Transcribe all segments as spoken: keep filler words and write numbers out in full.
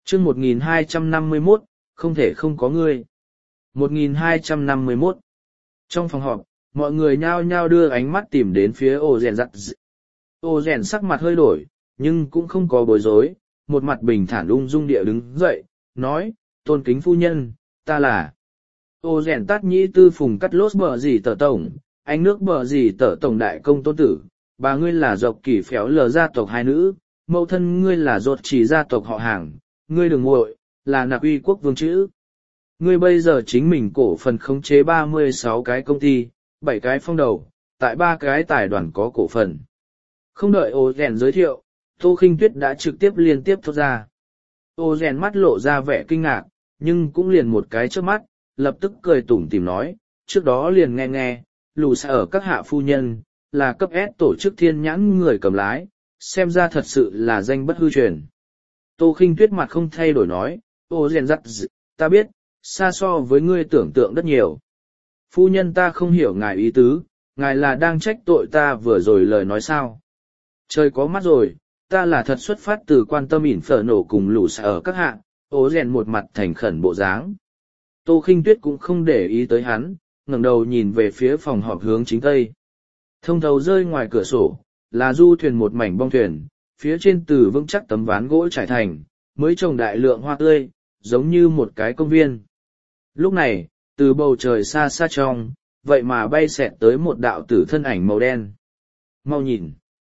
chương một nghìn hai trăm năm mươi mốt, không thể không có ngươi. một nghìn hai trăm năm mươi mốt. Trong phòng họp, mọi người nhao nhao đưa ánh mắt tìm đến phía ô rèn giặt d... ô rèn sắc mặt hơi đổi, nhưng cũng không có bối rối, một mặt bình thản ung dung địa đứng dậy, nói, tôn kính phu nhân, ta là ô rèn tát nhĩ tư phùng cắt lốt bờ gì tờ tổng, anh nước bờ gì tờ tổng đại công tôn tử, bà ngươi là dọc kỷ phéo lờ gia tộc hai nữ, mẫu thân ngươi là dột chỉ gia tộc họ hàng, ngươi đừng nguội, là nạp uy quốc vương chữ. Ngươi bây giờ chính mình cổ phần khống chế ba mươi sáu cái công ty, bảy cái phong đầu, tại ba cái tài đoàn có cổ phần. Không đợi ô rèn giới thiệu, Tô Khinh Tuyết đã trực tiếp liên tiếp thốt ra. Ô rèn mắt lộ ra vẻ kinh ngạc, nhưng cũng liền một cái trước mắt, lập tức cười tủm tỉm nói, trước đó liền nghe nghe, lù xa ở các hạ phu nhân, là cấp S tổ chức thiên nhãn người cầm lái, xem ra thật sự là danh bất hư truyền. Tô Khinh Tuyết mặt không thay đổi nói, ô rèn dắt d... ta biết, xa so với ngươi tưởng tượng rất nhiều. Phu nhân ta không hiểu ngài ý tứ, ngài là đang trách tội ta vừa rồi lời nói sao. Trời có mắt rồi, ta là thật xuất phát từ quan tâm ỉn phở nổ cùng lũ xa ở các hạ, ố rèn một mặt thành khẩn bộ dáng. Tô Khinh Tuyết cũng không để ý tới hắn, ngẩng đầu nhìn về phía phòng họp hướng chính tây. Thông thấu rơi ngoài cửa sổ, là du thuyền một mảnh bong thuyền, phía trên từ vững chắc tấm ván gỗ trải thành, mới trồng đại lượng hoa tươi, giống như một cái công viên. Lúc này, từ bầu trời xa xa trong, vậy mà bay xẹt tới một đạo tử thân ảnh màu đen. Mau nhìn!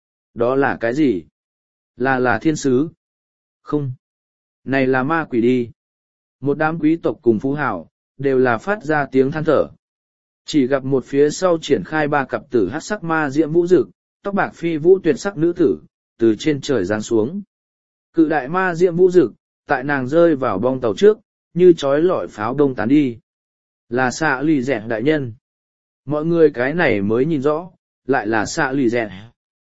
Đó là cái gì? Là là thiên sứ? Không! Này là ma quỷ đi! Một đám quý tộc cùng phú hào, đều là phát ra tiếng than thở. Chỉ gặp một phía sau triển khai ba cặp tử hắc sắc ma diễm vũ dực, tóc bạc phi vũ tuyệt sắc nữ tử, từ trên trời giáng xuống. Cự đại ma diễm vũ dực, tại nàng rơi vào bong tàu trước, như trói lọi pháo đông tán đi. Là xạ lì rẻ đại nhân. Mọi người cái này mới nhìn rõ, lại là xạ lì rẻ.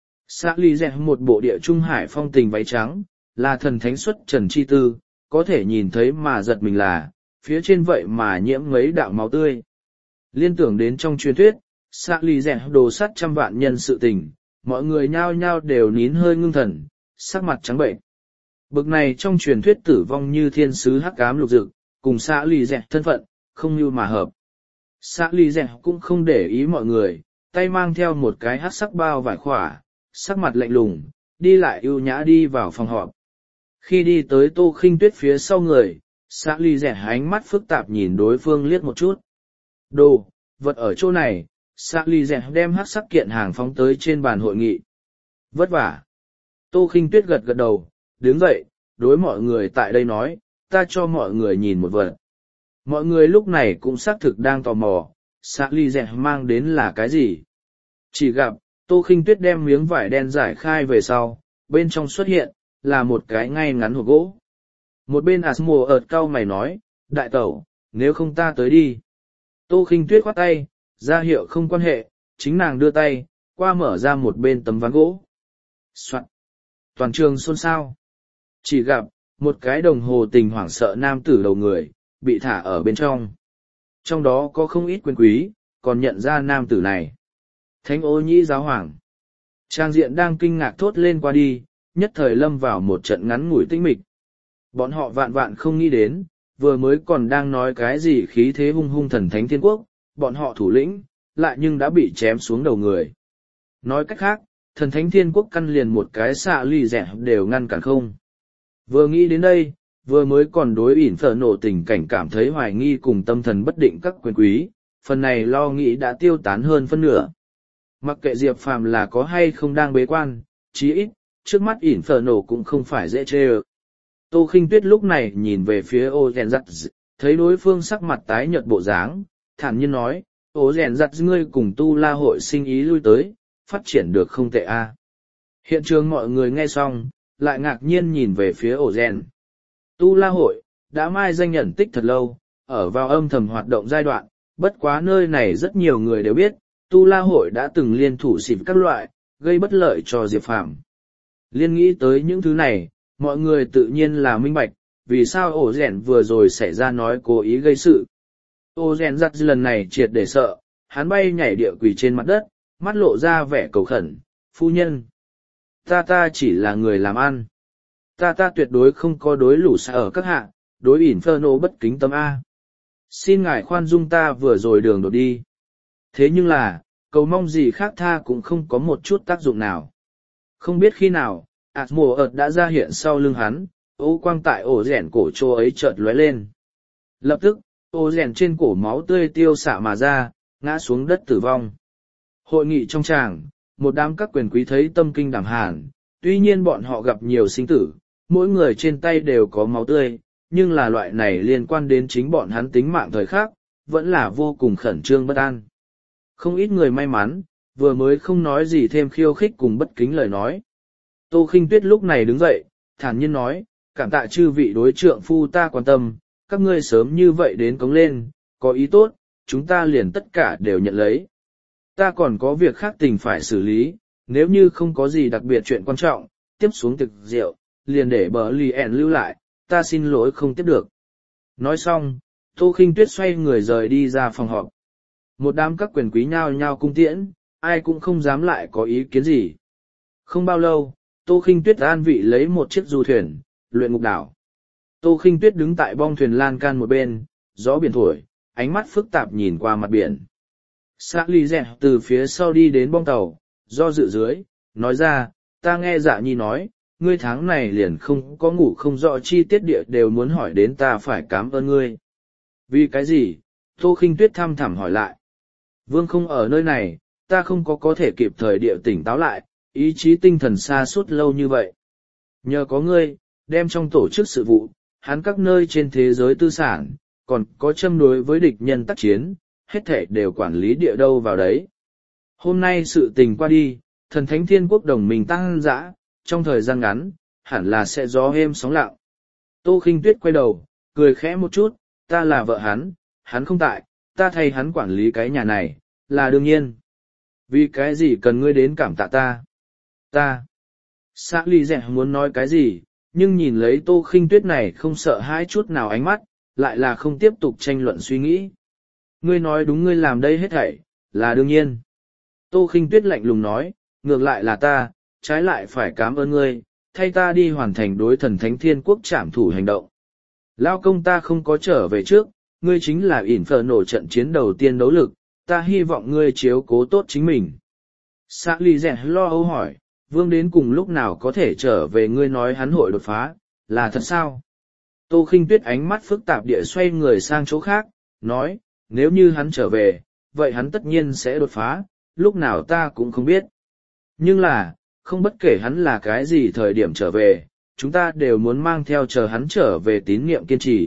Xạ lì rẻ một bộ địa trung hải phong tình váy trắng, là thần thánh xuất trần chi tư, có thể nhìn thấy mà giật mình là, phía trên vậy mà nhiễm mấy đạo máu tươi. Liên tưởng đến trong truyền thuyết, xạ lì rẻ đồ sắt trăm vạn nhân sự tình, mọi người nhao nhao đều nín hơi ngưng thần, sắc mặt trắng bệnh. Bực này trong truyền thuyết tử vong như thiên sứ hắc ám lục dực, cùng xạ lì rẻ thân phận, không như mà hợp. Xạ lì rẻ cũng không để ý mọi người, tay mang theo một cái hắc sắc bao vải khỏa, sắc mặt lạnh lùng, đi lại ưu nhã đi vào phòng họp. Khi đi tới Tô Khinh Tuyết phía sau người, xạ lì rẻ ánh mắt phức tạp nhìn đối phương liếc một chút. Đồ, vật ở chỗ này, xạ lì rẻ đem hắc sắc kiện hàng phóng tới trên bàn hội nghị. Vất vả. Tô Khinh Tuyết gật gật đầu, đứng dậy, đối mọi người tại đây nói, ta cho mọi người nhìn một vật. Mọi người lúc này cũng xác thực đang tò mò, xạ lì rẻ mang đến là cái gì. Chỉ gặp, Tô Khinh Tuyết đem miếng vải đen giải khai về sau, bên trong xuất hiện, là một cái ngay ngắn hộp gỗ. Một bên Asmo ợt cau mày nói, đại tẩu, nếu không ta tới đi. Tô Khinh Tuyết khoát tay, ra hiệu không quan hệ, chính nàng đưa tay, qua mở ra một bên tấm ván gỗ. Soạn. Toàn trường xôn xao. Chỉ gặp, một cái đồng hồ tình hoảng sợ nam tử đầu người, bị thả ở bên trong. Trong đó có không ít quyền quý, còn nhận ra nam tử này. Thánh Ô Nhĩ giáo hoàng. Trang diện đang kinh ngạc thốt lên qua đi, nhất thời lâm vào một trận ngắn ngủi tĩnh mịch. Bọn họ vạn vạn không nghĩ đến, vừa mới còn đang nói cái gì khí thế hung hung thần thánh thiên quốc, bọn họ thủ lĩnh, lại nhưng đã bị chém xuống đầu người. Nói cách khác, thần thánh thiên quốc căn liền một cái xạ lì rẻ đều ngăn cản không. Vừa nghĩ đến đây, vừa mới còn đối ỉn phở nổ tình cảnh cảm thấy hoài nghi cùng tâm thần bất định các quyền quý, phần này lo nghĩ đã tiêu tán hơn phân nửa. Mặc kệ Diệp Phàm là có hay không đang bế quan, chí ít, trước mắt ỉn phở nổ cũng không phải dễ chê ơ. Tô Khinh Tuyết lúc này nhìn về phía ô rèn giặt, thấy đối phương sắc mặt tái nhợt bộ dáng, thản nhiên nói, ô rèn giặt ngươi cùng tu la hội sinh ý lui tới, phát triển được không tệ a. À. Hiện trường mọi người nghe xong, lại ngạc nhiên nhìn về phía ổ rèn. Tu la hội, đã mai danh nhận tích thật lâu, ở vào âm thầm hoạt động giai đoạn, bất quá nơi này rất nhiều người đều biết, tu la hội đã từng liên thủ xịp các loại, gây bất lợi cho Diệp Phàm. Liên nghĩ tới những thứ này, mọi người tự nhiên là minh bạch, vì sao ổ rèn vừa rồi xảy ra nói cố ý gây sự. Ổ rèn giặt lần này triệt để sợ, hắn bay nhảy địa quỳ trên mặt đất, mắt lộ ra vẻ cầu khẩn, phu nhân. Ta ta chỉ là người làm ăn. Ta ta tuyệt đối không có đối lũ xa ở các hạ, đối Inferno bất kính tâm A. Xin ngài khoan dung ta vừa rồi đường đột đi. Thế nhưng là, cầu mong gì khác tha cũng không có một chút tác dụng nào. Không biết khi nào, Atmo ợt đã ra hiện sau lưng hắn, ô quang tại ổ rẻn cổ chỗ ấy chợt lóe lên. Lập tức, ô rẻn trên cổ máu tươi tiêu xạ mà ra, ngã xuống đất tử vong. Hội nghị trong tràng, một đám các quyền quý thấy tâm kinh đảm hàn, tuy nhiên bọn họ gặp nhiều sinh tử, mỗi người trên tay đều có máu tươi, nhưng là loại này liên quan đến chính bọn hắn tính mạng thời khắc, vẫn là vô cùng khẩn trương bất an. Không ít người may mắn, vừa mới không nói gì thêm khiêu khích cùng bất kính lời nói. Tô Khinh Tuyết lúc này đứng dậy, thản nhiên nói, cảm tạ chư vị đối trượng phu ta quan tâm, các ngươi sớm như vậy đến cống lên, có ý tốt, chúng ta liền tất cả đều nhận lấy. Ta còn có việc khác tình phải xử lý, nếu như không có gì đặc biệt chuyện quan trọng, tiếp xuống thực rượu, liền để bờ lì ẻn lưu lại, ta xin lỗi không tiếp được. Nói xong, Tô Khinh Tuyết xoay người rời đi ra phòng họp. Một đám các quyền quý nhao nhao cung tiễn, ai cũng không dám lại có ý kiến gì. Không bao lâu, Tô Khinh Tuyết an vị lấy một chiếc du thuyền, luyện ngục đảo. Tô Khinh Tuyết đứng tại bong thuyền lan can một bên, gió biển thổi, ánh mắt phức tạp nhìn qua mặt biển. Xác ly dẹt từ phía sau đi đến bong tàu, do dự dưới, nói ra, ta nghe Dạ Nhi nói, ngươi tháng này liền không có ngủ không rõ chi tiết địa đều muốn hỏi đến ta phải cảm ơn ngươi. Vì cái gì? Tô Khinh Tuyết thăm thẳm hỏi lại. Vương không ở nơi này, ta không có có thể kịp thời địa tỉnh táo lại, ý chí tinh thần xa suốt lâu như vậy. Nhờ có ngươi, đem trong tổ chức sự vụ, hắn các nơi trên thế giới tư sản, còn có châm đối với địch nhân tác chiến, hết thể đều quản lý địa đâu vào đấy. Hôm nay sự tình qua đi, thần thánh thiên quốc đồng minh tăng dã, trong thời gian ngắn, hẳn là sẽ gió êm sóng lặng. Tô Khinh Tuyết quay đầu, cười khẽ một chút, ta là vợ hắn, hắn không tại, ta thay hắn quản lý cái nhà này, là đương nhiên. Vì cái gì cần ngươi đến cảm tạ ta? Ta. Xác ly dẹ muốn nói cái gì, nhưng nhìn lấy Tô Khinh Tuyết này không sợ hãi chút nào ánh mắt, lại là không tiếp tục tranh luận suy nghĩ. Ngươi nói đúng, ngươi làm đây hết thảy, là đương nhiên. Tô Khinh Tuyết lạnh lùng nói, ngược lại là ta, trái lại phải cảm ơn ngươi, thay ta đi hoàn thành đối thần thánh thiên quốc trảm thủ hành động. Lao công ta không có trở về trước, ngươi chính là Inferno trận chiến đầu tiên đấu lực, ta hy vọng ngươi chiếu cố tốt chính mình. Xác ly dẹt lo âu hỏi, Vương đến cùng lúc nào có thể trở về, ngươi nói hắn hội đột phá, là thật sao? Tô Khinh Tuyết ánh mắt phức tạp địa xoay người sang chỗ khác, nói, nếu như hắn trở về, vậy hắn tất nhiên sẽ đột phá, lúc nào ta cũng không biết. Nhưng là, không bất kể hắn là cái gì thời điểm trở về, chúng ta đều muốn mang theo chờ hắn trở về tín niệm kiên trì.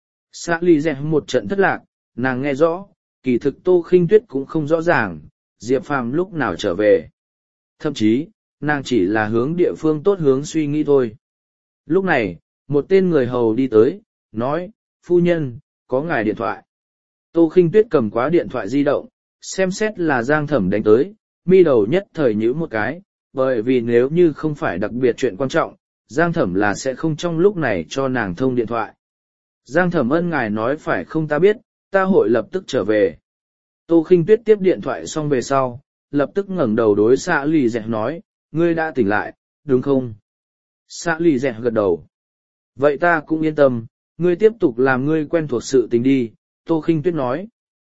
Xác ly dẹt một trận thất lạc, nàng nghe rõ, kỳ thực Tô Khinh Tuyết cũng không rõ ràng, Diệp Phàm lúc nào trở về. Thậm chí, nàng chỉ là hướng địa phương tốt hướng suy nghĩ thôi. Lúc này, một tên người hầu đi tới, nói, phu nhân, có ngài điện thoại. Tô Khinh Tuyết cầm quá điện thoại di động, xem xét là Giang Thẩm đánh tới, mi đầu nhất thời nhíu một cái, bởi vì nếu như không phải đặc biệt chuyện quan trọng, Giang Thẩm là sẽ không trong lúc này cho nàng thông điện thoại. Giang Thẩm ân ngài nói phải không, ta biết, ta hội lập tức trở về. Tô Khinh Tuyết tiếp điện thoại xong về sau, lập tức ngẩng đầu đối Xạ Lì Dẹt nói, ngươi đã tỉnh lại, đúng không? Xạ Lì Dẹt gật đầu. Vậy ta cũng yên tâm, ngươi tiếp tục làm ngươi quen thuộc sự tình đi, Tô Khinh Tuyết nói.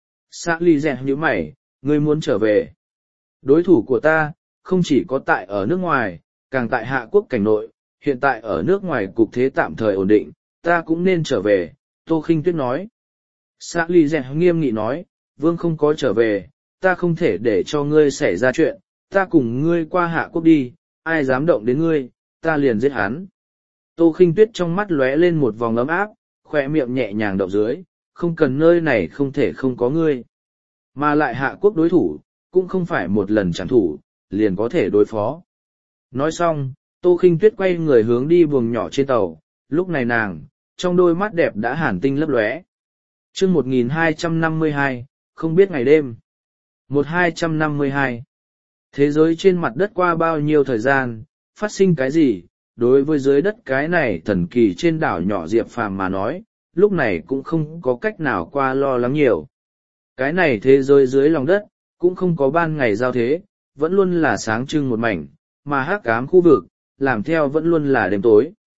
Xạ Lì Dẹt nhíu mày, ngươi muốn trở về. Đối thủ của ta, không chỉ có tại ở nước ngoài, càng tại Hạ Quốc cảnh nội, hiện tại ở nước ngoài cục thế tạm thời ổn định, ta cũng nên trở về, Tô Khinh Tuyết nói. Xác Ly Dẹt nghiêm nghị nói, Vương không có trở về, ta không thể để cho ngươi xảy ra chuyện, ta cùng ngươi qua Hạ Quốc đi, ai dám động đến ngươi, ta liền giết hắn. Tô Khinh Tuyết trong mắt lóe lên một vòng ấm áp, khỏe miệng nhẹ nhàng động dưới, không cần, nơi này không thể không có ngươi. Mà lại Hạ Quốc đối thủ, cũng không phải một lần chẳng thủ, liền có thể đối phó. Nói xong, Tô Khinh Tuyết quay người hướng đi buồng nhỏ trên tàu, lúc này nàng, trong đôi mắt đẹp đã hàn tinh lấp lóe. Chương một nghìn hai trăm năm mươi hai, không biết ngày đêm. một nghìn hai trăm năm mươi hai. Thế giới trên mặt đất qua bao nhiêu thời gian, phát sinh cái gì, đối với dưới đất cái này thần kỳ trên đảo nhỏ Diệp Phàm mà nói, lúc này cũng không có cách nào qua lo lắng nhiều. Cái này thế giới dưới lòng đất, cũng không có ban ngày giao thế, vẫn luôn là sáng trưng một mảnh, mà hắc ám khu vực, làm theo vẫn luôn là đêm tối.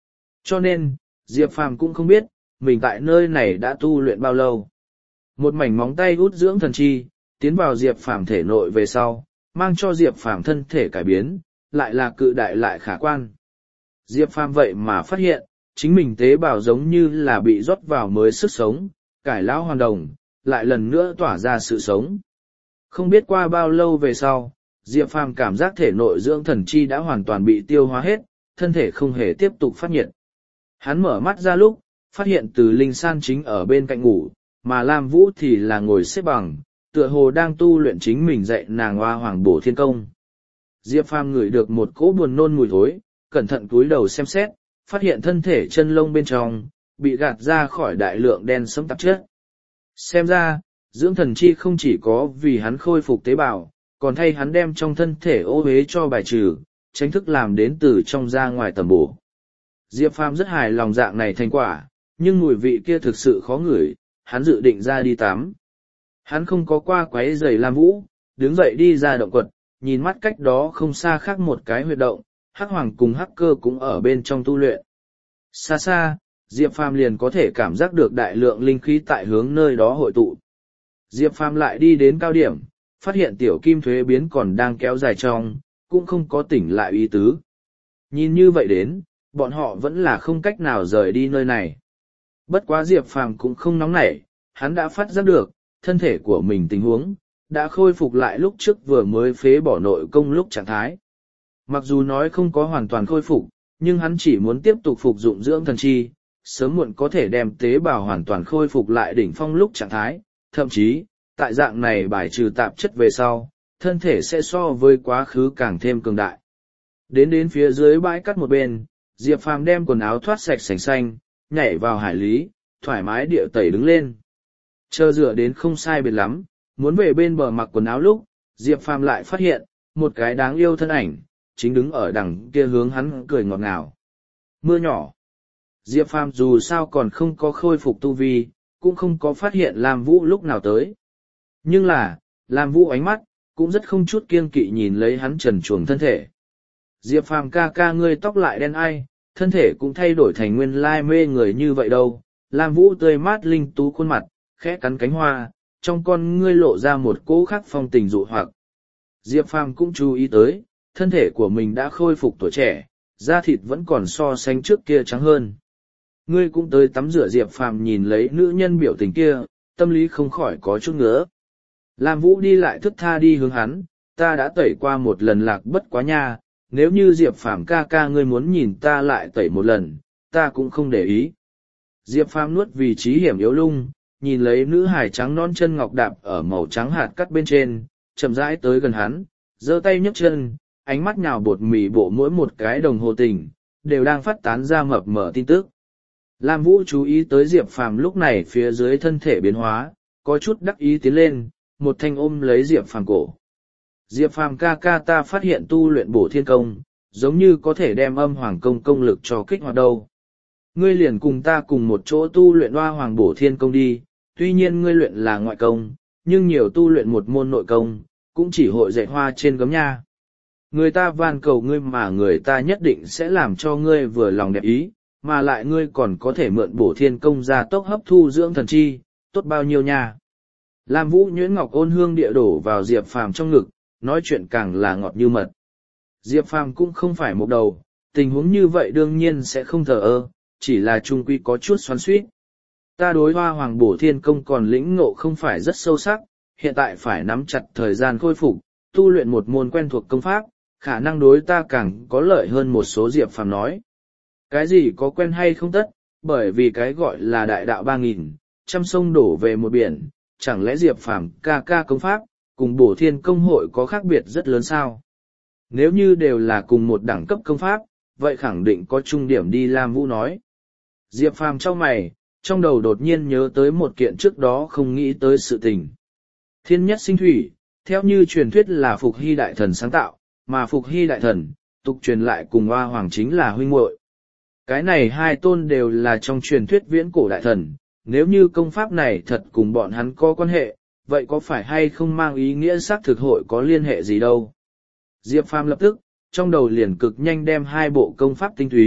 Cho nên, Diệp Phàm cũng không biết, mình tại nơi này đã tu luyện bao lâu. Một mảnh móng tay út dưỡng thần chi, tiến vào Diệp Phàm thể nội về sau, mang cho Diệp Phàm thân thể cải biến, lại là cự đại lại khả quan. Diệp Phàm vậy mà phát hiện, chính mình tế bào giống như là bị rót vào mới sức sống, cải lão hoàn đồng, lại lần nữa tỏa ra sự sống. Không biết qua bao lâu về sau, Diệp Phàm cảm giác thể nội dưỡng thần chi đã hoàn toàn bị tiêu hóa hết, thân thể không hề tiếp tục phát nhiệt. Hắn mở mắt ra lúc, phát hiện từ Linh San chính ở bên cạnh ngủ, mà Lam Vũ thì là ngồi xếp bằng, tựa hồ đang tu luyện chính mình dạy nàng Hoa Hoàng Bổ Thiên Công. Diệp Phàm ngửi được một cỗ buồn nôn mùi thối, cẩn thận cúi đầu xem xét, phát hiện thân thể chân lông bên trong, bị gạt ra khỏi đại lượng đen sẫm tạp chất. Xem ra, dưỡng thần chi không chỉ có vì hắn khôi phục tế bào, còn thay hắn đem trong thân thể ô uế cho bài trừ, tránh thức làm đến từ trong ra ngoài tầm bổ. Diệp Phàm rất hài lòng dạng này thành quả, nhưng mùi vị kia thực sự khó ngửi, hắn dự định ra đi tắm. Hắn không có qua quấy rầy Lam Vũ, đứng dậy đi ra động quật, nhìn mắt cách đó không xa khác một cái huyệt động, Hắc Hoàng cùng Hắc Cơ cũng ở bên trong tu luyện. Xa xa, Diệp Phàm liền có thể cảm giác được đại lượng linh khí tại hướng nơi đó hội tụ. Diệp Phàm lại đi đến cao điểm, phát hiện tiểu kim thuế biến còn đang kéo dài trong, cũng không có tỉnh lại ý tứ. Nhìn như vậy đến, bọn họ vẫn là không cách nào rời đi nơi này. Bất quá Diệp Phàm cũng không nóng nảy, hắn đã phát giác được, thân thể của mình tình huống, đã khôi phục lại lúc trước vừa mới phế bỏ nội công lúc trạng thái. Mặc dù nói không có hoàn toàn khôi phục, nhưng hắn chỉ muốn tiếp tục phục dụng dưỡng thần chi, sớm muộn có thể đem tế bào hoàn toàn khôi phục lại đỉnh phong lúc trạng thái, thậm chí, tại dạng này bài trừ tạp chất về sau, thân thể sẽ so với quá khứ càng thêm cường đại. Đến đến phía dưới bãi cắt một bên, Diệp Phàm đem quần áo thoát sạch sành xanh, nhảy vào hải lý, thoải mái địa tẩy đứng lên. Chờ rửa đến không sai biệt lắm, muốn về bên bờ mặc quần áo lúc, Diệp Phàm lại phát hiện, một cái đáng yêu thân ảnh, chính đứng ở đằng kia hướng hắn cười ngọt ngào. Mưa nhỏ. Diệp Phàm dù sao còn không có khôi phục tu vi, cũng không có phát hiện Lam Vũ lúc nào tới. Nhưng là, Lam Vũ ánh mắt, cũng rất không chút kiêng kỵ nhìn lấy hắn trần truồng thân thể. Diệp Phàm ca ca ngươi tóc lại đen ai, thân thể cũng thay đổi thành nguyên lai mê người như vậy đâu. Lam Vũ tươi mát linh tú khuôn mặt, khẽ cắn cánh hoa, trong con ngươi lộ ra một cỗ khắc phong tình dụ hoặc. Diệp Phàm cũng chú ý tới, thân thể của mình đã khôi phục tuổi trẻ, da thịt vẫn còn so sánh trước kia trắng hơn. Ngươi cũng tới tắm rửa. Diệp Phàm nhìn lấy nữ nhân biểu tình kia, tâm lý không khỏi có chút ngứa. Lam Vũ đi lại thức tha đi hướng hắn, ta đã tẩy qua một lần lạc bất quá nha, nếu như Diệp Phàm ca ca ngươi muốn nhìn ta lại tẩy một lần, ta cũng không để ý. Diệp Phàm nuốt vì trí hiểm yếu lung, nhìn lấy nữ hài trắng non chân ngọc đạp ở màu trắng hạt cắt bên trên, chậm rãi tới gần hắn, giơ tay nhấc chân, ánh mắt nhào bột mì bộ mỗi một cái đồng hồ tình, đều đang phát tán ra mập mờ tin tức. Lam Vũ chú ý tới Diệp Phàm lúc này phía dưới thân thể biến hóa, có chút đắc ý tiến lên, một thanh ôm lấy Diệp Phàm cổ. Diệp Phàm ca ca ta phát hiện tu luyện bổ thiên công, giống như có thể đem âm hoàng công công lực cho kích hoạt đâu. Ngươi liền cùng ta cùng một chỗ tu luyện Hoa Hoàng Bổ Thiên Công đi, tuy nhiên ngươi luyện là ngoại công, nhưng nhiều tu luyện một môn nội công, cũng chỉ hội dạy hoa trên gấm nha. Người ta van cầu ngươi mà người ta nhất định sẽ làm cho ngươi vừa lòng đẹp ý, mà lại ngươi còn có thể mượn Bổ Thiên Công ra tốc hấp thu dưỡng thần chi, tốt bao nhiêu nha. Lam Vũ nhuyễn ngọc ôn hương địa đổ vào Diệp Phàm trong ngực, nói chuyện càng là ngọt như mật. Diệp Phàm cũng không phải một đầu, tình huống như vậy đương nhiên sẽ không thờ ơ, chỉ là trung quy có chút xoắn xuýt. Ta đối Hoa Hoàng Bổ Thiên Công còn lĩnh ngộ không phải rất sâu sắc, hiện tại phải nắm chặt thời gian khôi phục, tu luyện một môn quen thuộc công pháp, khả năng đối ta càng có lợi hơn một số. Diệp Phàm nói. Cái gì có quen hay không tất, bởi vì cái gọi là đại đạo ba nghìn, trăm sông đổ về một biển, chẳng lẽ Diệp Phàm ca ca công pháp, cùng Bổ Thiên Công hội có khác biệt rất lớn sao? Nếu như đều là cùng một đẳng cấp công pháp, vậy khẳng định có trung điểm đi. Lam Vũ nói. Diệp Phàm trong mày, trong đầu đột nhiên nhớ tới một kiện trước đó không nghĩ tới sự tình. Thiên nhất sinh thủy, theo như truyền thuyết là Phục Hy Đại Thần sáng tạo, mà Phục Hy Đại Thần, tục truyền lại cùng Hoa Hoàng chính là huynh muội. Cái này hai tôn đều là trong truyền thuyết viễn cổ đại thần, nếu như công pháp này thật cùng bọn hắn có quan hệ, vậy có phải hay không mang ý nghĩa xác thực hội có liên hệ gì đâu. Diệp Phàm lập tức, trong đầu liền cực nhanh đem hai bộ công pháp tinh túy,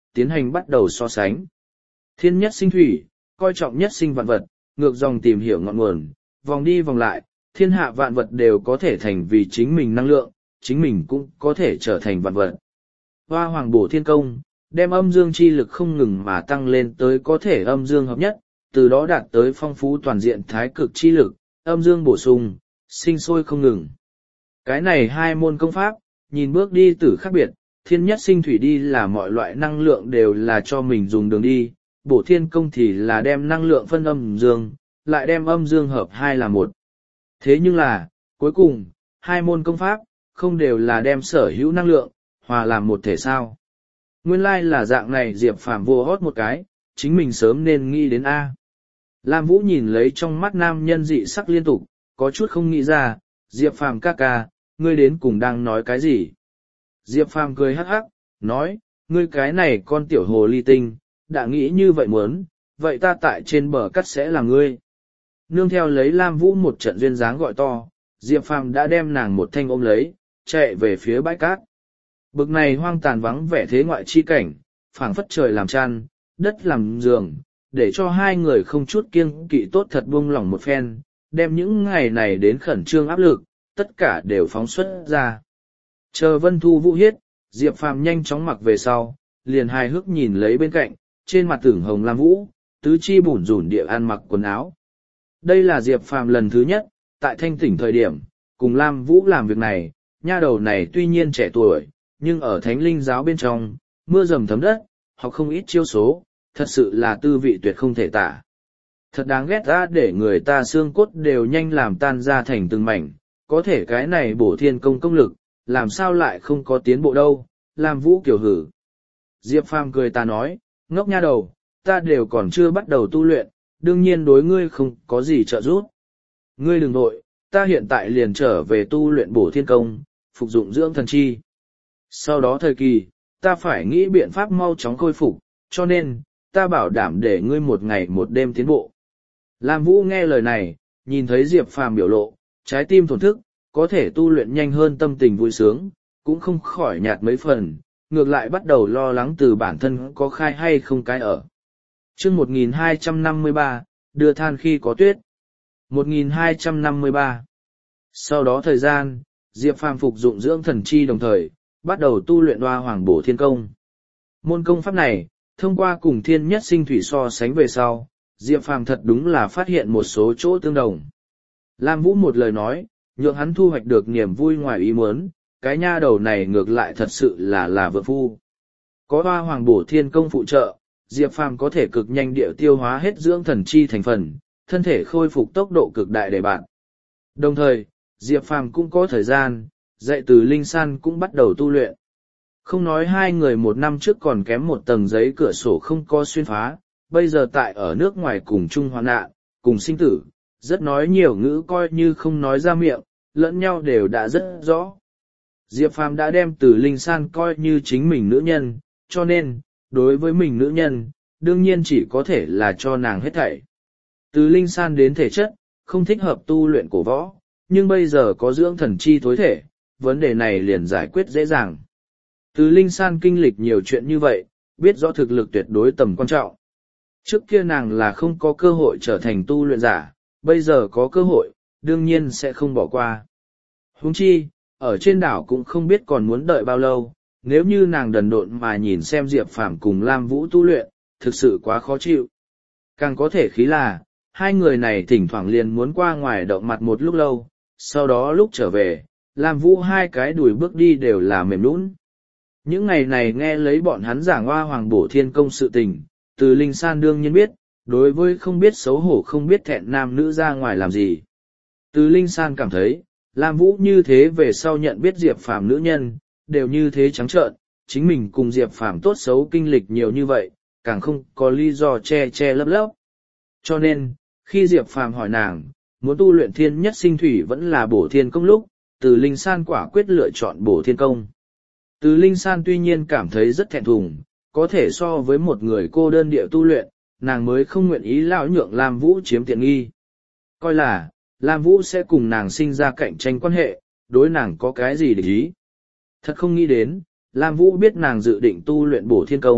tiến hành bắt đầu so sánh. Thiên nhất sinh thủy, coi trọng nhất sinh vạn vật, ngược dòng tìm hiểu ngọn nguồn, vòng đi vòng lại, thiên hạ vạn vật đều có thể thành vì chính mình năng lượng, chính mình cũng có thể trở thành vạn vật. Hoa hoàng bổ thiên công, đem âm dương chi lực không ngừng mà tăng lên tới có thể âm dương hợp nhất, từ đó đạt tới phong phú toàn diện thái cực chi lực, âm dương bổ sung, sinh sôi không ngừng. Cái này hai môn công pháp, nhìn bước đi từ khác biệt, thiên nhất sinh thủy đi là mọi loại năng lượng đều là cho mình dùng đường đi, bổ thiên công thì là đem năng lượng phân âm dương, lại đem âm dương hợp hai là một. Thế nhưng là, cuối cùng, hai môn công pháp, không đều là đem sở hữu năng lượng, hòa làm một thể sao. Nguyên lai là dạng này Diệp Phàm vô hót một cái, chính mình sớm nên nghĩ đến A. Lam Vũ nhìn lấy trong mắt nam nhân dị sắc liên tục, có chút không nghĩ ra, Diệp Phàm ca ca, ngươi đến cùng đang nói cái gì? Diệp Phàm cười hắc hắc, nói, ngươi cái này con tiểu hồ ly tinh, đã nghĩ như vậy muốn, vậy ta tại trên bờ cắt sẽ là ngươi. Nương theo lấy Lam Vũ một trận duyên dáng gọi to, Diệp Phàm đã đem nàng một thanh ôm lấy, chạy về phía bãi cát. Bực này hoang tàn vắng vẻ thế ngoại chi cảnh, phảng phất trời làm chăn, đất làm giường, để cho hai người không chút kiêng kỵ tốt thật buông lỏng một phen, đem những ngày này đến khẩn trương áp lực, tất cả đều phóng xuất ra. Chờ Vân Thu Vũ hiết, Diệp Phàm nhanh chóng mặc về sau, liền hài hước nhìn lấy bên cạnh, trên mặt tưởng hồng Lam Vũ, tứ chi bủn rủn địa ăn mặc quần áo. Đây là Diệp Phàm lần thứ nhất, tại thanh tỉnh thời điểm, cùng Lam Vũ làm việc này, nha đầu này tuy nhiên trẻ tuổi, nhưng ở thánh linh giáo bên trong, mưa dầm thấm đất, học không ít chiêu số, thật sự là tư vị tuyệt không thể tả. Thật đáng ghét ra để người ta xương cốt đều nhanh làm tan ra thành từng mảnh, có thể cái này bổ thiên công công lực, làm sao lại không có tiến bộ đâu, Lam Vũ kiểu hử. Diệp Phàm cười ta nói, ngốc nha đầu, ta đều còn chưa bắt đầu tu luyện, đương nhiên đối ngươi không có gì trợ giúp. Ngươi đừng nội, ta hiện tại liền trở về tu luyện bổ thiên công, phục dụng dưỡng thần chi. Sau đó thời kỳ, ta phải nghĩ biện pháp mau chóng khôi phục, cho nên, ta bảo đảm để ngươi một ngày một đêm tiến bộ. Lam Vũ nghe lời này, nhìn thấy Diệp Phàm biểu lộ, trái tim thổn thức, có thể tu luyện nhanh hơn tâm tình vui sướng, cũng không khỏi nhạt mấy phần, ngược lại bắt đầu lo lắng từ bản thân có khai hay không cái ở. Chương một nghìn hai trăm năm mươi ba, đưa than khi có tuyết. một nghìn hai trăm năm mươi ba. Sau đó thời gian, Diệp Phàm phục dụng dưỡng thần chi đồng thời, bắt đầu tu luyện Hoa Hoàng Bổ Thiên Công. Môn công pháp này, thông qua cùng thiên nhất sinh thủy so sánh về sau, Diệp Phàm thật đúng là phát hiện một số chỗ tương đồng. Lam Vũ một lời nói, nhượng hắn thu hoạch được niềm vui ngoài ý muốn, cái nha đầu này ngược lại thật sự là là vợ phu. Có Hoa Hoàng Bổ Thiên Công phụ trợ, Diệp Phàm có thể cực nhanh địa tiêu hóa hết dưỡng thần chi thành phần, thân thể khôi phục tốc độ cực đại để bạn. Đồng thời, Diệp Phàm cũng có thời gian, dạy từ Linh San cũng bắt đầu tu luyện. Không nói hai người một năm trước còn kém một tầng giấy cửa sổ không có xuyên phá, bây giờ tại ở nước ngoài cùng chung hoạn nạn, cùng sinh tử, rất nói nhiều ngữ coi như không nói ra miệng, lẫn nhau đều đã rất rõ. Diệp Phàm đã đem từ Linh San coi như chính mình nữ nhân, cho nên, đối với mình nữ nhân, đương nhiên chỉ có thể là cho nàng hết thảy. Từ Linh San đến thể chất, không thích hợp tu luyện cổ võ, nhưng bây giờ có dưỡng thần chi tối thể, vấn đề này liền giải quyết dễ dàng. Từ Linh San kinh lịch nhiều chuyện như vậy, biết rõ thực lực tuyệt đối tầm quan trọng. Trước kia nàng là không có cơ hội trở thành tu luyện giả, bây giờ có cơ hội, đương nhiên sẽ không bỏ qua. Huống chi, ở trên đảo cũng không biết còn muốn đợi bao lâu, nếu như nàng đần độn mà nhìn xem Diệp Phàm cùng Lam Vũ tu luyện, thực sự quá khó chịu. Càng có thể khí là, hai người này thỉnh thoảng liền muốn qua ngoài động mặt một lúc lâu, sau đó lúc trở về, Lam Vũ hai cái đùi bước đi đều là mềm nhũn. Những ngày này nghe lấy bọn hắn giảng Hoa Hoàng Bổ Thiên Công sự tình, từ Linh San đương nhiên biết, đối với không biết xấu hổ không biết thẹn nam nữ ra ngoài làm gì. Từ Linh San cảm thấy, Lam Vũ như thế về sau nhận biết Diệp Phàm nữ nhân, đều như thế trắng trợn, chính mình cùng Diệp Phàm tốt xấu kinh lịch nhiều như vậy, càng không có lý do che che lấp lấp. Cho nên, khi Diệp Phàm hỏi nàng, muốn tu luyện thiên nhất sinh thủy vẫn là bổ thiên công lúc, từ Linh San quả quyết lựa chọn bổ thiên công. Từ Linh San tuy nhiên cảm thấy rất thẹn thùng, có thể so với một người cô đơn địa tu luyện, nàng mới không nguyện ý lão nhượng Lam Vũ chiếm tiện nghi. Coi là, Lam Vũ sẽ cùng nàng sinh ra cạnh tranh quan hệ, đối nàng có cái gì để ý. Thật không nghĩ đến, Lam Vũ biết nàng dự định tu luyện bổ thiên công,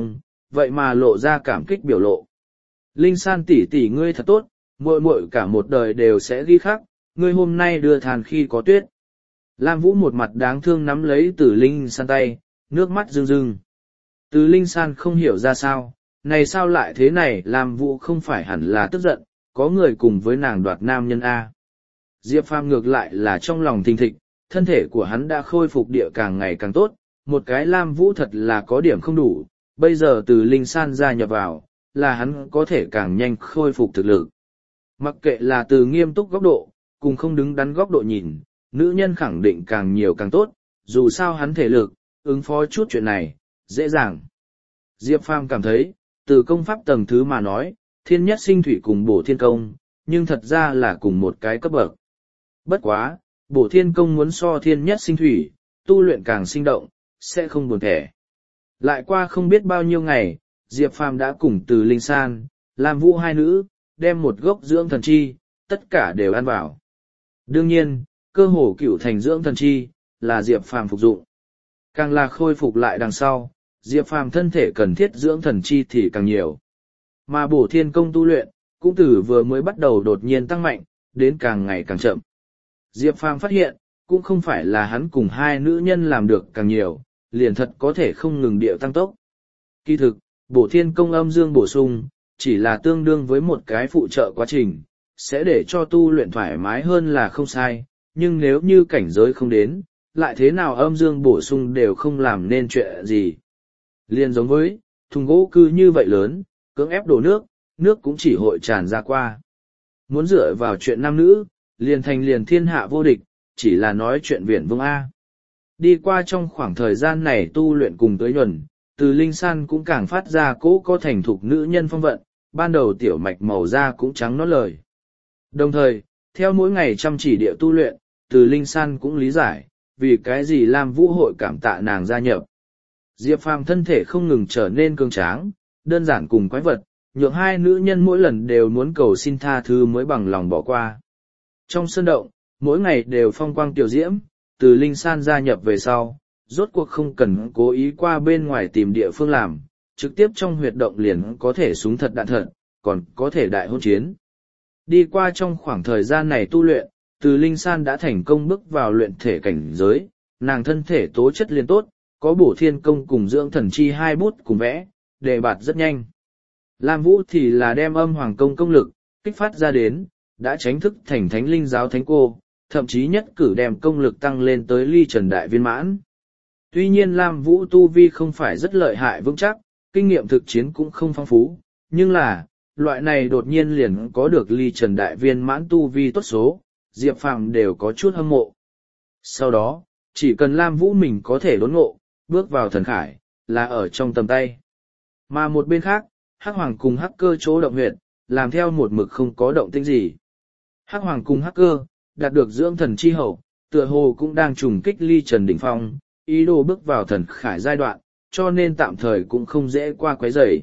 vậy mà lộ ra cảm kích biểu lộ. Linh San tỷ tỷ ngươi thật tốt, muội muội cả một đời đều sẽ ghi khắc, ngươi hôm nay đưa than khi có tuyết. Lam Vũ một mặt đáng thương nắm lấy Từ Linh San tay, nước mắt rưng rưng. Từ Linh San không hiểu ra sao, này sao lại thế này, Lam Vũ không phải hẳn là tức giận, có người cùng với nàng đoạt nam nhân A. Diệp Phàm ngược lại là trong lòng thình thịch, thân thể của hắn đã khôi phục địa càng ngày càng tốt, một cái Lam Vũ thật là có điểm không đủ, bây giờ Từ Linh San gia nhập vào, là hắn có thể càng nhanh khôi phục thực lực. Mặc kệ là từ nghiêm túc góc độ, cùng không đứng đắn góc độ nhìn, nữ nhân khẳng định càng nhiều càng tốt, dù sao hắn thể lực, ứng phó chút chuyện này, dễ dàng. Diệp Phàm cảm thấy, từ công pháp tầng thứ mà nói, thiên nhất sinh thủy cùng bổ thiên công, nhưng thật ra là cùng một cái cấp bậc. Bất quá, bổ thiên công muốn so thiên nhất sinh thủy, tu luyện càng sinh động, sẽ không buồn thẻ. Lại qua không biết bao nhiêu ngày, Diệp Phàm đã cùng từ Linh San, Lam Vũ hai nữ, đem một gốc dưỡng thần chi, tất cả đều ăn vào. Đương nhiên, cơ hồ cựu thành dưỡng thần chi, là Diệp Phàm phục dụng. Càng là khôi phục lại đằng sau, Diệp Phàm thân thể cần thiết dưỡng thần chi thì càng nhiều. Mà bổ thiên công tu luyện, cũng từ vừa mới bắt đầu đột nhiên tăng mạnh, đến càng ngày càng chậm. Diệp Phàm phát hiện, cũng không phải là hắn cùng hai nữ nhân làm được càng nhiều, liền thật có thể không ngừng điệu tăng tốc. Kỳ thực, bổ thiên công âm dương bổ sung, chỉ là tương đương với một cái phụ trợ quá trình, sẽ để cho tu luyện thoải mái hơn là không sai, nhưng nếu như cảnh giới không đến, lại thế nào âm dương bổ sung đều không làm nên chuyện gì. Liên giống với, thùng gỗ cư như vậy lớn, cưỡng ép đổ nước, nước cũng chỉ hội tràn ra qua. Muốn dựa vào chuyện nam nữ, liền thành liền thiên hạ vô địch, chỉ là nói chuyện viển vông A. Đi qua trong khoảng thời gian này tu luyện cùng tới nhuần, từ Linh San cũng càng phát ra cố có thành thục nữ nhân phong vận, ban đầu tiểu mạch màu da cũng trắng nói lời. Đồng thời, theo mỗi ngày chăm chỉ địa tu luyện, từ Linh San cũng lý giải, vì cái gì Lam Vũ hội cảm tạ nàng gia nhập. Diệp Phàm thân thể không ngừng trở nên cường tráng, đơn giản cùng quái vật, nhượng hai nữ nhân mỗi lần đều muốn cầu xin tha thứ mới bằng lòng bỏ qua. Trong sân động, mỗi ngày đều phong quang tiểu diễm, từ Linh San gia nhập về sau, rốt cuộc không cần cố ý qua bên ngoài tìm địa phương làm, trực tiếp trong huyệt động liền có thể súng thật đạn thật, còn có thể đại hôn chiến. Đi qua trong khoảng thời gian này tu luyện, từ Linh San đã thành công bước vào luyện thể cảnh giới, nàng thân thể tố chất liền tốt, có bổ thiên công cùng dưỡng thần chi hai bút cùng vẽ, đề bạt rất nhanh. Lam Vũ thì là đem âm hoàng công công lực, kích phát ra đến, đã tránh thức thành thánh linh giáo thánh cô, thậm chí nhất cử đem công lực tăng lên tới ly trần đại viên mãn. Tuy nhiên Lam Vũ tu vi không phải rất lợi hại vững chắc, kinh nghiệm thực chiến cũng không phong phú, nhưng là, loại này đột nhiên liền có được ly trần đại viên mãn tu vi tốt số, Diệp Phàm đều có chút hâm mộ. Sau đó, chỉ cần Lam Vũ mình có thể đốn ngộ, bước vào thần khải, là ở trong tầm tay. Mà một bên khác, Hắc Hoàng cùng Hắc Cơ chỗ động huyệt, làm theo một mực không có động tĩnh gì. Hắc Hoàng cùng Hắc Cơ, đạt được dưỡng thần chi hậu, tựa hồ cũng đang trùng kích ly trần đỉnh phong, ý đồ bước vào thần khải giai đoạn, cho nên tạm thời cũng không dễ qua quấy rầy.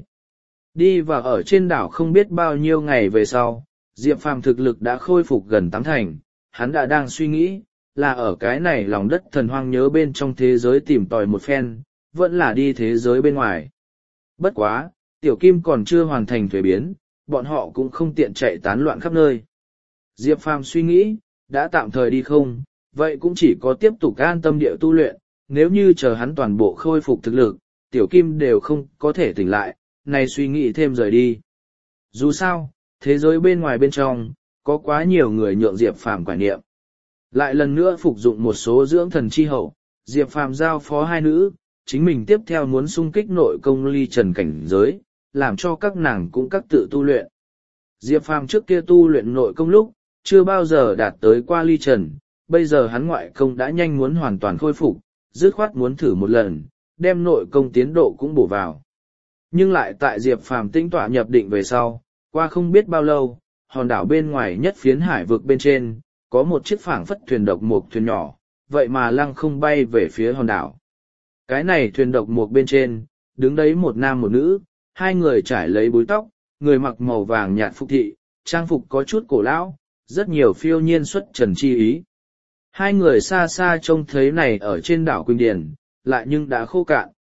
Đi vào ở trên đảo không biết bao nhiêu ngày về sau, Diệp Phàm thực lực đã khôi phục gần tám thành, hắn đã đang suy nghĩ, là ở cái này lòng đất thần hoang nhớ bên trong thế giới tìm tòi một phen, vẫn là đi thế giới bên ngoài. Bất quá, Tiểu Kim còn chưa hoàn thành thuế biến, bọn họ cũng không tiện chạy tán loạn khắp nơi. Diệp Phàm suy nghĩ, đã tạm thời đi không, vậy cũng chỉ có tiếp tục an tâm địa tu luyện, nếu như chờ hắn toàn bộ khôi phục thực lực, Tiểu Kim đều không có thể tỉnh lại, này suy nghĩ thêm rời đi. Dù sao, thế giới bên ngoài bên trong, có quá nhiều người nhượng Diệp Phàm quả niệm. Lại lần nữa phục dụng một số dưỡng thần chi hậu, Diệp Phàm giao phó hai nữ, chính mình tiếp theo muốn xung kích nội công ly trần cảnh giới, làm cho các nàng cũng các tự tu luyện. Diệp Phàm trước kia tu luyện nội công lúc, chưa bao giờ đạt tới qua ly trần, bây giờ hắn ngoại công đã nhanh muốn hoàn toàn khôi phục, dứt khoát muốn thử một lần, đem nội công tiến độ cũng bổ vào. Nhưng lại tại Diệp Phàm tinh tọa nhập định về sau, qua không biết bao lâu, hòn đảo bên ngoài nhất phiến hải vực bên trên, có một chiếc phảng phất thuyền độc mộc thuyền nhỏ, vậy mà lăng không bay về phía hòn đảo. Cái này thuyền độc mộc bên trên, đứng đấy một nam một nữ, hai người trải lấy búi tóc, người mặc màu vàng nhạt phục thị, trang phục có chút cổ lão, rất nhiều phiêu nhiên xuất trần chi ý. Hai người xa xa trông thấy này ở trên đảo Quỳnh Điền, lại nhưng đã khô cạn,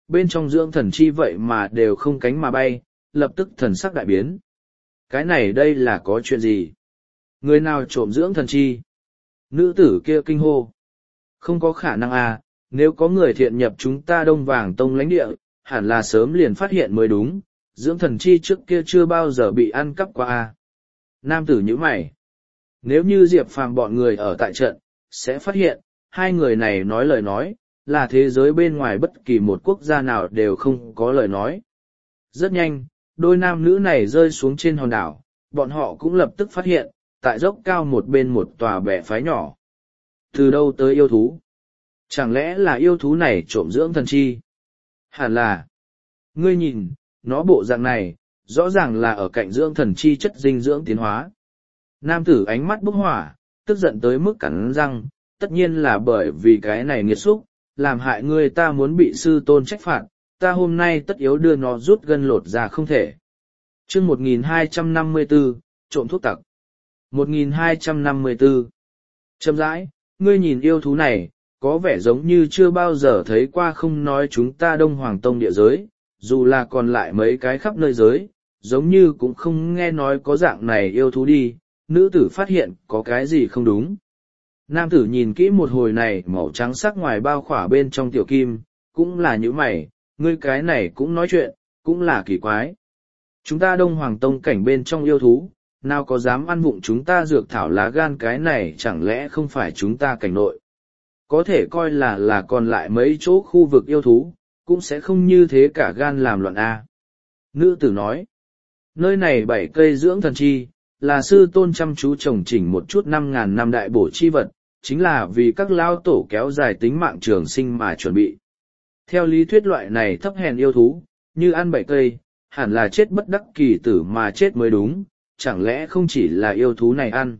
bên trong dưỡng thần chi vậy mà đều không cánh mà bay, lập tức thần sắc đại biến. Cái này đây là có chuyện gì? Người nào trộm dưỡng thần chi? Nữ tử kia kinh hô. Không có khả năng à, nếu có người thiện nhập chúng ta Đông Vàng Tông lãnh địa, hẳn là sớm liền phát hiện mới đúng, dưỡng thần chi trước kia chưa bao giờ bị ăn cắp qua à. Nam tử nhíu mày. Nếu như Diệp Phàm bọn người ở tại trận, sẽ phát hiện, hai người này nói lời nói, là thế giới bên ngoài bất kỳ một quốc gia nào đều không có lời nói. Rất nhanh, đôi nam nữ này rơi xuống trên hòn đảo, bọn họ cũng lập tức phát hiện, tại dốc cao một bên một tòa bè phái nhỏ. Từ đâu tới yêu thú? Chẳng lẽ là yêu thú này trộm dưỡng thần chi? Hẳn là. Ngươi nhìn, nó bộ dạng này, rõ ràng là ở cạnh dưỡng thần chi chất dinh dưỡng tiến hóa. Nam tử ánh mắt bốc hỏa, tức giận tới mức cắn răng, tất nhiên là bởi vì cái này nghiệt xúc, làm hại ngươi ta muốn bị sư tôn trách phạt, ta hôm nay tất yếu đưa nó rút gân lột ra không thể. Chương một nghìn hai trăm năm mươi bốn, trộm thuốc tặc. một nghìn hai trăm năm mươi bốn. Chậm rãi, ngươi nhìn yêu thú này, có vẻ giống như chưa bao giờ thấy qua, không nói chúng ta Đông Hoàng Tông địa giới, dù là còn lại mấy cái khắp nơi giới, giống như cũng không nghe nói có dạng này yêu thú đi. Nữ tử phát hiện có cái gì không đúng. Nam tử nhìn kỹ một hồi này màu trắng sắc ngoài bao khỏa bên trong tiểu kim, cũng là như mày, ngươi cái này cũng nói chuyện, cũng là kỳ quái. Chúng ta Đông Hoàng Tông cảnh bên trong yêu thú, nào có dám ăn vụng chúng ta dược thảo lá gan, cái này chẳng lẽ không phải chúng ta cảnh nội. Có thể coi là là còn lại mấy chỗ khu vực yêu thú, cũng sẽ không như thế cả gan làm loạn A. Nữ tử nói, nơi này bảy cây dưỡng thần chi, là sư tôn chăm chú trồng chỉnh một chút năm ngàn năm đại bổ chi vật, chính là vì các lao tổ kéo dài tính mạng trường sinh mà chuẩn bị. Theo lý thuyết loại này thấp hèn yêu thú, như ăn bảy cây, hẳn là chết bất đắc kỳ tử mà chết mới đúng, chẳng lẽ không chỉ là yêu thú này ăn.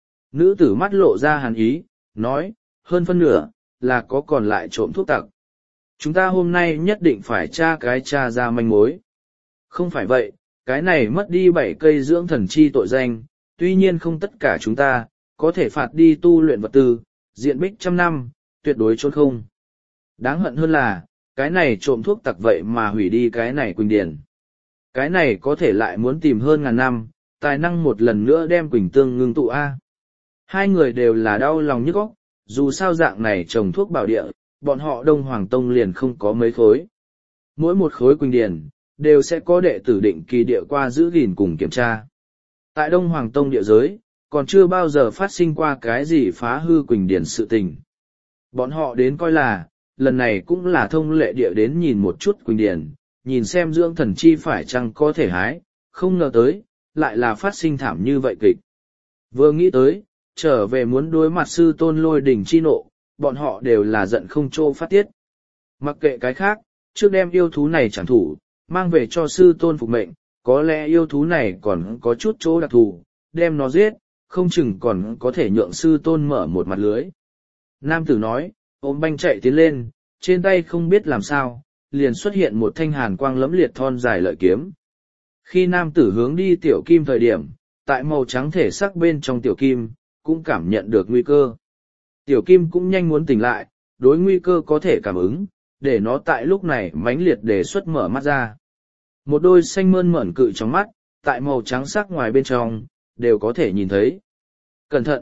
Nữ tử mắt lộ ra hàn ý, nói, hơn phân nửa, là có còn lại trộm thuốc tặc. Chúng ta hôm nay nhất định phải tra cái tra ra manh mối. Không phải vậy, cái này mất đi bảy cây dưỡng thần chi tội danh, tuy nhiên không tất cả chúng ta, có thể phạt đi tu luyện vật tư, diện bích trăm năm, tuyệt đối trốn không. Đáng hận hơn là, cái này trộm thuốc tặc vậy mà hủy đi cái này Quỳnh Điển. Cái này có thể lại muốn tìm hơn ngàn năm, tài năng một lần nữa đem Quỳnh Tương ngưng tụ A. Hai người đều là đau lòng nhức óc, dù sao dạng này trồng thuốc bảo địa, bọn họ Đông Hoàng Tông liền không có mấy khối. Mỗi một khối Quỳnh Điển, đều sẽ có đệ tử định kỳ địa qua giữ gìn cùng kiểm tra. Tại Đông Hoàng Tông địa giới, còn chưa bao giờ phát sinh qua cái gì phá hư Quỳnh Điển sự tình. Bọn họ đến coi là, lần này cũng là thông lệ địa đến nhìn một chút Quỳnh Điển, nhìn xem dưỡng thần chi phải chăng có thể hái, không ngờ tới, lại là phát sinh thảm như vậy kịch. Vừa nghĩ tới, trở về muốn đối mặt sư tôn lôi đỉnh chi nộ, bọn họ đều là giận không trô phát tiết. Mặc kệ cái khác, trước đem yêu thú này chẳng thủ, mang về cho sư tôn phục mệnh, có lẽ yêu thú này còn có chút chỗ đặc thù, đem nó giết, không chừng còn có thể nhượng sư tôn mở một mặt lưới. Nam tử nói, ôm banh chạy tiến lên, trên tay không biết làm sao, liền xuất hiện một thanh hàn quang lẫm liệt thon dài lợi kiếm. Khi nam tử hướng đi tiểu kim thời điểm, tại màu trắng thể sắc bên trong tiểu kim, cũng cảm nhận được nguy cơ. Tiểu kim cũng nhanh muốn tỉnh lại, đối nguy cơ có thể cảm ứng, để nó tại lúc này mãnh liệt đề xuất mở mắt ra. Một đôi xanh mơn mởn cự trong mắt, tại màu trắng sắc ngoài bên trong, đều có thể nhìn thấy. Cẩn thận!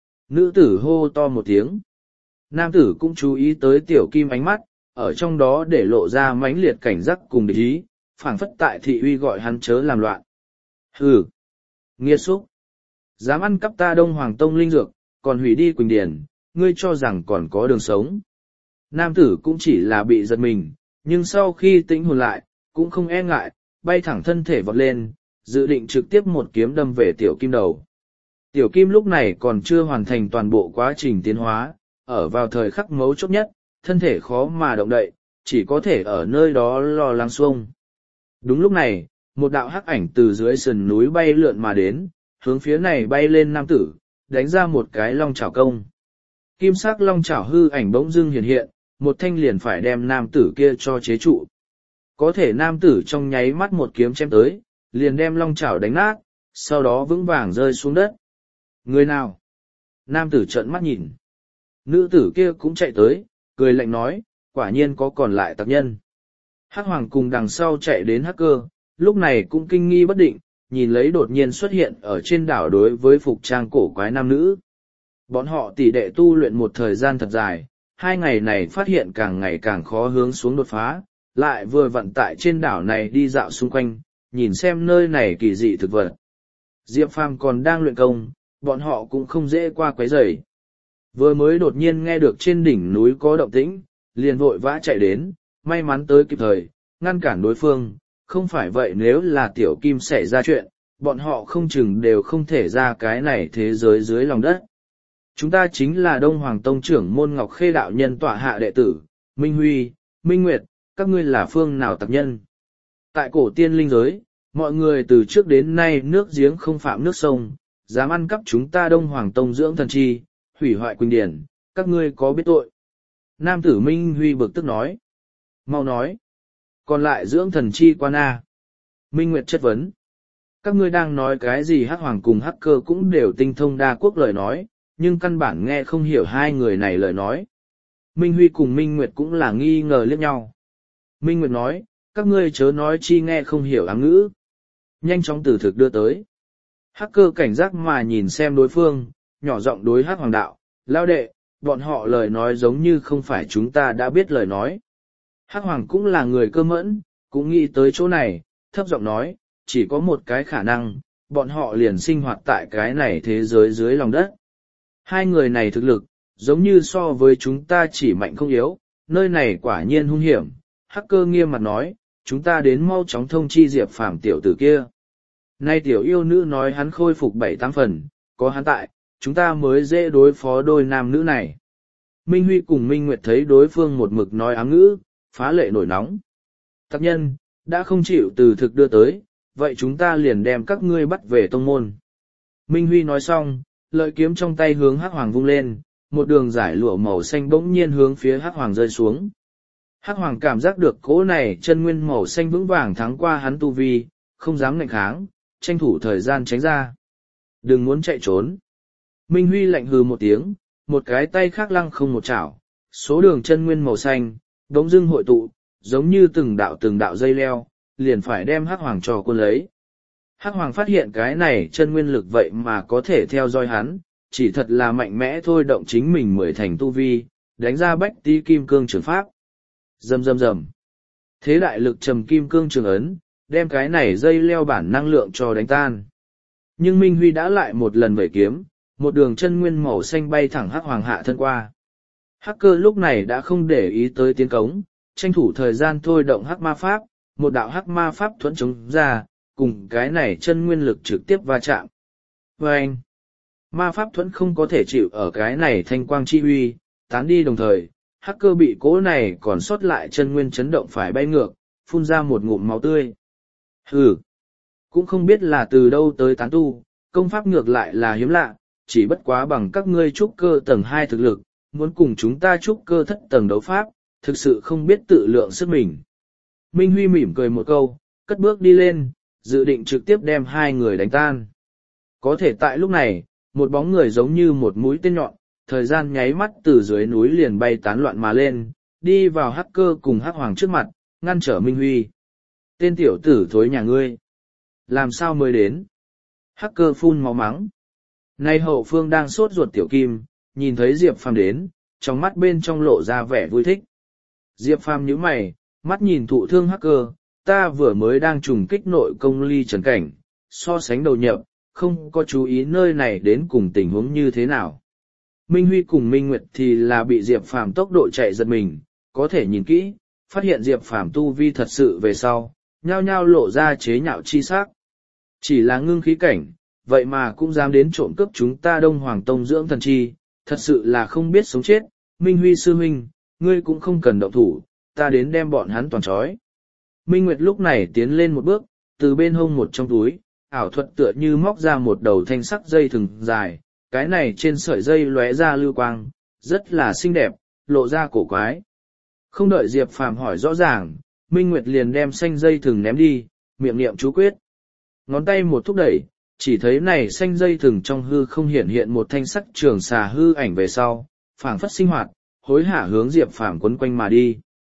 Nữ tử hô to một tiếng. Nam tử cũng chú ý tới tiểu kim ánh mắt, ở trong đó để lộ ra mãnh liệt cảnh giác cùng địch ý, phảng phất tại thị uy gọi hắn chớ làm loạn. Hừ! Nghiệt xúc! Dám ăn cắp ta Đông Hoàng Tông linh dược, còn hủy đi Quỳnh Điển, ngươi cho rằng còn có đường sống. Nam tử cũng chỉ là bị giật mình, nhưng sau khi tĩnh hồn lại, cũng không e ngại, bay thẳng thân thể vọt lên, dự định trực tiếp một kiếm đâm về tiểu kim đầu. Tiểu kim lúc này còn chưa hoàn thành toàn bộ quá trình tiến hóa, ở vào thời khắc mấu chốt nhất, thân thể khó mà động đậy, chỉ có thể ở nơi đó lo lắng xuông. Đúng lúc này, một đạo hắc ảnh từ dưới sườn núi bay lượn mà đến, hướng phía này bay lên nam tử, đánh ra một cái long chảo công. Kim sắc long chảo hư ảnh bỗng dưng hiện hiện, một thanh liền phải đem nam tử kia cho chế trụ. Có thể nam tử trong nháy mắt một kiếm chém tới, liền đem long chảo đánh nát, sau đó vững vàng rơi xuống đất. Người nào? Nam tử trợn mắt nhìn. Nữ tử kia cũng chạy tới, cười lạnh nói, quả nhiên có còn lại tặc nhân. Hắc Hoàng cùng đằng sau chạy đến hacker, lúc này cũng kinh nghi bất định, nhìn lấy đột nhiên xuất hiện ở trên đảo đối với phục trang cổ quái nam nữ. Bọn họ tỉ đệ tu luyện một thời gian thật dài, hai ngày này phát hiện càng ngày càng khó hướng xuống đột phá, lại vừa vận tại trên đảo này đi dạo xung quanh, nhìn xem nơi này kỳ dị thực vật. Diệp Phàm còn đang luyện công, bọn họ cũng không dễ qua quấy rầy. Vừa mới đột nhiên nghe được trên đỉnh núi có động tĩnh, liền vội vã chạy đến, may mắn tới kịp thời, ngăn cản đối phương, không phải vậy nếu là tiểu kim xảy ra chuyện, bọn họ không chừng đều không thể ra cái này thế giới dưới lòng đất. Chúng ta chính là Đông Hoàng Tông trưởng môn Ngọc Khê đạo nhân tọa hạ đệ tử, Minh Huy, Minh Nguyệt, các ngươi là phương nào tặc nhân. Tại cổ tiên linh giới, mọi người từ trước đến nay nước giếng không phạm nước sông, dám ăn cắp chúng ta Đông Hoàng Tông dưỡng thần chi, hủy hoại Quỳnh Điển, các ngươi có biết tội. Nam tử Minh Huy bực tức nói. Mau nói. Còn lại dưỡng thần chi quan A. Minh Nguyệt chất vấn. Các ngươi đang nói cái gì? Hắc Hoàng cùng Hacker cũng đều tinh thông đa quốc lời nói, nhưng căn bản nghe không hiểu hai người này lời nói. Minh Huy cùng Minh Nguyệt cũng là nghi ngờ liếc nhau. Minh Nguyệt nói, các ngươi chớ nói chi nghe không hiểu ám ngữ. Nhanh chóng từ thực đưa tới. Hacker cảnh giác mà nhìn xem đối phương, nhỏ giọng đối Hắc Hoàng đạo, lao đệ, bọn họ lời nói giống như không phải chúng ta đã biết lời nói. Hắc Hoàng cũng là người cơ mẫn, cũng nghĩ tới chỗ này, thấp giọng nói, chỉ có một cái khả năng, bọn họ liền sinh hoạt tại cái này thế giới dưới lòng đất. Hai người này thực lực, giống như so với chúng ta chỉ mạnh không yếu, nơi này quả nhiên hung hiểm. Hacker nghiêm mặt nói, chúng ta đến mau chóng thông chi Diệp Phàm tiểu tử kia. Nay tiểu yêu nữ nói hắn khôi phục bảy tám phần, có hắn tại, chúng ta mới dễ đối phó đôi nam nữ này. Minh Huy cùng Minh Nguyệt thấy đối phương một mực nói ám ngữ, phá lệ nổi nóng. Tặc nhân, đã không chịu từ thực đưa tới, vậy chúng ta liền đem các ngươi bắt về tông môn. Minh Huy nói xong, lợi kiếm trong tay hướng Hắc Hoàng vung lên, một đường giải lụa màu xanh bỗng nhiên hướng phía Hắc Hoàng rơi xuống. Hắc Hoàng cảm giác được cỗ này chân nguyên màu xanh vững vàng thắng qua hắn tu vi, không dám nghênh kháng, tranh thủ thời gian tránh ra. Đừng muốn chạy trốn. Minh Huy lạnh hừ một tiếng, một cái tay khác lăng không một chảo, số đường chân nguyên màu xanh, đống dưng hội tụ, giống như từng đạo từng đạo dây leo, liền phải đem Hắc Hoàng trò quân lấy. Hắc Hoàng phát hiện cái này chân nguyên lực vậy mà có thể theo dõi hắn, chỉ thật là mạnh mẽ thôi động chính mình mười thành tu vi, đánh ra bách tí kim cương trường pháp. Rầm rầm rầm. Thế đại lực trầm kim cương trường ấn, đem cái này dây leo bản năng lượng cho đánh tan. Nhưng Minh Huy đã lại một lần vẩy kiếm, một đường chân nguyên màu xanh bay thẳng Hắc Hoàng hạ thân qua. Hacker lúc này đã không để ý tới tiến cống, tranh thủ thời gian thôi động Hắc Ma Pháp, một đạo Hắc Ma Pháp thuẫn chống ra, cùng cái này chân nguyên lực trực tiếp va chạm. Và anh, ma pháp thuẫn không có thể chịu ở cái này thanh quang chi huy, tán đi đồng thời, Hacker bị cố này còn sót lại chân nguyên chấn động phải bay ngược, phun ra một ngụm máu tươi. Hừ, cũng không biết là từ đâu tới tán tu, công pháp ngược lại là hiếm lạ, chỉ bất quá bằng các ngươi trúc cơ tầng hai thực lực, muốn cùng chúng ta trúc cơ thất tầng đấu pháp, thực sự không biết tự lượng sức mình. Minh Huy mỉm cười một câu, cất bước đi lên, dự định trực tiếp đem hai người đánh tan. Có thể tại lúc này, một bóng người giống như một mũi tên nhọn, thời gian nháy mắt từ dưới núi liền bay tán loạn mà lên, đi vào Hacker cùng Hắc Hoàng trước mặt, ngăn trở Minh Huy. Tên tiểu tử thối nhà ngươi. Làm sao mới đến? Hacker phun máu mắng. Nay hậu phương đang sốt ruột tiểu kim, nhìn thấy Diệp Phàm đến, trong mắt bên trong lộ ra vẻ vui thích. Diệp Phàm nhíu mày, mắt nhìn thụ thương Hacker, ta vừa mới đang trùng kích nội công ly trần cảnh, so sánh đầu nhập, không có chú ý nơi này đến cùng tình huống như thế nào. Minh Huy cùng Minh Nguyệt thì là bị Diệp Phàm tốc độ chạy giật mình, có thể nhìn kỹ, phát hiện Diệp Phàm tu vi thật sự về sau, nhao nhao lộ ra chế nhạo chi sắc. Chỉ là ngưng khí cảnh, vậy mà cũng dám đến trộm cướp chúng ta Đông Hoàng Tông dưỡng thần chi, thật sự là không biết sống chết. Minh Huy sư huynh, ngươi cũng không cần động thủ, ta đến đem bọn hắn toàn trói. Minh Nguyệt lúc này tiến lên một bước, từ bên hông một trong túi, ảo thuật tựa như móc ra một đầu thanh sắc dây thừng dài, cái này trên sợi dây lóe ra lưu quang, rất là xinh đẹp, lộ ra cổ quái. Không đợi Diệp Phàm hỏi rõ ràng, Minh Nguyệt liền đem xanh dây thừng ném đi, miệng niệm chú quyết. Ngón tay một thúc đẩy, chỉ thấy này xanh dây thừng trong hư không hiện hiện một thanh sắc trường xà hư ảnh về sau, phảng phất sinh hoạt, hối hả hướng Diệp Phàm quấn quanh mà đi.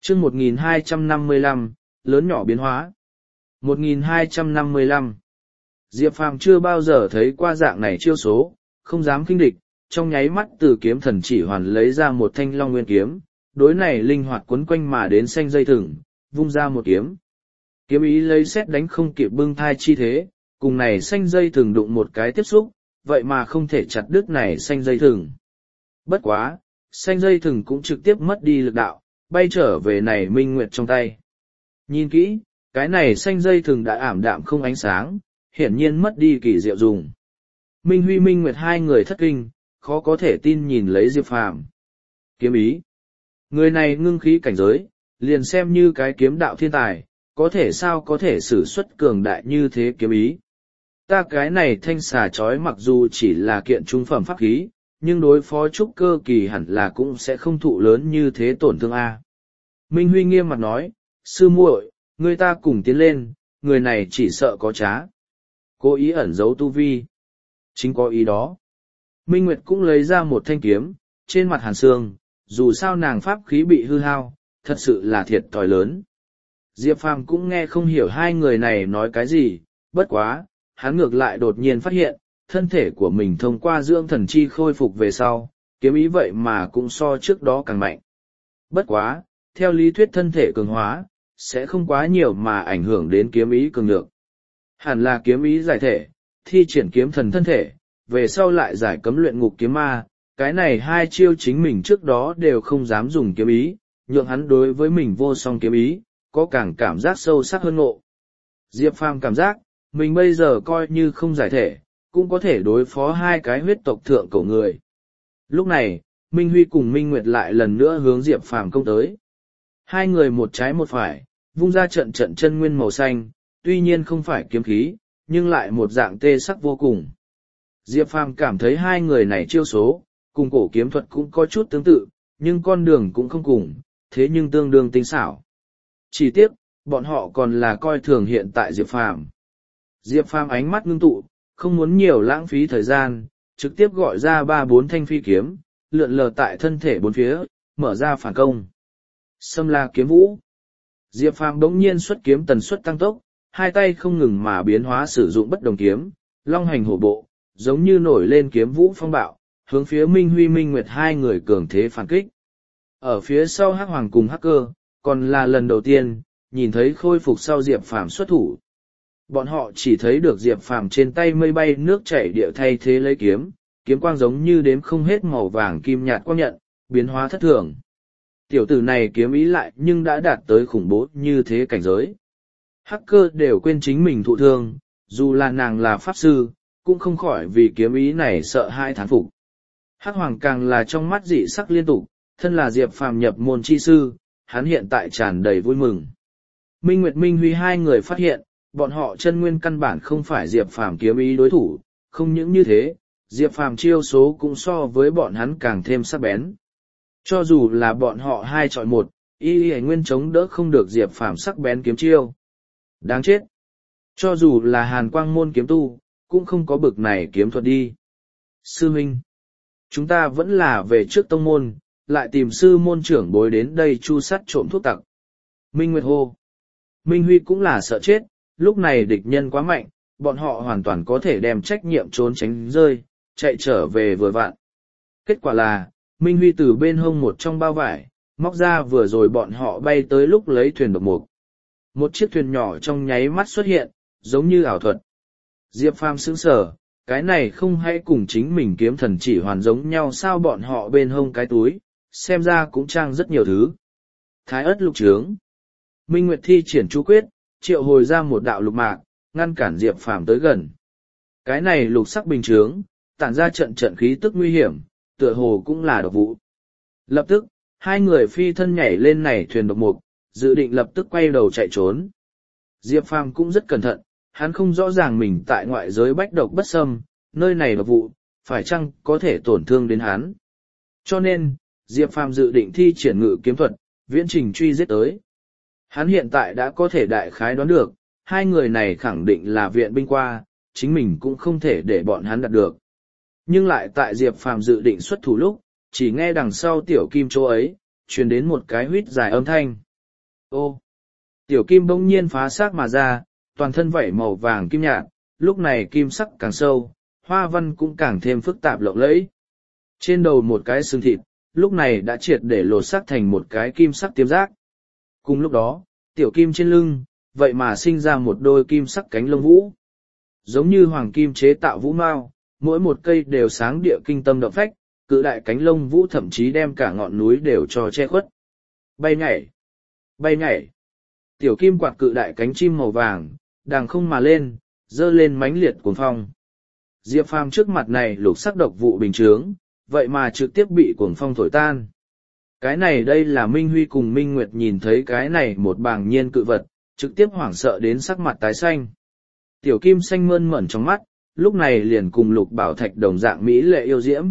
chương một nghìn hai trăm năm mươi lăm, lớn nhỏ biến hóa. một nghìn hai trăm năm mươi lăm. Diệp Phàm chưa bao giờ thấy qua dạng này chiêu số, không dám khinh địch, trong nháy mắt từ kiếm thần chỉ hoàn lấy ra một thanh long nguyên kiếm, đối này linh hoạt quấn quanh mà đến xanh dây thừng, vung ra một kiếm. Kiếm ý lấy xét đánh không kịp bưng thai chi thế, cùng này xanh dây thừng đụng một cái tiếp xúc, vậy mà không thể chặt đứt này xanh dây thừng. Bất quá, xanh dây thừng cũng trực tiếp mất đi lực đạo, bay trở về này Minh Nguyệt trong tay. Nhìn kỹ, cái này xanh dây thừng đã ảm đạm không ánh sáng, hiển nhiên mất đi kỳ diệu dùng. Minh Huy Minh Nguyệt hai người thất kinh, khó có thể tin nhìn lấy Diệp Phàm. Kiếm ý. Người này ngưng khí cảnh giới, liền xem như cái kiếm đạo thiên tài, có thể sao có thể sử xuất cường đại như thế kiếm ý. Ta cái này thanh xà chói mặc dù chỉ là kiện trung phẩm pháp khí, nhưng đối phó trúc cơ kỳ hẳn là cũng sẽ không thụ lớn như thế tổn thương a. Minh Huy nghiêm mặt nói, sư muội, người ta cùng tiến lên, người này chỉ sợ có trá. Cố ý ẩn giấu tu vi. Chính có ý đó. Minh Nguyệt cũng lấy ra một thanh kiếm, trên mặt hàn xương, dù sao nàng pháp khí bị hư hao, thật sự là thiệt thòi lớn. Diệp Phàm cũng nghe không hiểu hai người này nói cái gì, bất quá, hắn ngược lại đột nhiên phát hiện, thân thể của mình thông qua dưỡng thần chi khôi phục về sau, kiếm ý vậy mà cũng so trước đó càng mạnh. Bất quá, theo lý thuyết thân thể cường hóa, sẽ không quá nhiều mà ảnh hưởng đến kiếm ý cường lượng. Hẳn là kiếm ý giải thể, thi triển kiếm thần thân thể, về sau lại giải cấm luyện ngục kiếm ma, cái này hai chiêu chính mình trước đó đều không dám dùng kiếm ý, nhượng hắn đối với mình vô song kiếm ý, có càng cảm giác sâu sắc hơn ngộ. Diệp Phàm cảm giác, mình bây giờ coi như không giải thể, cũng có thể đối phó hai cái huyết tộc thượng cổ người. Lúc này, Minh Huy cùng Minh Nguyệt lại lần nữa hướng Diệp Phàm công tới. Hai người một trái một phải, vung ra trận trận chân nguyên màu xanh, tuy nhiên không phải kiếm khí, nhưng lại một dạng tê sắc vô cùng. Diệp Phàm cảm thấy hai người này chiêu số, cùng cổ kiếm thuật cũng có chút tương tự, nhưng con đường cũng không cùng, thế nhưng tương đương tinh xảo. Chỉ tiếc, bọn họ còn là coi thường hiện tại Diệp Phàm. Diệp Phàm ánh mắt ngưng tụ, không muốn nhiều lãng phí thời gian, trực tiếp gọi ra ba bốn thanh phi kiếm, lượn lờ tại thân thể bốn phía, mở ra phản công. Xâm La kiếm vũ. Diệp Phàm bỗng nhiên xuất kiếm tần suất tăng tốc, hai tay không ngừng mà biến hóa sử dụng bất đồng kiếm, long hành hổ bộ, giống như nổi lên kiếm vũ phong bạo, hướng phía Minh Huy Minh Nguyệt hai người cường thế phản kích. Ở phía sau Hắc Hoàng cùng Hắc Cơ, còn là lần đầu tiên, nhìn thấy khôi phục sau Diệp Phàm xuất thủ. Bọn họ chỉ thấy được Diệp Phàm trên tay mây bay nước chảy địa thay thế lấy kiếm, kiếm quang giống như đếm không hết màu vàng kim nhạt quang nhận, biến hóa thất thường. Tiểu tử này kiếm ý lại nhưng đã đạt tới khủng bố như thế cảnh giới. Hắc Cơ đều quên chính mình thụ thương, dù là nàng là pháp sư, cũng không khỏi vì kiếm ý này sợ hãi thán phục. Hắc Hoàng càng là trong mắt dị sắc liên tục, thân là Diệp Phàm nhập môn chi sư, hắn hiện tại tràn đầy vui mừng. Minh Nguyệt Minh Huy hai người phát hiện, bọn họ chân nguyên căn bản không phải Diệp Phàm kiếm ý đối thủ, không những như thế, Diệp Phàm chiêu số cũng so với bọn hắn càng thêm sắc bén. Cho dù là bọn họ hai chọi một, y y nguyên chống đỡ không được Diệp Phàm sắc bén kiếm chiêu. Đáng chết! Cho dù là Hàn Quang môn kiếm tu, cũng không có bực này kiếm thuật đi. Sư Minh! Chúng ta vẫn là về trước tông môn, lại tìm sư môn trưởng bối đến đây chu sắt trộm thuốc tặc. Minh Nguyệt hô! Minh Huy cũng là sợ chết, lúc này địch nhân quá mạnh, bọn họ hoàn toàn có thể đem trách nhiệm trốn tránh rơi, chạy trở về vừa vặn. Kết quả là, Minh Huy từ bên hông một trong bao vải, móc ra vừa rồi bọn họ bay tới lúc lấy thuyền độc mục. Một chiếc thuyền nhỏ trong nháy mắt xuất hiện, giống như ảo thuật. Diệp Phàm sững sờ, cái này không hay cùng chính mình kiếm thần chỉ hoàn giống nhau sao bọn họ bên hông cái túi, xem ra cũng trang rất nhiều thứ. Thái ớt lục trướng. Minh Nguyệt thi triển chú quyết, triệu hồi ra một đạo lục mạc, ngăn cản Diệp Phàm tới gần. Cái này lục sắc bình trướng, tản ra trận trận khí tức nguy hiểm, tựa hồ cũng là độc vụ. Lập tức, hai người phi thân nhảy lên này thuyền độc mục, dự định lập tức quay đầu chạy trốn. Diệp Phàm cũng rất cẩn thận, hắn không rõ ràng mình tại ngoại giới bách độc bất xâm, nơi này độc vụ, phải chăng có thể tổn thương đến hắn. Cho nên, Diệp Phàm dự định thi triển ngự kiếm thuật, viễn trình truy giết tới. Hắn hiện tại đã có thể đại khái đoán được, hai người này khẳng định là viện binh qua, chính mình cũng không thể để bọn hắn đạt được. Nhưng lại tại Diệp Phàm dự định xuất thủ lúc, chỉ nghe đằng sau tiểu kim chỗ ấy, truyền đến một cái huýt dài âm thanh. Ô! Tiểu kim bỗng nhiên phá xác mà ra, toàn thân vảy màu vàng kim nhạt, lúc này kim sắc càng sâu, hoa văn cũng càng thêm phức tạp lộng lẫy. Trên đầu một cái xương thịt, lúc này đã triệt để lột xác thành một cái kim sắc tiêm giác. Cùng lúc đó, tiểu kim trên lưng, vậy mà sinh ra một đôi kim sắc cánh lông vũ. Giống như hoàng kim chế tạo vũ mao, mỗi một cây đều sáng địa kinh tâm động phách, cự đại cánh lông vũ thậm chí đem cả ngọn núi đều cho che khuất. Bay nhảy, bay nhảy. Tiểu kim quạt cự đại cánh chim màu vàng, đàng không mà lên, dơ lên mãnh liệt cuồng phong. Diệp Phàm trước mặt này lục sắc độc vụ bình chướng, vậy mà trực tiếp bị cuồng phong thổi tan. Cái này đây là Minh Huy cùng Minh Nguyệt nhìn thấy cái này một bảng nhiên cự vật, trực tiếp hoảng sợ đến sắc mặt tái xanh. Tiểu kim xanh mơn mởn trong mắt, lúc này liền cùng lục bảo thạch đồng dạng mỹ lệ yêu diễm.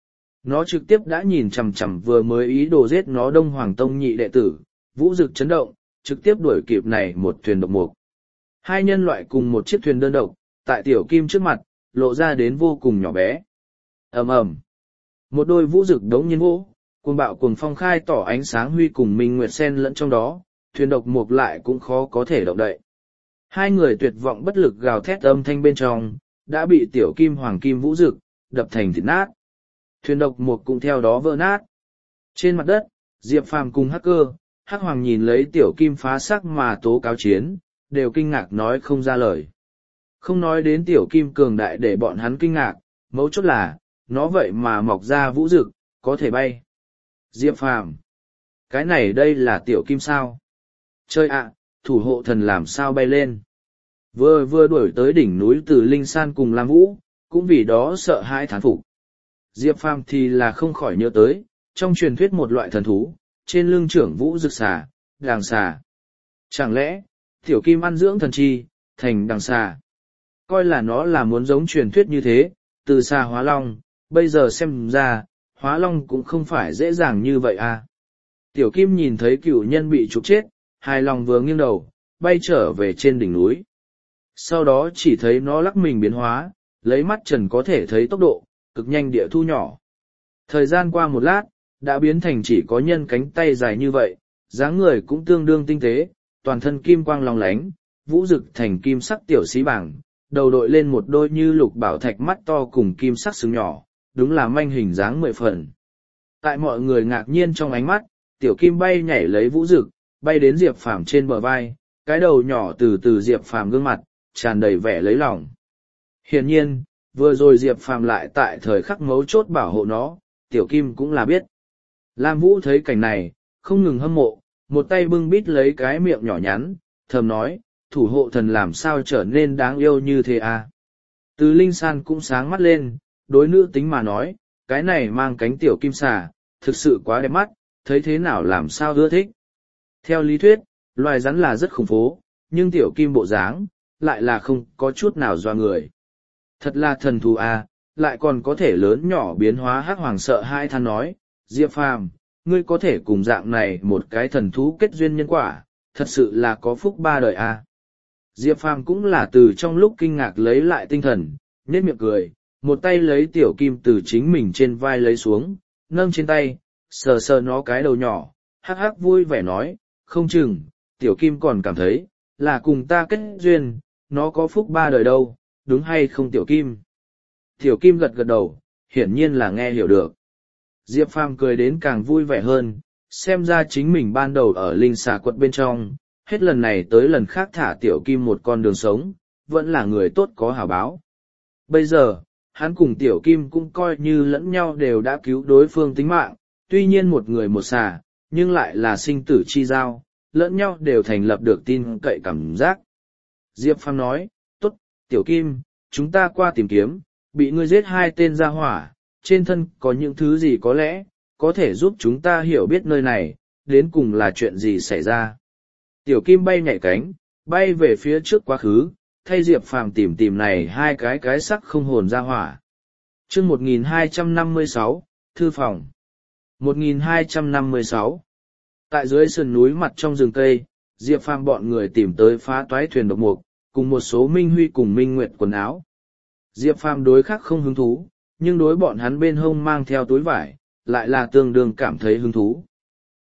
Nó trực tiếp đã nhìn chằm chằm vừa mới ý đồ giết nó Đông Hoàng Tông nhị đệ tử, vũ rực chấn động, trực tiếp đuổi kịp này một thuyền độc mục. Hai nhân loại cùng một chiếc thuyền đơn độc, tại tiểu kim trước mặt, lộ ra đến vô cùng nhỏ bé. Ầm ầm, một đôi vũ rực đống nhiên vỗ, cuồng bạo cuồng phong khai tỏ ánh sáng huy cùng Minh Nguyệt xen lẫn trong đó, thuyền độc mục lại cũng khó có thể động đậy. Hai người tuyệt vọng bất lực gào thét âm thanh bên trong, đã bị tiểu kim hoàng kim vũ rực đập thành thịt nát. Thuyền độc mục cũng theo đó vỡ nát. Trên mặt đất, Diệp Phàm cùng Hacker, Hắc Hoàng nhìn lấy tiểu kim phá xác mà tố cáo chiến, đều kinh ngạc nói không ra lời. Không nói đến tiểu kim cường đại để bọn hắn kinh ngạc, mấu chốt là, nó vậy mà mọc ra vũ rực, có thể bay. Diệp Phàm, cái này đây là tiểu kim sao? Chơi ạ, thủ hộ thần làm sao bay lên? Vừa vừa đuổi tới đỉnh núi từ Linh San cùng Lam Vũ, cũng vì đó sợ hãi thán phục. Diệp Phàm thì là không khỏi nhớ tới, trong truyền thuyết một loại thần thú, trên lưng trưởng vũ rực xà, đàng xà. Chẳng lẽ, tiểu kim ăn dưỡng thần chi, thành đằng xà? Coi là nó là muốn giống truyền thuyết như thế, từ xà hóa long, bây giờ xem ra, hóa long cũng không phải dễ dàng như vậy à. Tiểu kim nhìn thấy cựu nhân bị trục chết, hài lòng vừa nghiêng đầu, bay trở về trên đỉnh núi. Sau đó chỉ thấy nó lắc mình biến hóa, lấy mắt trần có thể thấy tốc độ, cực nhanh địa thu nhỏ. Thời gian qua một lát, đã biến thành chỉ có nhân cánh tay dài như vậy, dáng người cũng tương đương tinh tế, toàn thân kim quang long lánh, vũ rực thành kim sắc tiểu xí bảng, đầu đội lên một đôi như lục bảo thạch mắt to cùng kim sắc sừng nhỏ, đúng là manh hình dáng mười phần. Tại mọi người ngạc nhiên trong ánh mắt, tiểu kim bay nhảy lấy vũ rực, bay đến Diệp Phàm trên bờ vai, cái đầu nhỏ từ từ Diệp Phàm gương mặt, tràn đầy vẻ lấy lòng. Hiển nhiên, vừa rồi Diệp Phàm lại tại thời khắc mấu chốt bảo hộ nó, tiểu kim cũng là biết. Lam Vũ thấy cảnh này, không ngừng hâm mộ, một tay bưng bít lấy cái miệng nhỏ nhắn, thầm nói, thủ hộ thần làm sao trở nên đáng yêu như thế à. Từ Linh San cũng sáng mắt lên, đối nữ tính mà nói, cái này mang cánh tiểu kim xà, thực sự quá đẹp mắt, thấy thế nào làm sao ưa thích. Theo lý thuyết, loài rắn là rất khủng phố, nhưng tiểu kim bộ dáng, lại là không có chút nào doa người. Thật là thần thú à, lại còn có thể lớn nhỏ biến hóa. Hắc Hoàng sợ hai than nói, Diệp Phàm, ngươi có thể cùng dạng này một cái thần thú kết duyên nhân quả, thật sự là có phúc ba đời à. Diệp Phàm cũng là từ trong lúc kinh ngạc lấy lại tinh thần, nhếch miệng cười, một tay lấy tiểu kim từ chính mình trên vai lấy xuống, nâng trên tay, sờ sờ nó cái đầu nhỏ, hắc hắc vui vẻ nói, không chừng, tiểu kim còn cảm thấy, là cùng ta kết duyên, nó có phúc ba đời đâu, đúng hay không tiểu kim? Tiểu kim gật gật đầu, hiển nhiên là nghe hiểu được. Diệp Phàm cười đến càng vui vẻ hơn, xem ra chính mình ban đầu ở linh xà quật bên trong, hết lần này tới lần khác thả tiểu kim một con đường sống, vẫn là người tốt có hảo báo. Bây giờ, hắn cùng tiểu kim cũng coi như lẫn nhau đều đã cứu đối phương tính mạng, tuy nhiên một người một xà, nhưng lại là sinh tử chi giao, lẫn nhau đều thành lập được tin cậy cảm giác. Diệp Phàm nói, tốt, tiểu kim, chúng ta qua tìm kiếm, bị ngươi giết hai tên gia hỏa, trên thân có những thứ gì có lẽ, có thể giúp chúng ta hiểu biết nơi này, đến cùng là chuyện gì xảy ra. Tiểu kim bay nhảy cánh, bay về phía trước quá khứ, thay Diệp Phàm tìm tìm này hai cái cái sắc không hồn gia hỏa. Chương một nghìn hai trăm năm mươi sáu, Thư phòng. một nghìn hai trăm năm mươi sáu. Tại dưới sườn núi mặt trong rừng cây, Diệp Phàm bọn người tìm tới phá toái thuyền độc mục, cùng một số Minh Huy cùng Minh Nguyệt quần áo. Diệp Phàm đối khác không hứng thú, nhưng đối bọn hắn bên hông mang theo túi vải, lại là tương đương cảm thấy hứng thú.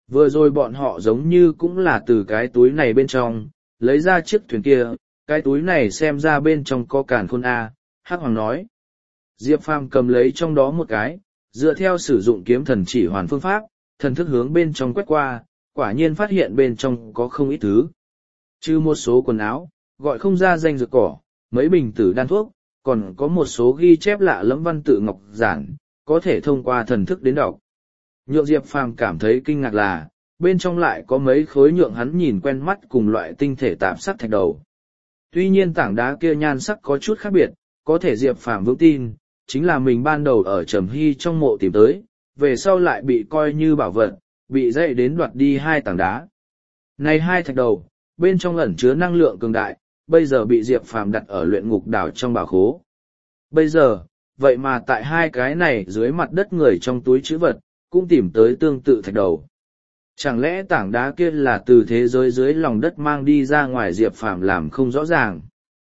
Vừa rồi bọn họ giống như cũng là từ cái túi này bên trong, lấy ra chiếc thuyền kia, cái túi này xem ra bên trong có càn khôn A, Hắc Hoàng nói. Diệp Phàm cầm lấy trong đó một cái, dựa theo sử dụng kiếm thần chỉ hoàn phương pháp, thần thức hướng bên trong quét qua, quả nhiên phát hiện bên trong có không ít thứ. Trừ một số quần áo, gọi không ra danh dược cỏ, mấy bình tử đan thuốc, còn có một số ghi chép lạ lẫm văn tự ngọc giản, có thể thông qua thần thức đến đọc. Nhượng Diệp Phàm cảm thấy kinh ngạc là, bên trong lại có mấy khối nhượng hắn nhìn quen mắt cùng loại tinh thể tạp sắc thạch đầu. Tuy nhiên tảng đá kia nhan sắc có chút khác biệt, có thể Diệp Phàm vững tin, chính là mình ban đầu ở Trầm Hy trong mộ tìm tới, về sau lại bị coi như bảo vật, bị dậy đến đoạt đi hai tảng đá. Này hai thạch đầu, bên trong ẩn chứa năng lượng cường đại, bây giờ bị Diệp Phàm đặt ở luyện ngục đảo trong bảo khố. Bây giờ, vậy mà tại hai cái này dưới mặt đất người trong túi trữ vật, cũng tìm tới tương tự thạch đầu. Chẳng lẽ tảng đá kia là từ thế giới dưới lòng đất mang đi ra ngoài Diệp Phàm làm không rõ ràng.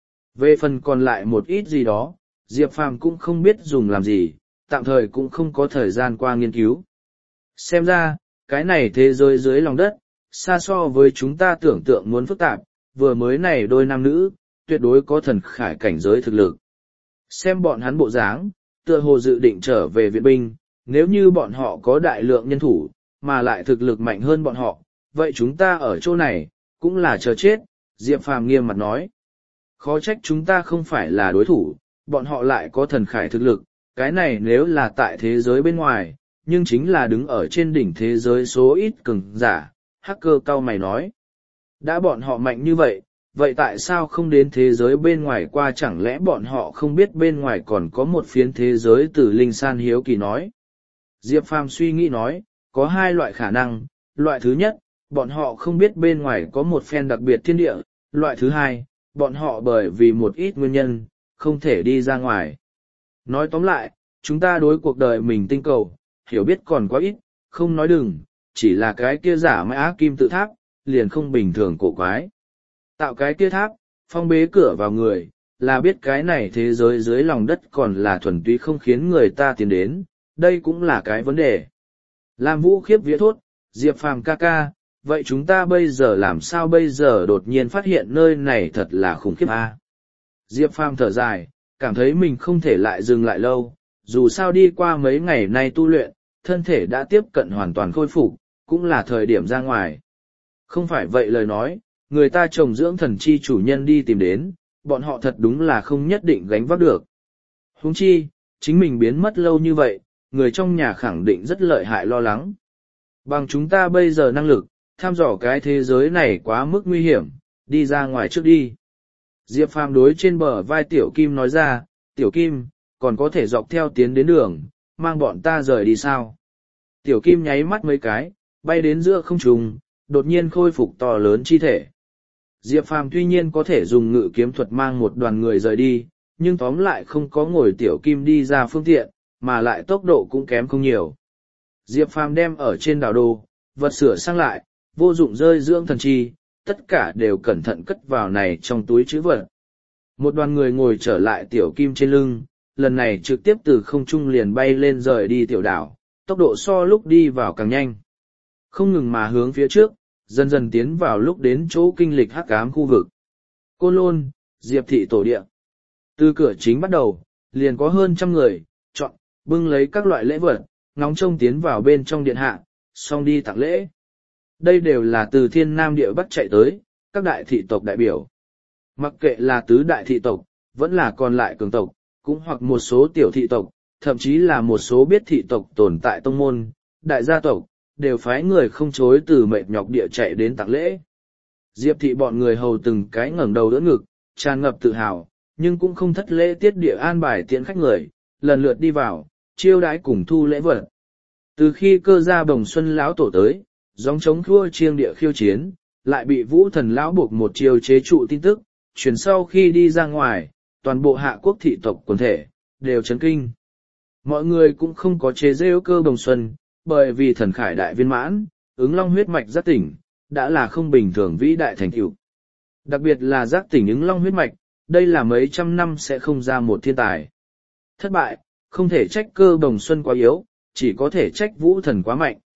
Về phần còn lại một ít gì đó, Diệp Phàm cũng không biết dùng làm gì, tạm thời cũng không có thời gian qua nghiên cứu. Xem ra, cái này thế giới dưới lòng đất, xa so với chúng ta tưởng tượng muốn phức tạp, vừa mới này đôi nam nữ, tuyệt đối có thần khải cảnh giới thực lực. Xem bọn hắn bộ dáng, tựa hồ dự định trở về viện binh, nếu như bọn họ có đại lượng nhân thủ, mà lại thực lực mạnh hơn bọn họ, vậy chúng ta ở chỗ này, cũng là chờ chết, Diệp Phàm nghiêm mặt nói. Khó trách chúng ta không phải là đối thủ, bọn họ lại có thần khải thực lực, cái này nếu là tại thế giới bên ngoài, nhưng chính là đứng ở trên đỉnh thế giới số ít cường giả, hacker cao mày nói. Đã bọn họ mạnh như vậy, vậy tại sao không đến thế giới bên ngoài qua, chẳng lẽ bọn họ không biết bên ngoài còn có một phiến thế giới? Từ Linh San hiếu kỳ nói. Diệp Phàm suy nghĩ nói, có hai loại khả năng, loại thứ nhất, bọn họ không biết bên ngoài có một phen đặc biệt thiên địa, loại thứ hai, bọn họ bởi vì một ít nguyên nhân, không thể đi ra ngoài. Nói tóm lại, chúng ta đối cuộc đời mình tinh cầu, hiểu biết còn quá ít, không nói đừng, chỉ là cái kia giả mã kim tự tháp, liền không bình thường cổ quái. Tạo cái kia tháp, phong bế cửa vào người, là biết cái này thế giới dưới lòng đất còn là thuần túy không khiến người ta tiến đến, đây cũng là cái vấn đề. Lam Vũ khiếp vía thốt, Diệp Phàm ca ca, vậy chúng ta bây giờ làm sao bây giờ đột nhiên phát hiện nơi này thật là khủng khiếp a. Diệp Phàm thở dài, cảm thấy mình không thể lại dừng lại lâu, dù sao đi qua mấy ngày nay tu luyện, thân thể đã tiếp cận hoàn toàn khôi phục, cũng là thời điểm ra ngoài. Không phải vậy lời nói, người ta trồng dưỡng thần chi chủ nhân đi tìm đến, bọn họ thật đúng là không nhất định gánh vác được. Huống chi, chính mình biến mất lâu như vậy, người trong nhà khẳng định rất lợi hại lo lắng. Bằng chúng ta bây giờ năng lực, tham dò cái thế giới này quá mức nguy hiểm, đi ra ngoài trước đi. Diệp Phàm đối trên bờ vai Tiểu Kim nói ra, Tiểu Kim, còn có thể dọc theo tiến đến đường, mang bọn ta rời đi sao? Tiểu Kim nháy mắt mấy cái, bay đến giữa không trung, đột nhiên khôi phục to lớn chi thể. Diệp Phàm tuy nhiên có thể dùng ngự kiếm thuật mang một đoàn người rời đi, nhưng tóm lại không có ngồi Tiểu Kim đi ra phương tiện, mà lại tốc độ cũng kém không nhiều. Diệp Phàm đem ở trên đảo đồ, vật sửa sang lại, vô dụng rơi dưỡng thần chi, tất cả đều cẩn thận cất vào này trong túi trữ vật. Một đoàn người ngồi trở lại Tiểu Kim trên lưng, lần này trực tiếp từ không trung liền bay lên rời đi tiểu đảo, tốc độ so lúc đi vào càng nhanh. Không ngừng mà hướng phía trước, dần dần tiến vào lúc đến chỗ kinh lịch hắc ám khu vực. Côn Lôn, Diệp thị tổ địa. Từ cửa chính bắt đầu, liền có hơn trăm người, chọn, bưng lấy các loại lễ vật, ngóng trông tiến vào bên trong điện hạ, xong đi tặng lễ. Đây đều là từ thiên nam địa bắc chạy tới, các đại thị tộc đại biểu. Mặc kệ là tứ đại thị tộc, vẫn là còn lại cường tộc, cũng hoặc một số tiểu thị tộc, thậm chí là một số biết thị tộc tồn tại tông môn, đại gia tộc, đều phái người không chối từ mệt nhọc địa chạy đến tặng lễ. Diệp thị bọn người hầu từng cái ngẩng đầu đỡ ngực, tràn ngập tự hào, nhưng cũng không thất lễ tiết địa an bài tiễn khách người, lần lượt đi vào, chiêu đãi cùng thu lễ vật. Từ khi cơ gia bồng xuân lão tổ tới, gióng chống khua chiêng địa khiêu chiến, lại bị vũ thần lão buộc một chiêu chế trụ tin tức, chuyển sau khi đi ra ngoài, toàn bộ hạ quốc thị tộc quần thể, đều chấn kinh. Mọi người cũng không có chế rêu cơ bồng xuân, bởi vì thần khải đại viên mãn, ứng long huyết mạch giác tỉnh, đã là không bình thường vĩ đại thành tựu. Đặc biệt là giác tỉnh ứng long huyết mạch, đây là mấy trăm năm sẽ không ra một thiên tài. Thất bại, không thể trách cơ bồng xuân quá yếu, chỉ có thể trách vũ thần quá mạnh.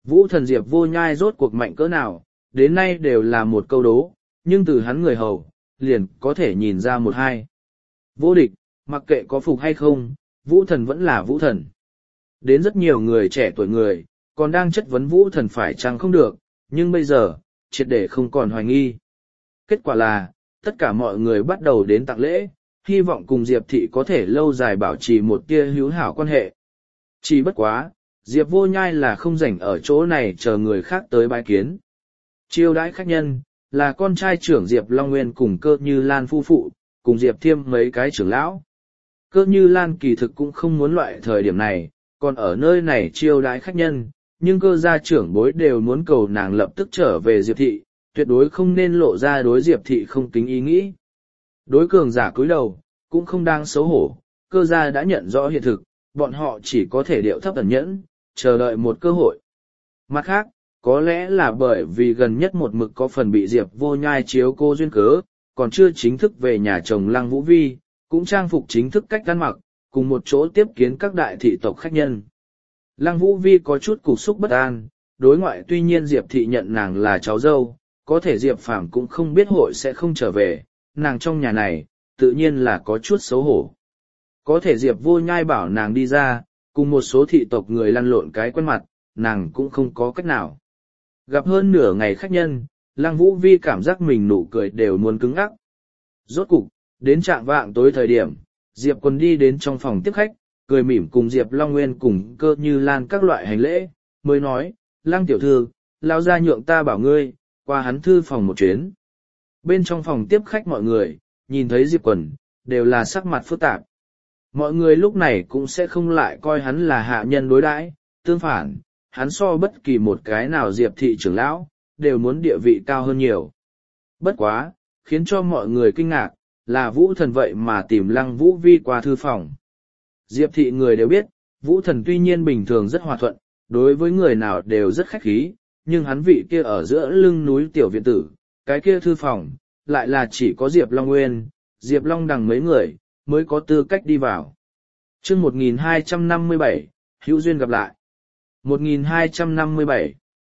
Vũ thần Diệp Vô Nhai rốt cuộc mạnh cỡ nào, đến nay đều là một câu đố, nhưng từ hắn người hầu, liền có thể nhìn ra một hai. Vô địch, mặc kệ có phục hay không, Vũ thần vẫn là Vũ thần. Đến rất nhiều người trẻ tuổi người, còn đang chất vấn Vũ thần phải chăng không được, nhưng bây giờ, triệt để không còn hoài nghi. Kết quả là, tất cả mọi người bắt đầu đến tặng lễ, hy vọng cùng Diệp Thị có thể lâu dài bảo trì một tia hữu hảo quan hệ. Chỉ bất quá, Diệp Vô Nhai là không rảnh ở chỗ này chờ người khác tới bái kiến. Chiêu đãi khách nhân, là con trai trưởng Diệp Long Nguyên cùng Cơ Như Lan phu phụ, cùng Diệp Thiêm mấy cái trưởng lão. Cơ Như Lan kỳ thực cũng không muốn loại thời điểm này, còn ở nơi này chiêu đãi khách nhân, nhưng cơ gia trưởng bối đều muốn cầu nàng lập tức trở về Diệp Thị, tuyệt đối không nên lộ ra đối Diệp Thị không tính ý nghĩ. Đối cường giả cúi đầu, cũng không đang xấu hổ, cơ gia đã nhận rõ hiện thực, bọn họ chỉ có thể điệu thấp ẩn nhẫn, chờ đợi một cơ hội. Mặt khác, có lẽ là bởi vì gần nhất một mực có phần bị Diệp Vô Nhai chiếu cô duyên cớ, còn chưa chính thức về nhà chồng Lăng Vũ Vi, cũng trang phục chính thức cách ăn mặc, cùng một chỗ tiếp kiến các đại thị tộc khách nhân. Lăng Vũ Vi có chút cục xúc bất an, đối ngoại tuy nhiên Diệp Thị nhận nàng là cháu dâu, có thể Diệp Phàm cũng không biết hội sẽ không trở về, nàng trong nhà này, tự nhiên là có chút xấu hổ. Có thể Diệp Vô Nhai bảo nàng đi ra, cùng một số thị tộc người lăn lộn cái quen mặt, nàng cũng không có cách nào. Gặp hơn nửa ngày khách nhân, Lăng Vũ Vi cảm giác mình nụ cười đều muốn cứng ngắc. Rốt cục, đến trạng vạng tối thời điểm, Diệp Quân đi đến trong phòng tiếp khách, cười mỉm cùng Diệp Long Nguyên cùng Cơ Như Lan các loại hành lễ, mới nói, Lăng tiểu thư, lao ra nhượng ta bảo ngươi, qua hắn thư phòng một chuyến. Bên trong phòng tiếp khách mọi người, nhìn thấy Diệp Quân, đều là sắc mặt phức tạp. Mọi người lúc này cũng sẽ không lại coi hắn là hạ nhân đối đãi, tương phản, hắn so bất kỳ một cái nào Diệp Thị trưởng lão, đều muốn địa vị cao hơn nhiều. Bất quá, khiến cho mọi người kinh ngạc, là Vũ thần vậy mà tìm Lăng Vũ Vi qua thư phòng. Diệp Thị người đều biết, Vũ thần tuy nhiên bình thường rất hòa thuận, đối với người nào đều rất khách khí, nhưng hắn vị kia ở giữa lưng núi tiểu viện tử, cái kia thư phòng, lại là chỉ có Diệp Long Nguyên, Diệp Long Đằng mấy người, mới có tư cách đi vào. Chương một nghìn hai trăm năm mươi bảy, hữu duyên gặp lại. một nghìn hai trăm năm mươi bảy.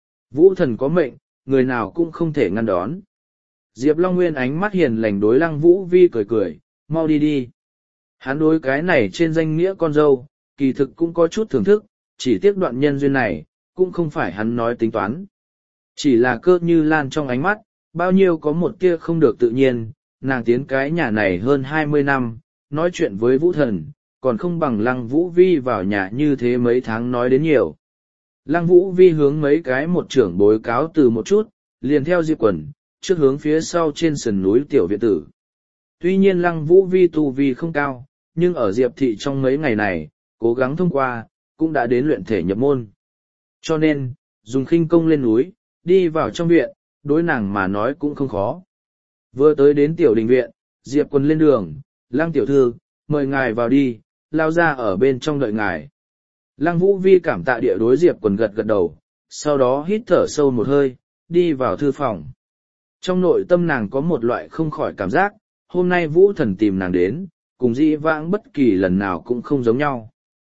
Vũ thần có mệnh, người nào cũng không thể ngăn đón. Diệp Long Nguyên ánh mắt hiền lành đối Lăng Vũ Vi cười cười, mau đi đi. Hắn đối cái này trên danh nghĩa con dâu, kỳ thực cũng có chút thưởng thức, chỉ tiếc đoạn nhân duyên này, cũng không phải hắn nói tính toán. Chỉ là Cơ Như Lan trong ánh mắt, bao nhiêu có một tia không được tự nhiên, nàng tiến cái nhà này hơn hai mươi năm, nói chuyện với Vũ thần, còn không bằng Lăng Vũ Vi vào nhà như thế mấy tháng nói đến nhiều. Lăng Vũ Vi hướng mấy cái một trưởng bối cáo từ một chút, liền theo Diệp Quần, trước hướng phía sau trên sườn núi tiểu viện tử. Tuy nhiên Lăng Vũ Vi tu vi không cao, nhưng ở Diệp Thị trong mấy ngày này, cố gắng thông qua, cũng đã đến luyện thể nhập môn. Cho nên, dùng khinh công lên núi, đi vào trong viện, đối nàng mà nói cũng không khó. Vừa tới đến tiểu đình viện, Diệp Quần lên đường, Lăng tiểu thư, mời ngài vào đi, lao ra ở bên trong đợi ngài. Lăng Vũ Vi cảm tạ địa đối Diệp Quần gật gật đầu, sau đó hít thở sâu một hơi, đi vào thư phòng. Trong nội tâm nàng có một loại không khỏi cảm giác, hôm nay Vũ thần tìm nàng đến, cùng dĩ vãng bất kỳ lần nào cũng không giống nhau.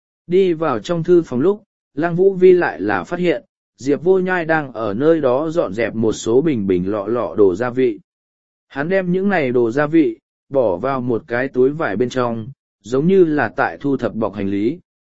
Đi vào trong thư phòng lúc, Lăng Vũ Vi lại là phát hiện, Diệp Vô Nhai đang ở nơi đó dọn dẹp một số bình bình lọ lọ đồ gia vị. Hắn đem những này đồ gia vị, bỏ vào một cái túi vải bên trong, giống như là tại thu thập bọc hành lý.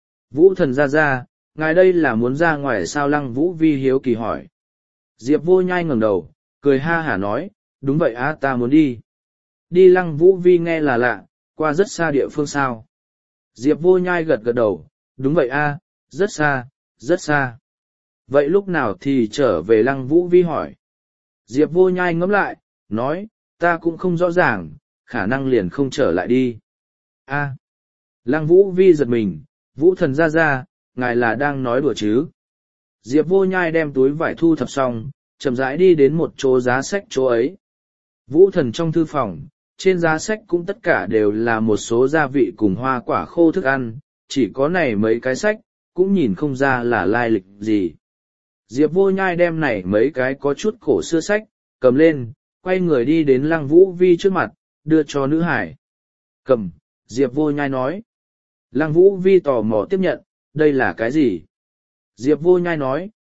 Vũ thần ra ra, ngài đây là muốn ra ngoài sao? Lăng Vũ Vi hiếu kỳ hỏi. Diệp Vô Nhai ngẩng đầu, cười ha hả nói, đúng vậy á, ta muốn đi. Đi? Lăng Vũ Vi nghe là lạ, qua rất xa địa phương sao? Diệp Vô Nhai gật gật đầu, đúng vậy a, rất xa, rất xa. Vậy lúc nào thì trở về? Lăng Vũ Vi hỏi. Diệp Vô Nhai ngẫm lại, nói, ta cũng không rõ ràng, khả năng liền không trở lại đi. A. Lăng Vũ Vi giật mình, Vũ thần ra ra, ngài là đang nói đùa chứ? Diệp Vô Nhai đem túi vải thu thập xong, chậm rãi đi đến một chỗ giá sách chỗ ấy. Vũ thần trong thư phòng, trên giá sách cũng tất cả đều là một số gia vị cùng hoa quả khô thức ăn, chỉ có này mấy cái sách, cũng nhìn không ra là lai lịch gì. Diệp Vô Nhai đem này mấy cái có chút cổ xưa sách, cầm lên, quay người đi đến Lăng Vũ Vi trước mặt, đưa cho nữ hải. Cầm, Diệp Vô Nhai nói. Lăng Vũ Vi tò mò tiếp nhận, đây là cái gì? Diệp Vô Nhai nói,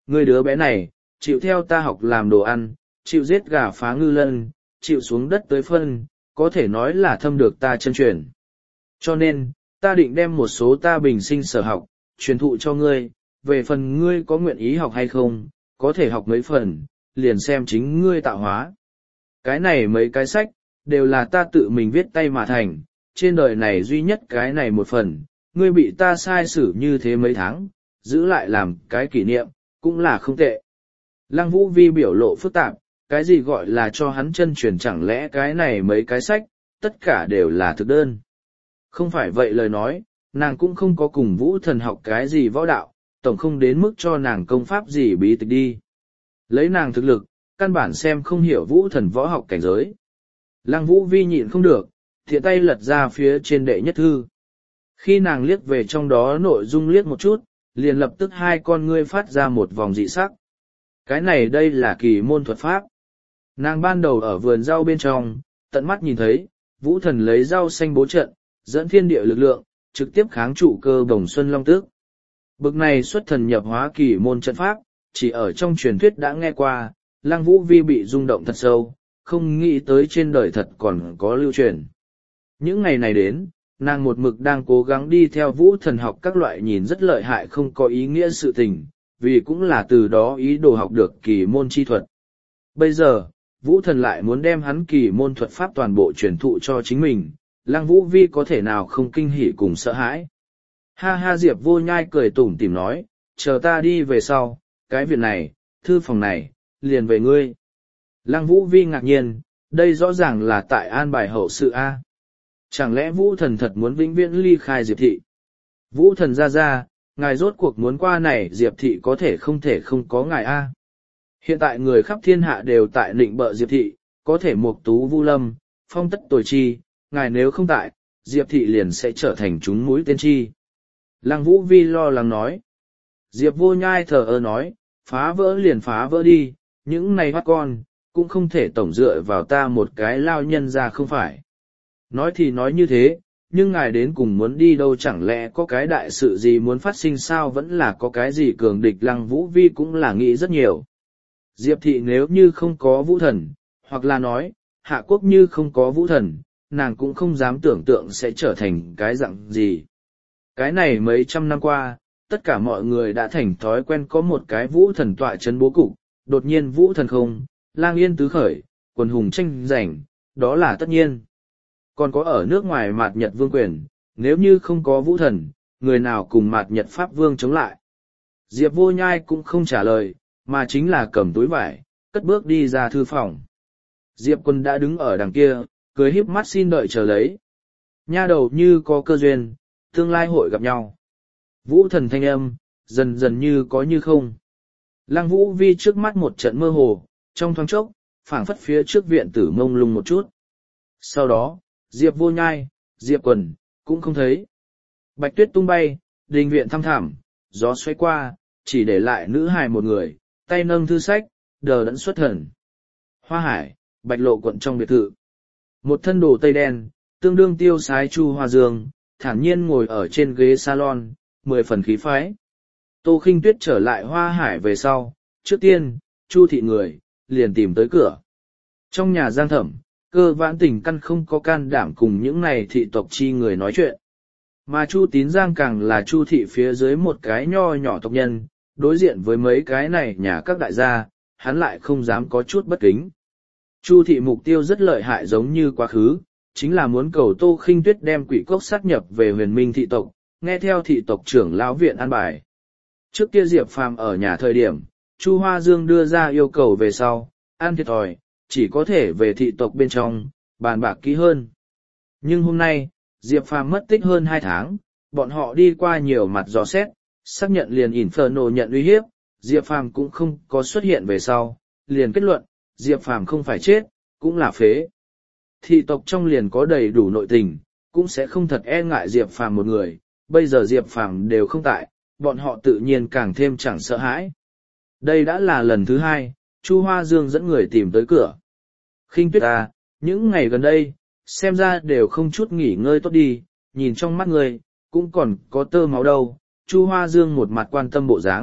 Ngươi đứa bé này, chịu theo ta học làm đồ ăn, chịu giết gà phá ngư lân, chịu xuống đất tới phân, có thể nói là thâm được ta chân truyền. Cho nên, ta định đem một số ta bình sinh sở học, truyền thụ cho ngươi, về phần ngươi có nguyện ý học hay không, có thể học mấy phần, liền xem chính ngươi tạo hóa. Cái này mấy cái sách, đều là ta tự mình viết tay mà thành, trên đời này duy nhất cái này một phần, ngươi bị ta sai xử như thế mấy tháng, giữ lại làm cái kỷ niệm, cũng là không tệ. Lăng Vũ Vi biểu lộ phức tạp, cái gì gọi là cho hắn chân truyền, chẳng lẽ cái này mấy cái sách, tất cả đều là thực đơn. Không phải vậy lời nói, nàng cũng không có cùng Vũ Thần học cái gì võ đạo, tổng không đến mức cho nàng công pháp gì bí tịch đi. Lấy nàng thực lực, căn bản xem không hiểu Vũ Thần võ học cảnh giới. Lăng Vũ Vi nhịn không được, thiện tay lật ra phía trên đệ nhất thư. Khi nàng liếc về trong đó nội dung liếc một chút, liền lập tức hai con ngươi phát ra một vòng dị sắc. Cái này đây là kỳ môn thuật pháp. Nàng ban đầu ở vườn rau bên trong, tận mắt nhìn thấy, Vũ Thần lấy rau xanh bố trận, dẫn thiên địa lực lượng, trực tiếp kháng trụ cơ bồng xuân long tước. Bực này xuất thần nhập hóa kỳ môn trận pháp, chỉ ở trong truyền thuyết đã nghe qua, Lăng Vũ Vi bị rung động thật sâu, không nghĩ tới trên đời thật còn có lưu truyền. Những ngày này đến, nàng một mực đang cố gắng đi theo Vũ Thần học các loại nhìn rất lợi hại không có ý nghĩa sự tình, vì cũng là từ đó ý đồ học được kỳ môn chi thuật. Bây giờ, Vũ Thần lại muốn đem hắn kỳ môn thuật pháp toàn bộ truyền thụ cho chính mình, Lăng Vũ Vi có thể nào không kinh hỉ cùng sợ hãi. Ha ha, Diệp Vô Nhai cười tủm tỉm nói, chờ ta đi về sau, cái việc này, thư phòng này, liền về ngươi. Lăng Vũ Vi ngạc nhiên, đây rõ ràng là tại an bài hậu sự A. Chẳng lẽ Vũ Thần thật muốn vĩnh viễn ly khai Diệp Thị? Vũ Thần ra ra, ngài rốt cuộc muốn qua này Diệp Thị có thể không thể không có ngài A. Hiện tại người khắp thiên hạ đều tại nịnh bợ Diệp Thị, có thể mục tú vu lâm, phong tất tồi chi, ngài nếu không tại, Diệp Thị liền sẽ trở thành chúng mũi tên chi. Lăng Vũ Vi lo lắng nói. Diệp Vô Nhai thờ ơ nói, phá vỡ liền phá vỡ đi, những này hoắt con, cũng không thể tổng dựa vào ta một cái lao nhân ra không phải. Nói thì nói như thế, nhưng ngài đến cùng muốn đi đâu, chẳng lẽ có cái đại sự gì muốn phát sinh sao, vẫn là có cái gì cường địch. Lăng Vũ Vi cũng là nghĩ rất nhiều. Diệp Thị nếu như không có Vũ Thần, hoặc là nói, Hạ Quốc như không có Vũ Thần, nàng cũng không dám tưởng tượng sẽ trở thành cái dạng gì. Cái này mấy trăm năm qua, tất cả mọi người đã thành thói quen có một cái Vũ Thần tọa chấn bố cục, đột nhiên Vũ Thần không, lang yên tứ khởi, quần hùng tranh giành, đó là tất nhiên. Còn có ở nước ngoài Mạt Nhật Vương quyền, nếu như không có Vũ Thần, người nào cùng Mạt Nhật Pháp Vương chống lại. Diệp Vô Nhai cũng không trả lời, mà chính là cầm túi vải, cất bước đi ra thư phòng. Diệp Quân đã đứng ở đằng kia, cười híp mắt xin đợi chờ lấy. Nha đầu như có cơ duyên, tương lai hội gặp nhau. Vũ Thần thanh âm, dần dần như có như không. Lăng Vũ Vi trước mắt một trận mơ hồ, trong thoáng chốc, phảng phất phía trước viện tử mông lung một chút. Sau đó, Diệp Vô Nhai, Diệp Quần, cũng không thấy. Bạch tuyết tung bay, đình viện thăm thẳm, gió xoay qua, chỉ để lại nữ hài một người, tay nâng thư sách, đờ đẫn xuất thần. Hoa Hải, Bạch Lộ quận trong biệt thự. Một thân đồ tây đen, tương đương tiêu sái Chu Hoa Dương, thản nhiên ngồi ở trên ghế salon, mười phần khí phái. Tô Khinh Tuyết trở lại Hoa Hải về sau, trước tiên, Chu thị người, liền tìm tới cửa. Trong nhà Giang Thẩm, Cơ Vãn Tình căn không có can đảm cùng những này thị tộc chi người nói chuyện. Mà Chu Tín Giang càng là Chu thị phía dưới một cái nho nhỏ tộc nhân, đối diện với mấy cái này nhà các đại gia, hắn lại không dám có chút bất kính. Chu thị mục tiêu rất lợi hại giống như quá khứ, chính là muốn cầu Tô Khinh Tuyết đem Quỷ Cốc sát nhập về Huyền Minh thị tộc, nghe theo thị tộc trưởng lão viện an bài. Trước kia Diệp Phàm ở nhà thời điểm, Chu Hoa Dương đưa ra yêu cầu về sau, an thiệt thòi, chỉ có thể về thị tộc bên trong, bàn bạc kỹ hơn. Nhưng hôm nay, Diệp Phàm mất tích hơn hai tháng, bọn họ đi qua nhiều mặt dò xét, xác nhận liền Inferno nhận uy hiếp, Diệp Phàm cũng không có xuất hiện về sau, liền kết luận, Diệp Phàm không phải chết, cũng là phế. Thị tộc trong liền có đầy đủ nội tình, cũng sẽ không thật e ngại Diệp Phàm một người, bây giờ Diệp Phàm đều không tại, bọn họ tự nhiên càng thêm chẳng sợ hãi. Đây đã là lần thứ hai, Chu Hoa Dương dẫn người tìm tới cửa. Khinh Tuyết à, những ngày gần đây, xem ra đều không chút nghỉ ngơi tốt đi, nhìn trong mắt người, cũng còn có tơ máu đâu. Chu Hoa Dương một mặt quan tâm bộ dáng,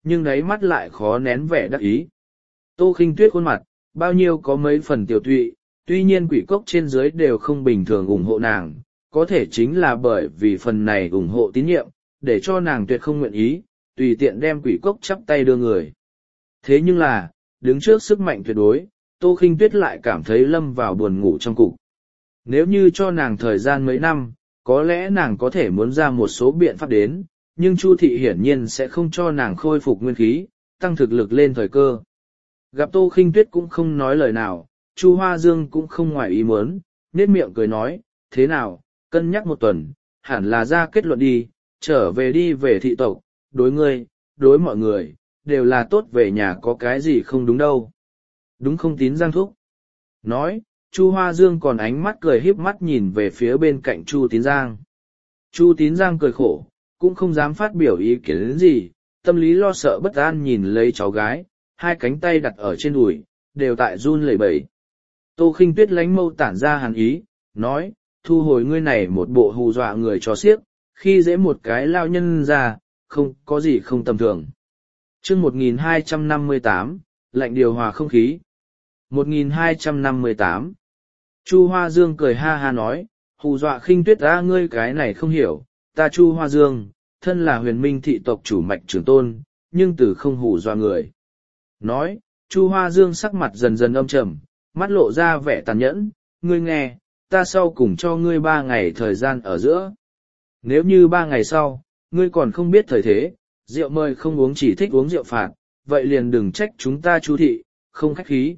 nhưng đáy mắt lại khó nén vẻ đắc ý. Tô Khinh Tuyết khuôn mặt, bao nhiêu có mấy phần tiểu tụy, tuy nhiên quỷ cốc trên dưới đều không bình thường ủng hộ nàng, có thể chính là bởi vì phần này ủng hộ tín nhiệm, để cho nàng tuyệt không nguyện ý, tùy tiện đem quỷ cốc chắp tay đưa người. Thế nhưng là, đứng trước sức mạnh tuyệt đối, Tô Khinh Tuyết lại cảm thấy lâm vào buồn ngủ trong cục. Nếu như cho nàng thời gian mấy năm, có lẽ nàng có thể muốn ra một số biện pháp đến, nhưng Chu thị hiển nhiên sẽ không cho nàng khôi phục nguyên khí, tăng thực lực lên thời cơ. Gặp Tô Khinh Tuyết cũng không nói lời nào, Chu Hoa Dương cũng không ngoài ý muốn, nét miệng cười nói, thế nào, cân nhắc một tuần, hẳn là ra kết luận đi, trở về đi về thị tộc, đối ngươi, đối mọi người, đều là tốt, về nhà có cái gì không đúng đâu. Đúng không Tín Giang thúc? Nói, Chu Hoa Dương còn ánh mắt cười híp mắt nhìn về phía bên cạnh Chu Tín Giang. Chu Tín Giang cười khổ, cũng không dám phát biểu ý kiến đến gì, tâm lý lo sợ bất an nhìn lấy cháu gái, hai cánh tay đặt ở trên đùi, đều tại run lẩy bẩy. Tô Khinh Tuyết lánh mâu tản ra hàn ý, nói, thu hồi ngươi này một bộ hù dọa người cho xiếc, khi dễ một cái lao nhân ra, không có gì không tầm thường. Chương một nghìn hai trăm năm mươi tám, lạnh điều hòa không khí. một nghìn hai trăm năm mươi tám. Chu Hoa Dương cười ha ha nói, hù dọa Khinh Tuyết ra ngươi cái này không hiểu, ta Chu Hoa Dương, thân là huyền minh thị tộc chủ mạch trưởng tôn, nhưng từ không hù dọa người. Nói, Chu Hoa Dương sắc mặt dần dần âm trầm, mắt lộ ra vẻ tàn nhẫn, ngươi nghe, ta sau cùng cho ngươi ba ngày thời gian ở giữa. Nếu như ba ngày sau, ngươi còn không biết thời thế, rượu mời không uống chỉ thích uống rượu phạt, vậy liền đừng trách chúng ta Chu thị, không khách khí.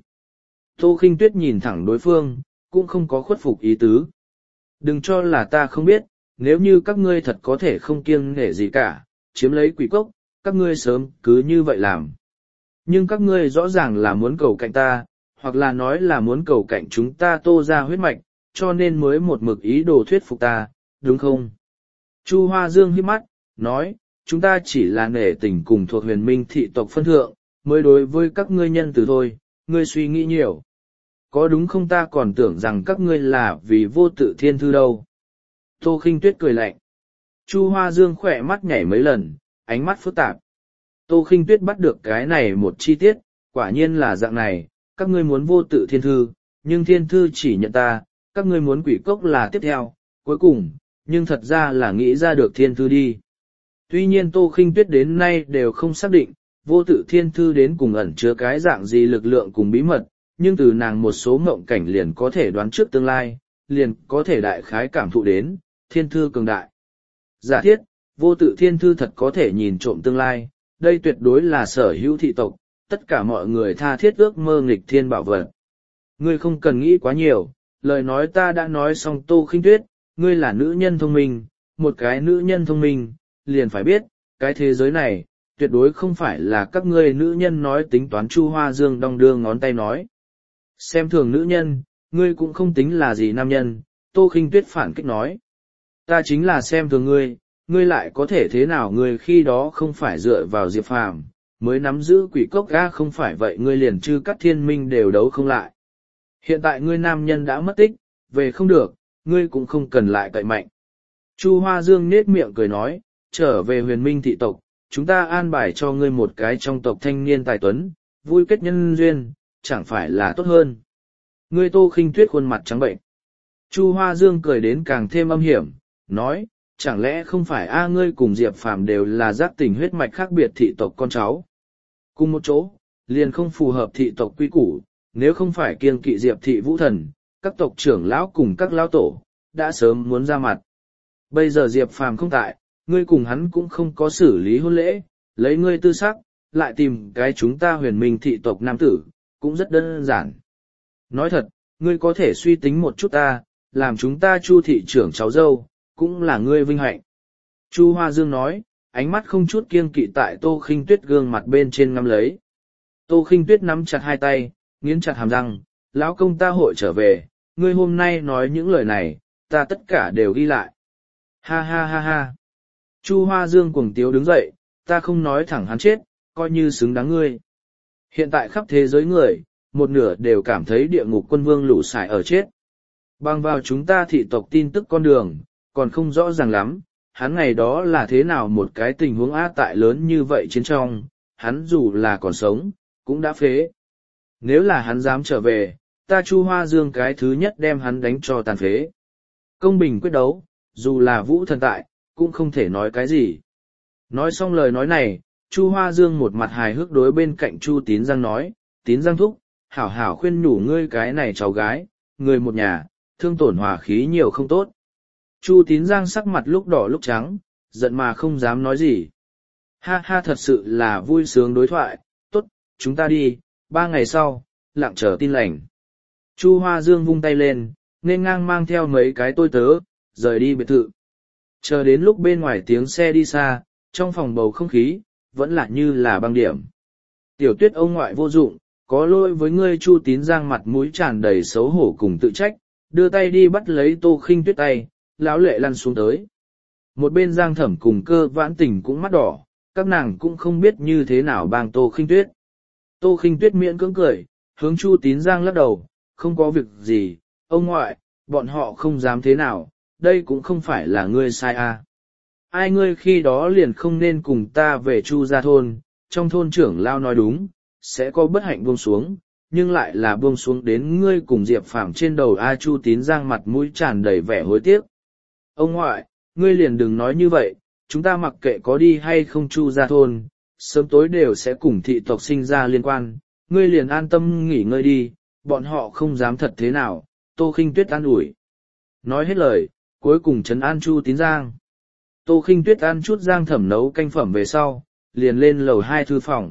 Tô Khinh Tuyết nhìn thẳng đối phương, cũng không có khuất phục ý tứ. Đừng cho là ta không biết, nếu như các ngươi thật có thể không kiêng nể gì cả, chiếm lấy quỷ cốc, các ngươi sớm cứ như vậy làm. Nhưng các ngươi rõ ràng là muốn cầu cạnh ta, hoặc là nói là muốn cầu cạnh chúng ta Tô ra huyết mạch, cho nên mới một mực ý đồ thuyết phục ta, đúng không? Chu Hoa Dương híp mắt, nói, chúng ta chỉ là nể tình cùng thuộc huyền minh thị tộc phân thượng, mới đối với các ngươi nhân từ thôi, ngươi suy nghĩ nhiều. Có đúng không, ta còn tưởng rằng các ngươi là vì vô tự thiên thư đâu. Tô Khinh Tuyết cười lạnh. Chu Hoa Dương khỏe mắt nhảy mấy lần, ánh mắt phức tạp. Tô Khinh Tuyết bắt được cái này một chi tiết, quả nhiên là dạng này, các ngươi muốn vô tự thiên thư, nhưng thiên thư chỉ nhận ta, các ngươi muốn quỷ cốc là tiếp theo, cuối cùng, nhưng thật ra là nghĩ ra được thiên thư đi. Tuy nhiên Tô Khinh Tuyết đến nay đều không xác định, vô tự thiên thư đến cùng ẩn chứa cái dạng gì lực lượng cùng bí mật, nhưng từ nàng một số ngộng cảnh liền có thể đoán trước tương lai, liền có thể đại khái cảm thụ đến, thiên thư cường đại. Giả thiết, vô tự thiên thư thật có thể nhìn trộm tương lai, đây tuyệt đối là sở hữu thị tộc, tất cả mọi người tha thiết ước mơ nghịch thiên bảo vật. Ngươi không cần nghĩ quá nhiều, lời nói ta đã nói xong. Tô Khinh Tuyết, ngươi là nữ nhân thông minh, một cái nữ nhân thông minh, liền phải biết, cái thế giới này, tuyệt đối không phải là các ngươi nữ nhân nói tính toán. Chu Hoa Dương đong đưa ngón tay nói. Xem thường nữ nhân, ngươi cũng không tính là gì nam nhân, Tô Khinh Tuyết phản kích nói. Ta chính là xem thường ngươi, ngươi lại có thể thế nào, ngươi khi đó không phải dựa vào Diệp Phàm mới nắm giữ quỷ cốc ga, không phải vậy ngươi liền chư các thiên minh đều đấu không lại. Hiện tại ngươi nam nhân đã mất tích, về không được, ngươi cũng không cần lại cậy mạnh. Chu Hoa Dương nết miệng cười nói, trở về huyền minh thị tộc, chúng ta an bài cho ngươi một cái trong tộc thanh niên tài tuấn, vui kết nhân duyên, chẳng phải là tốt hơn. Ngươi Tô Khinh Tuyết khuôn mặt trắng bệnh. Chu Hoa Dương cười đến càng thêm âm hiểm, nói, chẳng lẽ không phải a ngươi cùng Diệp Phàm đều là giác tình huyết mạch khác biệt thị tộc con cháu. Cùng một chỗ, liền không phù hợp thị tộc quy củ, nếu không phải kiêng kỵ Diệp thị vũ thần, các tộc trưởng lão cùng các lão tổ, đã sớm muốn ra mặt. Bây giờ Diệp Phàm không tại, ngươi cùng hắn cũng không có xử lý hôn lễ, lấy ngươi tư sắc, lại tìm cái chúng ta huyền minh thị tộc nam tử, cũng rất đơn giản. Nói thật, ngươi có thể suy tính một chút ta, làm chúng ta Chu thị trưởng cháu dâu, cũng là ngươi vinh hạnh. Chu Hoa Dương nói, ánh mắt không chút kiêng kỵ tại Tô Khinh Tuyết gương mặt bên trên ngắm lấy. Tô Khinh Tuyết nắm chặt hai tay, nghiến chặt hàm răng, lão công ta hội trở về, ngươi hôm nay nói những lời này, ta tất cả đều ghi lại. Ha ha ha ha. Chu Hoa Dương cuồng tiếu đứng dậy, ta không nói thẳng hắn chết, coi như xứng đáng ngươi. Hiện tại khắp thế giới người, một nửa đều cảm thấy địa ngục quân vương lũ sải ở chết. Bằng vào chúng ta thị tộc tin tức con đường, còn không rõ ràng lắm, hắn ngày đó là thế nào một cái tình huống á, tại lớn như vậy chiến trong, hắn dù là còn sống, cũng đã phế. Nếu là hắn dám trở về, ta Chu Hoa Dương cái thứ nhất đem hắn đánh cho tàn phế. Công bình quyết đấu, dù là vũ thần tại, cũng không thể nói cái gì. Nói xong lời nói này, Chu Hoa Dương một mặt hài hước đối bên cạnh Chu Tín Giang nói, Tín Giang thúc, hảo hảo khuyên nhủ ngươi cái này cháu gái, người một nhà, thương tổn hòa khí nhiều không tốt. Chu Tín Giang sắc mặt lúc đỏ lúc trắng, giận mà không dám nói gì. Ha ha, thật sự là vui sướng đối thoại, tốt, chúng ta đi, ba ngày sau, lặng chờ tin lành. Chu Hoa Dương vung tay lên, nên ngang mang theo mấy cái tôi tớ, rời đi biệt thự. Chờ đến lúc bên ngoài tiếng xe đi xa, trong phòng bầu không khí, vẫn là như là băng điểm. Tiểu Tuyết ông ngoại vô dụng, có lỗi với ngươi. Chu Tín Giang mặt mũi tràn đầy xấu hổ cùng tự trách, đưa tay đi bắt lấy Tô Khinh Tuyết tay, lão lệ lăn xuống tới. Một bên Giang Thẩm cùng Cơ Vãn Tình cũng mắt đỏ, các nàng cũng không biết như thế nào bang Tô Khinh Tuyết. Tô Khinh Tuyết miễn cưỡng cười, hướng Chu Tín Giang lắc đầu, không có việc gì, ông ngoại, bọn họ không dám thế nào, đây cũng không phải là ngươi sai à. Ai ngươi khi đó liền không nên cùng ta về Chu gia thôn, trong thôn trưởng lao nói đúng, sẽ có bất hạnh buông xuống, nhưng lại là buông xuống đến ngươi cùng Diệp Phàm trên đầu. A Chu Tín Giang mặt mũi tràn đầy vẻ hối tiếc. Ông ngoại, ngươi liền đừng nói như vậy, chúng ta mặc kệ có đi hay không Chu gia thôn, sớm tối đều sẽ cùng thị tộc sinh ra liên quan, ngươi liền an tâm nghỉ ngơi đi, bọn họ không dám thật thế nào. Tô Khinh Tuyết an ủi. Nói hết lời, cuối cùng trấn an Chu Tín Giang. Tô Khinh Tuyết ăn chút Giang Thẩm nấu canh phẩm về sau, liền lên lầu hai thư phòng.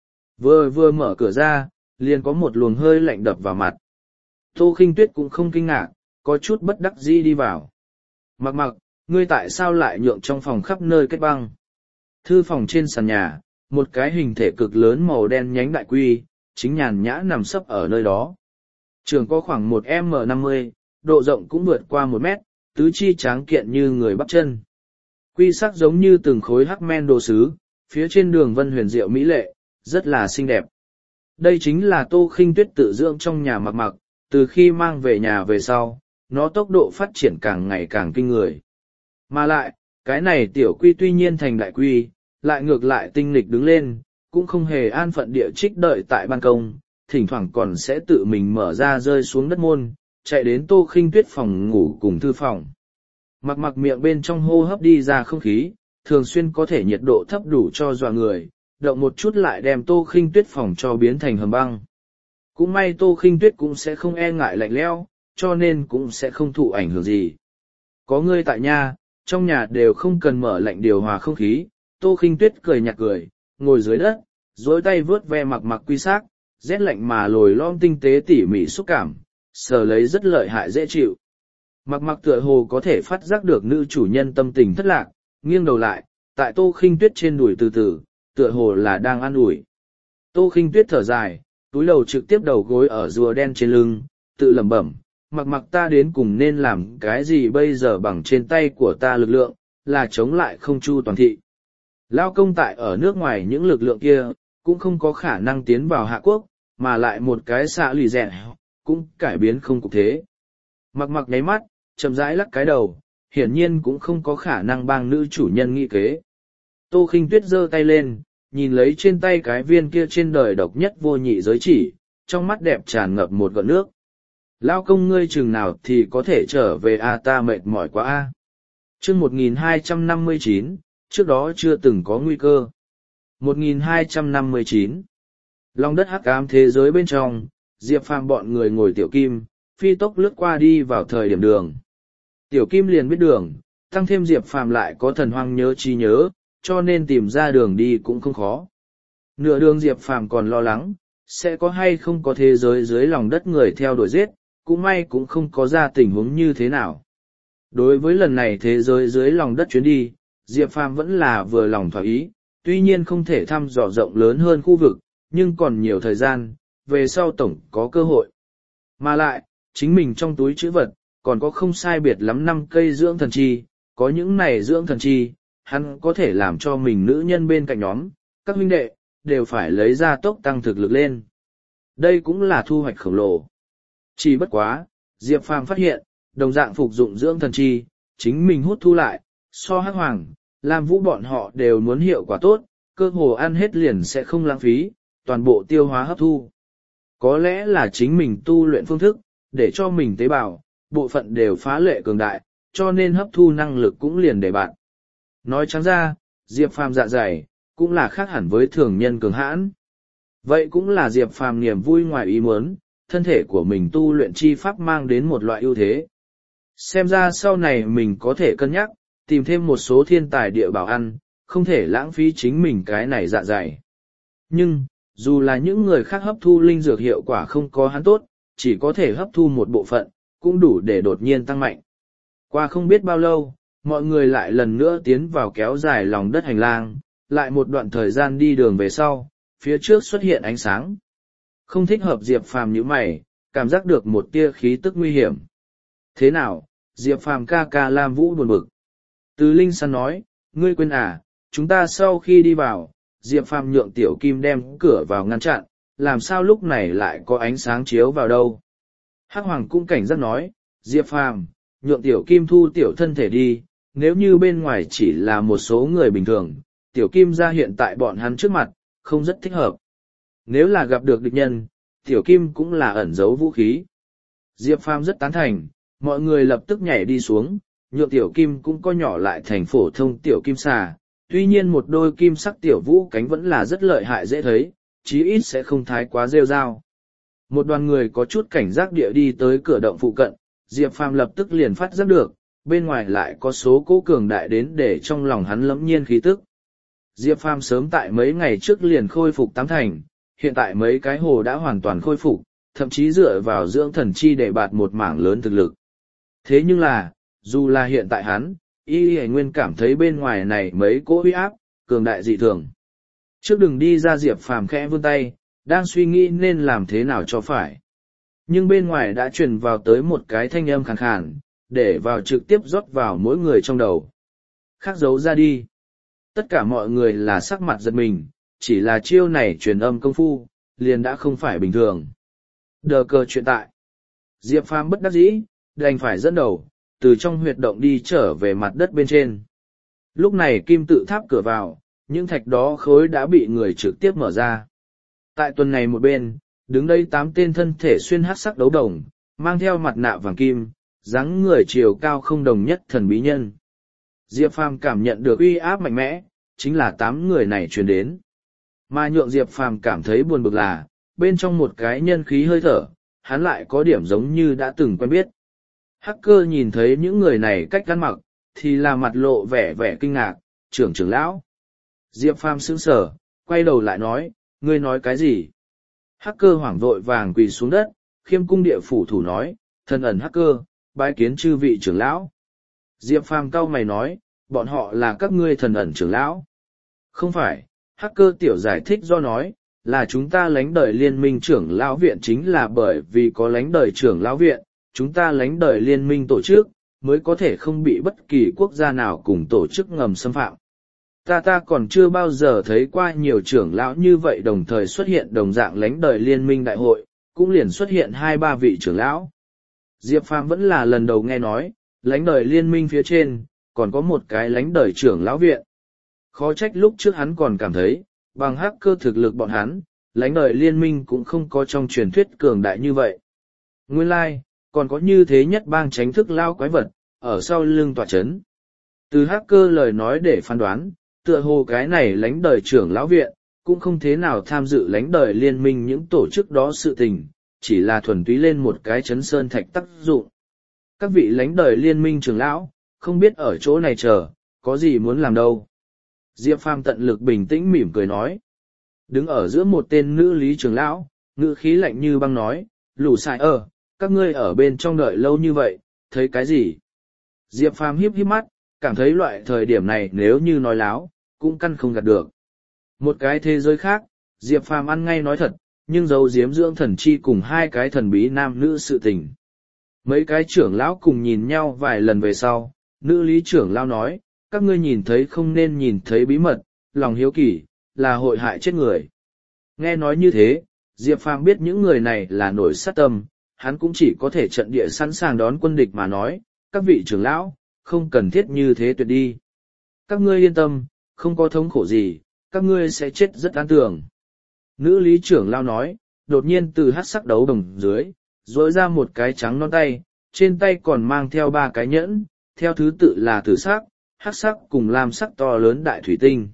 Vừa vừa mở cửa ra, liền có một luồng hơi lạnh đập vào mặt. Tô Khinh Tuyết cũng không kinh ngạc, có chút bất đắc dĩ đi vào. Mặc mặc, ngươi tại sao lại nhượng trong phòng khắp nơi kết băng? Thư phòng trên sàn nhà, một cái hình thể cực lớn màu đen nhánh đại quy, chính nhàn nhã nằm sấp ở nơi đó. Trường có khoảng một em năm mươi, độ rộng cũng vượt qua một mét, tứ chi tráng kiện như người bắp chân. Quy sắc giống như từng khối hắc men đồ sứ, phía trên đường vân huyền diệu mỹ lệ, rất là xinh đẹp. Đây chính là Tô Khinh Tuyết tự dưỡng trong nhà Mặc Mặc, từ khi mang về nhà về sau, nó tốc độ phát triển càng ngày càng kinh người. Mà lại, cái này tiểu quy tuy nhiên thành đại quy, lại ngược lại tinh nghịch đứng lên, cũng không hề an phận địa trích đợi tại ban công, thỉnh thoảng còn sẽ tự mình mở ra rơi xuống đất môn, chạy đến Tô Khinh Tuyết phòng ngủ cùng thư phòng. Mặc mặc miệng bên trong hô hấp đi ra không khí, thường xuyên có thể nhiệt độ thấp đủ cho dọa người, động một chút lại đem Tô Khinh Tuyết phòng cho biến thành hầm băng. Cũng may Tô Khinh Tuyết cũng sẽ không e ngại lạnh lẽo, cho nên cũng sẽ không thụ ảnh hưởng gì. Có ngươi tại nhà, trong nhà đều không cần mở lạnh điều hòa không khí. Tô Khinh Tuyết cười nhạt cười, ngồi dưới đất, duỗi tay vướt ve mặc mặc quy xác, rét lạnh mà lồi lõm tinh tế tỉ mỉ xúc cảm, sờ lấy rất lợi hại dễ chịu. Mặc mặc tựa hồ có thể phát giác được nữ chủ nhân tâm tình thất lạc, nghiêng đầu lại, tại Tô Khinh Tuyết trên đùi từ từ, tựa hồ là đang an ủi. Tô Khinh Tuyết thở dài, túi đầu trực tiếp đầu gối ở rùa đen trên lưng, tự lẩm bẩm, mặc mặc ta đến cùng nên làm cái gì bây giờ bằng trên tay của ta lực lượng, là chống lại không chu toàn thị. Lao công tại ở nước ngoài những lực lượng kia, cũng không có khả năng tiến vào Hạ Quốc, mà lại một cái xạ lì rẻ, cũng cải biến không cục thế. Mặc mặc nháy mắt, chậm rãi lắc cái đầu, hiển nhiên cũng không có khả năng bang nữ chủ nhân nghĩ kế. Tô Khinh Tuyết giơ tay lên, nhìn lấy trên tay cái viên kia trên đời độc nhất vô nhị giới chỉ, trong mắt đẹp tràn ngập một gợn nước. Lao công ngươi chừng nào thì có thể trở về a, ta mệt mỏi quá a. Chương một nghìn hai trăm năm mươi chín, trước đó chưa từng có nguy cơ. một nghìn hai trăm năm mươi chín. Lòng đất hắc ám thế giới bên trong, Diệp Phàm bọn người ngồi tiểu kim, phi tốc lướt qua đi vào thời điểm đường. Tiểu kim liền biết đường, tăng thêm Diệp Phàm lại có thần hoang nhớ trí nhớ, cho nên tìm ra đường đi cũng không khó. Nửa đường Diệp Phàm còn lo lắng, sẽ có hay không có thế giới dưới lòng đất người theo đuổi giết, cũng may cũng không có ra tình huống như thế nào. Đối với lần này thế giới dưới lòng đất chuyến đi, Diệp Phàm vẫn là vừa lòng thỏa ý, tuy nhiên không thể thăm dò rộng lớn hơn khu vực, nhưng còn nhiều thời gian, về sau tổng có cơ hội. Mà lại, chính mình trong túi trữ vật, còn có không sai biệt lắm năm cây dưỡng thần chi, có những này dưỡng thần chi, hắn có thể làm cho mình nữ nhân bên cạnh nhóm, các huynh đệ, đều phải lấy ra tốc tăng thực lực lên. Đây cũng là thu hoạch khổng lồ. Chỉ bất quá, Diệp Phàm phát hiện, đồng dạng phục dụng dưỡng thần chi, chính mình hút thu lại, so hắc hoàng, Lam Vũ bọn họ đều muốn hiệu quả tốt, cơ hồ ăn hết liền sẽ không lãng phí, toàn bộ tiêu hóa hấp thu. Có lẽ là chính mình tu luyện phương thức, để cho mình tế bào, bộ phận đều phá lệ cường đại, cho nên hấp thu năng lực cũng liền để bạn. Nói trắng ra, Diệp Phàm dạ dày, cũng là khác hẳn với thường nhân cường hãn. Vậy cũng là Diệp Phàm niềm vui ngoài ý muốn, thân thể của mình tu luyện chi pháp mang đến một loại ưu thế. Xem ra sau này mình có thể cân nhắc, tìm thêm một số thiên tài địa bảo ăn, không thể lãng phí chính mình cái này dạ dày. Nhưng, dù là những người khác hấp thu linh dược hiệu quả không có hắn tốt, chỉ có thể hấp thu một bộ phận, cũng đủ để đột nhiên tăng mạnh. Qua không biết bao lâu, mọi người lại lần nữa tiến vào kéo dài lòng đất hành lang, lại một đoạn thời gian đi đường về sau, phía trước xuất hiện ánh sáng. Không thích hợp Diệp Phàm như mày, cảm giác được một tia khí tức nguy hiểm. Thế nào, Diệp Phàm ca ca Lam Vũ buồn bực. Từ Linh Săn nói, ngươi quên à, chúng ta sau khi đi vào, Diệp Phàm nhượng Tiểu Kim đem cửa vào ngăn chặn, làm sao lúc này lại có ánh sáng chiếu vào đâu. Hắc Hoàng cũng cảnh giác nói, Diệp Phàm, nhượng Tiểu Kim thu tiểu thân thể đi, nếu như bên ngoài chỉ là một số người bình thường, Tiểu Kim ra hiện tại bọn hắn trước mặt, không rất thích hợp. Nếu là gặp được địch nhân, Tiểu Kim cũng là ẩn giấu vũ khí. Diệp Phàm rất tán thành, mọi người lập tức nhảy đi xuống, nhượng Tiểu Kim cũng có nhỏ lại thành phổ thông Tiểu Kim xà. Tuy nhiên một đôi kim sắc tiểu vũ cánh vẫn là rất lợi hại dễ thấy, chí ít sẽ không thái quá rêu rao. Một đoàn người có chút cảnh giác địa đi tới cửa động phụ cận, Diệp Phàm lập tức liền phát giác được, bên ngoài lại có số cố cường đại đến để trong lòng hắn lẫm nhiên khí tức. Diệp Phàm sớm tại mấy ngày trước liền khôi phục tám thành, hiện tại mấy cái hồ đã hoàn toàn khôi phục, thậm chí dựa vào dưỡng thần chi để bạt một mảng lớn thực lực. Thế nhưng là, dù là hiện tại hắn, y y nguyên cảm thấy bên ngoài này mấy cỗ uy áp, cường đại dị thường. Trước đừng đi ra Diệp Phàm khẽ vươn tay, đang suy nghĩ nên làm thế nào cho phải. Nhưng bên ngoài đã truyền vào tới một cái thanh âm khàn khàn, để vào trực tiếp rót vào mỗi người trong đầu. Khắc giấu ra đi. Tất cả mọi người là sắc mặt giật mình, chỉ là chiêu này truyền âm công phu, liền đã không phải bình thường. Đờ cờ chuyện tại. Diệp Phàm bất đắc dĩ, đành phải dẫn đầu, từ trong huyệt động đi trở về mặt đất bên trên. Lúc này kim tự tháp cửa vào, những thạch đó khối đã bị người trực tiếp mở ra. Tại tuần này một bên, đứng đây tám tên thân thể xuyên hắc sắc đấu đồng, mang theo mặt nạ vàng kim, dáng người chiều cao không đồng nhất thần bí nhân. Diệp Phàm cảm nhận được uy áp mạnh mẽ, chính là tám người này truyền đến. Mà nhượng Diệp Phàm cảm thấy buồn bực là, bên trong một cái nhân khí hơi thở, hắn lại có điểm giống như đã từng quen biết. Hacker nhìn thấy những người này cách ăn mặc, thì là mặt lộ vẻ vẻ kinh ngạc, trưởng trưởng lão. Diệp Phàm sững sờ, quay đầu lại nói, ngươi nói cái gì? Hacker hoảng vội vàng quỳ xuống đất, khiêm cung địa phủ thủ nói, thần ẩn Hacker, bái kiến chư vị trưởng lão. Diệp Phàm cau mày nói, bọn họ là các ngươi thần ẩn trưởng lão. Không phải, Hacker tiểu giải thích do nói, là chúng ta lánh đời liên minh trưởng lão viện chính là bởi vì có lánh đời trưởng lão viện, chúng ta lánh đời liên minh tổ chức, mới có thể không bị bất kỳ quốc gia nào cùng tổ chức ngầm xâm phạm. Ta ta còn chưa bao giờ thấy qua nhiều trưởng lão như vậy đồng thời xuất hiện đồng dạng lánh đời liên minh đại hội, cũng liền xuất hiện hai ba vị trưởng lão. Diệp Phàm vẫn là lần đầu nghe nói, lánh đời liên minh phía trên, còn có một cái lánh đời trưởng lão viện. Khó trách lúc trước hắn còn cảm thấy, bằng hacker thực lực bọn hắn, lánh đời liên minh cũng không có trong truyền thuyết cường đại như vậy. Nguyên lai, like, còn có như thế nhất bang tránh thức lao quái vật, ở sau lưng tòa chấn. Từ hacker lời nói để phán đoán, tựa hồ cái này lánh đời trưởng lão viện, cũng không thế nào tham dự lánh đời liên minh những tổ chức đó sự tình, chỉ là thuần túy lên một cái chấn sơn thạch tác dụng. Các vị lánh đời liên minh trưởng lão, không biết ở chỗ này chờ, có gì muốn làm đâu. Diệp Phàm tận lực bình tĩnh mỉm cười nói. Đứng ở giữa một tên nữ lý trưởng lão, ngữ khí lạnh như băng nói, lù xài ở, các ngươi ở bên trong đợi lâu như vậy, thấy cái gì? Diệp Phàm hiếp hiếp mắt, cảm thấy loại thời điểm này nếu như nói láo, cũng căn không gạt được. Một cái thế giới khác, Diệp Phàm ăn ngay nói thật, nhưng giấu giếm dưỡng thần chi cùng hai cái thần bí nam nữ sự tình. Mấy cái trưởng lão cùng nhìn nhau vài lần về sau, nữ lý trưởng lão nói, các ngươi nhìn thấy không nên nhìn thấy bí mật, lòng hiếu kỳ, là hội hại chết người. Nghe nói như thế, Diệp Phàm biết những người này là nổi sát tâm, hắn cũng chỉ có thể trận địa sẵn sàng đón quân địch mà nói, các vị trưởng lão, không cần thiết như thế tuyệt đi. Các ngươi yên tâm, không có thống khổ gì, các ngươi sẽ chết rất an tường. Nữ lý trưởng lao nói, đột nhiên từ hắc sắc đấu đồng dưới, rỗi ra một cái trắng non tay, trên tay còn mang theo ba cái nhẫn, theo thứ tự là tử sắc, hắc sắc cùng lam sắc to lớn đại thủy tinh.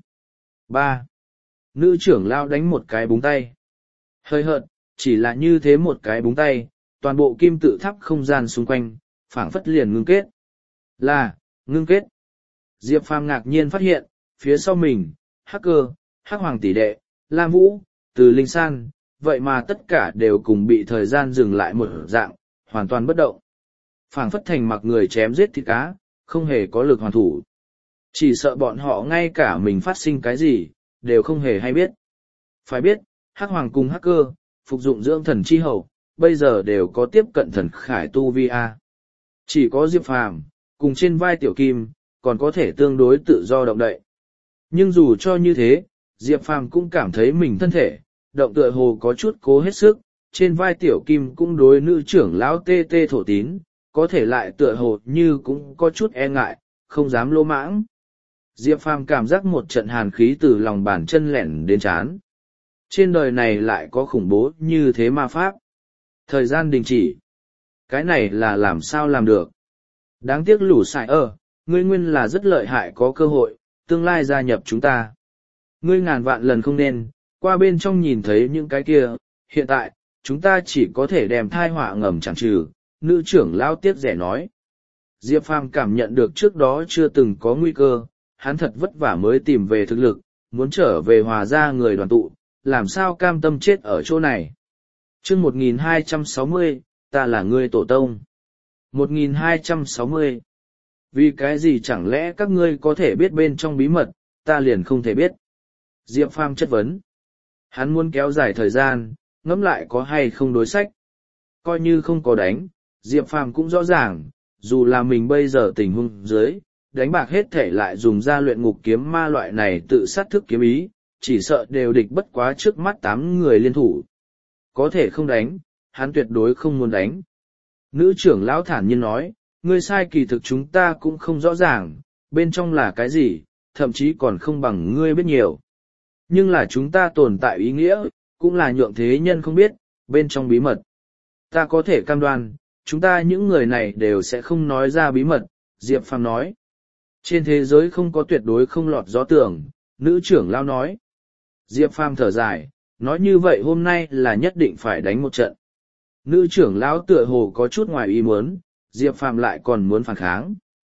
Ba. Nữ trưởng lao đánh một cái búng tay. Hơi hợt, chỉ là như thế một cái búng tay, toàn bộ kim tự tháp không gian xung quanh, phảng phất liền ngưng kết. Là, ngưng kết. Diệp Phàm ngạc nhiên phát hiện, phía sau mình, hacker, hắc hoàng tỷ đệ, lam vũ, từ linh san, vậy mà tất cả đều cùng bị thời gian dừng lại một dạng, hoàn toàn bất động. Phảng phất thành mặc người chém giết thịt cá, không hề có lực hoàn thủ. Chỉ sợ bọn họ ngay cả mình phát sinh cái gì, đều không hề hay biết. Phải biết, hắc hoàng cùng hacker, phục dụng dưỡng thần chi hậu, bây giờ đều có tiếp cận thần khải tu vi a. Chỉ có Diệp Phàm cùng trên vai tiểu kim, còn có thể tương đối tự do động đậy. Nhưng dù cho như thế, Diệp Phàm cũng cảm thấy mình thân thể, động tựa hồ có chút cố hết sức, trên vai tiểu kim cũng đối nữ trưởng lão tê tê thổ tín, có thể lại tựa hồ như cũng có chút e ngại, không dám lô mãng. Diệp Phàm cảm giác một trận hàn khí từ lòng bàn chân lẻn đến trán. Trên đời này lại có khủng bố như thế ma pháp. Thời gian đình chỉ. Cái này là làm sao làm được. Đáng tiếc lũ sải ở, ngươi nguyên là rất lợi hại có cơ hội, tương lai gia nhập chúng ta. Ngươi ngàn vạn lần không nên, qua bên trong nhìn thấy những cái kia, hiện tại, chúng ta chỉ có thể đem thai họa ngầm chẳng trừ, nữ trưởng lão tiếc rẻ nói. Diệp Phàm cảm nhận được trước đó chưa từng có nguy cơ, hắn thật vất vả mới tìm về thực lực, muốn trở về hòa ra người đoàn tụ, làm sao cam tâm chết ở chỗ này. Chương một nghìn hai trăm sáu mươi, ta là ngươi tổ tông. một nghìn hai trăm sáu mươi. Vì cái gì chẳng lẽ các ngươi có thể biết bên trong bí mật, ta liền không thể biết. Diệp Phàm chất vấn. Hắn muốn kéo dài thời gian, ngẫm lại có hay không đối sách. Coi như không có đánh, Diệp Phàm cũng rõ ràng, dù là mình bây giờ tình huống dưới, đánh bạc hết thể lại dùng ra luyện ngục kiếm ma loại này tự sát thức kiếm ý, chỉ sợ đều địch bất quá trước mắt tám người liên thủ. Có thể không đánh, hắn tuyệt đối không muốn đánh. Nữ trưởng lão thản nhiên nói, ngươi sai kỳ thực chúng ta cũng không rõ ràng, bên trong là cái gì, thậm chí còn không bằng ngươi biết nhiều. Nhưng là chúng ta tồn tại ý nghĩa, cũng là nhượng thế nhân không biết, bên trong bí mật. Ta có thể cam đoan, chúng ta những người này đều sẽ không nói ra bí mật, Diệp Phàm nói. Trên thế giới không có tuyệt đối không lọt gió tưởng, nữ trưởng lão nói. Diệp Phàm thở dài, nói như vậy hôm nay là nhất định phải đánh một trận. Nữ trưởng lão tựa hồ có chút ngoài ý muốn, Diệp Phàm lại còn muốn phản kháng.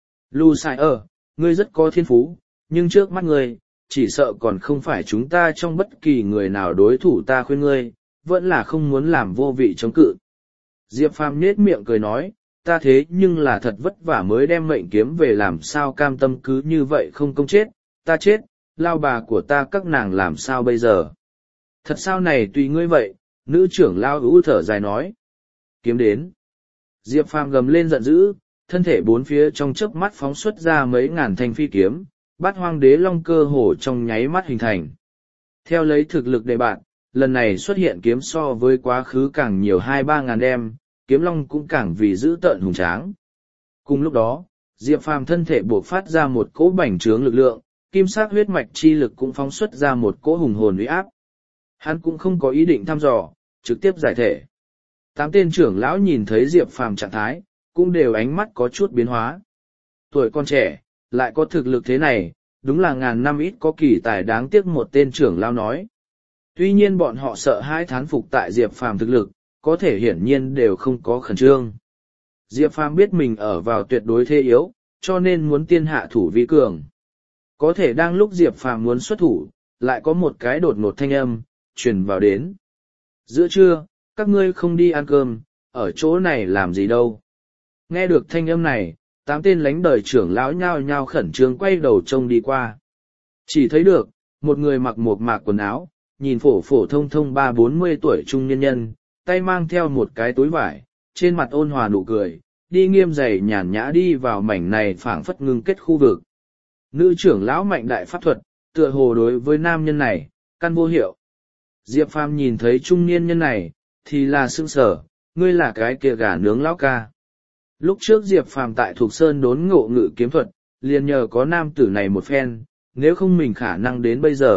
Lu Sai ở, ngươi rất có thiên phú, nhưng trước mắt ngươi, chỉ sợ còn không phải chúng ta trong bất kỳ người nào đối thủ ta khuyên ngươi, vẫn là không muốn làm vô vị chống cự. Diệp Phàm nhếch miệng cười nói, ta thế nhưng là thật vất vả mới đem mệnh kiếm về làm sao cam tâm cứ như vậy không công chết, ta chết, lao bà của ta các nàng làm sao bây giờ. Thật sao này tùy ngươi vậy, nữ trưởng lao ưu thở dài nói. Kiếm đến. Diệp Phàm gầm lên giận dữ, thân thể bốn phía trong chớp mắt phóng xuất ra mấy ngàn thanh phi kiếm, bát hoang đế long cơ hồ trong nháy mắt hình thành. Theo lấy thực lực đề bạn, lần này xuất hiện kiếm so với quá khứ càng nhiều hai ba ngàn đem, kiếm long cũng càng vì dữ tợn hùng tráng. Cùng lúc đó, Diệp Phàm thân thể buộc phát ra một cỗ bành trướng lực lượng, kim sắc huyết mạch chi lực cũng phóng xuất ra một cỗ hùng hồn uy áp. Hắn cũng không có ý định thăm dò, trực tiếp giải thể. Tám tên trưởng lão nhìn thấy Diệp Phàm trạng thái, cũng đều ánh mắt có chút biến hóa. Tuổi con trẻ, lại có thực lực thế này, đúng là ngàn năm ít có kỳ tài đáng tiếc một tên trưởng lão nói. Tuy nhiên bọn họ sợ hãi thán phục tại Diệp Phàm thực lực, có thể hiển nhiên đều không có khẩn trương. Diệp Phàm biết mình ở vào tuyệt đối thế yếu, cho nên muốn tiên hạ thủ vi cường. Có thể đang lúc Diệp Phàm muốn xuất thủ, lại có một cái đột ngột thanh âm, truyền vào đến. Giữa trưa, các ngươi không đi ăn cơm, ở chỗ này làm gì đâu. Nghe được thanh âm này, tám tên lãnh đời trưởng lão nhao nhao khẩn trương quay đầu trông đi qua. Chỉ thấy được, một người mặc một mạc quần áo, nhìn phổ phổ thông thông ba bốn mươi tuổi trung niên nhân, tay mang theo một cái túi vải, trên mặt ôn hòa nụ cười, đi nghiêm giày nhàn nhã đi vào mảnh này phảng phất ngưng kết khu vực. Nữ trưởng lão mạnh đại pháp thuật, tựa hồ đối với nam nhân này, căn vô hiệu. Diệp Phàm nhìn thấy trung niên nhân này, thì là sững sờ, ngươi là cái kia gà nướng lão ca. Lúc trước Diệp Phàm tại Thục Sơn đốn ngộ ngự kiếm thuật, liền nhờ có nam tử này một phen, nếu không mình khả năng đến bây giờ,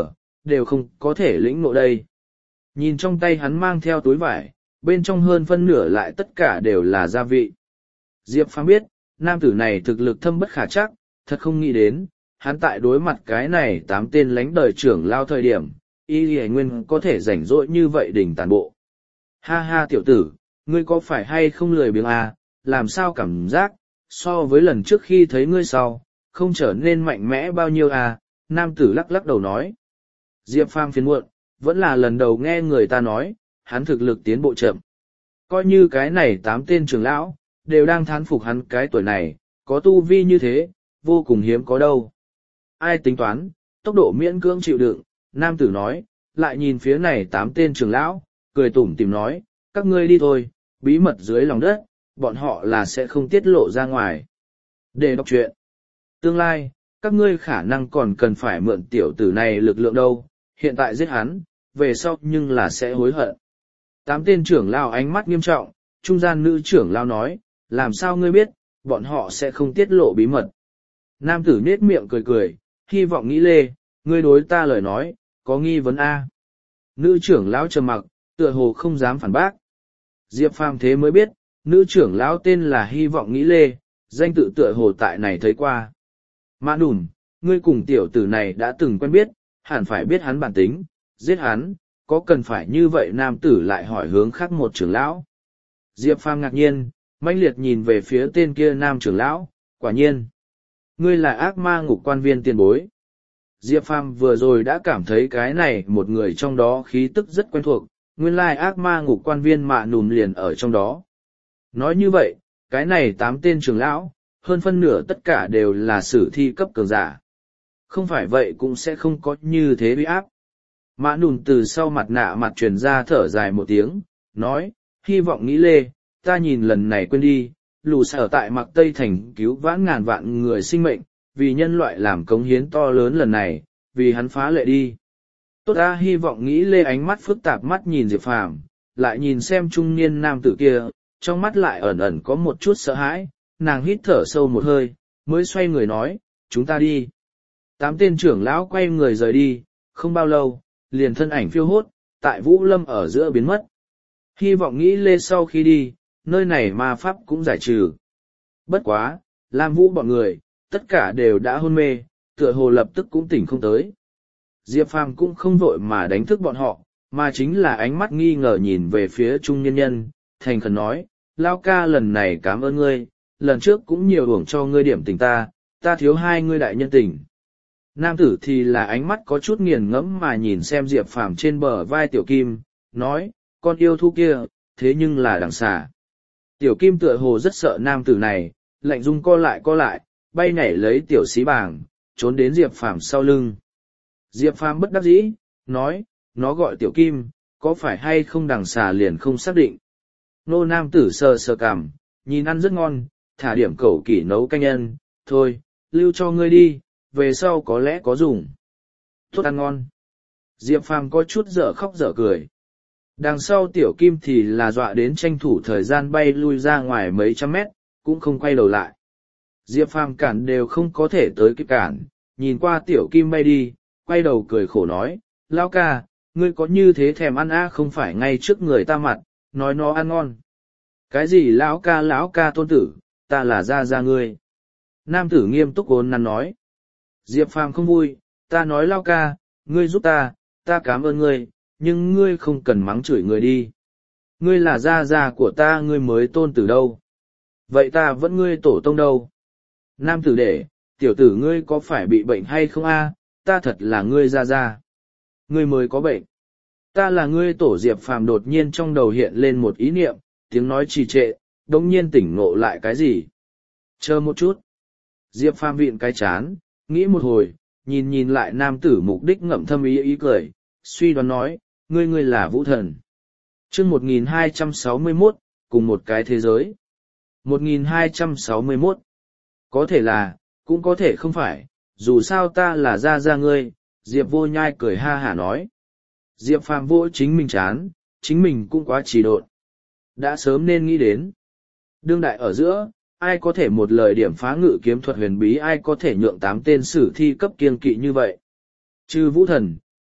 đều không có thể lĩnh ngộ đây. Nhìn trong tay hắn mang theo túi vải, bên trong hơn phân nửa lại tất cả đều là gia vị. Diệp Phàm biết, nam tử này thực lực thâm bất khả trắc, thật không nghĩ đến, hắn tại đối mặt cái này tám tên lánh đời trưởng lao thời điểm, y hề nguyên có thể rảnh rỗi như vậy đỉnh tàn bộ. Ha ha tiểu tử, ngươi có phải hay không lười biếng à, làm sao cảm giác, so với lần trước khi thấy ngươi sau, không trở nên mạnh mẽ bao nhiêu à, nam tử lắc lắc đầu nói. Diệp Phàm phiền muộn, vẫn là lần đầu nghe người ta nói, hắn thực lực tiến bộ chậm. Coi như cái này tám tên trưởng lão, đều đang thán phục hắn cái tuổi này, có tu vi như thế, vô cùng hiếm có đâu. Ai tính toán, tốc độ miễn cưỡng chịu đựng, nam tử nói, lại nhìn phía này tám tên trưởng lão, cười tủm tìm nói, các ngươi đi thôi, bí mật dưới lòng đất, bọn họ là sẽ không tiết lộ ra ngoài. Để đọc truyện. Tương lai, các ngươi khả năng còn cần phải mượn tiểu tử này lực lượng đâu, hiện tại giết hắn, về sau nhưng là sẽ hối hận. Tám tên trưởng lao ánh mắt nghiêm trọng, trung gian nữ trưởng lao nói, làm sao ngươi biết, bọn họ sẽ không tiết lộ bí mật. Nam tử nết miệng cười cười, hy vọng nghĩ lê, ngươi đối ta lời nói, có nghi vấn A. Nữ trưởng lão trầm mặc, tựa hồ không dám phản bác. Diệp Phàm thế mới biết, nữ trưởng lão tên là hy vọng nghĩ lê, danh tự tựa hồ tại này thấy qua. Mã Đùn, ngươi cùng tiểu tử này đã từng quen biết, hẳn phải biết hắn bản tính, giết hắn, có cần phải như vậy nam tử lại hỏi hướng khác một trưởng lão. Diệp Phàm ngạc nhiên, mãnh liệt nhìn về phía tên kia nam trưởng lão, quả nhiên. Ngươi là ác ma ngục quan viên tiền bối. Diệp Phàm vừa rồi đã cảm thấy cái này một người trong đó khí tức rất quen thuộc, nguyên lai ác ma ngục quan viên Mạ Nùn liền ở trong đó. Nói như vậy, cái này tám tên trưởng lão, hơn phân nửa tất cả đều là sử thi cấp cường giả. Không phải vậy cũng sẽ không có như thế uy áp. Mã Nùn từ sau mặt nạ mặt truyền ra thở dài một tiếng, nói, hy vọng nghĩ lê, ta nhìn lần này quên đi, lù sở tại mặc Tây Thành cứu vãn ngàn vạn người sinh mệnh, vì nhân loại làm cống hiến to lớn lần này, vì hắn phá lệ đi. Tốt ta hy vọng nghĩ lê ánh mắt phức tạp mắt nhìn Diệp Phàm, lại nhìn xem trung niên nam tử kia, trong mắt lại ẩn ẩn có một chút sợ hãi, nàng hít thở sâu một hơi, mới xoay người nói, chúng ta đi. Tám tên trưởng lão quay người rời đi, không bao lâu, liền thân ảnh phiêu hốt, tại Vũ Lâm ở giữa biến mất. Hy vọng nghĩ lê sau khi đi, nơi này ma pháp cũng giải trừ. Bất quá, Lam Vũ bọn người, tất cả đều đã hôn mê, tựa hồ lập tức cũng tỉnh không tới. Diệp Phàm cũng không vội mà đánh thức bọn họ, mà chính là ánh mắt nghi ngờ nhìn về phía trung nhân nhân, thành khẩn nói, Lao ca lần này cảm ơn ngươi, lần trước cũng nhiều hưởng cho ngươi điểm tình ta, ta thiếu hai ngươi đại nhân tình. Nam tử thì là ánh mắt có chút nghiền ngẫm mà nhìn xem Diệp Phàm trên bờ vai Tiểu Kim, nói, con yêu thú kia, thế nhưng là đằng xà. Tiểu Kim tựa hồ rất sợ nam tử này, lạnh rung co lại co lại, bay nhảy lấy tiểu xí bảng, trốn đến Diệp Phàm sau lưng. Diệp Phàm bất đắc dĩ, nói, nó gọi Tiểu Kim, có phải hay không đằng xà liền không xác định. Nô nam tử sờ sờ cằm, nhìn ăn rất ngon, thả điểm cẩu kỷ nấu canh nhân, thôi, lưu cho ngươi đi, về sau có lẽ có dùng. Tốt ăn ngon. Diệp Phàm có chút dở khóc dở cười. Đằng sau Tiểu Kim thì là dọa đến tranh thủ thời gian bay lui ra ngoài mấy trăm mét, cũng không quay đầu lại. Diệp Phàm cản đều không có thể tới kịp cản, nhìn qua Tiểu Kim bay đi, quay đầu cười khổ nói, Lão ca, ngươi có như thế thèm ăn a không phải ngay trước người ta mặt, nói nó ăn ngon. Cái gì lão ca lão ca tôn tử, ta là gia gia ngươi. Nam tử nghiêm túc ôn nắn nói. Diệp Phàm không vui, ta nói Lão ca, ngươi giúp ta, ta cảm ơn ngươi, nhưng ngươi không cần mắng chửi người đi. Ngươi là gia gia của ta, ngươi mới tôn tử đâu. Vậy ta vẫn ngươi tổ tông đâu. Nam tử để, tiểu tử ngươi có phải bị bệnh hay không a? Ta thật là ngươi gia gia. Ngươi mới có bệnh. Ta là ngươi tổ. Diệp Phàm đột nhiên trong đầu hiện lên một ý niệm, tiếng nói trì trệ, đống nhiên tỉnh ngộ lại cái gì. Chờ một chút. Diệp Phàm vịn cái chán, nghĩ một hồi, nhìn nhìn lại nam tử mục đích ngậm thâm ý ý cười, suy đoán nói, ngươi ngươi là vũ thần. Chương một nghìn hai trăm sáu mươi mốt, cùng một cái thế giới. một nghìn hai trăm sáu mươi mốt. Có thể là, cũng có thể không phải, dù sao ta là gia gia ngươi, Diệp Vô Nhai cười ha hả nói. Diệp Phàm vô chính mình chán, chính mình cũng quá trì độn. Đã sớm nên nghĩ đến. Đương đại ở giữa, ai có thể một lời điểm phá ngự kiếm thuật huyền bí, ai có thể nhượng tám tên sử thi cấp kiên kỵ như vậy. Trừ vũ thần,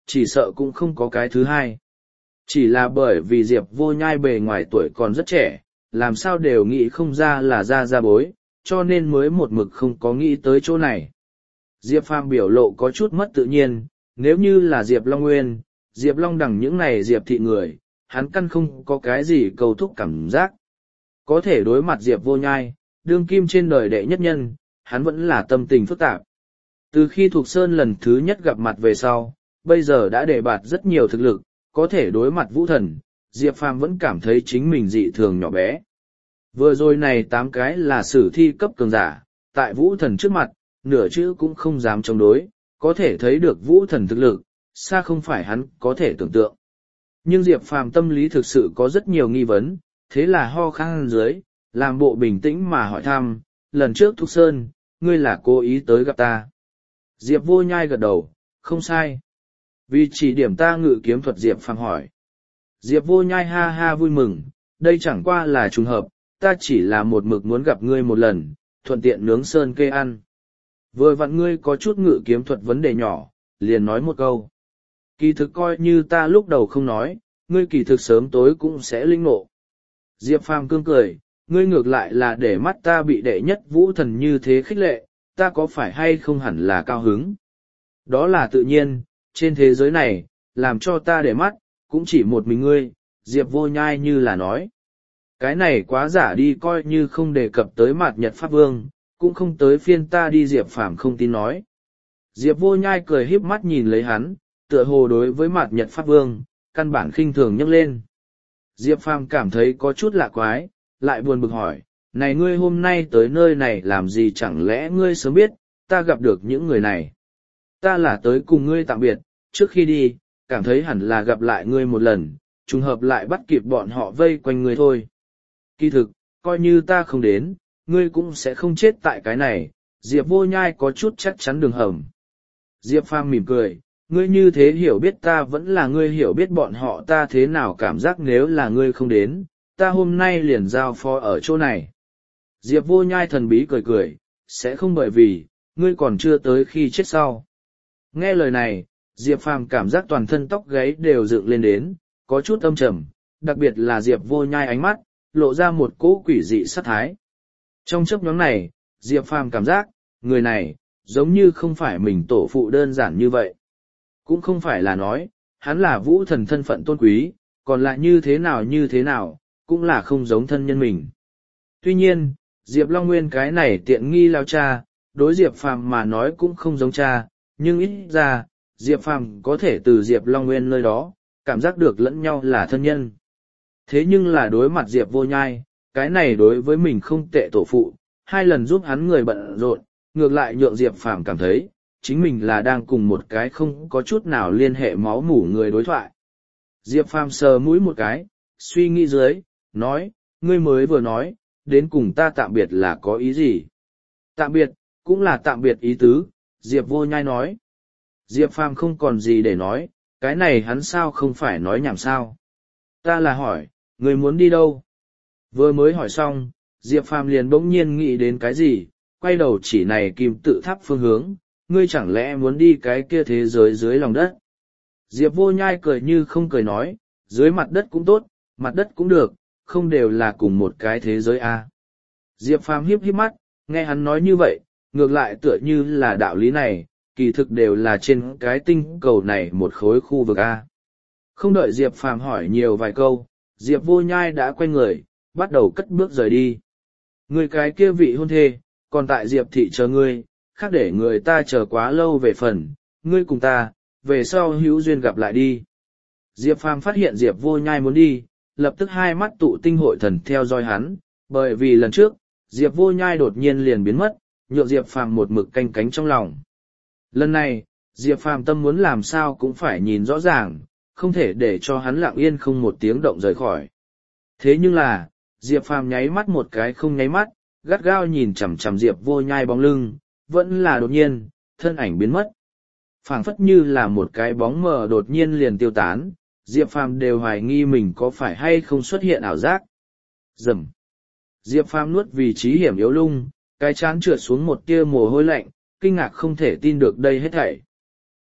chỉ sợ cũng không có cái thứ hai. Chỉ là bởi vì Diệp Vô Nhai bề ngoài tuổi còn rất trẻ, làm sao đều nghĩ không ra là ra ra bối, cho nên mới một mực không có nghĩ tới chỗ này. Diệp Phàm biểu lộ có chút mất tự nhiên, nếu như là Diệp Long Nguyên, Diệp Long Đằng những này Diệp thị người, hắn căn không có cái gì cầu thúc cảm giác. Có thể đối mặt Diệp Vô Nhai, đương kim trên đời đệ nhất nhân, hắn vẫn là tâm tình phức tạp. Từ khi Thục Sơn lần thứ nhất gặp mặt về sau, bây giờ đã đề bạt rất nhiều thực lực, có thể đối mặt Vũ Thần, Diệp Phàm vẫn cảm thấy chính mình dị thường nhỏ bé. Vừa rồi này tám cái là sử thi cấp cường giả, tại Vũ Thần trước mặt, nửa chữ cũng không dám chống đối, có thể thấy được Vũ Thần thực lực, xa không phải hắn có thể tưởng tượng. Nhưng Diệp Phàm tâm lý thực sự có rất nhiều nghi vấn, thế là ho khan dưới, làm bộ bình tĩnh mà hỏi thăm, lần trước Thục Sơn, ngươi là cố ý tới gặp ta. Diệp Vô Nhai gật đầu, không sai. Vì chỉ điểm ta ngự kiếm thuật Diệp Phàm hỏi. Diệp Vô Nhai ha ha vui mừng, đây chẳng qua là trùng hợp, ta chỉ là một mực muốn gặp ngươi một lần, thuận tiện nướng sơn kê ăn. Vừa vặn ngươi có chút ngự kiếm thuật vấn đề nhỏ, liền nói một câu. Kỳ thực coi như ta lúc đầu không nói, ngươi kỳ thực sớm tối cũng sẽ linh ngộ. Diệp Phàm cương cười, ngươi ngược lại là để mắt ta bị đệ nhất Vũ Thần như thế khích lệ, ta có phải hay không hẳn là cao hứng. Đó là tự nhiên, trên thế giới này, làm cho ta để mắt, cũng chỉ một mình ngươi, Diệp Vô Nhai như là nói. Cái này quá giả đi, coi như không đề cập tới Mạt Nhật Pháp Vương, cũng không tới phiên ta đi. Diệp Phàm không tin nói. Diệp Vô Nhai cười híp mắt nhìn lấy hắn, tựa hồ đối với Mạt Nhật Pháp Vương, căn bản khinh thường nhấc lên. Diệp Phàm cảm thấy có chút lạ quái, lại buồn bực hỏi, này ngươi hôm nay tới nơi này làm gì, chẳng lẽ ngươi sớm biết, ta gặp được những người này. Ta là tới cùng ngươi tạm biệt, trước khi đi, cảm thấy hẳn là gặp lại ngươi một lần, trùng hợp lại bắt kịp bọn họ vây quanh ngươi thôi. Kỳ thực, coi như ta không đến, ngươi cũng sẽ không chết tại cái này. Diệp Vô Nhai có chút chắc chắn đường hầm. Diệp Phàm mỉm cười, ngươi như thế hiểu biết ta vẫn là ngươi hiểu biết bọn họ, ta thế nào cảm giác nếu là ngươi không đến, ta hôm nay liền giao phó ở chỗ này. Diệp Vô Nhai thần bí cười cười, sẽ không bởi vì, ngươi còn chưa tới khi chết sau. Nghe lời này, Diệp Phàm cảm giác toàn thân tóc gáy đều dựng lên đến, có chút âm trầm, đặc biệt là Diệp Vô Nhai ánh mắt, lộ ra một cỗ quỷ dị sát thái. Trong chớp nhoáng này, Diệp Phàm cảm giác, người này, giống như không phải mình tổ phụ đơn giản như vậy. Cũng không phải là nói, hắn là Vũ Thần thân phận tôn quý, còn lại như thế nào như thế nào, cũng là không giống thân nhân mình. Tuy nhiên, Diệp Long Nguyên cái này tiện nghi lao cha, đối Diệp Phàm mà nói cũng không giống cha, nhưng ít ra, Diệp Phàm có thể từ Diệp Long Nguyên nơi đó, cảm giác được lẫn nhau là thân nhân. Thế nhưng là đối mặt Diệp Vô Nhai, cái này đối với mình không tệ tổ phụ, hai lần giúp hắn người bận rộn, ngược lại nhượng Diệp Phàm cảm thấy, chính mình là đang cùng một cái không có chút nào liên hệ máu mủ người đối thoại. Diệp Phàm sờ mũi một cái, suy nghĩ dưới, nói, ngươi mới vừa nói, đến cùng ta tạm biệt là có ý gì? Tạm biệt, cũng là tạm biệt ý tứ, Diệp Vô Nhai nói. Diệp Phàm không còn gì để nói, cái này hắn sao không phải nói nhảm sao? Ta là hỏi, ngươi muốn đi đâu? Vừa mới hỏi xong, Diệp Phàm liền bỗng nhiên nghĩ đến cái gì, quay đầu chỉ này kim tự tháp phương hướng, ngươi chẳng lẽ muốn đi cái kia thế giới dưới lòng đất? Diệp Vô Nhai cười như không cười nói, dưới mặt đất cũng tốt, mặt đất cũng được, không đều là cùng một cái thế giới à. Diệp Phàm hiếp hiếp mắt, nghe hắn nói như vậy, ngược lại tựa như là đạo lý này, kỳ thực đều là trên cái tinh cầu này một khối khu vực A. Không đợi Diệp Phàm hỏi nhiều vài câu, Diệp Vô Nhai đã quay người, bắt đầu cất bước rời đi. Người cái kia vị hôn thê, còn tại Diệp thị chờ ngươi, khác để người ta chờ quá lâu về phần, ngươi cùng ta, về sau hữu duyên gặp lại đi. Diệp Phàm phát hiện Diệp Vô Nhai muốn đi, lập tức hai mắt tụ tinh hội thần theo dõi hắn, bởi vì lần trước, Diệp Vô Nhai đột nhiên liền biến mất, nhượng Diệp Phàm một mực canh cánh trong lòng. Lần này, Diệp Phàm tâm muốn làm sao cũng phải nhìn rõ ràng, không thể để cho hắn lặng yên không một tiếng động rời khỏi. Thế nhưng là, Diệp Phàm nháy mắt một cái không nháy mắt, gắt gao nhìn chằm chằm Diệp Vô Nhai bóng lưng, vẫn là đột nhiên, thân ảnh biến mất. Phảng phất như là một cái bóng mờ đột nhiên liền tiêu tán, Diệp Phàm đều hoài nghi mình có phải hay không xuất hiện ảo giác. Rầm. Diệp Phàm nuốt vì trí hiểm yếu lung, cái trán trượt xuống một tia mồ hôi lạnh, kinh ngạc không thể tin được đây hết thảy.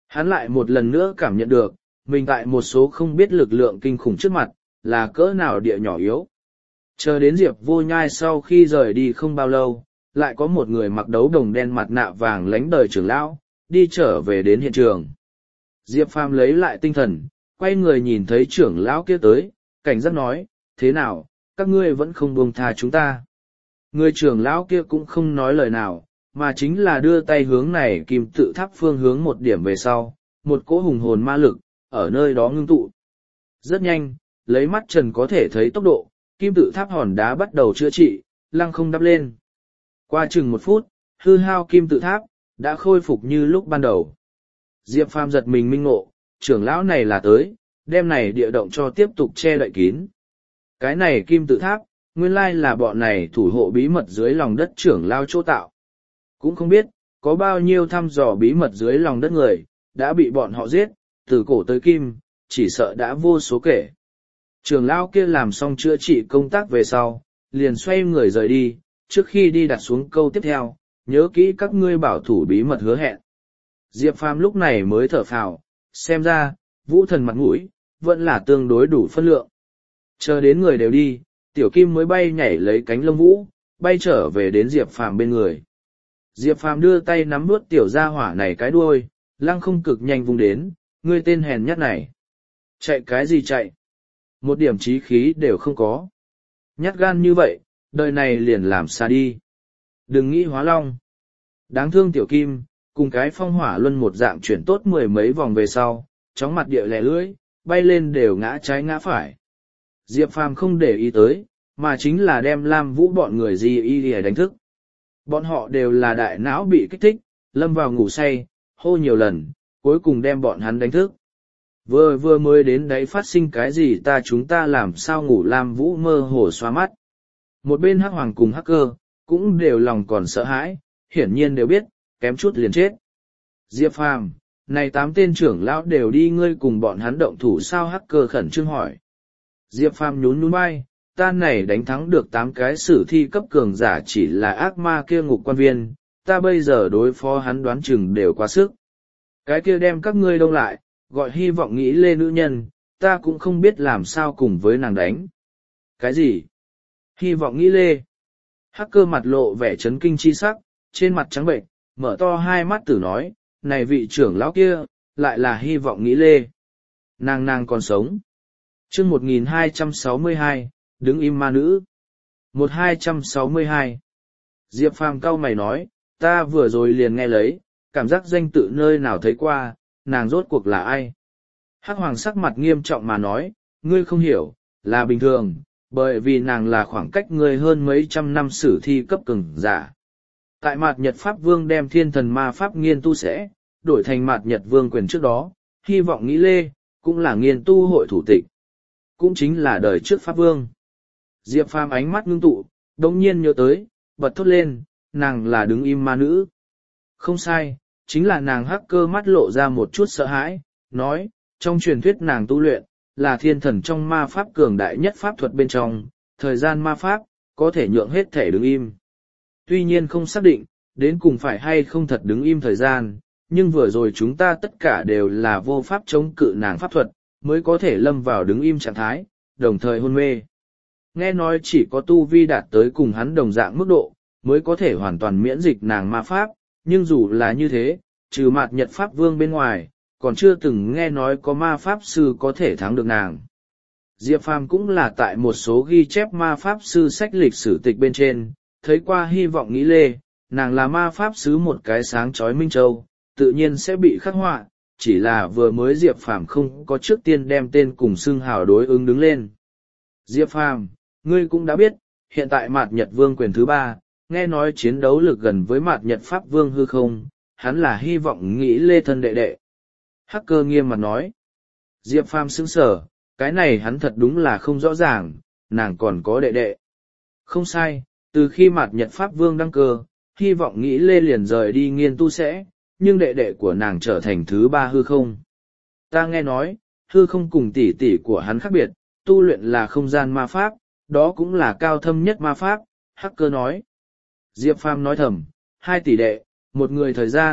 Hắn lại một lần nữa cảm nhận được, mình tại một số không biết lực lượng kinh khủng trước mặt, là cỡ nào địa nhỏ yếu. Chờ đến Diệp Vô Nhai sau khi rời đi không bao lâu, lại có một người mặc đấu đồng đen mặt nạ vàng lánh đời trưởng lão, đi trở về đến hiện trường. Diệp Phàm lấy lại tinh thần, quay người nhìn thấy trưởng lão kia tới, cảnh giác nói, thế nào, các ngươi vẫn không buông tha chúng ta. Người trưởng lão kia cũng không nói lời nào, mà chính là đưa tay hướng này kim tự tháp phương hướng một điểm về sau, một cỗ hùng hồn ma lực, ở nơi đó ngưng tụ. Rất nhanh, lấy mắt trần có thể thấy tốc độ, kim tự tháp hòn đá bắt đầu chữa trị, lăng không đắp lên. Qua chừng một phút, hư hao kim tự tháp, đã khôi phục như lúc ban đầu. Diệp Phàm giật mình minh ngộ, trưởng lão này là tới, đem này địa động cho tiếp tục che đậy kín. Cái này kim tự tháp, nguyên lai là bọn này thủ hộ bí mật dưới lòng đất trưởng lao chỗ tạo. Cũng không biết, có bao nhiêu thăm dò bí mật dưới lòng đất người, đã bị bọn họ giết, từ cổ tới kim, chỉ sợ đã vô số kể. Trưởng lao kia làm xong chữa trị công tác về sau, liền xoay người rời đi, trước khi đi đặt xuống câu tiếp theo, nhớ kỹ các ngươi bảo thủ bí mật hứa hẹn. Diệp Phàm lúc này mới thở phào, xem ra, vũ thần mặt mũi, vẫn là tương đối đủ phân lượng. Chờ đến người đều đi, tiểu kim mới bay nhảy lấy cánh lông vũ, bay trở về đến Diệp Phàm bên người. Diệp Phàm đưa tay nắm nuốt tiểu gia hỏa này cái đuôi, lăng không cực nhanh vùng đến, ngươi tên hèn nhát này. Chạy cái gì chạy? Một điểm chí khí đều không có. Nhát gan như vậy, đời này liền làm xa đi. Đừng nghĩ hóa long. Đáng thương tiểu kim, cùng cái phong hỏa luân một dạng chuyển tốt mười mấy vòng về sau, chóng mặt địa lẻ lưỡi, bay lên đều ngã trái ngã phải. Diệp Phàm không để ý tới, mà chính là đem Lam Vũ bọn người di y để đánh thức. Bọn họ đều là đại não bị kích thích, lâm vào ngủ say, hô nhiều lần, cuối cùng đem bọn hắn đánh thức. Vừa vừa mới đến đấy phát sinh cái gì ta chúng ta làm sao ngủ Lam Vũ mơ hồ xóa mắt. Một bên hắc hoàng cùng hacker, cũng đều lòng còn sợ hãi, hiển nhiên đều biết, kém chút liền chết. Diệp Phàm, này tám tên trưởng lão đều đi ngươi cùng bọn hắn động thủ sao hacker khẩn trương hỏi. Diệp Phàm nhún nhún vai, ta này đánh thắng được tám cái sử thi cấp cường giả chỉ là ác ma kia ngục quan viên, ta bây giờ đối phó hắn đoán chừng đều quá sức. Cái kia đem các ngươi đông lại, gọi hy vọng nghĩ lê nữ nhân, ta cũng không biết làm sao cùng với nàng đánh. Cái gì? Hy vọng nghĩ lê. Hacker mặt lộ vẻ chấn kinh chi sắc, trên mặt trắng bệnh, mở to hai mắt tử nói, này vị trưởng lão kia, lại là hy vọng nghĩ lê. Nàng nàng còn sống. Chương một nghìn hai trăm sáu mươi hai, đứng im ma nữ. một nghìn hai trăm sáu mươi hai. Diệp Phàm cau mày nói, ta vừa rồi liền nghe lấy, cảm giác danh tự nơi nào thấy qua, nàng rốt cuộc là ai? Hắc Hoàng sắc mặt nghiêm trọng mà nói, ngươi không hiểu, là bình thường, bởi vì nàng là khoảng cách ngươi hơn mấy trăm năm sử thi cấp cường giả. Tại Mạt Nhật Pháp Vương đem thiên thần ma pháp nghiên tu sẽ, đổi thành Mạt Nhật Vương quyền trước đó, hy vọng nghĩ lê, cũng là nghiên tu hội thủ tịch. Cũng chính là đời trước Pháp Vương. Diệp Phàm ánh mắt ngưng tụ, đồng nhiên nhớ tới, bật thốt lên, nàng là đứng im ma nữ. Không sai, chính là nàng hacker mắt lộ ra một chút sợ hãi, nói, trong truyền thuyết nàng tu luyện, là thiên thần trong ma pháp cường đại nhất pháp thuật bên trong, thời gian ma pháp, có thể nhượng hết thể đứng im. Tuy nhiên không xác định, đến cùng phải hay không thật đứng im thời gian, nhưng vừa rồi chúng ta tất cả đều là vô pháp chống cự nàng pháp thuật, mới có thể lâm vào đứng im trạng thái, đồng thời hôn mê. Nghe nói chỉ có tu vi đạt tới cùng hắn đồng dạng mức độ, mới có thể hoàn toàn miễn dịch nàng ma pháp, nhưng dù là như thế, trừ Mạt Nhật Pháp Vương bên ngoài, còn chưa từng nghe nói có ma pháp sư có thể thắng được nàng. Diệp Phàm cũng là tại một số ghi chép ma pháp sư sách lịch sử tịch bên trên, thấy qua hy vọng nghĩ lê, nàng là ma pháp sứ một cái sáng chói minh châu, tự nhiên sẽ bị khắc họa, chỉ là vừa mới Diệp Phàm không có trước tiên đem tên cùng xưng hào đối ứng đứng lên. Diệp Phàm, ngươi cũng đã biết, hiện tại Mạt Nhật Vương quyền thứ ba, nghe nói chiến đấu lực gần với Mạt Nhật Pháp Vương hư không, hắn là hy vọng nghĩ lê thân đệ đệ. Hacker nghiêm mặt nói. Diệp Phàm sững sờ, cái này hắn thật đúng là không rõ ràng, nàng còn có đệ đệ. Không sai, từ khi Mạt Nhật Pháp Vương đăng cơ, hy vọng nghĩ lê liền rời đi nghiên tu sẽ, nhưng đệ đệ của nàng trở thành thứ ba hư không. Ta nghe nói, hư không cùng tỷ tỷ của hắn khác biệt, tu luyện là không gian ma pháp, đó cũng là cao thâm nhất ma pháp, Hacker nói. Diệp Phàm nói thầm, hai tỷ đệ, một người thời gian,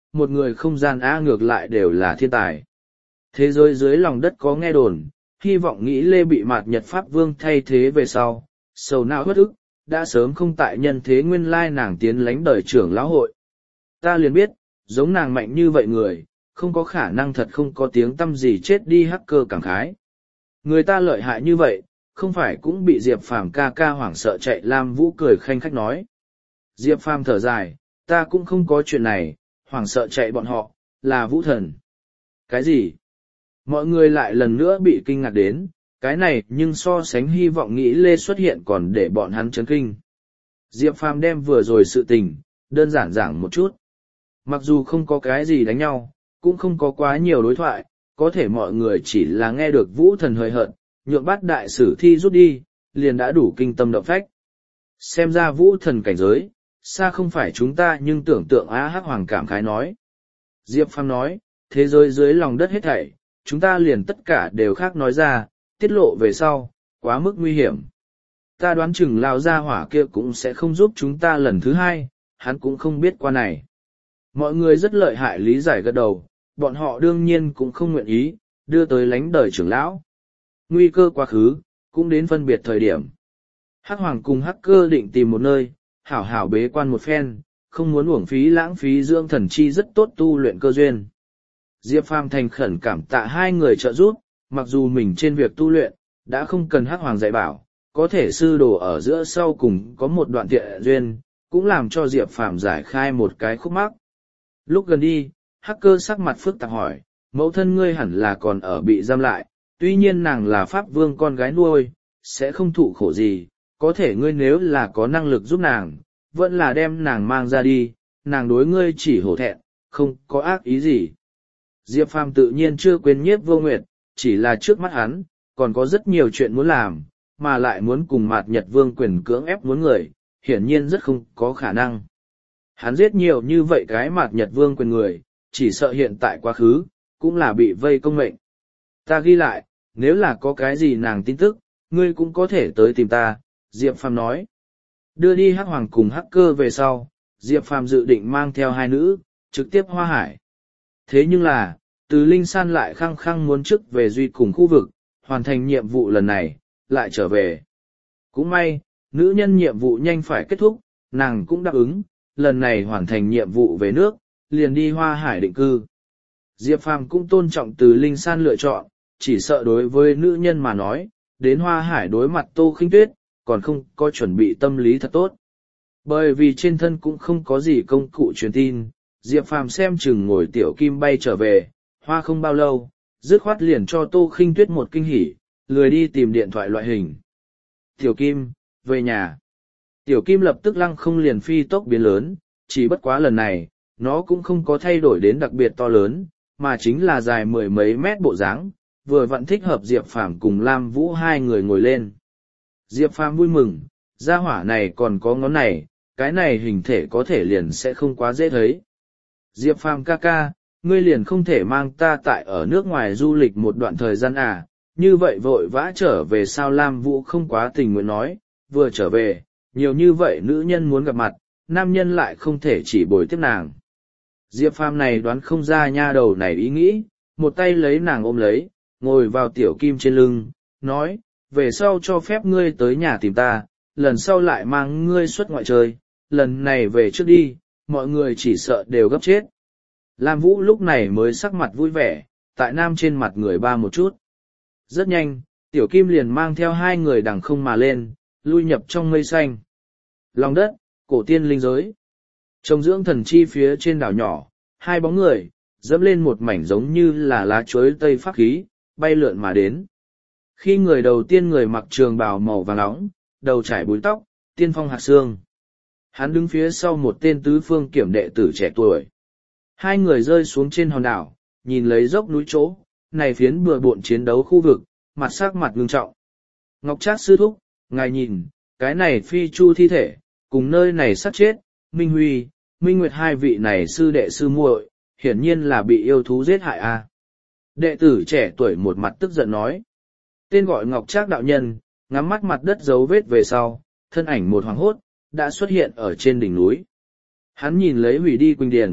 một người không gian A ngược lại đều là thiên tài. Thế giới dưới lòng đất có nghe đồn, hy vọng nghĩ Lê bị Mạt Nhật Pháp Vương thay thế về sau, sầu não bất ức, đã sớm không tại nhân thế nguyên lai nàng tiến lánh đời trưởng lão hội. Ta liền biết, giống nàng mạnh như vậy người, không có khả năng thật không có tiếng tâm gì chết đi hacker cảm khái. Người ta lợi hại như vậy, không phải cũng bị Diệp Phàm ca ca hoảng sợ chạy. Lam Vũ cười khanh khách nói. Diệp Phàm thở dài, ta cũng không có chuyện này, hoảng sợ chạy bọn họ, là Vũ Thần. Cái gì? Mọi người lại lần nữa bị kinh ngạc đến, cái này nhưng so sánh hy vọng nghĩ Lê xuất hiện còn để bọn hắn chấn kinh. Diệp Phàm đem vừa rồi sự tình, đơn giản giảng một chút. Mặc dù không có cái gì đánh nhau, cũng không có quá nhiều đối thoại, có thể mọi người chỉ là nghe được Vũ Thần hời hợt, nhượng bát đại sử thi rút đi, liền đã đủ kinh tâm động phách. Xem ra Vũ Thần cảnh giới, xa không phải chúng ta nhưng tưởng tượng Á Hắc Hoàng cảm khái nói. Diệp Phàm nói, thế giới dưới lòng đất hết thảy, chúng ta liền tất cả đều khác nói ra, tiết lộ về sau, quá mức nguy hiểm. Ta đoán chừng lao ra hỏa kia cũng sẽ không giúp chúng ta lần thứ hai, hắn cũng không biết qua này. Mọi người rất lợi hại lý giải gật đầu, bọn họ đương nhiên cũng không nguyện ý, đưa tới lánh đời trưởng lão. Nguy cơ quá khứ, cũng đến phân biệt thời điểm. Hắc Hoàng cùng Hắc Cơ định tìm một nơi, hảo hảo bế quan một phen, không muốn uổng phí lãng phí dưỡng thần chi rất tốt tu luyện cơ duyên. Diệp Phàm thành khẩn cảm tạ hai người trợ giúp, mặc dù mình trên việc tu luyện, đã không cần Hắc Hoàng dạy bảo, có thể sư đồ ở giữa sau cùng có một đoạn tiện duyên, cũng làm cho Diệp Phàm giải khai một cái khúc mắc. Lúc gần đi, Hắc Cơ sắc mặt phức tạp hỏi, mẫu thân ngươi hẳn là còn ở bị giam lại, tuy nhiên nàng là Pháp Vương con gái nuôi, sẽ không thụ khổ gì, có thể ngươi nếu là có năng lực giúp nàng, vẫn là đem nàng mang ra đi, nàng đối ngươi chỉ hổ thẹn, không có ác ý gì. Diệp Phàm tự nhiên chưa quên Nhiếp Vô Nguyệt, chỉ là trước mắt hắn, còn có rất nhiều chuyện muốn làm, mà lại muốn cùng Mạt Nhật Vương quyền cưỡng ép muốn người, hiển nhiên rất không có khả năng. Hắn giết nhiều như vậy cái Mạt Nhật Vương quyền người, chỉ sợ hiện tại quá khứ, cũng là bị vây công mệnh. Ta ghi lại, nếu là có cái gì nàng tin tức, ngươi cũng có thể tới tìm ta, Diệp Phàm nói. Đưa đi Hắc Hoàng cùng Hắc Cơ về sau, Diệp Phàm dự định mang theo hai nữ, trực tiếp Hoa Hải. Thế nhưng là, từ Linh San lại khăng khăng muốn trước về Duy cùng khu vực, hoàn thành nhiệm vụ lần này, lại trở về. Cũng may, nữ nhân nhiệm vụ nhanh phải kết thúc, nàng cũng đáp ứng, lần này hoàn thành nhiệm vụ về nước, liền đi Hoa Hải định cư. Diệp Phàm cũng tôn trọng từ Linh San lựa chọn, chỉ sợ đối với nữ nhân mà nói, đến Hoa Hải đối mặt Tô Khinh Tuyết, còn không có chuẩn bị tâm lý thật tốt. Bởi vì trên thân cũng không có gì công cụ truyền tin, Diệp Phàm xem chừng ngồi tiểu kim bay trở về, hoa không bao lâu, dứt khoát liền cho Tô Khinh Tuyết một kinh hỉ, lười đi tìm điện thoại loại hình. Tiểu Kim, về nhà. Tiểu Kim lập tức lăng không liền phi tốc biến lớn, chỉ bất quá lần này, nó cũng không có thay đổi đến đặc biệt to lớn, mà chính là dài mười mấy mét bộ dáng, vừa vặn thích hợp Diệp Phàm cùng Lam Vũ hai người ngồi lên. Diệp Phàm vui mừng, gia hỏa này còn có ngón này, cái này hình thể có thể liền sẽ không quá dễ thấy. Diệp Phàm ca ca, ngươi liền không thể mang ta tại ở nước ngoài du lịch một đoạn thời gian à, như vậy vội vã trở về sao? Lam Vũ không quá tình nguyện nói, vừa trở về, nhiều như vậy nữ nhân muốn gặp mặt, nam nhân lại không thể chỉ bồi tiếp nàng. Diệp Phàm này đoán không ra nha đầu này ý nghĩ, một tay lấy nàng ôm lấy, ngồi vào Tiểu Kim trên lưng, nói, về sau cho phép ngươi tới nhà tìm ta, lần sau lại mang ngươi xuất ngoại chơi, lần này về trước đi, mọi người chỉ sợ đều gấp chết. Lam Vũ lúc này mới sắc mặt vui vẻ, tại nam trên mặt người ba một chút. Rất nhanh, Tiểu Kim liền mang theo hai người đằng không mà lên, lui nhập trong mây xanh. Lòng đất, cổ tiên linh giới. Trồng dưỡng thần chi phía trên đảo nhỏ, hai bóng người, dẫm lên một mảnh giống như là lá chuối tây pháp khí, bay lượn mà đến. Khi người đầu tiên người mặc trường bào màu vàng nóng, đầu trải búi tóc, tiên phong hạt xương. Hắn đứng phía sau một tên tứ phương kiểm đệ tử trẻ tuổi. Hai người rơi xuống trên hòn đảo, nhìn lấy dốc núi chỗ, này phiến bừa bộn chiến đấu khu vực, mặt sắc mặt ngưng trọng. Ngọc Trác sư thúc, ngài nhìn, cái này phi chu thi thể, cùng nơi này sắp chết, Minh Huy, Minh Nguyệt hai vị này sư đệ sư muội, hiển nhiên là bị yêu thú giết hại a. À. Đệ tử trẻ tuổi một mặt tức giận nói. Tên gọi Ngọc Trác đạo nhân, ngắm mắt mặt đất dấu vết về sau, thân ảnh một hoàng hốt, đã xuất hiện ở trên đỉnh núi. Hắn nhìn lấy hủy đi Quỳnh Điền,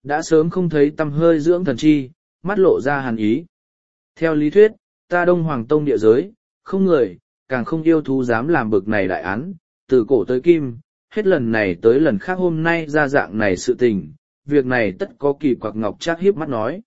đã sớm không thấy tăm hơi dưỡng thần chi, mắt lộ ra hàn ý. Theo lý thuyết, ta Đông Hoàng Tông địa giới, không người, càng không yêu thú dám làm bực này đại án, từ cổ tới kim, hết lần này tới lần khác hôm nay ra dạng này sự tình, việc này tất có kỳ quặc. Ngọc Trác hiếp mắt nói.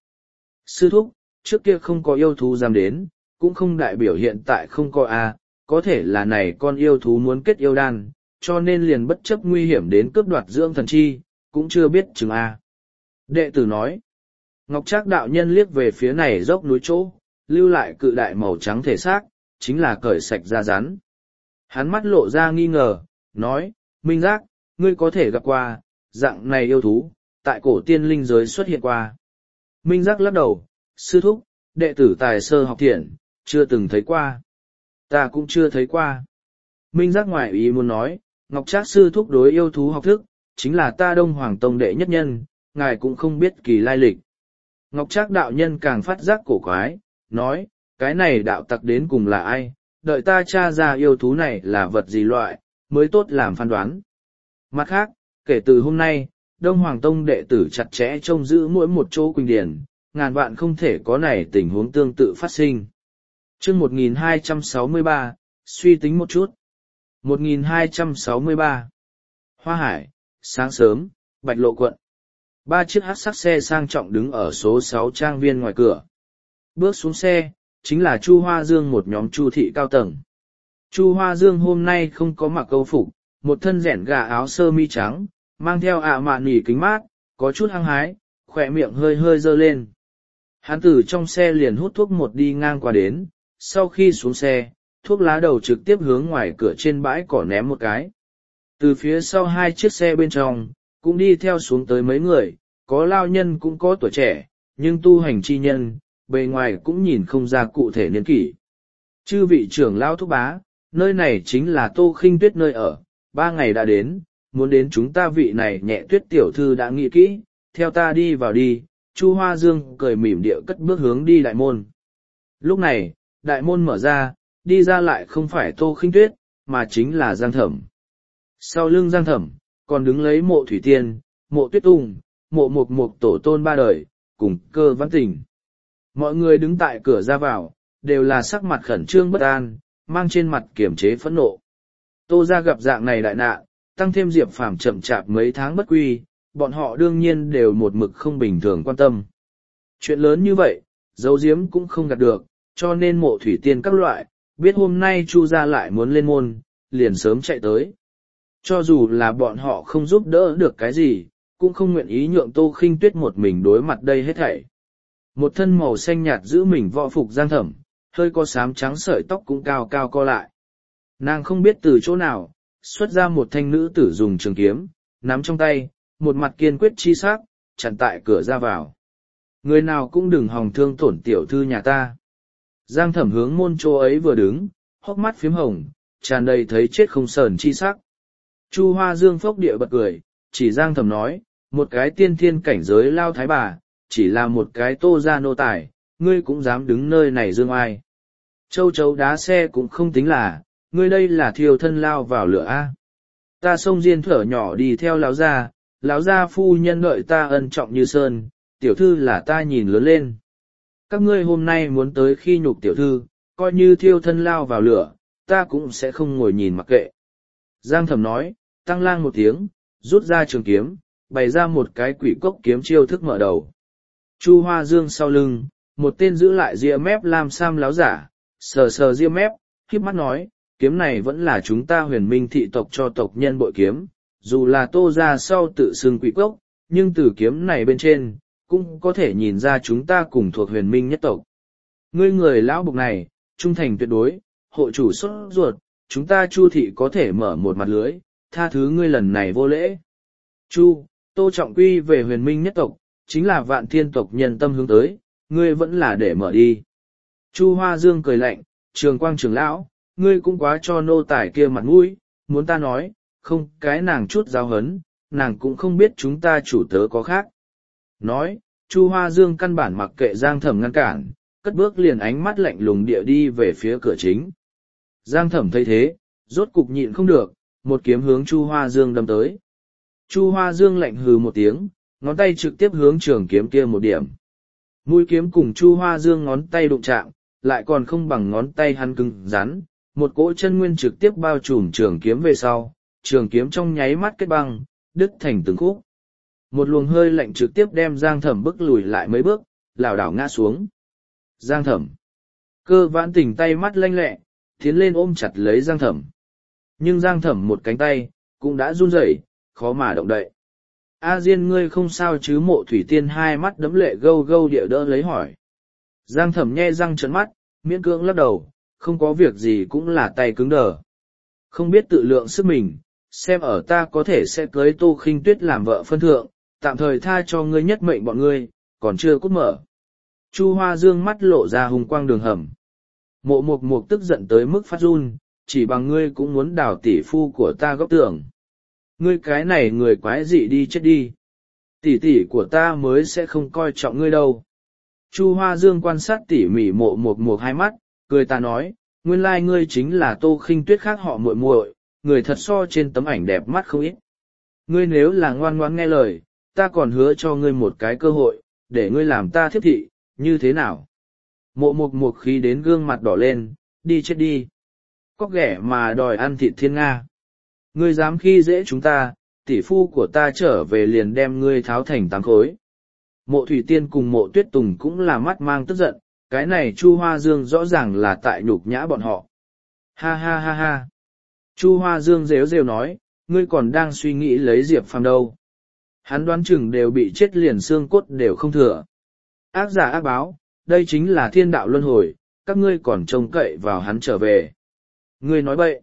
Sư thúc, trước kia không có yêu thú dám đến, cũng không đại biểu hiện tại không có a, có thể là này con yêu thú muốn kết yêu đan, cho nên liền bất chấp nguy hiểm đến cướp đoạt dưỡng thần chi, cũng chưa biết chừng a. Đệ tử nói. Ngọc Trác đạo nhân liếc về phía này dốc núi chỗ, lưu lại cự đại màu trắng thể xác, chính là cởi sạch da rắn. Hắn mắt lộ ra nghi ngờ, nói, Minh Giác, ngươi có thể gặp qua, dạng này yêu thú, tại cổ tiên linh giới xuất hiện qua. Minh Giác lắc đầu, sư thúc, đệ tử tài sơ học thiện, chưa từng thấy qua. Ta cũng chưa thấy qua. Minh Giác ngoại ý muốn nói, Ngọc Trác sư thúc đối yêu thú học thức, chính là ta Đông Hoàng Tông đệ nhất nhân, ngài cũng không biết kỳ lai lịch. Ngọc Trác đạo nhân càng phát giác cổ quái, nói, cái này đạo tặc đến cùng là ai, đợi ta tra ra yêu thú này là vật gì loại, mới tốt làm phán đoán. Mặt khác, kể từ hôm nay, Đông Hoàng Tông đệ tử chặt chẽ trông giữ mỗi một chỗ quỳnh điển, ngàn vạn không thể có này tình huống tương tự phát sinh. Chương một nghìn hai trăm sáu mươi ba, suy tính một chút. một nghìn hai trăm sáu mươi ba. Hoa Hải, sáng sớm, Bạch Lộ quận. Ba chiếc hắc sắc xe sang trọng đứng ở số sáu trang viên ngoài cửa. Bước xuống xe, chính là Chu Hoa Dương một nhóm Chu thị cao tầng. Chu Hoa Dương hôm nay không có mặc câu phục, một thân rẻn gà áo sơ mi trắng, mang theo ạ mạn nỉ kính mát, có chút hăng hái, khỏe miệng hơi hơi dơ lên. Hắn từ trong xe liền hút thuốc một đi ngang qua đến, sau khi xuống xe, thuốc lá đầu trực tiếp hướng ngoài cửa trên bãi cỏ ném một cái. Từ phía sau hai chiếc xe bên trong, cũng đi theo xuống tới mấy người, có lao nhân cũng có tuổi trẻ, nhưng tu hành chi nhân, bề ngoài cũng nhìn không ra cụ thể niên kỷ. Chư vị trưởng lao thúc bá, nơi này chính là Tô Khinh Tuyết nơi ở, ba ngày đã đến, muốn đến chúng ta vị này Nhẹ Tuyết tiểu thư đã nghĩ kỹ, theo ta đi vào đi. Chu Hoa Dương cười mỉm địa cất bước hướng đi đại môn. Lúc này, đại môn mở ra, đi ra lại không phải Tô Khinh Tuyết, mà chính là Giang Thẩm. Sau lưng Giang Thẩm, còn đứng lấy Mộ Thủy Tiên, Mộ Tuyết Tung, Mộ Mục Mục tổ tôn ba đời, cùng Cơ Văn Tình. Mọi người đứng tại cửa ra vào, đều là sắc mặt khẩn trương bất an, mang trên mặt kiềm chế phẫn nộ. Tô ra gặp dạng này đại nạn, tăng thêm Diệp Phàm chậm chạp mấy tháng bất quy, bọn họ đương nhiên đều một mực không bình thường quan tâm. Chuyện lớn như vậy, giấu giếm cũng không gạt được, cho nên Mộ Thủy Tiên các loại, biết hôm nay Chu gia lại muốn lên môn, liền sớm chạy tới. Cho dù là bọn họ không giúp đỡ được cái gì, cũng không nguyện ý nhượng Tô Khinh Tuyết một mình đối mặt đây hết thảy. Một thân màu xanh nhạt giữ mình võ phục Giang Thẩm, hơi có xám trắng sợi tóc cũng cao cao co lại. Nàng không biết từ chỗ nào, xuất ra một thanh nữ tử dùng trường kiếm, nắm trong tay, một mặt kiên quyết chi sắc, chặn tại cửa ra vào. Người nào cũng đừng hòng thương tổn tiểu thư nhà ta. Giang Thẩm hướng môn chỗ ấy vừa đứng, hốc mắt phím hồng, tràn đầy thấy chết không sờn chi sắc. Chu Hoa Dương phốc địa bật cười, chỉ Giang Thẩm nói, một cái tiên thiên cảnh giới lao thái bà, chỉ là một cái Tô gia nô tài, ngươi cũng dám đứng nơi này dương ai. Châu chấu đá xe cũng không tính là, ngươi đây là thiêu thân lao vào lửa a. Ta xông diên thở nhỏ đi theo lão gia, lão gia phu nhân đợi ta ân trọng như sơn, tiểu thư là ta nhìn lớn lên. Các ngươi hôm nay muốn tới khi nhục tiểu thư, coi như thiêu thân lao vào lửa, ta cũng sẽ không ngồi nhìn mặc kệ. Giang Thẩm nói, tăng lang một tiếng, rút ra trường kiếm, bày ra một cái quỷ cốc kiếm chiêu thức mở đầu. Chu Hoa Dương sau lưng, một tên giữ lại ria mép lam sam láo giả, sờ sờ ria mép, khiếp mắt nói, kiếm này vẫn là chúng ta Huyền Minh thị tộc cho tộc nhân bội kiếm, dù là Tô ra sau tự xưng quỷ cốc, nhưng từ kiếm này bên trên, cũng có thể nhìn ra chúng ta cùng thuộc Huyền Minh nhất tộc. Ngươi người lão bục này, trung thành tuyệt đối, hộ chủ xuất ruột, chúng ta Chu thị có thể mở một mặt lưới, tha thứ ngươi lần này vô lễ. Chu, Tô trọng quy về Huyền Minh nhất tộc, chính là vạn thiên tộc nhân tâm hướng tới, ngươi vẫn là để mở đi. Chu Hoa Dương cười lạnh, Trường Quang trưởng lão, ngươi cũng quá cho nô tài kia mặt mũi, muốn ta nói, không cái nàng chút giáo hấn, nàng cũng không biết chúng ta chủ tớ có khác. Nói, Chu Hoa Dương căn bản mặc kệ Giang Thẩm ngăn cản, cất bước liền ánh mắt lạnh lùng địa đi về phía cửa chính. Giang Thẩm thấy thế, rốt cục nhịn không được, một kiếm hướng Chu Hoa Dương đâm tới. Chu Hoa Dương lạnh hừ một tiếng, ngón tay trực tiếp hướng trường kiếm kia một điểm. Mũi kiếm cùng Chu Hoa Dương ngón tay đụng chạm, lại còn không bằng ngón tay hắn cứng rắn, một cỗ chân nguyên trực tiếp bao trùm trường kiếm về sau, trường kiếm trong nháy mắt kết băng, đứt thành từng khúc. Một luồng hơi lạnh trực tiếp đem Giang Thẩm bước lùi lại mấy bước, lảo đảo ngã xuống. Giang Thẩm. Cơ Vãn Tình tay mắt lanh lẹ, tiến lên ôm chặt lấy Giang Thẩm. Nhưng Giang Thẩm một cánh tay, cũng đã run rẩy, khó mà động đậy. A Diên ngươi không sao chứ? Mộ Thủy Tiên hai mắt đấm lệ gâu gâu địa đỡ lấy hỏi. Giang Thẩm nhe răng trợn mắt, miễn cưỡng lắc đầu, không có việc gì, cũng là tay cứng đờ. Không biết tự lượng sức mình, xem ở ta có thể sẽ cưới Tô Khinh Tuyết làm vợ phân thượng, tạm thời tha cho ngươi nhất mệnh bọn ngươi, còn chưa cút mở. Chu Hoa Dương mắt lộ ra hùng quang đường hầm. Mộ Mục Mục tức giận tới mức phát run, chỉ bằng ngươi cũng muốn đào tỷ phu của ta góc tường. Ngươi cái này người quái dị đi chết đi. Tỷ tỷ của ta mới sẽ không coi trọng ngươi đâu. Chu Hoa Dương quan sát tỉ mỉ Mộ Mục Mục hai mắt, cười ta nói, nguyên lai ngươi chính là Tô Khinh Tuyết khác họ muội muội, người thật so trên tấm ảnh đẹp mắt không ít. Ngươi nếu là ngoan ngoãn nghe lời, ta còn hứa cho ngươi một cái cơ hội, để ngươi làm ta thiếp thị, như thế nào? Mộ Mục Mục khí đến gương mặt đỏ lên, đi chết đi. Có ghẻ mà đòi ăn thịt thiên Nga. Ngươi dám khi dễ chúng ta, tỷ phu của ta trở về liền đem ngươi tháo thành tám khối. Mộ Thủy Tiên cùng Mộ Tuyết Tùng cũng là mắt mang tức giận, cái này Chu Hoa Dương rõ ràng là tại nhục nhã bọn họ. Ha ha ha ha. Chu Hoa Dương rêu rêu nói, ngươi còn đang suy nghĩ lấy Diệp Phàm đâu. Hắn đoán chừng đều bị chết liền xương cốt đều không thừa. Ác giả ác báo, đây chính là thiên đạo luân hồi, các ngươi còn trông cậy vào hắn trở về. Ngươi nói bậy.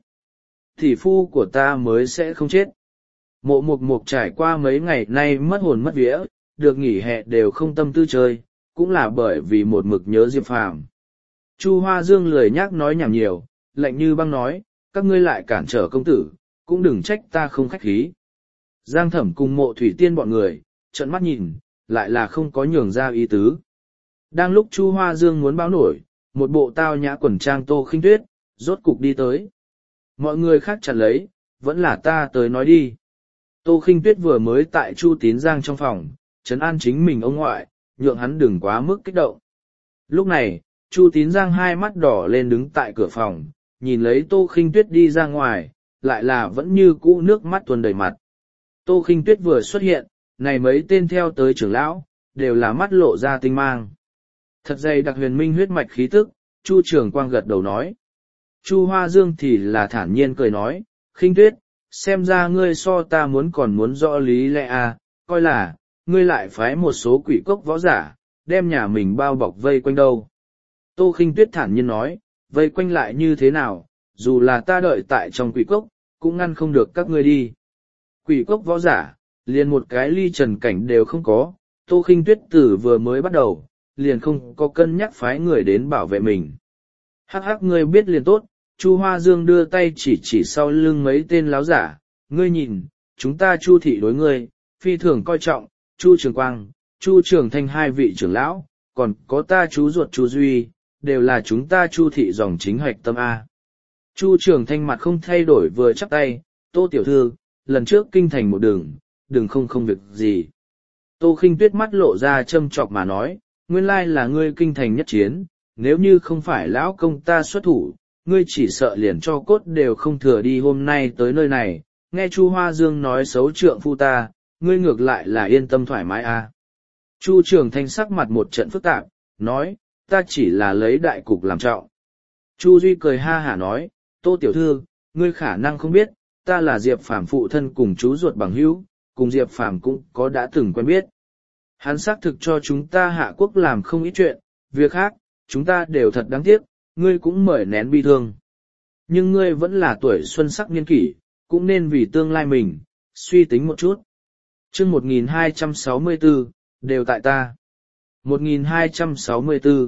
Tỷ phu của ta mới sẽ không chết. Mộ Mục Mục trải qua mấy ngày nay mất hồn mất vía, được nghỉ hè đều không tâm tư chơi, cũng là bởi vì một mực nhớ Diệp Phàm. Chu Hoa Dương lười nhác nói nhảm nhiều, lạnh như băng nói, các ngươi lại cản trở công tử, cũng đừng trách ta không khách khí. Giang Thẩm cùng Mộ Thủy Tiên bọn người, trợn mắt nhìn, lại là không có nhường ra ý tứ. Đang lúc Chu Hoa Dương muốn báo nổi, một bộ tao nhã quần trang Tô Khinh Tuyết, rốt cục đi tới. Mọi người khác chặn lấy, vẫn là ta tới nói đi. Tô Khinh Tuyết vừa mới tại Chu Tín Giang trong phòng, trấn an chính mình ông ngoại, nhượng hắn đừng quá mức kích động. Lúc này, Chu Tín Giang hai mắt đỏ lên đứng tại cửa phòng, nhìn lấy Tô Khinh Tuyết đi ra ngoài, lại là vẫn như cũ nước mắt tuôn đầy mặt. Tô Khinh Tuyết vừa xuất hiện, này mấy tên theo tới trưởng lão, đều là mắt lộ ra tinh mang. Thật dày đặc huyền minh huyết mạch khí tức, Chu Trường Quang gật đầu nói. Chu Hoa Dương thì là thản nhiên cười nói, Khinh Tuyết, xem ra ngươi so ta muốn còn muốn rõ lý lẽ à, coi là, ngươi lại phái một số quỷ cốc võ giả, đem nhà mình bao bọc vây quanh đâu. Tô Khinh Tuyết thản nhiên nói, vây quanh lại như thế nào, dù là ta đợi tại trong quỷ cốc, cũng ngăn không được các ngươi đi. Quỷ cốc võ giả, liền một cái ly trần cảnh đều không có, Tô Khinh Tuyết từ vừa mới bắt đầu, liền không có cân nhắc phái người đến bảo vệ mình. Hắc hắc ngươi biết liền tốt, Chu Hoa Dương đưa tay chỉ chỉ sau lưng mấy tên láo giả, ngươi nhìn, chúng ta Chu thị đối ngươi, phi thường coi trọng, Chu Trường Quang, Chu Trường Thanh hai vị trưởng lão, còn có ta chú ruột Chu Duy, đều là chúng ta Chu thị dòng chính hoạch tâm A. Chu Trường Thanh mặt không thay đổi vừa chắp tay, Tô tiểu thư, lần trước kinh thành một đường, đừng không không việc gì. Tô Khinh Tuyết mắt lộ ra châm chọc mà nói, nguyên lai là ngươi kinh thành nhất chiến, nếu như không phải lão công ta xuất thủ, ngươi chỉ sợ liền cho cốt đều không thừa đi hôm nay tới nơi này, nghe Chu Hoa Dương nói xấu trượng phu ta, ngươi ngược lại là yên tâm thoải mái à. Chu Trường Thanh sắc mặt một trận phức tạp, nói, ta chỉ là lấy đại cục làm trọng. Chu Duy cười ha hả nói, Tô tiểu thư, ngươi khả năng không biết, ta là Diệp Phàm phụ thân cùng chú ruột bằng hữu, cùng Diệp Phàm cũng có đã từng quen biết. Hắn xác thực cho chúng ta Hạ Quốc làm không ít chuyện, việc khác, chúng ta đều thật đáng tiếc, ngươi cũng mời nén bi thương. Nhưng ngươi vẫn là tuổi xuân sắc niên kỷ, cũng nên vì tương lai mình, suy tính một chút. Chương một nghìn hai trăm sáu mươi tư, đều tại ta. một nghìn hai trăm sáu mươi tư.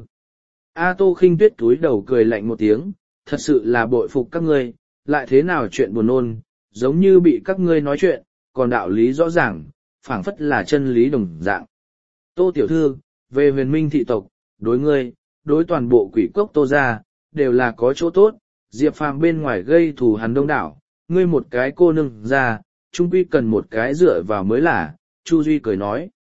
A Tô Khinh Tuyết túi đầu cười lạnh một tiếng, thật sự là bội phục các ngươi, lại thế nào chuyện buồn nôn, giống như bị các ngươi nói chuyện, còn đạo lý rõ ràng, phảng phất là chân lý đồng dạng. Tô tiểu thư, về huyền minh thị tộc, đối ngươi, đối toàn bộ quỷ cốc Tô gia, đều là có chỗ tốt, Diệp Phàm bên ngoài gây thù hắn đông đảo, ngươi một cái cô nương ra, chung quy cần một cái dựa vào mới là, Chu Duy cười nói.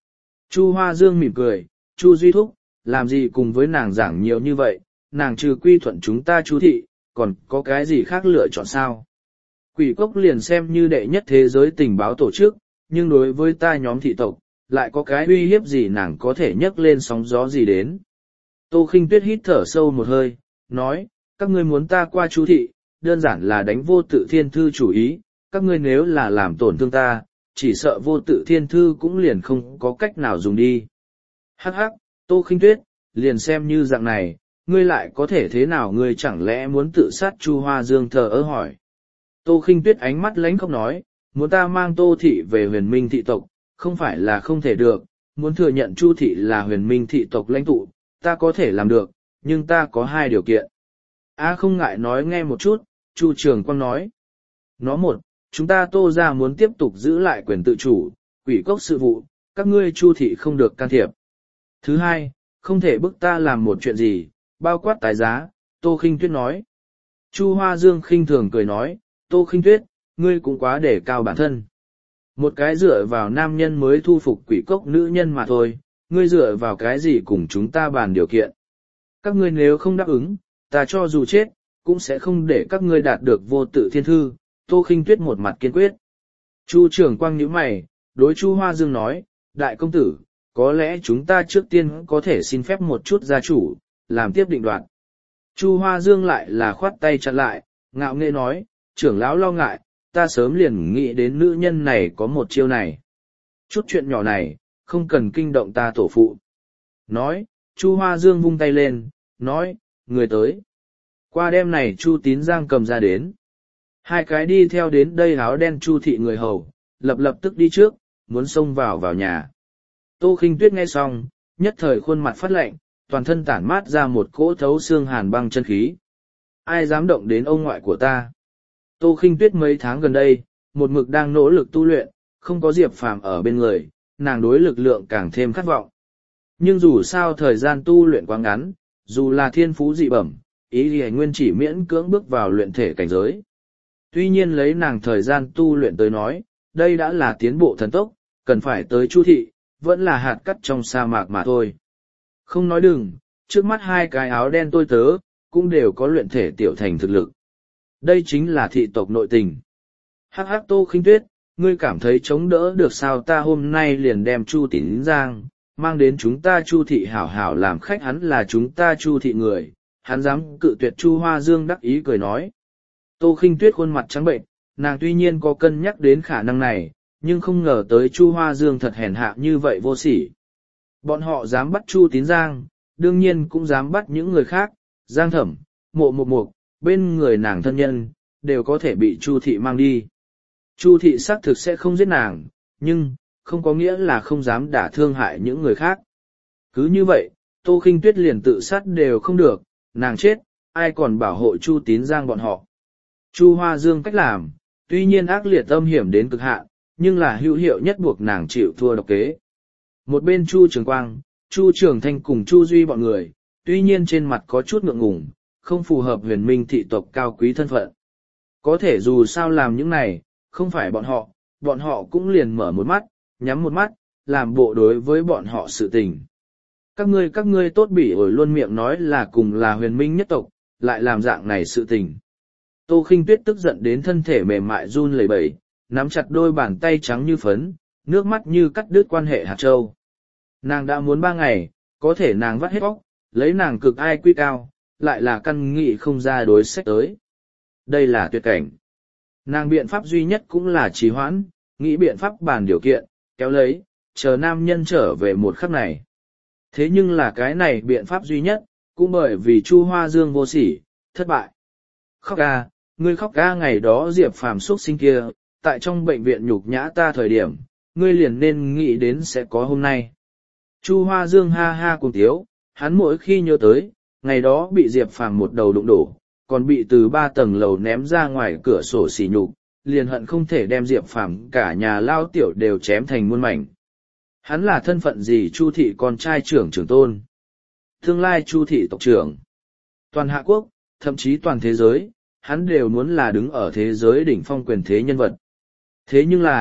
Chu Hoa Dương mỉm cười, Chu Duy Thúc, làm gì cùng với nàng giảng nhiều như vậy, nàng trừ quy thuận chúng ta Chu thị, còn có cái gì khác lựa chọn sao? Quỷ cốc liền xem như đệ nhất thế giới tình báo tổ chức, nhưng đối với ta nhóm thị tộc, lại có cái uy hiếp gì nàng có thể nhấc lên sóng gió gì đến. Tô Khinh Tuyết hít thở sâu một hơi, nói, các ngươi muốn ta qua Chu thị, đơn giản là đánh vô tự thiên thư chủ ý, các ngươi nếu là làm tổn thương ta, chỉ sợ vô tự thiên thư cũng liền không có cách nào dùng đi. Hắc hắc, Tô Khinh Tuyết, liền xem như dạng này, ngươi lại có thể thế nào, ngươi chẳng lẽ muốn tự sát? Chu Hoa Dương thờ ơ hỏi. Tô Khinh Tuyết ánh mắt lánh khóc nói, muốn ta mang Tô thị về huyền minh thị tộc, không phải là không thể được, muốn thừa nhận Chu thị là huyền minh thị tộc lãnh tụ, ta có thể làm được, nhưng ta có hai điều kiện. A không ngại nói nghe một chút, Chu Trường Quang nói. Nó một, chúng ta Tô ra muốn tiếp tục giữ lại quyền tự chủ, quỷ cốc sự vụ, các ngươi Chu thị không được can thiệp. Thứ hai, không thể bức ta làm một chuyện gì, bao quát tái giá, Tô Khinh Tuyết nói. Chu Hoa Dương khinh thường cười nói, Tô Khinh Tuyết, ngươi cũng quá để cao bản thân. Một cái dựa vào nam nhân mới thu phục quỷ cốc nữ nhân mà thôi, ngươi dựa vào cái gì cùng chúng ta bàn điều kiện. Các ngươi nếu không đáp ứng, ta cho dù chết, cũng sẽ không để các ngươi đạt được vô tự thiên thư. Tô Khinh Tuyết một mặt kiên quyết. Chu Trường Quang nhíu mày, đối Chu Hoa Dương nói, đại công tử, có lẽ chúng ta trước tiên có thể xin phép một chút gia chủ, làm tiếp định đoạt. Chu Hoa Dương lại là khoát tay chặn lại, ngạo nghễ nói, trưởng lão lo ngại, ta sớm liền nghĩ đến nữ nhân này có một chiêu này. Chút chuyện nhỏ này, không cần kinh động ta tổ phụ. Nói, Chu Hoa Dương vung tay lên, nói, người tới. Qua đêm này Chu Tín Giang cầm ra đến. Hai cái đi theo đến đây áo đen Chu thị người hầu, lập lập tức đi trước, muốn xông vào vào nhà. Tô Khinh Tuyết nghe xong, nhất thời khuôn mặt phát lạnh, toàn thân tản mát ra một cỗ thấu xương hàn băng chân khí. Ai dám động đến ông ngoại của ta? Tô Khinh Tuyết mấy tháng gần đây, một mực đang nỗ lực tu luyện, không có Diệp Phàm ở bên người, nàng đối lực lượng càng thêm khát vọng. Nhưng dù sao thời gian tu luyện quá ngắn, dù là thiên phú dị bẩm, ý thì nguyên chỉ miễn cưỡng bước vào luyện thể cảnh giới. Tuy nhiên lấy nàng thời gian tu luyện tới nói, đây đã là tiến bộ thần tốc, cần phải tới Chu thị, vẫn là hạt cát trong sa mạc mà thôi. Không nói đừng, trước mắt hai cái áo đen tôi tớ, cũng đều có luyện thể tiểu thành thực lực. Đây chính là thị tộc nội tình. Hắc hắc Tô Khinh Tuyết, ngươi cảm thấy chống đỡ được sao? Ta hôm nay liền đem Chu Tín Giang mang đến chúng ta Chu thị hảo hảo làm khách, hắn là chúng ta Chu thị người, hắn dám cự tuyệt? Chu Hoa Dương đắc ý cười nói. Tô Khinh Tuyết khuôn mặt trắng bệnh, nàng tuy nhiên có cân nhắc đến khả năng này, nhưng không ngờ tới Chu Hoa Dương thật hèn hạ như vậy, vô sỉ. Bọn họ dám bắt Chu Tín Giang, đương nhiên cũng dám bắt những người khác, Giang Thẩm, Mộ Mộc Mộc, bên người nàng thân nhân, đều có thể bị Chu thị mang đi. Chu thị xác thực sẽ không giết nàng, nhưng, không có nghĩa là không dám đả thương hại những người khác. Cứ như vậy, Tô Khinh Tuyết liền tự sát đều không được, nàng chết, ai còn bảo hộ Chu Tín Giang bọn họ. Chu Hoa Dương cách làm, tuy nhiên ác liệt âm hiểm đến cực hạn, nhưng là hữu hiệu nhất buộc nàng chịu thua độc kế. Một bên Chu Trường Quang, Chu Trường Thanh cùng Chu Duy bọn người, tuy nhiên trên mặt có chút ngượng ngùng, không phù hợp huyền minh thị tộc cao quý thân phận. Có thể dù sao làm những này, không phải bọn họ, bọn họ cũng liền mở một mắt, nhắm một mắt, làm bộ đối với bọn họ sự tình. Các ngươi các ngươi tốt bỉ ổi luôn miệng nói là cùng là huyền minh nhất tộc, lại làm dạng này sự tình. Tô Khinh Tuyết tức giận đến thân thể mềm mại run lẩy bẩy, nắm chặt đôi bàn tay trắng như phấn, nước mắt như cắt đứt quan hệ hạt châu. Nàng đã muốn ba ngày, có thể nàng vắt hết óc, lấy nàng cực ai quy cao, lại là căn nghị không ra đối sách tới. Đây là tuyệt cảnh. Nàng biện pháp duy nhất cũng là trì hoãn, nghĩ biện pháp bàn điều kiện, kéo lấy, chờ nam nhân trở về một khắc này. Thế nhưng là cái này biện pháp duy nhất, cũng bởi vì Chu Hoa Dương vô sỉ, thất bại. Khóc ca, ngươi khóc ca, ngày đó Diệp Phàm xuất sinh kia, tại trong bệnh viện nhục nhã ta thời điểm, ngươi liền nên nghĩ đến sẽ có hôm nay. Chu Hoa Dương ha ha cùng tiếu, hắn mỗi khi nhớ tới, ngày đó bị Diệp Phàm một đầu đụng đổ, còn bị từ ba tầng lầu ném ra ngoài cửa sổ xỉ nhục, liền hận không thể đem Diệp Phàm cả nhà lao tiểu đều chém thành muôn mảnh. Hắn là thân phận gì? Chu thị con trai trưởng trưởng tôn, tương lai Chu thị tộc trưởng. Toàn Hạ Quốc, thậm chí toàn thế giới, hắn đều muốn là đứng ở thế giới đỉnh phong quyền thế nhân vật. Thế nhưng là,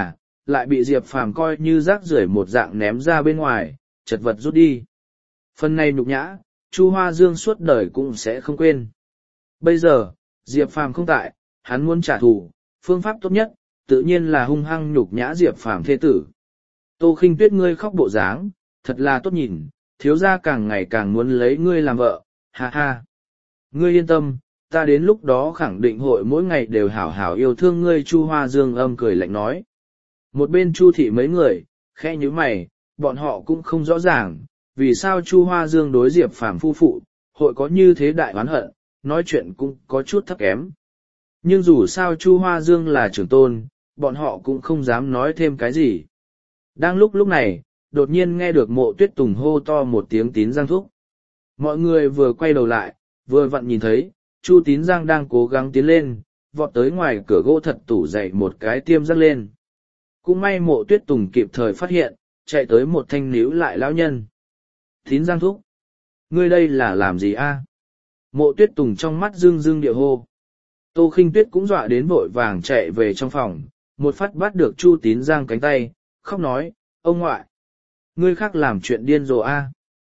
lại bị Diệp Phàm coi như rác rưởi một dạng ném ra bên ngoài, chật vật rút đi. Phần này nhục nhã, Chu Hoa Dương suốt đời cũng sẽ không quên. Bây giờ, Diệp Phàm không tại, hắn muốn trả thù, phương pháp tốt nhất, tự nhiên là hung hăng nhục nhã Diệp Phàm thê tử. Tô Khinh Tuyết, ngươi khóc bộ dáng, thật là tốt nhìn, thiếu gia càng ngày càng muốn lấy ngươi làm vợ, ha ha. Ngươi yên tâm, ta đến lúc đó khẳng định hội mỗi ngày đều hảo hảo yêu thương ngươi. Chu Hoa Dương âm cười lạnh nói. Một bên Chu thị mấy người, khẽ nhíu mày, bọn họ cũng không rõ ràng, vì sao Chu Hoa Dương đối Diệp Phàm phu phụ, hội có như thế đại oán hận, nói chuyện cũng có chút thấp kém. Nhưng dù sao Chu Hoa Dương là trưởng tôn, bọn họ cũng không dám nói thêm cái gì. Đang lúc lúc này, đột nhiên nghe được Mộ Tuyết Tùng hô to một tiếng Tín Giang thúc. Mọi người vừa quay đầu lại, vừa vặn nhìn thấy, Chu Tín Giang đang cố gắng tiến lên, vọt tới ngoài cửa gỗ thật tủ dậy một cái tiêm rắc lên. Cũng may Mộ Tuyết Tùng kịp thời phát hiện, chạy tới một thanh níu lại lão nhân. Tín Giang thúc, ngươi đây là làm gì a? Mộ Tuyết Tùng trong mắt rưng rưng địa hô. Tô Khinh Tuyết cũng dọa đến vội vàng chạy về trong phòng, một phát bắt được Chu Tín Giang cánh tay, khóc nói, ông ngoại, ngươi khác làm chuyện điên rồ a?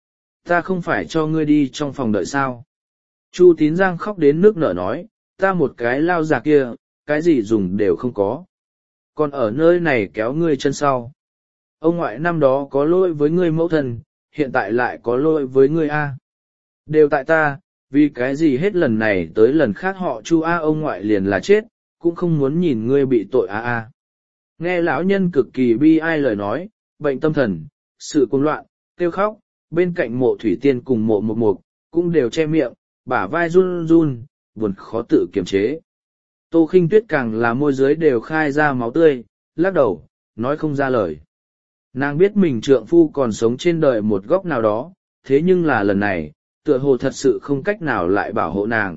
Ta không phải cho ngươi đi trong phòng đợi sao? Chu Tín Giang khóc đến nước nở nói, ta một cái lao già kia, cái gì dùng đều không có. Còn ở nơi này kéo ngươi chân sau. Ông ngoại năm đó có lỗi với ngươi mẫu thân, hiện tại lại có lỗi với ngươi a. Đều tại ta, vì cái gì hết lần này tới lần khác họ Chu a ông ngoại liền là chết, cũng không muốn nhìn ngươi bị tội a a. Nghe lão nhân cực kỳ bi ai lời nói, bệnh tâm thần, sự cuồng loạn, kêu khóc, bên cạnh Mộ Thủy Tiên cùng Mộ Mộc Mộc, cũng đều che miệng, bả vai run run, buồn khó tự kiềm chế. Tô Khinh Tuyết càng là môi dưới đều khai ra máu tươi, lắc đầu, nói không ra lời. Nàng biết mình trượng phu còn sống trên đời một góc nào đó, thế nhưng là lần này, tựa hồ thật sự không cách nào lại bảo hộ nàng.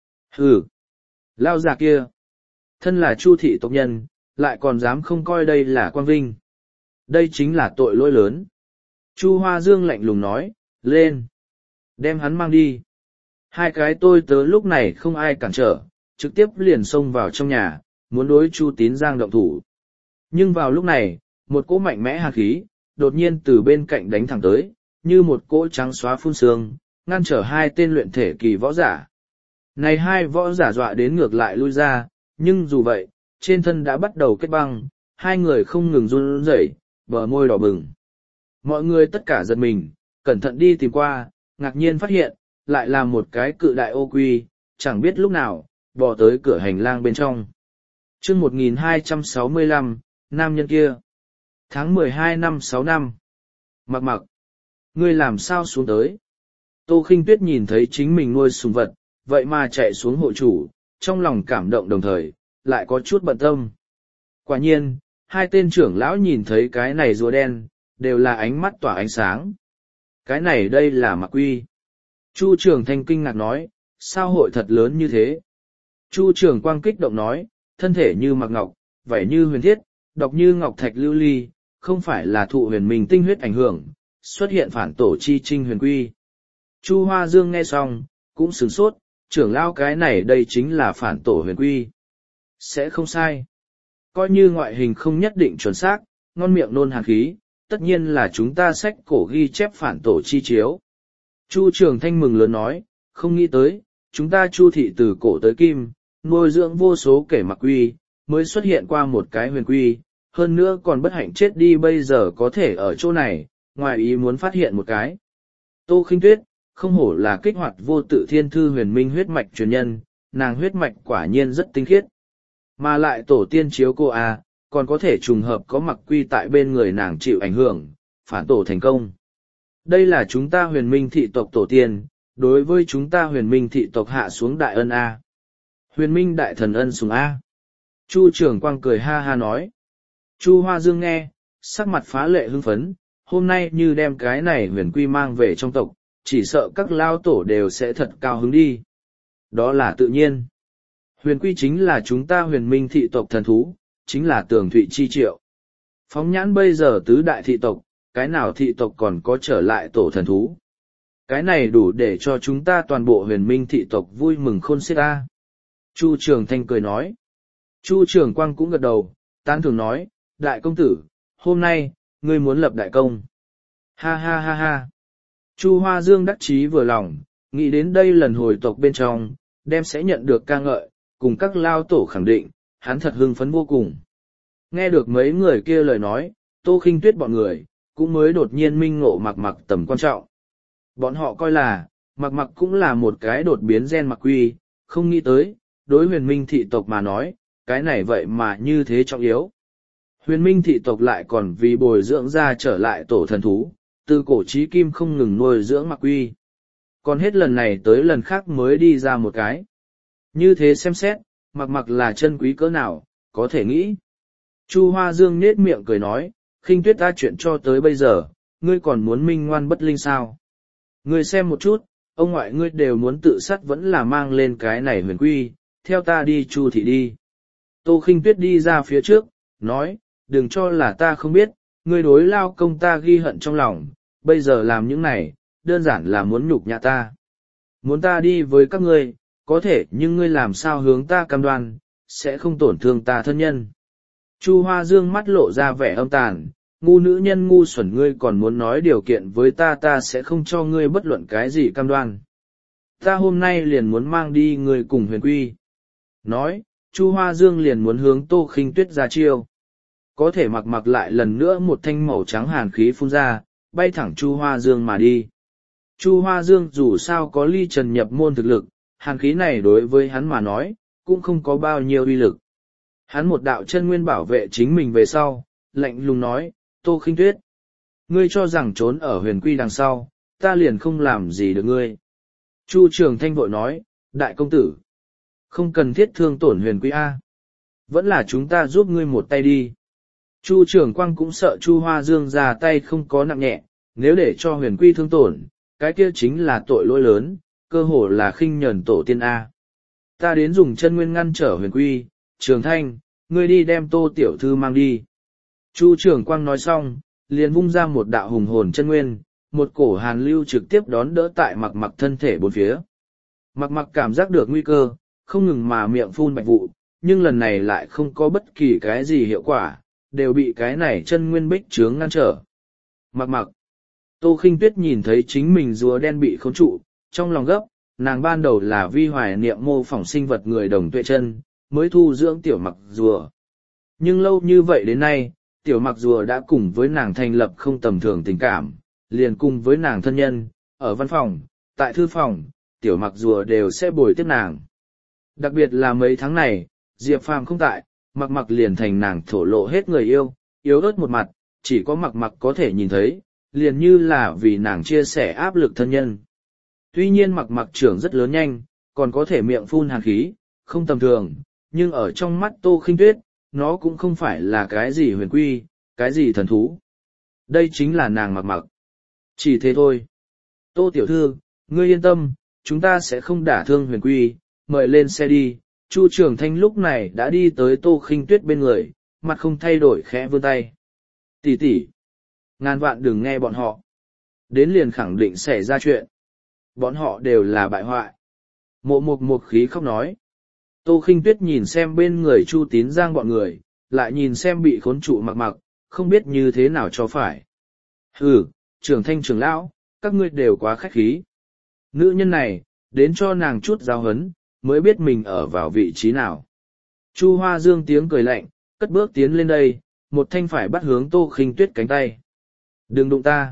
Hừ! Lao già kia! Thân là Chu thị tộc nhân, lại còn dám không coi đây là quang vinh. Đây chính là tội lỗi lớn. Chu Hoa Dương lạnh lùng nói, lên! Đem hắn mang đi. Hai cái tôi tớ lúc này không ai cản trở, trực tiếp liền xông vào trong nhà, muốn đối Chu Tín Giang động thủ. Nhưng vào lúc này, một cỗ mạnh mẽ hàn khí, đột nhiên từ bên cạnh đánh thẳng tới, như một cỗ trắng xóa phun sương, ngăn trở hai tên luyện thể kỳ võ giả. Này hai võ giả dọa đến ngược lại lui ra, nhưng dù vậy, trên thân đã bắt đầu kết băng, hai người không ngừng run rẩy, bờ môi đỏ bừng. Mọi người tất cả giật mình, cẩn thận đi tìm qua, ngạc nhiên phát hiện, lại là một cái cự đại ô quy, chẳng biết lúc nào, bò tới cửa hành lang bên trong. chương một nghìn hai trăm sáu mươi lăm, nam nhân kia. Tháng mười hai năm sáu năm. Mặc mặc. Ngươi làm sao xuống tới? Tô Khinh Tuyết nhìn thấy chính mình nuôi sùng vật, vậy mà chạy xuống hộ chủ, trong lòng cảm động đồng thời, lại có chút bận tâm. Quả nhiên, hai tên trưởng lão nhìn thấy cái này rùa đen, đều là ánh mắt tỏa ánh sáng. Cái này đây là Mặc Quy. Chu Trường Thanh kinh ngạc nói, sao hội thật lớn như thế? Chu Trường Quang kích động nói, thân thể như mặc ngọc, vảy như huyền thiết, độc như ngọc thạch lưu ly, không phải là thụ huyền minh tinh huyết ảnh hưởng, xuất hiện phản tổ chi trinh huyền quy. Chu Hoa Dương nghe xong, cũng sửng sốt, trưởng lão cái này đây chính là phản tổ huyền quy. Sẽ không sai. Coi như ngoại hình không nhất định chuẩn xác, ngon miệng nôn hàn khí, tất nhiên là chúng ta sách cổ ghi chép phản tổ chi chiếu. Chu Trường Thanh mừng lớn nói, không nghĩ tới, chúng ta Chu thị từ cổ tới kim, nuôi dưỡng vô số kẻ Mặc Quy, mới xuất hiện qua một cái huyền quy, hơn nữa còn bất hạnh chết đi bây giờ có thể ở chỗ này, ngoài ý muốn phát hiện một cái. Tô Khinh Tuyết, không hổ là kích hoạt vô tự thiên thư huyền minh huyết mạch truyền nhân, nàng huyết mạch quả nhiên rất tinh khiết. Mà lại tổ tiên chiếu cô A, còn có thể trùng hợp có Mặc Quy tại bên người nàng chịu ảnh hưởng, phản tổ thành công. Đây là chúng ta huyền minh thị tộc tổ tiên, đối với chúng ta huyền minh thị tộc hạ xuống đại ân A. Huyền minh đại thần ân sùng A. Chu Trường Quang cười ha ha nói. Chu Hoa Dương nghe, sắc mặt phá lệ hưng phấn, hôm nay như đem cái này huyền quy mang về trong tộc, chỉ sợ các lao tổ đều sẽ thật cao hứng đi. Đó là tự nhiên. Huyền quy chính là chúng ta huyền minh thị tộc thần thú, chính là tường thụy chi triệu. Phóng nhãn bây giờ tứ đại thị tộc, cái nào thị tộc còn có trở lại tổ thần thú. Cái này đủ để cho chúng ta toàn bộ huyền minh thị tộc vui mừng khôn xiết ta. Chu Trường Thanh cười nói. Chu Trường Quang cũng gật đầu, tán thường nói, đại công tử, hôm nay, ngươi muốn lập đại công. Ha ha ha ha. Chu Hoa Dương đắc chí vừa lòng, nghĩ đến đây lần hồi tộc bên trong, đem sẽ nhận được ca ngợi, cùng các lao tổ khẳng định, hắn thật hưng phấn vô cùng. Nghe được mấy người kia lời nói, Tô Khinh Tuyết bọn người, cũng mới đột nhiên minh ngộ Mặc Mặc tầm quan trọng. Bọn họ coi là, Mặc Mặc cũng là một cái đột biến gen mặc quy, không nghĩ tới, đối huyền minh thị tộc mà nói, cái này vậy mà như thế trọng yếu. Huyền minh thị tộc lại còn vì bồi dưỡng ra trở lại tổ thần thú, từ cổ chí kim không ngừng nuôi dưỡng mặc quy. Còn hết lần này tới lần khác mới đi ra một cái. Như thế xem xét, Mặc Mặc là chân quý cỡ nào, có thể nghĩ. Chu Hoa Dương nết miệng cười nói, Khinh Tuyết ta chuyện cho tới bây giờ, ngươi còn muốn minh ngoan bất linh sao? Ngươi xem một chút, ông ngoại ngươi đều muốn tự sát vẫn là mang lên cái này huyền quy, theo ta đi Chu thị đi. Tô Khinh Tuyết đi ra phía trước, nói, đừng cho là ta không biết, ngươi đối lao công ta ghi hận trong lòng, bây giờ làm những này, đơn giản là muốn nhục nhã ta. Muốn ta đi với các ngươi, có thể nhưng ngươi làm sao hướng ta cam đoan, sẽ không tổn thương ta thân nhân. Chu Hoa Dương mắt lộ ra vẻ âm tàn, ngu nữ nhân ngu xuẩn ngươi còn muốn nói điều kiện với ta ta sẽ không cho ngươi bất luận cái gì cam đoan. Ta hôm nay liền muốn mang đi ngươi cùng huyền quy. Nói, Chu Hoa Dương liền muốn hướng Tô Khinh Tuyết ra chiêu. Có thể Mặc Mặc lại lần nữa một thanh màu trắng hàn khí phun ra, bay thẳng Chu Hoa Dương mà đi. Chu Hoa Dương dù sao có ly trần nhập môn thực lực, hàn khí này đối với hắn mà nói, cũng không có bao nhiêu uy lực. Hắn một đạo chân nguyên bảo vệ chính mình về sau, lạnh lùng nói, Tô Khinh Tuyết. Ngươi cho rằng trốn ở huyền quy đằng sau, ta liền không làm gì được ngươi. Chu Trường Thanh vội nói, đại công tử. Không cần thiết thương tổn huyền quy A. Vẫn là chúng ta giúp ngươi một tay đi. Chu Trường Quang cũng sợ Chu Hoa Dương ra tay không có nặng nhẹ, nếu để cho huyền quy thương tổn, cái kia chính là tội lỗi lớn, cơ hồ là khinh nhẫn tổ tiên A. Ta đến dùng chân nguyên ngăn trở huyền quy, Trường Thanh, ngươi đi đem Tô tiểu thư mang đi. Chu Trường Quang nói xong, liền vung ra một đạo hùng hồn chân nguyên, một cổ hàn lưu trực tiếp đón đỡ tại Mặc Mặc thân thể bốn phía. Mặc Mặc cảm giác được nguy cơ, không ngừng mà miệng phun bạch vụ, nhưng lần này lại không có bất kỳ cái gì hiệu quả, đều bị cái này chân nguyên bích chướng ngăn trở. Mặc Mặc. Tô Khinh Tuyết nhìn thấy chính mình rùa đen bị khống trụ, trong lòng gấp, nàng ban đầu là vi hoài niệm mô phỏng sinh vật người đồng tuệ chân, mới thu dưỡng tiểu Mặc rùa. Nhưng lâu như vậy đến nay, tiểu Mặc rùa đã cùng với nàng thành lập không tầm thường tình cảm, liền cùng với nàng thân nhân, ở văn phòng, tại thư phòng, tiểu Mặc rùa đều sẽ bồi tiếp nàng. Đặc biệt là mấy tháng này, Diệp Phàm không tại, Mặc Mặc liền thành nàng thổ lộ hết người yêu, yếu ớt một mặt, chỉ có Mặc Mặc có thể nhìn thấy, liền như là vì nàng chia sẻ áp lực thân nhân. Tuy nhiên Mặc Mặc trưởng rất lớn nhanh, còn có thể miệng phun hàn khí, không tầm thường, nhưng ở trong mắt Tô Khinh Tuyết, nó cũng không phải là cái gì huyền quy, cái gì thần thú. Đây chính là nàng Mặc Mặc. Chỉ thế thôi. Tô tiểu thư, ngươi yên tâm, chúng ta sẽ không đả thương huyền quy, mời lên xe đi. Chu Trường Thanh lúc này đã đi tới Tô Khinh Tuyết bên người, mặt không thay đổi khẽ vươn tay. Tỷ tỷ, ngàn vạn đừng nghe bọn họ. Đến liền khẳng định xảy ra chuyện. Bọn họ đều là bại hoại. Mộ Mục Mục khí khóc nói. Tô Khinh Tuyết nhìn xem bên người Chu Tín Giang bọn người, lại nhìn xem bị khốn trụ Mặc Mặc, không biết như thế nào cho phải. Hừ, Trường Thanh trưởng lão, các ngươi đều quá khách khí. Nữ nhân này, đến cho nàng chút giáo huấn, mới biết mình ở vào vị trí nào. Chu Hoa Dương tiếng cười lạnh, cất bước tiến lên đây, một thanh phải bắt hướng Tô Khinh Tuyết cánh tay. Đừng đụng ta.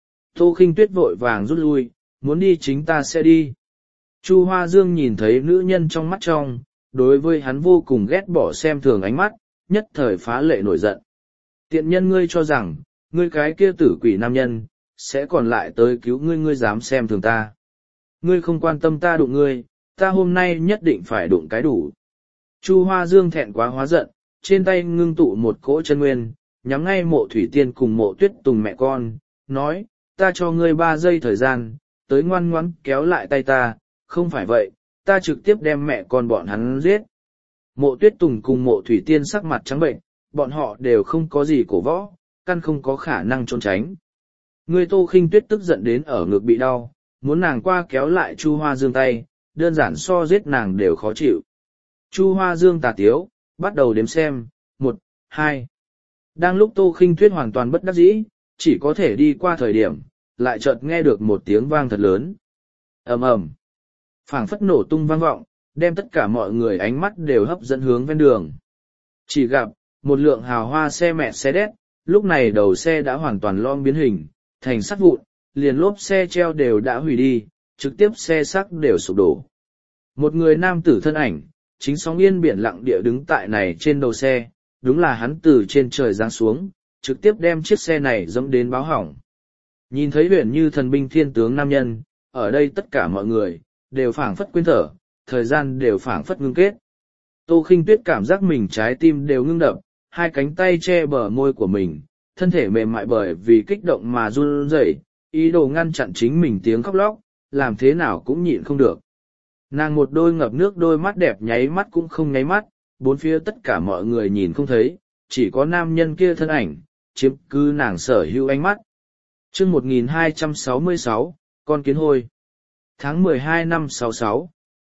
Tô Khinh Tuyết vội vàng rút lui, muốn đi chính ta sẽ đi. Chu Hoa Dương nhìn thấy nữ nhân trong mắt trong, đối với hắn vô cùng ghét bỏ xem thường ánh mắt, nhất thời phá lệ nổi giận. Tiện nhân ngươi cho rằng, ngươi cái kia tử quỷ nam nhân, sẽ còn lại tới cứu ngươi ngươi dám xem thường ta. Ngươi không quan tâm ta đụng ngươi, ta hôm nay nhất định phải đụng cái đủ. Chu Hoa Dương thẹn quá hóa giận, trên tay ngưng tụ một cỗ chân nguyên, nhắm ngay Mộ Thủy Tiên cùng Mộ Tuyết Tùng mẹ con, nói, ta cho ngươi ba giây thời gian, tới ngoan ngoãn kéo lại tay ta, không phải vậy, ta trực tiếp đem mẹ con bọn hắn giết. Mộ Tuyết Tùng cùng Mộ Thủy Tiên sắc mặt trắng bệnh, bọn họ đều không có gì cổ võ, căn không có khả năng trốn tránh. Ngươi Tô Khinh Tuyết tức giận đến ở ngực bị đau, muốn nàng qua kéo lại Chu Hoa Dương tay, đơn giản so giết nàng đều khó chịu. Chu Hoa Dương tà tiếu, bắt đầu đếm xem, một, hai. Đang lúc Tô Khinh Tuyết hoàn toàn bất đắc dĩ, chỉ có thể đi qua thời điểm, lại chợt nghe được một tiếng vang thật lớn. Ầm ầm, phảng phất nổ tung vang vọng, đem tất cả mọi người ánh mắt đều hấp dẫn hướng ven đường. Chỉ gặp, một lượng hào hoa xe mẹ xe đét, lúc này đầu xe đã hoàn toàn lom biến hình, thành sắt vụn, liền lốp xe treo đều đã hủy đi, trực tiếp xe sắc đều sụp đổ. Một người nam tử thân ảnh, chính sóng yên biển lặng địa đứng tại này trên đầu xe, đúng là hắn từ trên trời giáng xuống, trực tiếp đem chiếc xe này dẫm đến báo hỏng. Nhìn thấy huyền như thần binh thiên tướng nam nhân, ở đây tất cả mọi người, đều phảng phất quên thở, thời gian đều phảng phất ngưng kết. Tô Khinh Tuyết cảm giác mình trái tim đều ngưng đập, hai cánh tay che bờ môi của mình, thân thể mềm mại bởi vì kích động mà run rẩy, ý đồ ngăn chặn chính mình tiếng khóc lóc, làm thế nào cũng nhịn không được. Nàng một đôi ngập nước đôi mắt đẹp nháy mắt cũng không nháy mắt, bốn phía tất cả mọi người nhìn không thấy, chỉ có nam nhân kia thân ảnh, chiếm cứ nàng sở hữu ánh mắt. Chương một nghìn hai trăm sáu mươi sáu, con kiến hôi. Tháng mười hai năm sáu sáu.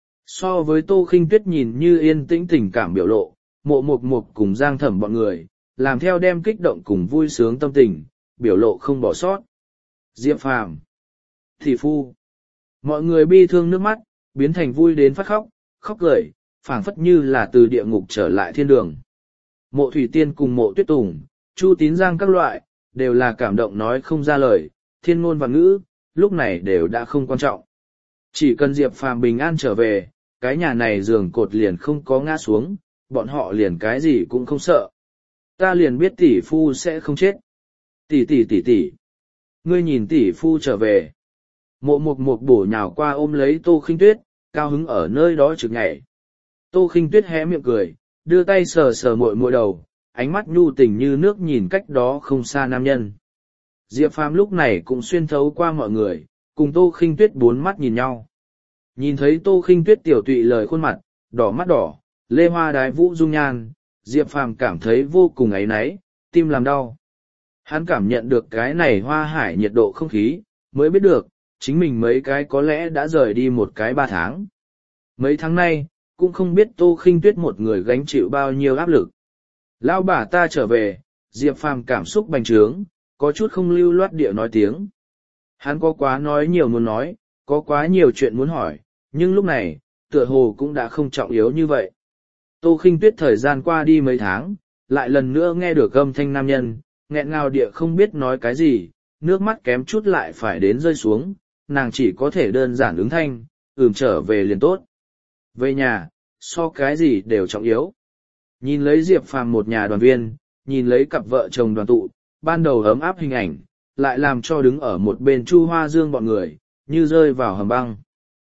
So với Tô Khinh Tuyết nhìn như yên tĩnh tình cảm biểu lộ, Mộ Mục Mục cùng Giang Thẩm bọn người, làm theo đem kích động cùng vui sướng tâm tình, biểu lộ không bỏ sót. Diệp Phàm, Thị Phu. Mọi người bi thương nước mắt, biến thành vui đến phát khóc, khóc cười, phảng phất như là từ địa ngục trở lại thiên đường. Mộ Thủy Tiên cùng Mộ Tuyết Tùng, Chu Tín Giang các loại, đều là cảm động nói không ra lời, thiên ngôn và ngữ, lúc này đều đã không quan trọng. Chỉ cần Diệp Phàm bình an trở về, cái nhà này giường cột liền không có ngã xuống, bọn họ liền cái gì cũng không sợ. Ta liền biết tỷ phu sẽ không chết. Tỷ tỷ tỷ tỷ. Ngươi nhìn tỷ phu trở về. Mộ Mục Mục bổ nhào qua ôm lấy Tô Khinh Tuyết, cao hứng ở nơi đó trực nhảy. Tô Khinh Tuyết hé miệng cười, đưa tay sờ sờ muội muội đầu, ánh mắt nhu tình như nước nhìn cách đó không xa nam nhân. Diệp Phàm lúc này cũng xuyên thấu qua mọi người, cùng Tô Khinh Tuyết bốn mắt nhìn nhau. Nhìn thấy Tô Khinh Tuyết tiểu tụy lời khuôn mặt, đỏ mắt đỏ, lê hoa đái vũ dung nhan, Diệp Phàm cảm thấy vô cùng áy náy, tim làm đau. Hắn cảm nhận được cái này hoa hải nhiệt độ không khí, mới biết được, chính mình mấy cái có lẽ đã rời đi một cái ba tháng. Mấy tháng nay, cũng không biết Tô Khinh Tuyết một người gánh chịu bao nhiêu áp lực. Lão bà ta trở về, Diệp Phàm cảm xúc bành trướng, có chút không lưu loát địa nói tiếng. Hắn có quá nói nhiều muốn nói, có quá nhiều chuyện muốn hỏi, nhưng lúc này, tựa hồ cũng đã không trọng yếu như vậy. Tô Khinh Tuyết thời gian qua đi mấy tháng, lại lần nữa nghe được âm thanh nam nhân, nghẹn ngào địa không biết nói cái gì, nước mắt kém chút lại phải đến rơi xuống, nàng chỉ có thể đơn giản ứng thanh, ừm trở về liền tốt. Về nhà, so cái gì đều trọng yếu. Nhìn lấy Diệp Phàm một nhà đoàn viên, nhìn lấy cặp vợ chồng đoàn tụ, ban đầu ấm áp hình ảnh, lại làm cho đứng ở một bên Chu Hoa Dương bọn người, như rơi vào hầm băng.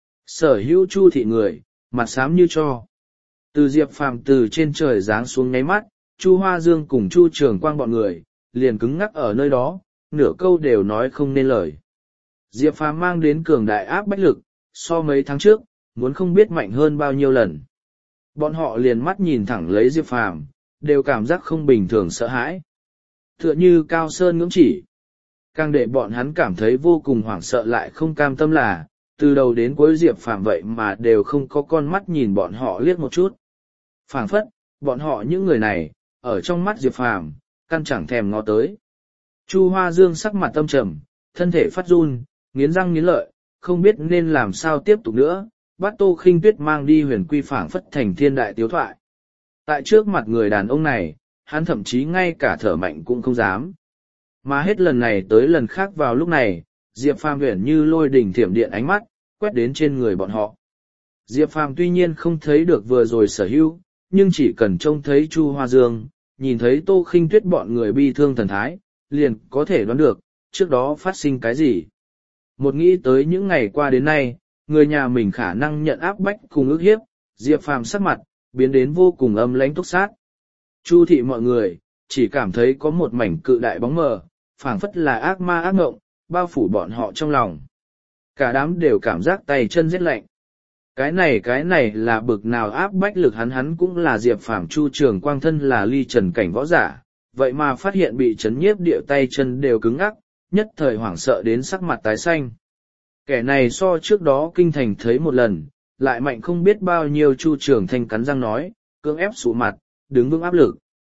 Sở hữu Chu thị người, mặt xám như tro. Từ Diệp Phàm từ trên trời giáng xuống nháy mắt, Chu Hoa Dương cùng Chu Trường Quang bọn người, liền cứng ngắc ở nơi đó, nửa câu đều nói không nên lời. Diệp Phàm mang đến cường đại áp bách lực, so mấy tháng trước, muốn không biết mạnh hơn bao nhiêu lần. Bọn họ liền mắt nhìn thẳng lấy Diệp Phàm, đều cảm giác không bình thường sợ hãi. Tựa như Cao Sơn ngưỡng chỉ. Càng để bọn hắn cảm thấy vô cùng hoảng sợ lại không cam tâm là, từ đầu đến cuối Diệp Phàm vậy mà đều không có con mắt nhìn bọn họ liếc một chút. Phảng phất, bọn họ những người này, ở trong mắt Diệp Phàm, căn chẳng thèm ngó tới. Chu Hoa Dương sắc mặt tâm trầm, thân thể phát run, nghiến răng nghiến lợi, không biết nên làm sao tiếp tục nữa, bắt Tô Khinh Tuyết mang đi huyền quy phảng phất thành thiên đại tiếu thoại. Tại trước mặt người đàn ông này, hắn thậm chí ngay cả thở mạnh cũng không dám. Mà hết lần này tới lần khác vào lúc này, Diệp Phàm huyền như lôi đỉnh thiểm điện ánh mắt, quét đến trên người bọn họ. Diệp Phàm tuy nhiên không thấy được vừa rồi sở hữu, nhưng chỉ cần trông thấy Chu Hoa Dương, nhìn thấy Tô Khinh Tuyết bọn người bi thương thần thái, liền có thể đoán được, trước đó phát sinh cái gì. Một nghĩ tới những ngày qua đến nay, người nhà mình khả năng nhận áp bách cùng ức hiếp, Diệp Phàm sắc mặt, biến đến vô cùng âm lãnh túc sát. Chu thị mọi người, chỉ cảm thấy có một mảnh cự đại bóng mờ, phảng phất là ác ma ác ngộng, bao phủ bọn họ trong lòng. Cả đám đều cảm giác tay chân rét lạnh. Cái này cái này là bực nào áp bách lực hắn hắn cũng là Diệp Phàm. Chu Trường Quang thân là ly trần cảnh võ giả, vậy mà phát hiện bị chấn nhiếp địa tay chân đều cứng ngắc, nhất thời hoảng sợ đến sắc mặt tái xanh. Kẻ này so trước đó kinh thành thấy một lần, lại mạnh không biết bao nhiêu. Chu Trường Thanh cắn răng nói, cưỡng ép sụ mặt, đứng vững áp lực.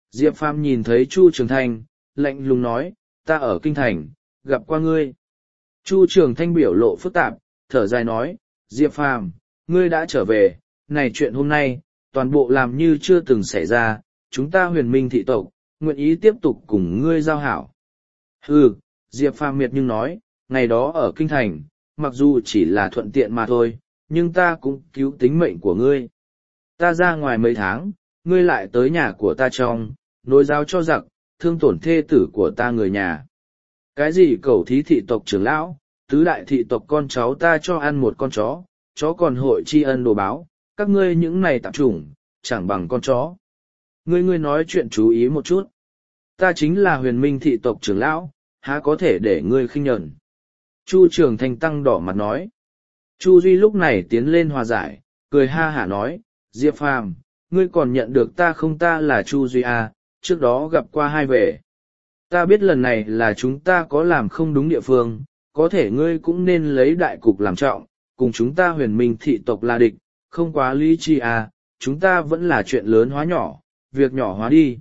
Diệp Phàm nhìn thấy Chu Trường Thanh, lạnh lùng nói, ta ở kinh thành, gặp qua ngươi. Chu Trường Thanh biểu lộ phức tạp, thở dài nói, Diệp Phàm, ngươi đã trở về, này chuyện hôm nay, toàn bộ làm như chưa từng xảy ra, chúng ta huyền minh thị tộc, nguyện ý tiếp tục cùng ngươi giao hảo. Hừ, Diệp Phàm miệt nhưng nói, ngày đó ở kinh thành, mặc dù chỉ là thuận tiện mà thôi, nhưng ta cũng cứu tính mệnh của ngươi. Ta ra ngoài mấy tháng, ngươi lại tới nhà của ta trong, nối giáo cho giặc, thương tổn thê tử của ta người nhà. Cái gì cầu thí thị tộc trưởng lão, tứ đại thị tộc con cháu ta cho ăn một con chó, chó còn hội tri ân đồ báo, các ngươi những này tạp chủng, chẳng bằng con chó. Ngươi ngươi nói chuyện chú ý một chút. Ta chính là huyền minh thị tộc trưởng lão, há có thể để ngươi khinh nhẫn. Chu Trường Thanh tăng đỏ mặt nói. Chu Duy lúc này tiến lên hòa giải, cười ha hả nói, Diệp Phàm, ngươi còn nhận được ta không, ta là Chu Duy à, trước đó gặp qua hai về. Ta biết lần này là chúng ta có làm không đúng địa phương, có thể ngươi cũng nên lấy đại cục làm trọng, cùng chúng ta huyền minh thị tộc là địch, không quá lý trí à, chúng ta vẫn là chuyện lớn hóa nhỏ, việc nhỏ hóa đi.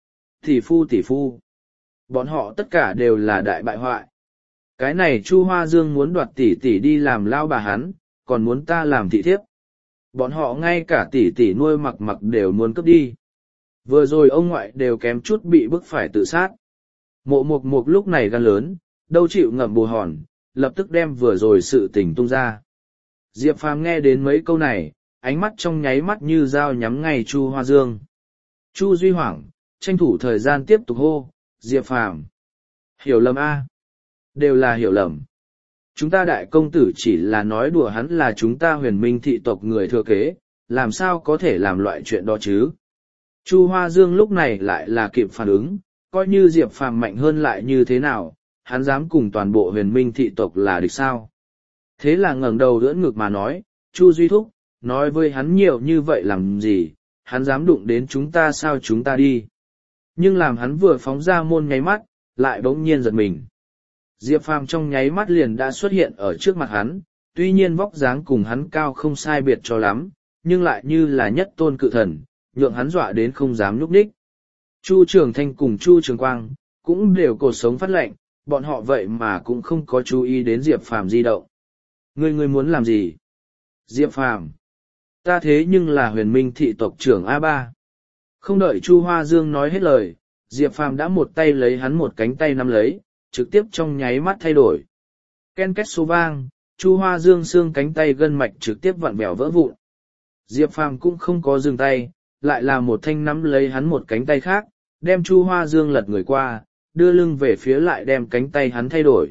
Tỷ phu tỷ phu, bọn họ tất cả đều là đại bại hoại. Cái này Chu Hoa Dương muốn đoạt tỷ tỷ đi làm lao bà hắn, còn muốn ta làm thị thiếp. Bọn họ ngay cả tỷ tỷ nuôi mặc mặc đều muốn cướp đi. Vừa rồi ông ngoại đều kém chút bị bức phải tự sát. Mộ mục mục lúc này gan lớn, đâu chịu ngậm bù hòn, lập tức đem vừa rồi sự tình tung ra. Diệp Phàm nghe đến mấy câu này, ánh mắt trong nháy mắt như dao nhắm ngay Chu Hoa Dương. Chu Duy hoảng, tranh thủ thời gian tiếp tục hô, Diệp Phàm, hiểu lầm a, đều là hiểu lầm. Chúng ta đại công tử chỉ là nói đùa hắn là chúng ta huyền minh thị tộc người thừa kế, làm sao có thể làm loại chuyện đó chứ. Chu Hoa Dương lúc này lại là kịp phản ứng, coi như Diệp Phàm mạnh hơn lại như thế nào, hắn dám cùng toàn bộ huyền minh thị tộc là địch sao. Thế là ngẩng đầu đỡ ngực mà nói, Chu Duy thúc, nói với hắn nhiều như vậy làm gì, hắn dám đụng đến chúng ta sao, chúng ta đi. Nhưng làm hắn vừa phóng ra môn nháy mắt, lại bỗng nhiên giật mình. Diệp Phàm trong nháy mắt liền đã xuất hiện ở trước mặt hắn, tuy nhiên vóc dáng cùng hắn cao không sai biệt cho lắm, nhưng lại như là nhất tôn cự thần, nhượng hắn dọa đến không dám nhúc nhích. Chu Trường Thanh cùng Chu Trường Quang, cũng đều cột sống phát lệnh, bọn họ vậy mà cũng không có chú ý đến Diệp Phàm di động. Ngươi ngươi muốn làm gì? Diệp Phàm, ta thế nhưng là huyền minh thị tộc trưởng A ba. Không đợi Chu Hoa Dương nói hết lời, Diệp Phàm đã một tay lấy hắn một cánh tay nắm lấy, trực tiếp trong nháy mắt thay đổi. Ken két số vang, Chu Hoa Dương xương cánh tay gân mạch trực tiếp vặn vẹo vỡ vụn. Diệp Phàm cũng không có dừng tay, lại là một thanh nắm lấy hắn một cánh tay khác, đem Chu Hoa Dương lật người qua, đưa lưng về phía lại đem cánh tay hắn thay đổi.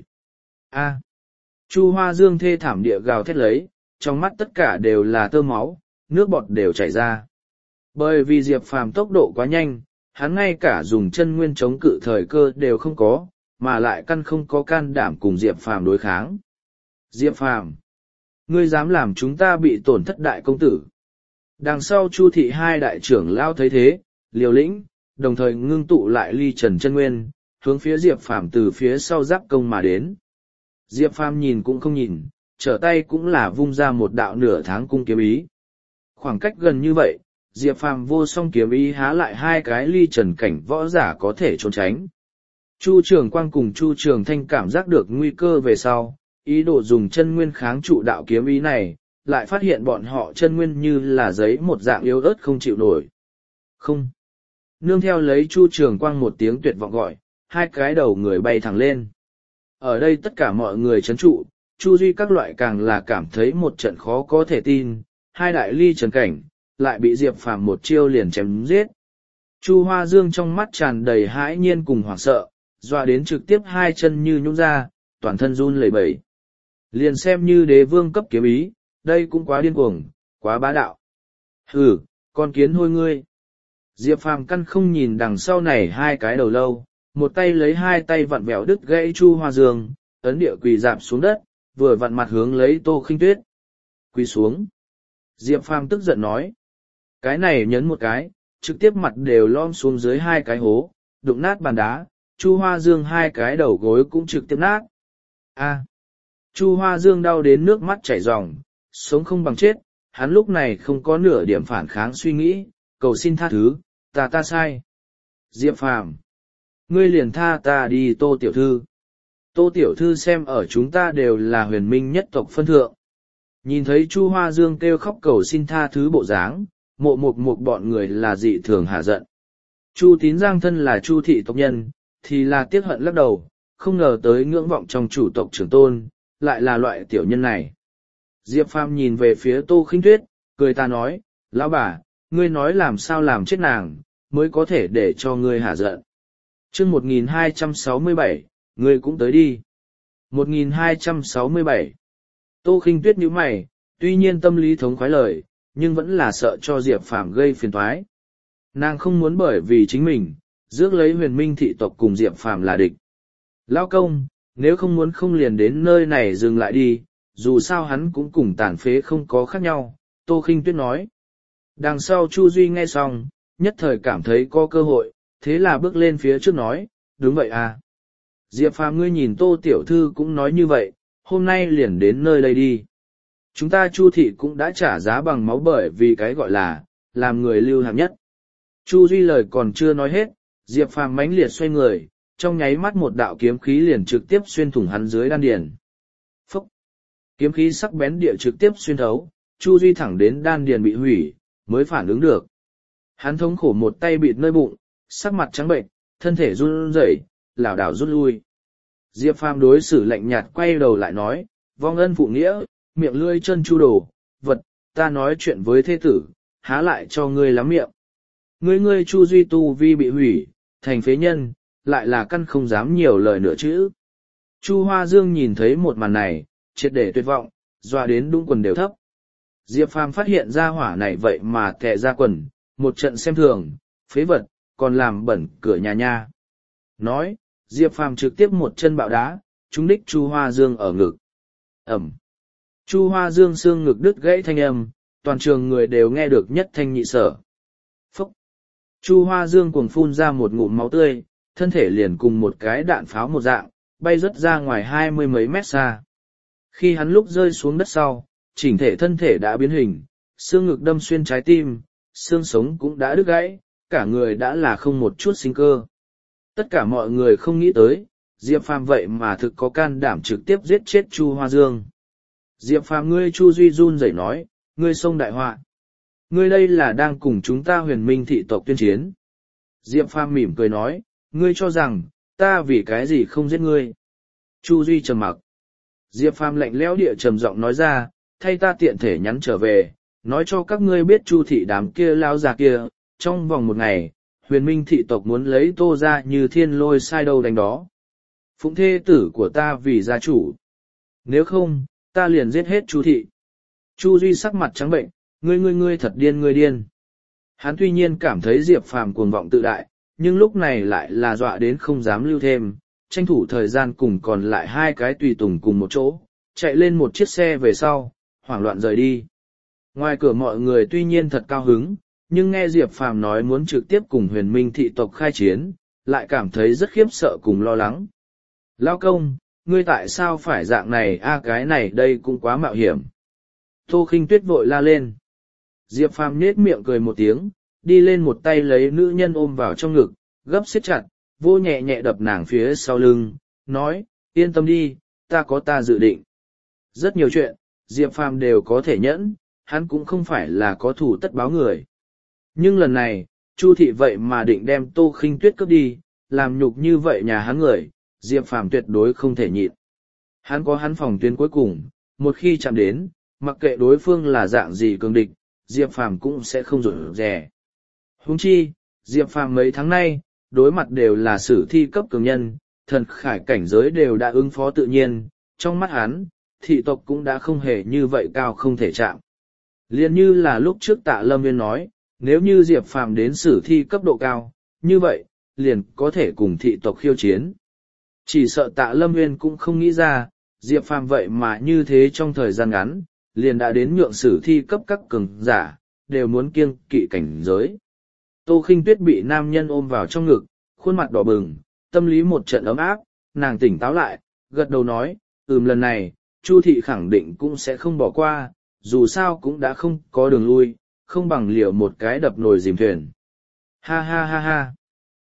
A. Chu Hoa Dương thê thảm địa gào thét lấy, trong mắt tất cả đều là tơ máu, nước bọt đều chảy ra. Bởi vì Diệp Phàm tốc độ quá nhanh, hắn ngay cả dùng chân nguyên chống cự thời cơ đều không có, mà lại căn không có can đảm cùng Diệp Phàm đối kháng. Diệp Phàm, ngươi dám làm chúng ta bị tổn thất đại công tử. Đằng sau Chu thị hai đại trưởng lao thấy thế, liều lĩnh, đồng thời ngưng tụ lại ly trần chân nguyên, hướng phía Diệp Phàm từ phía sau giáp công mà đến. Diệp Phàm nhìn cũng không nhìn, trở tay cũng là vung ra một đạo nửa tháng cung kiếm ý. Khoảng cách gần như vậy, Diệp Phàm vô song kiếm ý há lại hai cái ly trần cảnh võ giả có thể trốn tránh. Chu Trường Quang cùng Chu Trường Thanh cảm giác được nguy cơ về sau, ý đồ dùng chân nguyên kháng trụ đạo kiếm ý này, lại phát hiện bọn họ chân nguyên như là giấy một dạng yếu ớt không chịu nổi. Không. Nương theo lấy Chu Trường Quang một tiếng tuyệt vọng gọi, hai cái đầu người bay thẳng lên. Ở đây tất cả mọi người chấn trụ, Chu Duy các loại càng là cảm thấy một trận khó có thể tin, hai đại ly trần cảnh, lại bị Diệp Phàm một chiêu liền chém giết. Chu Hoa Dương trong mắt tràn đầy hãi nhiên cùng hoảng sợ, dọa đến trực tiếp hai chân như nhũn ra, toàn thân run lẩy bẩy. Liền xem như đế vương cấp kiếm ý, đây cũng quá điên cuồng, quá bá đạo. Hừ, con kiến hôi ngươi. Diệp Phàm căn không nhìn đằng sau này hai cái đầu lâu, một tay lấy hai tay vặn vẹo đứt gãy Chu Hoa Dương, ấn địa quỳ dạp xuống đất, vừa vặn mặt hướng lấy Tô Khinh Tuyết. Quỳ xuống. Diệp Phàm tức giận nói. Cái này nhấn một cái, trực tiếp mặt đều lom xuống dưới hai cái hố, đụng nát bàn đá, Chu Hoa Dương hai cái đầu gối cũng trực tiếp nát. A. Chu Hoa Dương đau đến nước mắt chảy ròng, sống không bằng chết, hắn lúc này không có nửa điểm phản kháng suy nghĩ, cầu xin tha thứ, ta ta sai. Diệp Phàm, ngươi liền tha ta đi Tô tiểu thư. Tô tiểu thư xem ở chúng ta đều là huyền minh nhất tộc phân thượng. Nhìn thấy Chu Hoa Dương kêu khóc cầu xin tha thứ bộ dáng, mộ mục mục bọn người là dị thường hạ giận. Chu Tín Giang thân là Chu thị tộc nhân, thì là tiếc hận lắc đầu, không ngờ tới ngưỡng vọng trong chủ tộc trưởng tôn, lại là loại tiểu nhân này. Diệp Phàm nhìn về phía Tô Khinh Tuyết, cười ta nói, lão bà, ngươi nói làm sao làm chết nàng, mới có thể để cho ngươi hả giận. Chương một nghìn hai trăm sáu mươi bảy, ngươi cũng tới đi. một nghìn hai trăm sáu mươi bảy. Tô Khinh Tuyết nhíu mày, tuy nhiên tâm lý thống khoái lời, nhưng vẫn là sợ cho Diệp Phàm gây phiền toái. Nàng không muốn bởi vì chính mình, rước lấy huyền minh thị tộc cùng Diệp Phàm là địch. Lão công, nếu không muốn không liền đến nơi này dừng lại đi, dù sao hắn cũng cùng tàn phế không có khác nhau, Tô Khinh Tuyết nói. Đằng sau Chu Duy nghe xong, nhất thời cảm thấy có cơ hội, thế là bước lên phía trước nói, đúng vậy à. Diệp Phàm ngươi nhìn Tô tiểu thư cũng nói như vậy, hôm nay liền đến nơi đây đi. Chúng ta Chu thị cũng đã trả giá bằng máu bởi vì cái gọi là, làm người lưu hàm nhất. Chu Duy lời còn chưa nói hết, Diệp Phàm mãnh liệt xoay người, trong nháy mắt một đạo kiếm khí liền trực tiếp xuyên thủng hắn dưới đan điền. Phúc! Kiếm khí sắc bén địa trực tiếp xuyên thấu, Chu Duy thẳng đến đan điền bị hủy, mới phản ứng được. Hắn thống khổ một tay bịt nơi bụng, sắc mặt trắng bệnh, thân thể run rẩy, lảo đảo rút lui. Diệp Phàm đối xử lạnh nhạt quay đầu lại nói, vong ân phụ nghĩa, miệng lưỡi chân chu đồ, vật, ta nói chuyện với thế tử, há lại cho ngươi lắm miệng. Ngươi ngươi Chu Duy tu vi bị hủy, thành phế nhân, lại là căn không dám nhiều lời nữa chứ. Chu Hoa Dương nhìn thấy một màn này, triệt để tuyệt vọng, dọa đến đũng quần đều thấp. Diệp Phàm phát hiện ra hỏa này vậy mà tè ra quần, một trận xem thường, phế vật, còn làm bẩn cửa nhà nha. Nói, Diệp Phàm trực tiếp một chân bạo đá, trúng đích Chu Hoa Dương ở ngực. Ẩm. Chu Hoa Dương xương ngực đứt gãy thanh âm, toàn trường người đều nghe được nhất thanh nhị sở. Phúc. Chu Hoa Dương cuồng phun ra một ngụm máu tươi, thân thể liền cùng một cái đạn pháo một dạng, bay rớt ra ngoài hai mươi mấy mét xa. Khi hắn lúc rơi xuống đất sau, chỉnh thể thân thể đã biến hình, xương ngực đâm xuyên trái tim, xương sống cũng đã đứt gãy, cả người đã là không một chút sinh cơ. Tất cả mọi người không nghĩ tới, Diệp Phàm vậy mà thực có can đảm trực tiếp giết chết Chu Hoa Dương. Diệp Phàm ngươi Chu Duy run rẩy nói, ngươi xông đại họa. Ngươi đây là đang cùng chúng ta huyền minh thị tộc tuyên chiến. Diệp Phàm mỉm cười nói, ngươi cho rằng, ta vì cái gì không giết ngươi. Chu Duy trầm mặc. Diệp Phàm lạnh lẽo địa trầm giọng nói ra, thay ta tiện thể nhắn trở về, nói cho các ngươi biết Chu thị đám kia lao già kia, trong vòng một ngày, huyền minh thị tộc muốn lấy Tô ra như thiên lôi sai đâu đánh đó. Phụng thê tử của ta vì gia chủ. Nếu không, ta liền giết hết Chu thị. Chu Duy sắc mặt trắng bệnh, ngươi ngươi ngươi thật điên ngươi điên. Hắn tuy nhiên cảm thấy Diệp Phàm cuồng vọng tự đại, nhưng lúc này lại là dọa đến không dám lưu thêm, tranh thủ thời gian cùng còn lại hai cái tùy tùng cùng một chỗ, chạy lên một chiếc xe về sau, hoảng loạn rời đi. Ngoài cửa mọi người tuy nhiên thật cao hứng, nhưng nghe Diệp Phàm nói muốn trực tiếp cùng huyền minh thị tộc khai chiến, lại cảm thấy rất khiếp sợ cùng lo lắng. Lao công, ngươi tại sao phải dạng này a cái này đây cũng quá mạo hiểm. Tô Khinh Tuyết vội la lên. Diệp Phàm nhếch miệng cười một tiếng, đi lên một tay lấy nữ nhân ôm vào trong ngực, gấp siết chặt, vô nhẹ nhẹ đập nàng phía sau lưng, nói, yên tâm đi, ta có ta dự định. Rất nhiều chuyện, Diệp Phàm đều có thể nhẫn, hắn cũng không phải là có thủ tất báo người. Nhưng lần này, Chu thị vậy mà định đem Tô Khinh Tuyết cướp đi, làm nhục như vậy nhà hắn người, Diệp Phàm tuyệt đối không thể nhịn. Hắn có hắn phòng tuyến cuối cùng, một khi chạm đến, mặc kệ đối phương là dạng gì cường địch, Diệp Phàm cũng sẽ không rủi rè. Huống chi, Diệp Phàm mấy tháng nay, đối mặt đều là sử thi cấp cường nhân, thần khải cảnh giới đều đã ứng phó tự nhiên, trong mắt hắn, thị tộc cũng đã không hề như vậy cao không thể chạm. Liên như là lúc trước Tạ Lâm Nguyên nói, nếu như Diệp Phàm đến sử thi cấp độ cao, như vậy, liền có thể cùng thị tộc khiêu chiến. Chỉ sợ Tạ Lâm Nguyên cũng không nghĩ ra, Diệp Phàm vậy mà như thế trong thời gian ngắn, liền đã đến nhượng sử thi cấp các cường giả, đều muốn kiêng kỵ cảnh giới. Tô Khinh Tuyết bị nam nhân ôm vào trong ngực, khuôn mặt đỏ bừng, tâm lý một trận ấm áp, nàng tỉnh táo lại, gật đầu nói, ừm lần này, Chu thị khẳng định cũng sẽ không bỏ qua, dù sao cũng đã không có đường lui, không bằng liều một cái đập nồi dìm thuyền. Ha ha ha ha.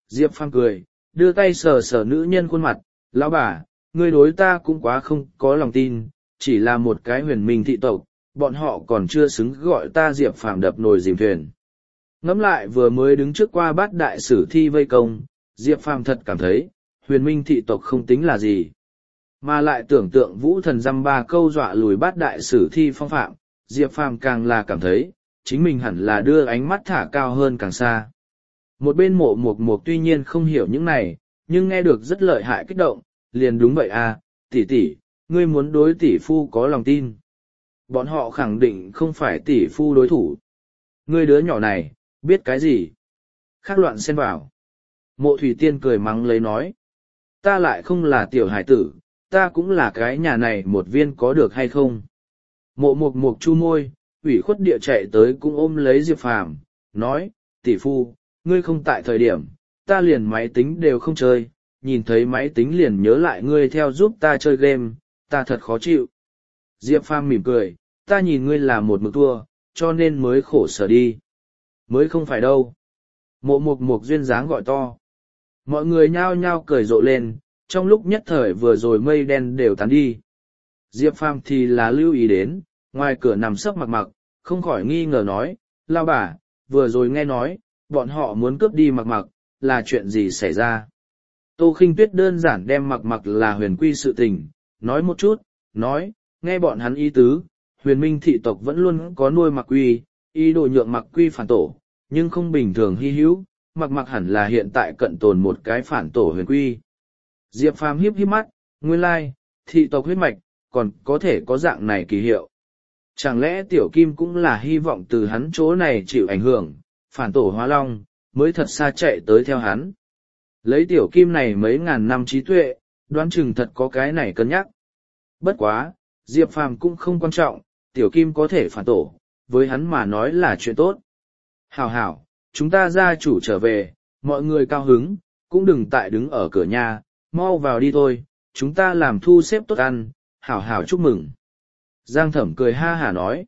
Diệp Phàm cười, đưa tay sờ sờ nữ nhân khuôn mặt, lão bà, ngươi đối ta cũng quá không có lòng tin, chỉ là một cái huyền minh thị tộc, bọn họ còn chưa xứng gọi ta Diệp Phàm đập nồi dìm thuyền. Ngẫm lại vừa mới đứng trước qua bát đại sử thi vây công, Diệp Phàm thật cảm thấy, huyền minh thị tộc không tính là gì. Mà lại tưởng tượng vũ thần dăm ba câu dọa lùi bát đại sử thi phong phạm, Diệp Phàm càng là cảm thấy, chính mình hẳn là đưa ánh mắt thả cao hơn càng xa. Một bên mộ mục mục tuy nhiên không hiểu những này, nhưng nghe được rất lợi hại kích động, liền đúng vậy à, tỷ tỷ, ngươi muốn đối tỷ phu có lòng tin. Bọn họ khẳng định không phải tỷ phu đối thủ. Ngươi đứa nhỏ này, biết cái gì? Khác loạn xen vào. Mộ thủy tiên cười mắng lấy nói. Ta lại không là tiểu hải tử, ta cũng là cái nhà này một viên có được hay không? Mộ mục mục chu môi, ủy khuất địa chạy tới cũng ôm lấy Diệp Phàm, nói, tỷ phu, ngươi không tại thời điểm, ta liền máy tính đều không chơi, nhìn thấy máy tính liền nhớ lại ngươi theo giúp ta chơi game, ta thật khó chịu. Diệp Phàm mỉm cười, ta nhìn ngươi là một mực thua, cho nên mới khổ sở đi. Mới không phải đâu. Mộ mục mục duyên dáng gọi to. Mọi người nhao nhao cười rộ lên, trong lúc nhất thời vừa rồi mây đen đều tán đi. Diệp Phàm thì là lưu ý đến, ngoài cửa nằm sấp mặc mặc, không khỏi nghi ngờ nói, lao bà, vừa rồi nghe nói, bọn họ muốn cướp đi mặc mặc, là chuyện gì xảy ra? Tô Khinh Tuyết đơn giản đem mặc mặc là huyền quy sự tình, nói một chút, nói, nghe bọn hắn ý tứ, huyền minh thị tộc vẫn luôn có nuôi mặc quy, ý đồ nhượng mặc quy phản tổ, nhưng không bình thường hy hữu, mặc mặc hẳn là hiện tại cận tồn một cái phản tổ huyền quy. Diệp Phàm hiếp hiếp mắt, nguyên lai, thị tộc huyết mạch, còn có thể có dạng này kỳ hiệu. Chẳng lẽ tiểu kim cũng là hy vọng từ hắn chỗ này chịu ảnh hưởng, phản tổ hóa long, mới thật xa chạy tới theo hắn. Lấy tiểu kim này mấy ngàn năm trí tuệ, đoán chừng thật có cái này cân nhắc. Bất quá, Diệp Phàm cũng không quan trọng, tiểu kim có thể phản tổ, với hắn mà nói là chuyện tốt. Hảo hảo, chúng ta gia chủ trở về, mọi người cao hứng, cũng đừng tại đứng ở cửa nhà, mau vào đi thôi, chúng ta làm thu xếp tốt ăn, hảo hảo chúc mừng. Giang Thẩm cười ha hả nói.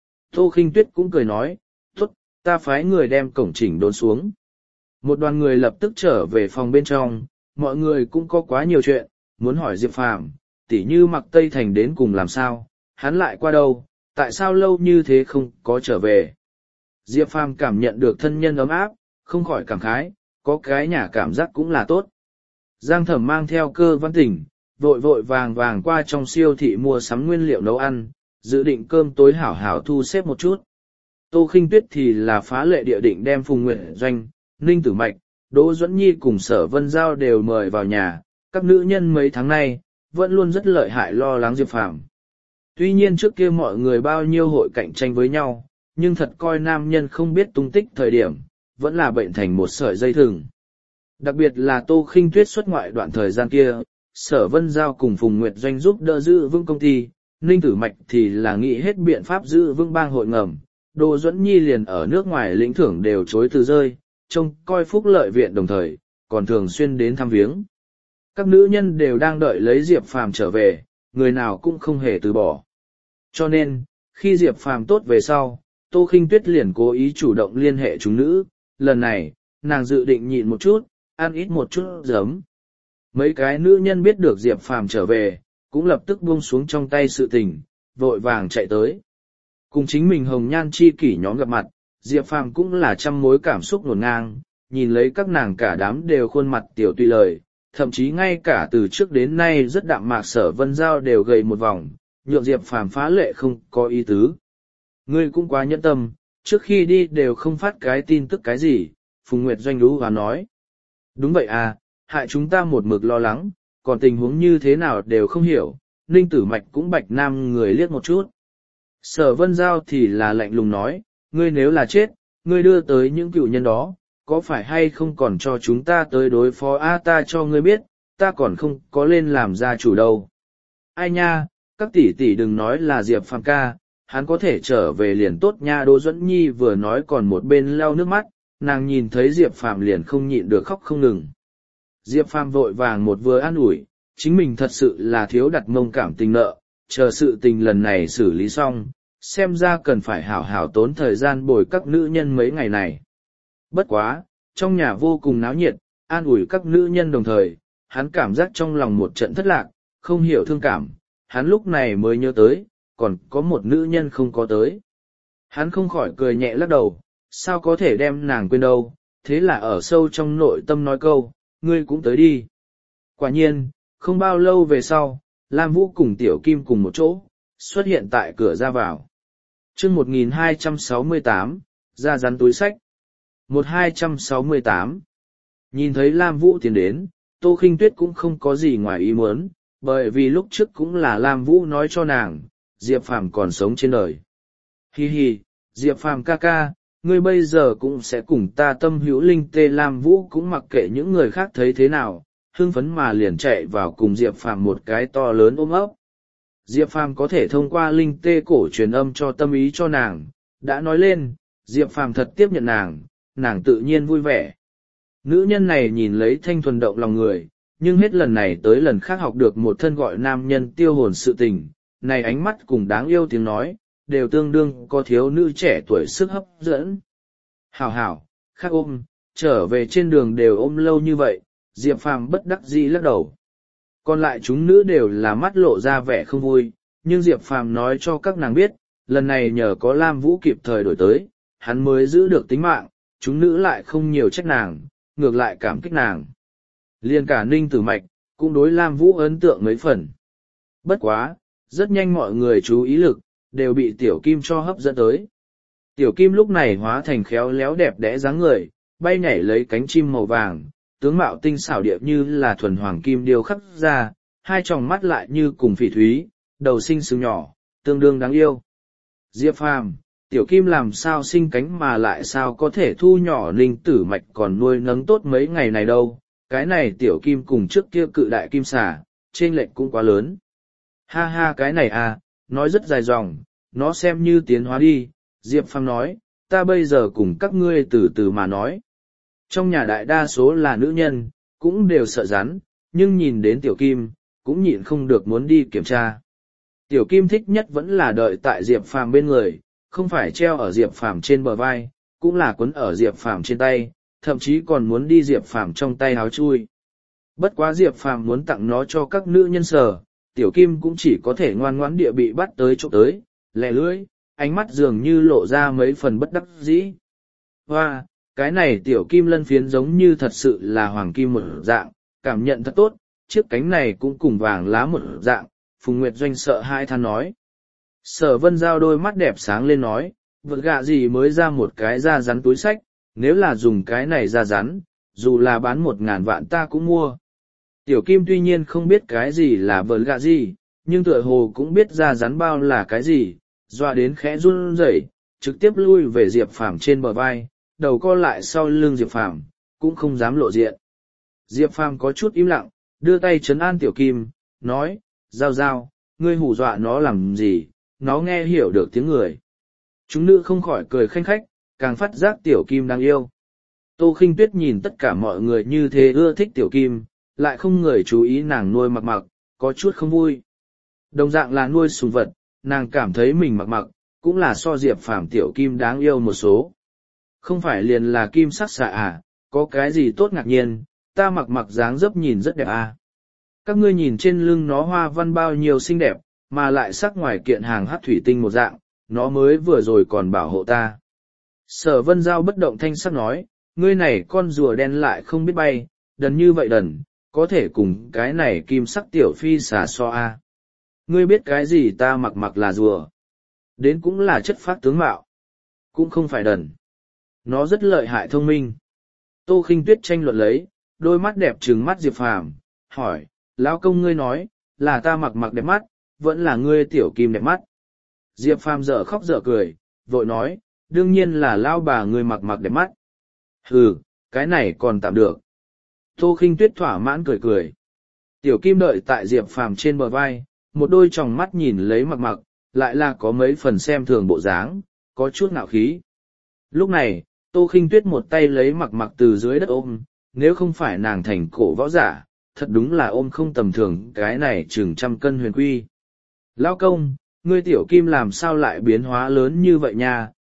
Tô Khinh Tuyết cũng cười nói, tốt, ta phái người đem cổng chỉnh đốn xuống. Một đoàn người lập tức trở về phòng bên trong, mọi người cũng có quá nhiều chuyện, muốn hỏi Diệp Phàm, tỉ như Mặc Tây Thành đến cùng làm sao, hắn lại qua đâu, tại sao lâu như thế không có trở về. Diệp Phàm cảm nhận được thân nhân ấm áp, không khỏi cảm khái, có cái nhà cảm giác cũng là tốt. Giang Thẩm mang theo Cơ Văn Tỉnh, vội vội vàng vàng qua trong siêu thị mua sắm nguyên liệu nấu ăn, dự định cơm tối hảo hảo thu xếp một chút. Tô Khinh Tuyết thì là phá lệ địa định đem Phùng Nguyệt Doanh, Ninh Tử Mạch, Đỗ Duẫn Nhi cùng Sở Vân Giao đều mời vào nhà, các nữ nhân mấy tháng nay, vẫn luôn rất lợi hại lo lắng Diệp Phàm. Tuy nhiên trước kia mọi người bao nhiêu hội cạnh tranh với nhau, nhưng thật coi nam nhân không biết tung tích thời điểm, vẫn là bệnh thành một sợi dây thừng. Đặc biệt là Tô Khinh Tuyết xuất ngoại đoạn thời gian kia, Sở Vân Giao cùng Phùng Nguyệt Doanh giúp đỡ giữ vững công ty, Ninh Tử Mạch thì là nghĩ hết biện pháp giữ vững bang hội ngầm, Đỗ Duẫn Nhi liền ở nước ngoài lĩnh thưởng đều chối từ rơi, trông coi phúc lợi viện đồng thời, còn thường xuyên đến thăm viếng. Các nữ nhân đều đang đợi lấy Diệp Phàm trở về, người nào cũng không hề từ bỏ. Cho nên, khi Diệp Phàm tốt về sau, Tô Khinh Tuyết liền cố ý chủ động liên hệ chúng nữ, lần này, nàng dự định nhịn một chút, ăn ít một chút giấm. Mấy cái nữ nhân biết được Diệp Phàm trở về, cũng lập tức buông xuống trong tay sự tình, vội vàng chạy tới. Cùng chính mình hồng nhan chi kỷ nhóm gặp mặt, Diệp Phàm cũng là trăm mối cảm xúc ngổn ngang, nhìn lấy các nàng cả đám đều khuôn mặt tiểu tùy lời, thậm chí ngay cả từ trước đến nay rất đạm mạc Sở Vân Giao đều gầy một vòng, nhượng Diệp Phàm phá lệ không có ý tứ. Ngươi cũng quá nhẫn tâm, trước khi đi đều không phát cái tin tức cái gì, Phùng Nguyệt Doanh đú và nói. Đúng vậy à, hại chúng ta một mực lo lắng, còn tình huống như thế nào đều không hiểu, Ninh Tử Mạch cũng bạch nam người liếc một chút. Sở Vân Giao thì là lạnh lùng nói, ngươi nếu là chết, ngươi đưa tới những cựu nhân đó, có phải hay không còn cho chúng ta tới đối phó a ta cho ngươi biết, ta còn không có lên làm gia chủ đâu. Ai nha, các tỷ tỷ đừng nói là Diệp Phàm ca, hắn có thể trở về liền tốt nha. Đỗ Duẫn Nhi vừa nói còn một bên lau nước mắt, nàng nhìn thấy Diệp Phàm liền không nhịn được khóc không ngừng. Diệp Phàm vội vàng một vừa an ủi, chính mình thật sự là thiếu đặt mông cảm tình nợ, chờ sự tình lần này xử lý xong, xem ra cần phải hảo hảo tốn thời gian bồi các nữ nhân mấy ngày này. Bất quá, trong nhà vô cùng náo nhiệt, an ủi các nữ nhân đồng thời, hắn cảm giác trong lòng một trận thất lạc, không hiểu thương cảm, hắn lúc này mới nhớ tới, còn có một nữ nhân không có tới. Hắn không khỏi cười nhẹ lắc đầu, sao có thể đem nàng quên đâu, thế là ở sâu trong nội tâm nói câu, ngươi cũng tới đi. Quả nhiên, không bao lâu về sau, Lam Vũ cùng Tiểu Kim cùng một chỗ, xuất hiện tại cửa ra vào. chương một nghìn hai trăm sáu mươi tám, ra rắn túi sách. một nghìn hai trăm sáu mươi tám. Nhìn thấy Lam Vũ tiến đến, Tô Khinh Tuyết cũng không có gì ngoài ý muốn, bởi vì lúc trước cũng là Lam Vũ nói cho nàng, Diệp Phàm còn sống trên đời. Hi hi, Diệp Phàm ca ca, ngươi bây giờ cũng sẽ cùng ta tâm hữu linh tê. Lam Vũ cũng mặc kệ những người khác thấy thế nào, hưng phấn mà liền chạy vào cùng Diệp Phàm một cái to lớn ôm ấp. Diệp Phàm có thể thông qua linh tê cổ truyền âm cho tâm ý cho nàng, đã nói lên, Diệp Phàm thật tiếp nhận nàng, nàng tự nhiên vui vẻ. Nữ nhân này nhìn lấy thanh thuần động lòng người, nhưng hết lần này tới lần khác học được một thân gọi nam nhân tiêu hồn sự tình, này ánh mắt cùng đáng yêu tiếng nói, đều tương đương có thiếu nữ trẻ tuổi sức hấp dẫn. Hảo hảo, khác ôm, trở về trên đường đều ôm lâu như vậy, Diệp Phàm bất đắc dĩ lắc đầu. Còn lại chúng nữ đều là mắt lộ ra vẻ không vui, nhưng Diệp Phàm nói cho các nàng biết, lần này nhờ có Lam Vũ kịp thời đổi tới, hắn mới giữ được tính mạng, chúng nữ lại không nhiều trách nàng, ngược lại cảm kích nàng. Liên cả Ninh Tử Mạch, cũng đối Lam Vũ ấn tượng mấy phần. Bất quá, rất nhanh mọi người chú ý lực, đều bị Tiểu Kim cho hấp dẫn tới. Tiểu Kim lúc này hóa thành khéo léo đẹp đẽ dáng người, bay nhảy lấy cánh chim màu vàng, tướng mạo tinh xảo điệp như là thuần hoàng kim điêu khắc ra, hai tròng mắt lại như cùng phỉ thúy, đầu xinh xứng nhỏ, tương đương đáng yêu. Diệp Phàm, Tiểu Kim làm sao sinh cánh mà lại sao có thể thu nhỏ Ninh Tử Mạch còn nuôi nấng tốt mấy ngày này đâu, cái này Tiểu Kim cùng trước kia cự đại kim xà, chênh lệch cũng quá lớn. Ha ha, cái này à, nói rất dài dòng, nó xem như tiến hóa đi, Diệp Phàm nói, ta bây giờ cùng các ngươi từ từ mà nói. Trong nhà đại đa số là nữ nhân, cũng đều sợ rắn, nhưng nhìn đến Tiểu Kim, cũng nhịn không được muốn đi kiểm tra. Tiểu Kim thích nhất vẫn là đợi tại Diệp Phàm bên người, không phải treo ở Diệp Phàm trên bờ vai, cũng là quấn ở Diệp Phàm trên tay, thậm chí còn muốn đi Diệp Phàm trong tay háo chui. Bất quá Diệp Phàm muốn tặng nó cho các nữ nhân sờ, Tiểu Kim cũng chỉ có thể ngoan ngoãn địa bị bắt tới chỗ tới, lẹ lưỡi, ánh mắt dường như lộ ra mấy phần bất đắc dĩ. Hoa, cái này Tiểu Kim lân phiến giống như thật sự là hoàng kim một dạng, cảm nhận thật tốt, chiếc cánh này cũng cùng vàng lá một dạng, Phùng Nguyệt Doanh sợ hai than nói. Sở Vân Giao đôi mắt đẹp sáng lên nói, vật gạ gì mới ra một cái da rắn túi sách, nếu là dùng cái này da rắn, dù là bán một ngàn vạn ta cũng mua. Tiểu Kim tuy nhiên không biết cái gì là vật gạ gì, nhưng tựa hồ cũng biết da rắn bao là cái gì, doa đến khẽ run rẩy, trực tiếp lui về Diệp Phàm trên bờ vai, đầu co lại sau lưng Diệp Phàm, cũng không dám lộ diện. Diệp Phàm có chút im lặng, đưa tay trấn an Tiểu Kim, nói, Giao Giao, ngươi hù dọa nó làm gì, nó nghe hiểu được tiếng người. Chúng nữ không khỏi cười khanh khách, càng phát giác Tiểu Kim đáng yêu. Tô Khinh Tuyết nhìn tất cả mọi người như thế ưa thích Tiểu Kim, lại không người chú ý nàng nuôi Mặc Mặc, có chút không vui. Đồng dạng là nuôi sùng vật, nàng cảm thấy mình Mặc Mặc, cũng là so Diệp Phàm Tiểu Kim đáng yêu một số. Không phải liền là kim sắc xạ à, có cái gì tốt ngạc nhiên, ta Mặc Mặc dáng dấp nhìn rất đẹp à. Các ngươi nhìn trên lưng nó hoa văn bao nhiêu xinh đẹp, mà lại sắc ngoài kiện hàng hát thủy tinh một dạng, nó mới vừa rồi còn bảo hộ ta. Sở Vân Giao bất động thanh sắc nói, ngươi này con rùa đen lại không biết bay, đần như vậy đần, có thể cùng cái này kim sắc tiểu phi xà so a. Ngươi biết cái gì ta Mặc Mặc là rùa. Đến cũng là chất phát tướng mạo. Cũng không phải đần. Nó rất lợi hại thông minh. Tô Khinh Tuyết tranh luận lấy, đôi mắt đẹp trừng mắt Diệp Phàm, hỏi, lão công ngươi nói, là ta Mặc Mặc đẹp mắt, vẫn là ngươi Tiểu Kim đẹp mắt. Diệp Phàm dở khóc dở cười, vội nói, đương nhiên là lão bà ngươi Mặc Mặc đẹp mắt. Hừ, cái này còn tạm được. Tô Khinh Tuyết thỏa mãn cười cười. Tiểu Kim đợi tại Diệp Phàm trên bờ vai, một đôi tròng mắt nhìn lấy Mặc Mặc, lại là có mấy phần xem thường bộ dáng, có chút ngạo khí. Lúc này, Tô Khinh Tuyết một tay lấy Mặc Mặc từ dưới đất ôm, nếu không phải nàng thành cổ võ giả, thật đúng là ôm không tầm thường cái này chừng trăm cân huyền quy. Lão công, ngươi Tiểu Kim làm sao lại biến hóa lớn như vậy nha,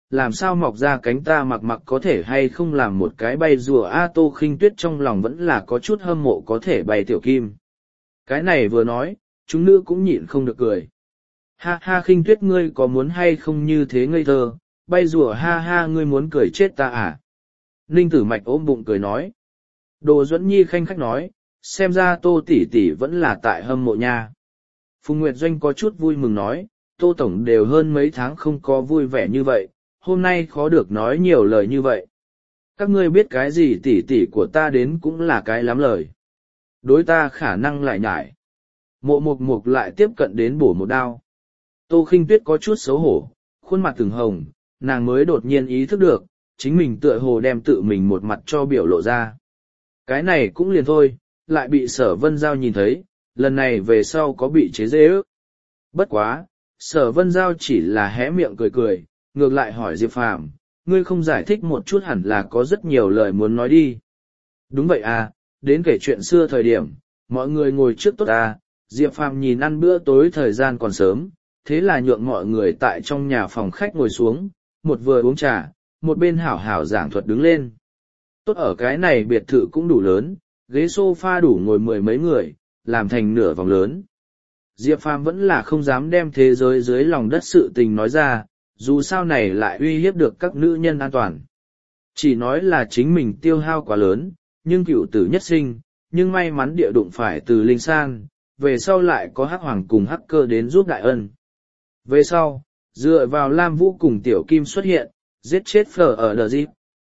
làm sao mọc ra cánh ta mặc mặc có thể hay không làm một cái bay rùa a Tô Khinh Tuyết trong lòng vẫn là có chút hâm mộ có thể bay tiểu kim. Cái này vừa nói, chúng nữ cũng nhịn không được cười. Ha ha Khinh Tuyết ngươi có muốn hay không như thế ngây thơ, bay rùa ha ha ngươi muốn cười chết ta à? Ninh Tử Mạch ôm bụng cười nói. Đồ Duẫn Nhi khanh khách nói, xem ra Tô tỷ tỷ vẫn là tại hâm mộ nha. Phùng Nguyệt Doanh có chút vui mừng nói, Tô tổng đều hơn mấy tháng không có vui vẻ như vậy, hôm nay khó được nói nhiều lời như vậy. Các ngươi biết cái gì tỷ tỷ của ta đến cũng là cái lắm lời. Đối ta khả năng lại nhải. Mộ mục mục lại tiếp cận đến bổ một đao. Tô Khinh Tuyết có chút xấu hổ, khuôn mặt từng hồng, nàng mới đột nhiên ý thức được, chính mình tựa hồ đem tự mình một mặt cho biểu lộ ra. Cái này cũng liền thôi, lại bị Sở Vân Giao nhìn thấy, lần này về sau có bị chế giễu ước. Bất quá, Sở Vân Giao chỉ là hé miệng cười cười, ngược lại hỏi Diệp Phàm, ngươi không giải thích một chút hẳn là có rất nhiều lời muốn nói đi. Đúng vậy à, đến kể chuyện xưa thời điểm, mọi người ngồi trước tốt à, Diệp Phàm nhìn ăn bữa tối thời gian còn sớm, thế là nhượng mọi người tại trong nhà phòng khách ngồi xuống, một vừa uống trà, một bên hảo hảo giảng thuật đứng lên. Tốt ở cái này biệt thự cũng đủ lớn, ghế sofa đủ ngồi mười mấy người, làm thành nửa vòng lớn. Diệp Phàm vẫn là không dám đem thế giới dưới lòng đất sự tình nói ra, dù sao này lại uy hiếp được các nữ nhân an toàn. Chỉ nói là chính mình tiêu hao quá lớn, nhưng cựu tử nhất sinh, nhưng may mắn địa đụng phải từ linh san, về sau lại có hắc hoàng cùng hắc cơ đến giúp đại ân. Về sau, dựa vào Lam Vũ cùng Tiểu Kim xuất hiện, giết chết Phở ở đờ dịp.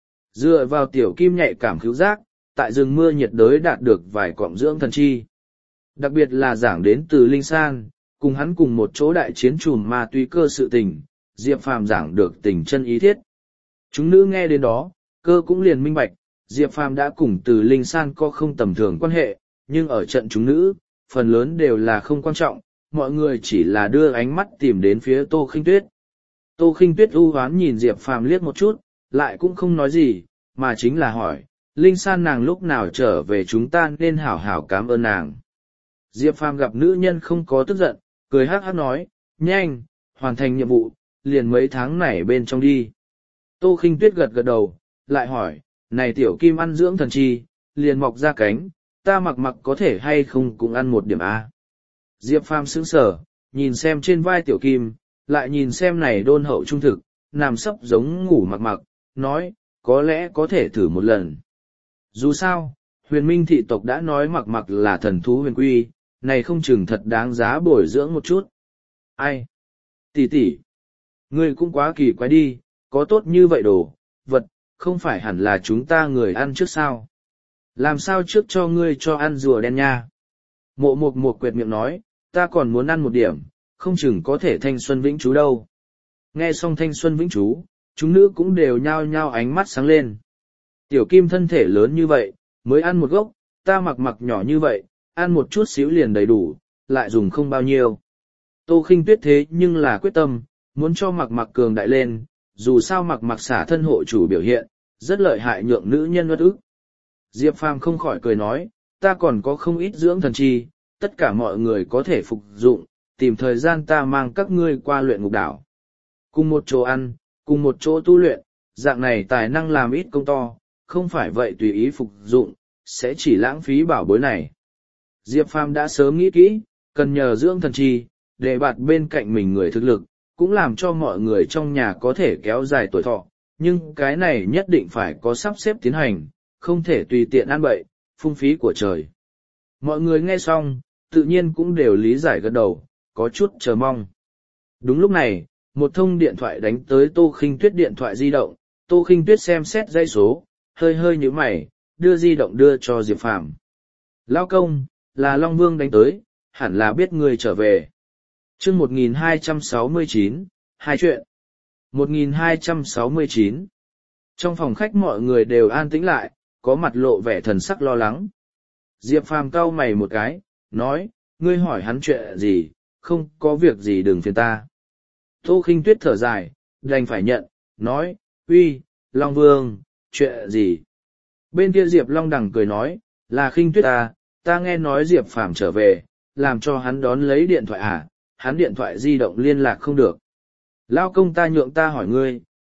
Dựa vào Tiểu Kim nhạy cảm cứu giác, tại rừng mưa nhiệt đới đạt được vài cọng dưỡng thần chi. Đặc biệt là giảng đến từ Linh San, cùng hắn cùng một chỗ đại chiến trùm ma túy cơ sự tình, Diệp Phàm giảng được tình chân ý thiết. Chúng nữ nghe đến đó, cơ cũng liền minh bạch, Diệp Phàm đã cùng từ Linh San có không tầm thường quan hệ, nhưng ở trận chúng nữ, phần lớn đều là không quan trọng, mọi người chỉ là đưa ánh mắt tìm đến phía Tô Khinh Tuyết. Tô Khinh Tuyết u hoán nhìn Diệp Phàm liếc một chút, lại cũng không nói gì, mà chính là hỏi, Linh San nàng lúc nào trở về chúng ta nên hảo hảo cảm ơn nàng. Diệp Phàm gặp nữ nhân không có tức giận, cười hắc hắc nói, nhanh, hoàn thành nhiệm vụ, liền mấy tháng này bên trong đi. Tô Khinh Tuyết gật gật đầu, lại hỏi, này Tiểu Kim ăn dưỡng thần chi, liền mọc ra cánh, ta mặc mặc có thể hay không cũng ăn một điểm A. Diệp Phàm sững sờ, nhìn xem trên vai Tiểu Kim, lại nhìn xem này đôn hậu trung thực, nằm sấp giống ngủ mặc mặc, nói, có lẽ có thể thử một lần. Dù sao, huyền minh thị tộc đã nói mặc mặc là thần thú huyền quy, này không chừng thật đáng giá bồi dưỡng một chút. Ai? Tỷ tỷ, ngươi cũng quá kỳ quái đi, có tốt như vậy đồ, vật, không phải hẳn là chúng ta người ăn trước sao? Làm sao trước cho ngươi cho ăn rùa đen nha? Mộ mục một quệt miệng nói, ta còn muốn ăn một điểm, không chừng có thể thanh xuân vĩnh chú đâu. Nghe xong thanh xuân vĩnh chú, chúng nữ cũng đều nhao nhao ánh mắt sáng lên. Tiểu Kim thân thể lớn như vậy, mới ăn một gốc, ta mặc mặc nhỏ như vậy, ăn một chút xíu liền đầy đủ, lại dùng không bao nhiêu. Tô Khinh Tuyết thế nhưng là quyết tâm, muốn cho mặc mặc cường đại lên, dù sao mặc mặc xả thân hộ chủ biểu hiện, rất lợi hại nhượng nữ nhân uất ức. Diệp Phàm không khỏi cười nói, ta còn có không ít dưỡng thần chi, tất cả mọi người có thể phục dụng, tìm thời gian ta mang các ngươi qua luyện ngục đảo. Cùng một chỗ ăn, cùng một chỗ tu luyện, dạng này tài năng làm ít công to, không phải vậy tùy ý phục dụng, sẽ chỉ lãng phí bảo bối này. Diệp Phàm đã sớm nghĩ kỹ, cần nhờ dưỡng thần chi, để bạt bên cạnh mình người thực lực, cũng làm cho mọi người trong nhà có thể kéo dài tuổi thọ, nhưng cái này nhất định phải có sắp xếp tiến hành, không thể tùy tiện ăn bậy, phung phí của trời. Mọi người nghe xong, tự nhiên cũng đều lý giải gật đầu, có chút chờ mong. Đúng lúc này, một thông điện thoại đánh tới Tô Khinh Tuyết điện thoại di động, Tô Khinh Tuyết xem xét dãy số, hơi hơi nhíu mày, đưa di động đưa cho Diệp Phàm. Lao công, là Long Vương đánh tới, hẳn là biết người trở về. Chương một nghìn hai trăm sáu mươi chín, hai chuyện. một nghìn hai trăm sáu mươi chín. Trong phòng khách mọi người đều an tĩnh lại, có mặt lộ vẻ thần sắc lo lắng. Diệp Phàm cau mày một cái, nói, ngươi hỏi hắn chuyện gì, không có việc gì đừng phiền ta. Tô Khinh Tuyết thở dài, đành phải nhận, nói, uy, Long Vương, chuyện gì? Bên kia Diệp Long Đằng cười nói, là Khinh Tuyết à, ta nghe nói Diệp Phàm trở về, làm cho hắn đón lấy điện thoại à, hắn điện thoại di động liên lạc không được. Lao công ta nhượng ta hỏi ngươi,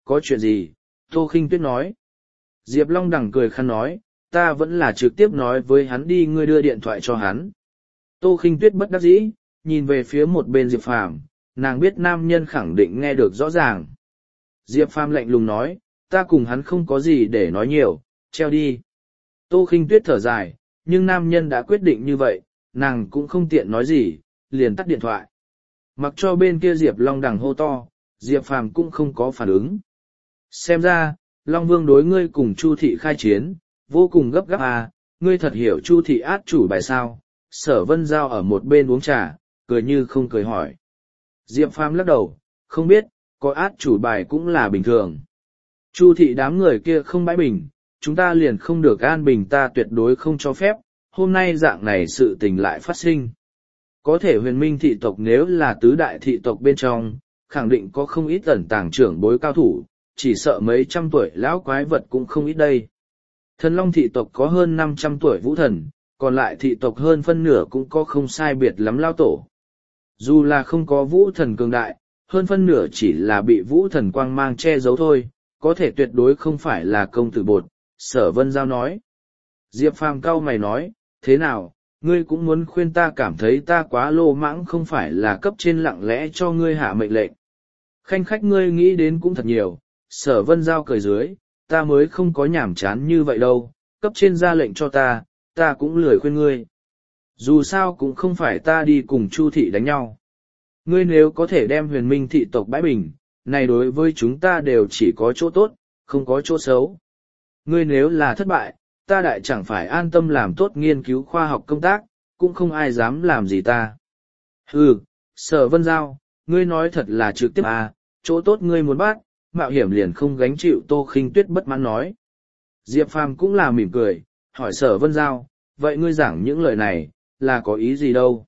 có chuyện gì? Tô Khinh Tuyết nói. Diệp Long Đằng cười khăn nói, ta vẫn là trực tiếp nói với hắn đi, ngươi đưa điện thoại cho hắn. Tô Khinh Tuyết bất đắc dĩ, nhìn về phía một bên Diệp Phàm, nàng biết nam nhân khẳng định nghe được rõ ràng. Diệp Phàm lạnh lùng nói, ta cùng hắn không có gì để nói nhiều, treo đi. Tô Khinh Tuyết thở dài, nhưng nam nhân đã quyết định như vậy, nàng cũng không tiện nói gì, liền tắt điện thoại. Mặc cho bên kia Diệp Long Đằng hô to, Diệp Phàm cũng không có phản ứng. Xem ra, Long Vương đối ngươi cùng Chu Thị khai chiến, vô cùng gấp gáp à, ngươi thật hiểu Chu Thị át chủ bài sao? Sở Vân Giao ở một bên uống trà, cười như không cười hỏi. Diệp Phàm lắc đầu, không biết, có át chủ bài cũng là bình thường. Chu Thị đám người kia không bãi bình, chúng ta liền không được an bình, ta tuyệt đối không cho phép, hôm nay dạng này sự tình lại phát sinh. Có thể Huyền Minh thị tộc nếu là tứ đại thị tộc bên trong, khẳng định có không ít ẩn tàng trưởng bối cao thủ, chỉ sợ mấy trăm tuổi lão quái vật cũng không ít đây. Thần Long thị tộc có hơn năm trăm tuổi vũ thần, còn lại thị tộc hơn phân nửa cũng có không sai biệt lắm lao tổ. Dù là không có vũ thần cường đại, hơn phân nửa chỉ là bị vũ thần quang mang che giấu thôi, có thể tuyệt đối không phải là công tử bột, Sở Vân Giao nói. Diệp Phàm cau mày nói, thế nào, ngươi cũng muốn khuyên ta, cảm thấy ta quá lô mãng, không phải là cấp trên lặng lẽ cho ngươi hạ mệnh lệnh. Khanh khách, ngươi nghĩ đến cũng thật nhiều. Sở Vân Giao cười dưới, ta mới không có nhảm chán như vậy đâu, cấp trên ra lệnh cho ta, ta cũng lười khuyên ngươi. Dù sao cũng không phải ta đi cùng Chu Thị đánh nhau. Ngươi nếu có thể đem Huyền Minh thị tộc bãi bình, này đối với chúng ta đều chỉ có chỗ tốt, không có chỗ xấu. Ngươi nếu là thất bại, ta đại chẳng phải an tâm làm tốt nghiên cứu khoa học công tác, cũng không ai dám làm gì ta. Hừ, Sở Vân Giao, ngươi nói thật là trực tiếp à, chỗ tốt ngươi muốn bắt, mạo hiểm liền không gánh chịu. Tô Khinh Tuyết bất mãn nói. Diệp Phàm cũng là mỉm cười, hỏi Sở Vân Giao, vậy ngươi giảng những lời này, là có ý gì đâu?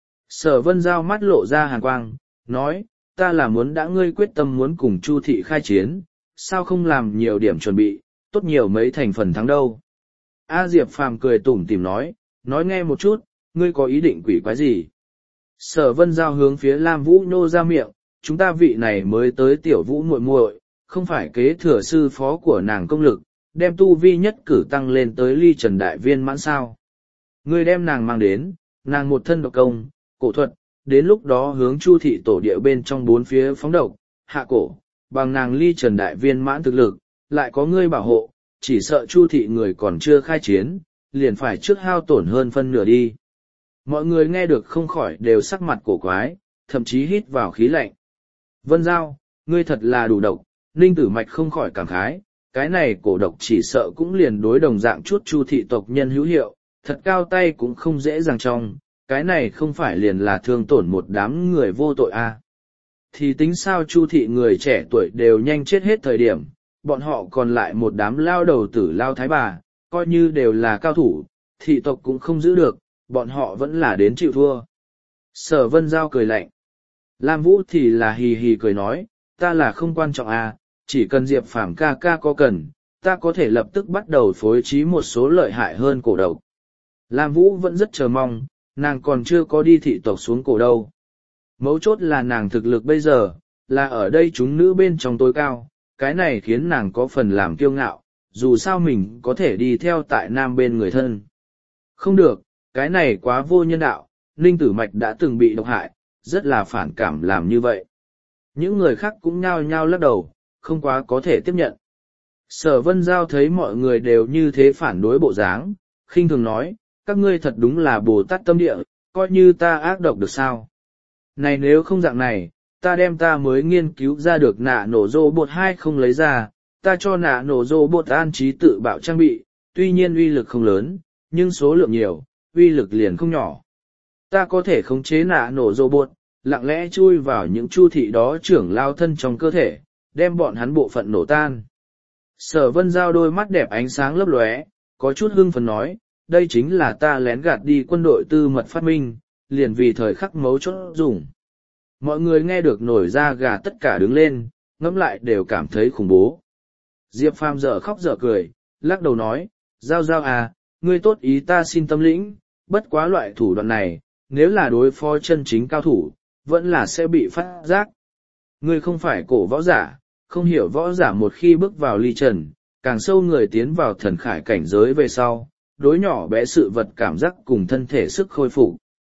Sở Vân Giao mắt lộ ra hàn quang, nói, ta là muốn đã ngươi quyết tâm muốn cùng Chu Thị khai chiến, sao không làm nhiều điểm chuẩn bị, tốt nhiều mấy thành phần thắng đâu. A Diệp Phàm cười tủm tỉm nói, nói nghe một chút, ngươi có ý định quỷ quái gì? Sở Vân Giao hướng phía Lam Vũ nhô ra miệng, chúng ta vị này mới tới tiểu Vũ muội muội, không phải kế thừa sư phó của nàng công lực, đem tu vi nhất cử tăng lên tới ly trần đại viên mãn sao. Ngươi đem nàng mang đến, nàng một thân độc công, cổ thuật, đến lúc đó hướng Chu Thị tổ địa bên trong bốn phía phóng độc, hạ cổ, bằng nàng ly trần đại viên mãn thực lực, lại có ngươi bảo hộ, chỉ sợ Chu Thị người còn chưa khai chiến, liền phải trước hao tổn hơn phân nửa đi. Mọi người nghe được không khỏi đều sắc mặt cổ quái, thậm chí hít vào khí lạnh. Vân Giao, ngươi thật là đủ độc, Ninh Tử Mạch không khỏi cảm khái, cái này cổ độc chỉ sợ cũng liền đối đồng dạng chút Chu Thị tộc nhân hữu hiệu, thật cao tay cũng không dễ dàng trong, cái này không phải liền là thương tổn một đám người vô tội à. Thì tính sao Chu Thị người trẻ tuổi đều nhanh chết hết thời điểm, bọn họ còn lại một đám lao đầu tử lao thái bà, coi như đều là cao thủ, thị tộc cũng không giữ được, bọn họ vẫn là đến chịu thua. Sở Vân Giao cười lạnh. Lam Vũ thì là hì hì cười nói, ta là không quan trọng à, chỉ cần Diệp Phàm ca ca có cần, ta có thể lập tức bắt đầu phối trí một số lợi hại hơn cổ độc. Lam Vũ vẫn rất chờ mong, nàng còn chưa có đi thị tộc xuống cổ đâu. Mấu chốt là nàng thực lực bây giờ, là ở đây chúng nữ bên trong tối cao, cái này khiến nàng có phần làm kiêu ngạo, dù sao mình có thể đi theo tại nam bên người thân. Không được, cái này quá vô nhân đạo, Ninh Tử Mạch đã từng bị độc hại, rất là phản cảm làm như vậy. Những người khác cũng nhao nhao lắc đầu, không quá có thể tiếp nhận. Sở Vân Giao thấy mọi người đều như thế phản đối bộ dáng, khinh thường nói, các ngươi thật đúng là Bồ Tát tâm địa, coi như ta ác độc được sao. Này nếu không dạng này, ta đem ta mới nghiên cứu ra được nạ nổ rô bột hai không lấy ra, ta cho nạ nổ rô bột an trí tự bạo trang bị, tuy nhiên uy lực không lớn, nhưng số lượng nhiều, uy lực liền không nhỏ. Ta có thể khống chế nạ nổ rô bột, lặng lẽ chui vào những Chu Thị đó trưởng lao thân trong cơ thể, đem bọn hắn bộ phận nổ tan. Sở Vân Giao đôi mắt đẹp ánh sáng lấp lóe, có chút hưng phấn nói, đây chính là ta lén gạt đi quân đội tư mật phát minh, liền vì thời khắc mấu chốt dùng. Mọi người nghe được nổi da gà tất cả đứng lên, ngẫm lại đều cảm thấy khủng bố. Diệp Phàm dở khóc dở cười, lắc đầu nói, Giao Giao à, ngươi tốt ý ta xin tâm lĩnh, bất quá loại thủ đoạn này, nếu là đối phó chân chính cao thủ, vẫn là sẽ bị phát giác. Ngươi không phải cổ võ giả, không hiểu võ giả một khi bước vào ly trần, càng sâu người tiến vào thần khải cảnh giới về sau, đối nhỏ bé sự vật cảm giác cùng thân thể sức khôi phục.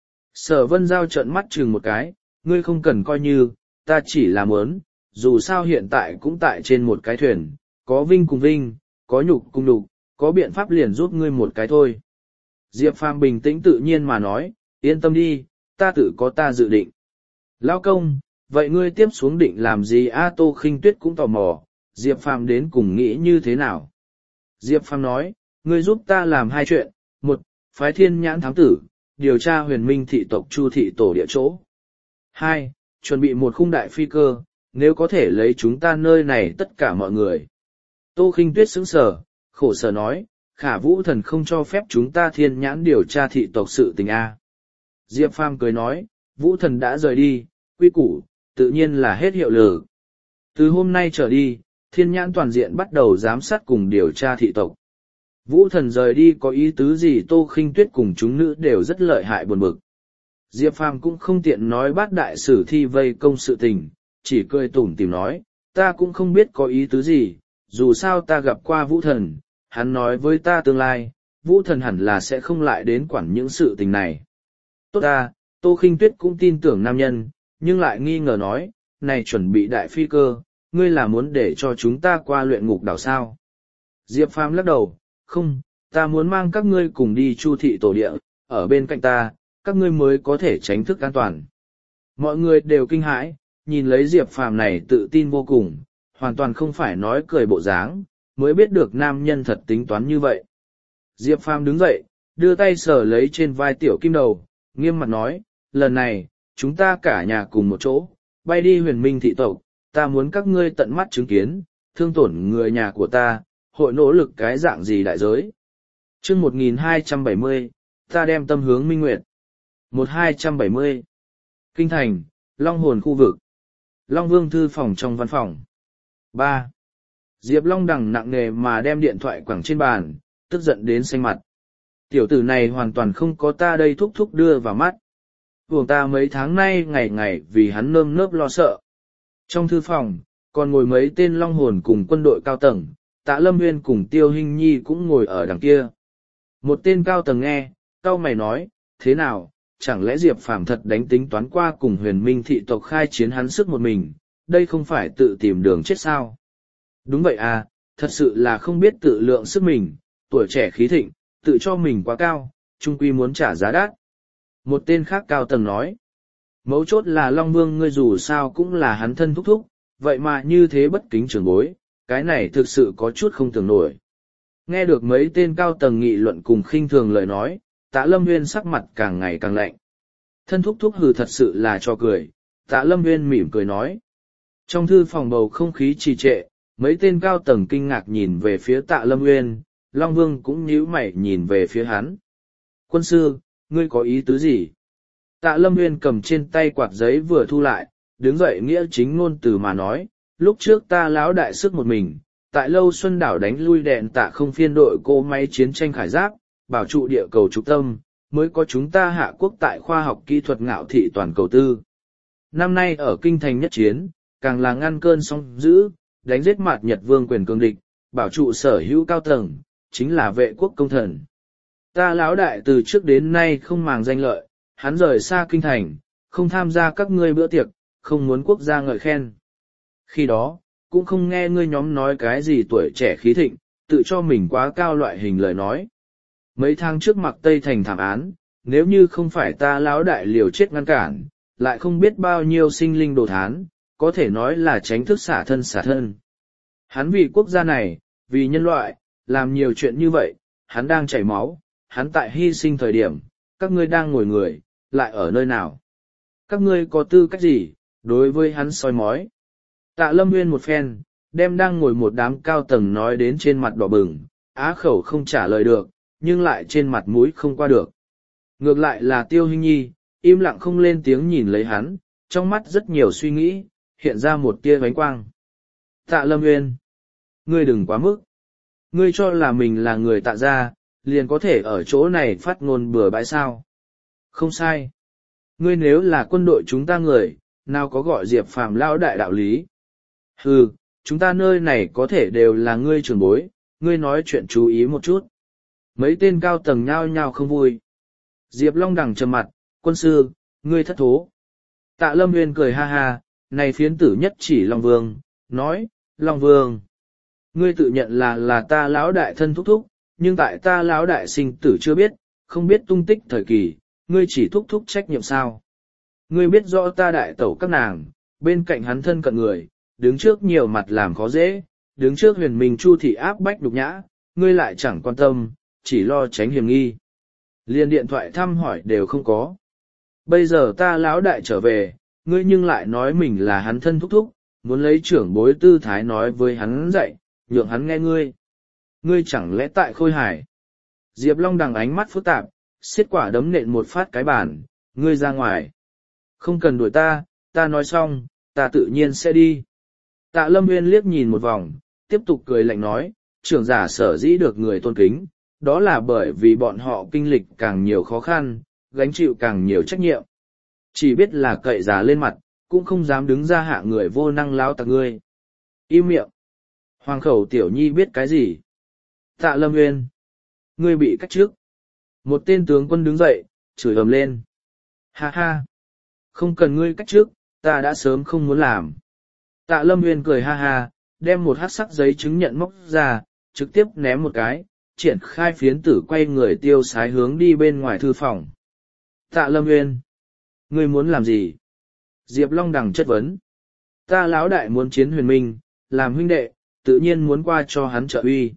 Sở Vân Giao trợn mắt chừng một cái, ngươi không cần coi như, ta chỉ là muốn, dù sao hiện tại cũng tại trên một cái thuyền, có vinh cùng vinh, có nhục cùng nhục, có biện pháp liền giúp ngươi một cái thôi. Diệp Phàm bình tĩnh tự nhiên mà nói, yên tâm đi, ta tự có ta dự định. Lão công, vậy ngươi tiếp xuống định làm gì? A Tô Khinh Tuyết cũng tò mò, Diệp Phàm đến cùng nghĩ như thế nào? Diệp Phàm nói, ngươi giúp ta làm hai chuyện, một, phái thiên nhãn thám tử, điều tra huyền minh thị tộc Chu thị tổ địa chỗ. Hai, chuẩn bị một khung đại phi cơ, nếu có thể lấy chúng ta nơi này tất cả mọi người. Tô Khinh Tuyết sững sờ, khổ sở nói, Khả Vũ Thần không cho phép chúng ta thiên nhãn điều tra thị tộc sự tình A. Diệp Phàm cười nói, Vũ Thần đã rời đi, quy củ, tự nhiên là hết hiệu lực. Từ hôm nay trở đi, thiên nhãn toàn diện bắt đầu giám sát cùng điều tra thị tộc. Vũ Thần rời đi có ý tứ gì? Tô Khinh Tuyết cùng chúng nữ đều rất lợi hại buồn bực. Diệp Phàm cũng không tiện nói bát đại sử thi vây công sự tình, chỉ cười tủm tỉm nói, ta cũng không biết có ý tứ gì, dù sao ta gặp qua Vũ Thần, hắn nói với ta tương lai, Vũ Thần hẳn là sẽ không lại đến quản những sự tình này. Tốt ta, Tô Khinh Tuyết cũng tin tưởng nam nhân, nhưng lại nghi ngờ nói, này chuẩn bị đại phi cơ, ngươi là muốn để cho chúng ta qua luyện ngục đảo sao? Diệp Phàm lắc đầu, không, ta muốn mang các ngươi cùng đi Chu thị tổ địa, ở bên cạnh ta, các ngươi mới có thể tránh thức an toàn. Mọi người đều kinh hãi, nhìn lấy Diệp Phàm này tự tin vô cùng, hoàn toàn không phải nói cười bộ dáng, mới biết được nam nhân thật tính toán như vậy. Diệp Phàm đứng dậy, đưa tay sờ lấy trên vai tiểu kim đầu, nghiêm mặt nói, lần này, chúng ta cả nhà cùng một chỗ, bay đi huyền minh thị tộc, ta muốn các ngươi tận mắt chứng kiến, thương tổn người nhà của ta, hội nỗ lực cái dạng gì đại giới. Chương một nghìn hai trăm bảy mươi, ta đem tâm hướng minh nguyệt. một nghìn hai trăm bảy mươi. Kinh thành, Long Hồn khu vực. Long Vương thư phòng trong văn phòng. ba. Diệp Long đằng nặng nề mà đem điện thoại quẳng trên bàn, tức giận đến xanh mặt. Tiểu tử này hoàn toàn không có ta đây thúc thúc đưa vào mắt. Buồng ta mấy tháng nay ngày ngày vì hắn nơm nớp lo sợ. Trong thư phòng, còn ngồi mấy tên Long Hồn cùng quân đội cao tầng, Tạ Lâm Nguyên cùng Tiêu Hinh Nhi cũng ngồi ở đằng kia. Một tên cao tầng nghe, cao mày nói, thế nào, chẳng lẽ Diệp Phàm thật đánh tính toán qua cùng huyền minh thị tộc khai chiến hắn sức một mình, đây không phải tự tìm đường chết sao? Đúng vậy à, thật sự là không biết tự lượng sức mình, tuổi trẻ khí thịnh, tự cho mình quá cao, trung quy muốn trả giá đắt. Một tên khác cao tầng nói, mấu chốt là Long Vương ngươi dù sao cũng là hắn thân thúc thúc, vậy mà như thế bất kính trưởng bối, cái này thực sự có chút không tưởng nổi. Nghe được mấy tên cao tầng nghị luận cùng khinh thường lời nói, Tạ Lâm Nguyên sắc mặt càng ngày càng lạnh. Thân thúc thúc hừ thật sự là cho cười, Tạ Lâm Nguyên mỉm cười nói. Trong thư phòng bầu không khí trì trệ, mấy tên cao tầng kinh ngạc nhìn về phía Tạ Lâm Nguyên, Long Vương cũng nhíu mày nhìn về phía hắn. Quân sư, ngươi có ý tứ gì? Tạ Lâm Nguyên cầm trên tay quạt giấy vừa thu lại, đứng dậy nghĩa chính ngôn từ mà nói, lúc trước ta lão đại sức một mình, tại Lâu Xuân đảo đánh lui đèn tạ không phiên đội cô máy chiến tranh khải giáp, bảo trụ địa cầu trục tâm, mới có chúng ta hạ quốc tại khoa học kỹ thuật ngạo thị toàn cầu tư. Năm nay ở kinh thành nhất chiến, càng là ngăn cơn sóng dữ, đánh giết mạt Nhật vương quyền cương địch, bảo trụ sở hữu cao tầng, chính là vệ quốc công thần. Ta lão đại từ trước đến nay không màng danh lợi, hắn rời xa kinh thành, không tham gia các ngươi bữa tiệc, không muốn quốc gia ngợi khen. Khi đó, cũng không nghe ngươi nhóm nói cái gì tuổi trẻ khí thịnh, tự cho mình quá cao loại hình lời nói. Mấy tháng trước mặc Tây Thành thảm án, nếu như không phải ta lão đại liều chết ngăn cản, lại không biết bao nhiêu sinh linh đồ thán, có thể nói là tránh thức xả thân xả thân. Hắn vì quốc gia này, vì nhân loại, làm nhiều chuyện như vậy, hắn đang chảy máu, hắn tại hy sinh thời điểm, các ngươi đang ngồi người, lại ở nơi nào? Các ngươi có tư cách gì, đối với hắn soi mói? Tạ Lâm Nguyên một phen, đem đang ngồi một đám cao tầng nói đến trên mặt đỏ bừng, á khẩu không trả lời được, nhưng lại trên mặt mũi không qua được. Ngược lại là Tiêu Hinh Nhi, im lặng không lên tiếng nhìn lấy hắn, trong mắt rất nhiều suy nghĩ, hiện ra một tia ánh quang. Tạ Lâm Nguyên, ngươi đừng quá mức. Ngươi cho là mình là người Tạ gia, liền có thể ở chỗ này phát ngôn bừa bãi sao? Không sai. Ngươi nếu là quân đội chúng ta người, nào có gọi Diệp Phàm lão đại đạo lý? Hừ, chúng ta nơi này có thể đều là ngươi trưởng bối, ngươi nói chuyện chú ý một chút. Mấy tên cao tầng nhao nhao không vui. Diệp Long Đằng trầm mặt, quân sư, ngươi thất thố. Tạ Lâm Nguyên cười ha ha, này phiến tử nhất chỉ Long Vương, nói, Long Vương. Ngươi tự nhận là là ta lão đại thân thúc thúc, nhưng tại ta lão đại sinh tử chưa biết, không biết tung tích thời kỳ, ngươi chỉ thúc thúc trách nhiệm sao. Ngươi biết rõ ta đại tẩu các nàng, bên cạnh hắn thân cận người, đứng trước nhiều mặt làm khó dễ, đứng trước huyền minh chu thị áp bách đục nhã, ngươi lại chẳng quan tâm, chỉ lo tránh hiểm nghi. Liên điện thoại thăm hỏi đều không có. Bây giờ ta lão đại trở về, ngươi nhưng lại nói mình là hắn thân thúc thúc, muốn lấy trưởng bối tư thái nói với hắn dạy, nhượng hắn nghe ngươi. Ngươi chẳng lẽ tại Khôi Hải? Diệp Long Đằng ánh mắt phức tạp, xiết quả đấm nện một phát cái bàn, ngươi ra ngoài. Không cần đuổi ta, ta nói xong, ta tự nhiên sẽ đi. Tạ Lâm Nguyên liếc nhìn một vòng, tiếp tục cười lạnh nói, trưởng giả sở dĩ được người tôn kính, đó là bởi vì bọn họ kinh lịch càng nhiều khó khăn, gánh chịu càng nhiều trách nhiệm. Chỉ biết là cậy giả lên mặt, cũng không dám đứng ra hạ người vô năng láo tặc ngươi. Im miệng. Hoàng khẩu tiểu nhi biết cái gì? Tạ Lâm Nguyên. Ngươi bị cách trước. Một tên tướng quân đứng dậy, chửi ầm lên. Ha ha. Không cần ngươi cách trước, ta đã sớm không muốn làm. Tạ Lâm Nguyên cười ha ha, đem một hắc sắc giấy chứng nhận móc ra, trực tiếp ném một cái, triển khai phiến tử quay người tiêu sái hướng đi bên ngoài thư phòng. Tạ Lâm Nguyên. Ngươi muốn làm gì? Diệp Long Đằng chất vấn. Ta lão đại muốn chiến huyền minh, làm huynh đệ, tự nhiên muốn qua cho hắn trợ uy.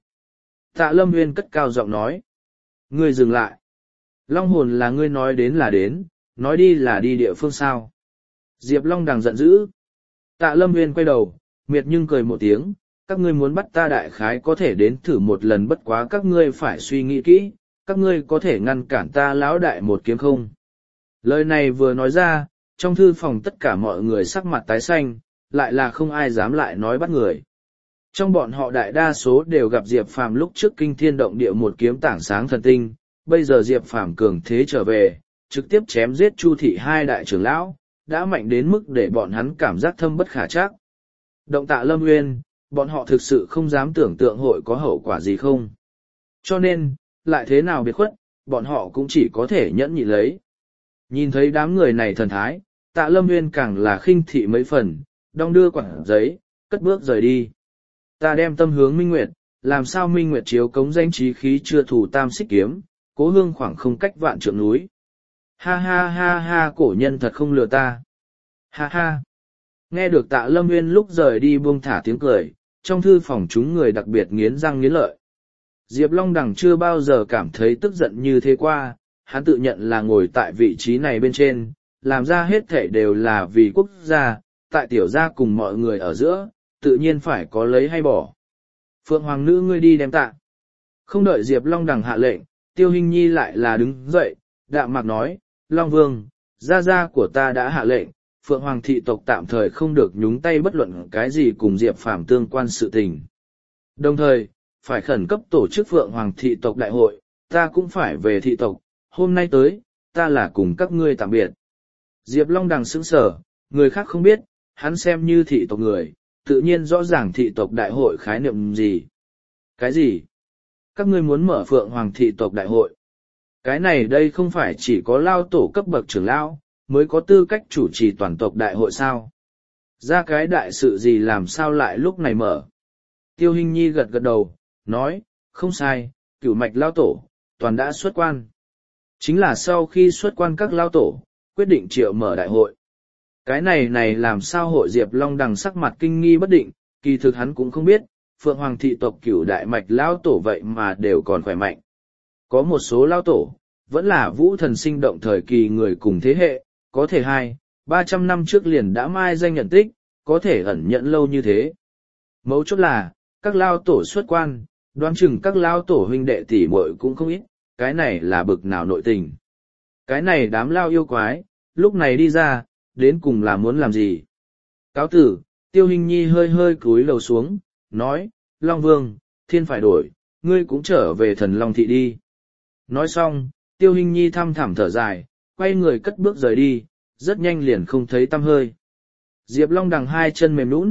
Tạ Lâm Nguyên cất cao giọng nói. Ngươi dừng lại. Long hồn là ngươi nói đến là đến, nói đi là đi địa phương sao. Diệp Long Đằng giận dữ. Tạ Lâm Nguyên quay đầu, miệt nhưng cười một tiếng, các ngươi muốn bắt ta đại khái có thể đến thử một lần, bất quá các ngươi phải suy nghĩ kỹ, các ngươi có thể ngăn cản ta lão đại một kiếm không. Lời này vừa nói ra, trong thư phòng tất cả mọi người sắc mặt tái xanh, lại là không ai dám lại nói bắt người. Trong bọn họ đại đa số đều gặp Diệp Phàm lúc trước kinh thiên động địa một kiếm tảng sáng thần tinh, bây giờ Diệp Phàm cường thế trở về, trực tiếp chém giết Chu thị hai đại trưởng lão, đã mạnh đến mức để bọn hắn cảm giác thâm bất khả trắc. Động Tạ Lâm Nguyên, bọn họ thực sự không dám tưởng tượng hội có hậu quả gì không. Cho nên, lại thế nào biệt khuất, bọn họ cũng chỉ có thể nhẫn nhịn lấy. Nhìn thấy đám người này thần thái, Tạ Lâm Nguyên càng là khinh thị mấy phần, đong đưa quảng giấy, cất bước rời đi. Ta đem tâm hướng Minh Nguyệt, làm sao Minh Nguyệt chiếu cống danh trí khí chưa thủ tam xích kiếm, cố hương khoảng không cách vạn trượng núi. Ha ha ha ha, cổ nhân thật không lừa ta. Ha ha. Nghe được Tạ Lâm Nguyên lúc rời đi buông thả tiếng cười, trong thư phòng chúng người đặc biệt nghiến răng nghiến lợi. Diệp Long Đằng chưa bao giờ cảm thấy tức giận như thế qua, hắn tự nhận là ngồi tại vị trí này bên trên, làm ra hết thể đều là vì quốc gia, tại tiểu gia cùng mọi người ở giữa, tự nhiên phải có lấy hay bỏ. Phượng Hoàng nữ ngươi đi đem tạ. Không đợi Diệp Long Đằng hạ lệnh, Tiêu Hinh Nhi lại là đứng dậy, đạm mạc nói, Long Vương, gia gia của ta đã hạ lệnh, Phượng Hoàng thị tộc tạm thời không được nhúng tay bất luận cái gì cùng Diệp Phàm tương quan sự tình. Đồng thời, phải khẩn cấp tổ chức Phượng Hoàng thị tộc đại hội, ta cũng phải về thị tộc, hôm nay tới, ta là cùng các ngươi tạm biệt. Diệp Long Đằng sững sờ, người khác không biết, hắn xem như thị tộc người, tự nhiên rõ ràng thị tộc đại hội khái niệm gì. Cái gì? Các ngươi muốn mở Phượng Hoàng thị tộc đại hội? Cái này đây không phải chỉ có lao tổ cấp bậc trưởng lão mới có tư cách chủ trì toàn tộc đại hội sao? Ra cái đại sự gì làm sao lại lúc này mở? Tiêu Hinh Nhi gật gật đầu, nói, không sai, cửu mạch lao tổ, toàn đã xuất quan. Chính là sau khi xuất quan các lao tổ, quyết định triệu mở đại hội. Cái này này làm sao hội Diệp Long Đằng sắc mặt kinh nghi bất định, kỳ thực hắn cũng không biết, Phượng Hoàng thị tộc cửu đại mạch lao tổ vậy mà đều còn khỏe mạnh. Có một số lao tổ, vẫn là vũ thần sinh động thời kỳ người cùng thế hệ, có thể hai, ba trăm năm trước liền đã mai danh nhận tích, có thể ẩn nhận lâu như thế. Mấu chốt là, các lao tổ xuất quan, đoán chừng các lao tổ huynh đệ tỷ muội cũng không ít, cái này là bực nào nội tình. Cái này đám lao yêu quái, lúc này đi ra, đến cùng là muốn làm gì? Cáo tử, Tiêu Hinh Nhi hơi hơi cúi đầu xuống, nói, Long Vương, thiên phải đổi, ngươi cũng trở về thần Long thị đi. Nói xong, Tiêu Hinh Nhi thăm thẳm thở dài, quay người cất bước rời đi, rất nhanh liền không thấy tăm hơi. Diệp Long Đằng hai chân mềm nhũn,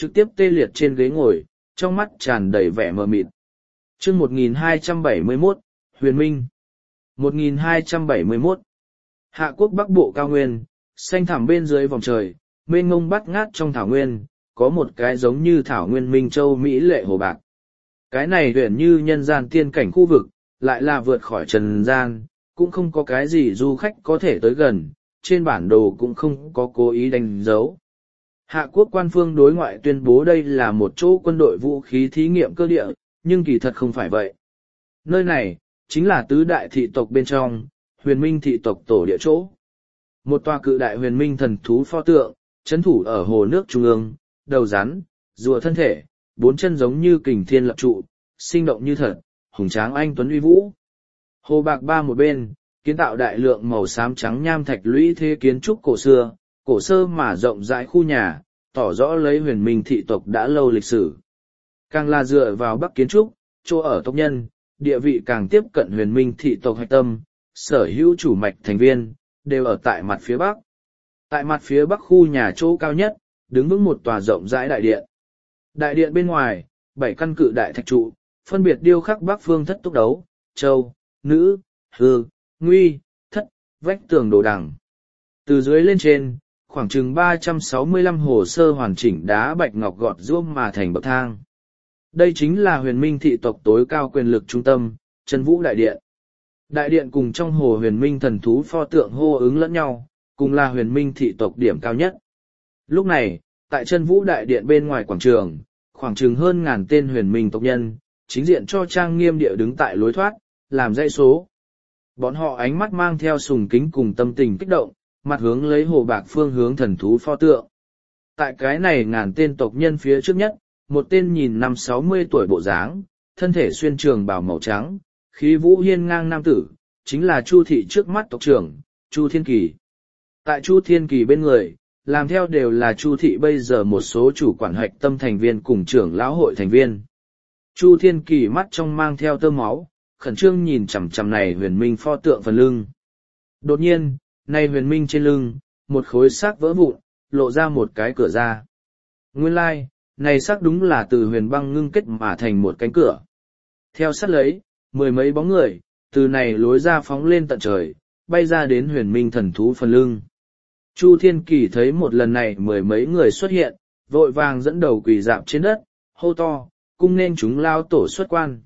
trực tiếp tê liệt trên ghế ngồi, trong mắt tràn đầy vẻ mờ mịt. Chương một nghìn hai trăm bảy mươi mốt, Huyền Minh. một nghìn hai trăm bảy mươi mốt. Hạ quốc Bắc Bộ cao nguyên, xanh thẳm bên dưới vòng trời, mênh mông bát ngát trong thảo nguyên, có một cái giống như thảo nguyên Minh Châu Mỹ lệ hồ bạc. Cái này huyện như nhân gian tiên cảnh khu vực, lại là vượt khỏi trần gian, cũng không có cái gì du khách có thể tới gần, trên bản đồ cũng không có cố ý đánh dấu. Hạ quốc quan phương đối ngoại tuyên bố đây là một chỗ quân đội vũ khí thí nghiệm cơ địa, nhưng kỳ thật không phải vậy. Nơi này, chính là tứ đại thị tộc bên trong, huyền minh thị tộc tổ địa chỗ. Một tòa cự đại huyền minh thần thú pho tượng, chấn thủ ở hồ nước trung ương, đầu rắn, rùa thân thể, bốn chân giống như kình thiên lập trụ, sinh động như thật, hùng tráng anh tuấn uy vũ. Hồ bạc ba một bên, kiến tạo đại lượng màu xám trắng nham thạch lũy thế kiến trúc cổ xưa, cổ sơ mà rộng rãi khu nhà, tỏ rõ lấy huyền minh thị tộc đã lâu lịch sử. Càng là dựa vào bắc kiến trúc, chỗ ở tộc nhân, địa vị càng tiếp cận huyền minh thị tộc hạch tâm, sở hữu chủ mạch thành viên, đều ở tại mặt phía bắc. Tại mặt phía bắc khu nhà chỗ cao nhất, đứng vững một tòa rộng rãi đại điện. Đại điện bên ngoài, bảy căn cự đại thạch trụ, phân biệt điêu khắc bắc phương thất túc đấu, châu, nữ, hư, nguy, thất, vách tường đồ đằng. Từ dưới lên trên, khoảng chừng ba trăm sáu mươi lăm hồ sơ hoàn chỉnh đá bạch ngọc gọt ruông mà thành bậc thang. Đây chính là huyền minh thị tộc tối cao quyền lực trung tâm, Chân Vũ Đại Điện. Đại điện cùng trong hồ huyền minh thần thú pho tượng hô ứng lẫn nhau, cùng là huyền minh thị tộc điểm cao nhất. Lúc này, tại Chân Vũ Đại Điện bên ngoài quảng trường, khoảng chừng hơn ngàn tên huyền minh tộc nhân, chính diện cho trang nghiêm địa đứng tại lối thoát, làm dãy số. Bọn họ ánh mắt mang theo sùng kính cùng tâm tình kích động, mặt hướng lấy hồ bạc phương hướng thần thú pho tượng. Tại cái này ngàn tên tộc nhân phía trước nhất, một tên nhìn năm sáu mươi tuổi bộ dáng, thân thể xuyên trường bào màu trắng, khí vũ hiên ngang nam tử, chính là Chu thị trước mắt tộc trưởng, Chu Thiên Kỳ. Tại Chu Thiên Kỳ bên người, làm theo đều là Chu thị bây giờ một số chủ quản hạch tâm thành viên cùng trưởng lão hội thành viên. Chu Thiên Kỳ mắt trong mang theo tơ máu, khẩn trương nhìn chằm chằm này huyền minh pho tượng phần lưng. Đột nhiên, này huyền minh trên lưng, một khối xác vỡ vụn, lộ ra một cái cửa ra. Nguyên lai, like, này xác đúng là từ huyền băng ngưng kết mà thành một cánh cửa. Theo sát lấy, mười mấy bóng người, từ này lối ra phóng lên tận trời, bay ra đến huyền minh thần thú phần lưng. Chu Thiên Kỳ thấy một lần này mười mấy người xuất hiện, vội vàng dẫn đầu quỳ dạp trên đất, hô to, cung nên chúng lao tổ xuất quan.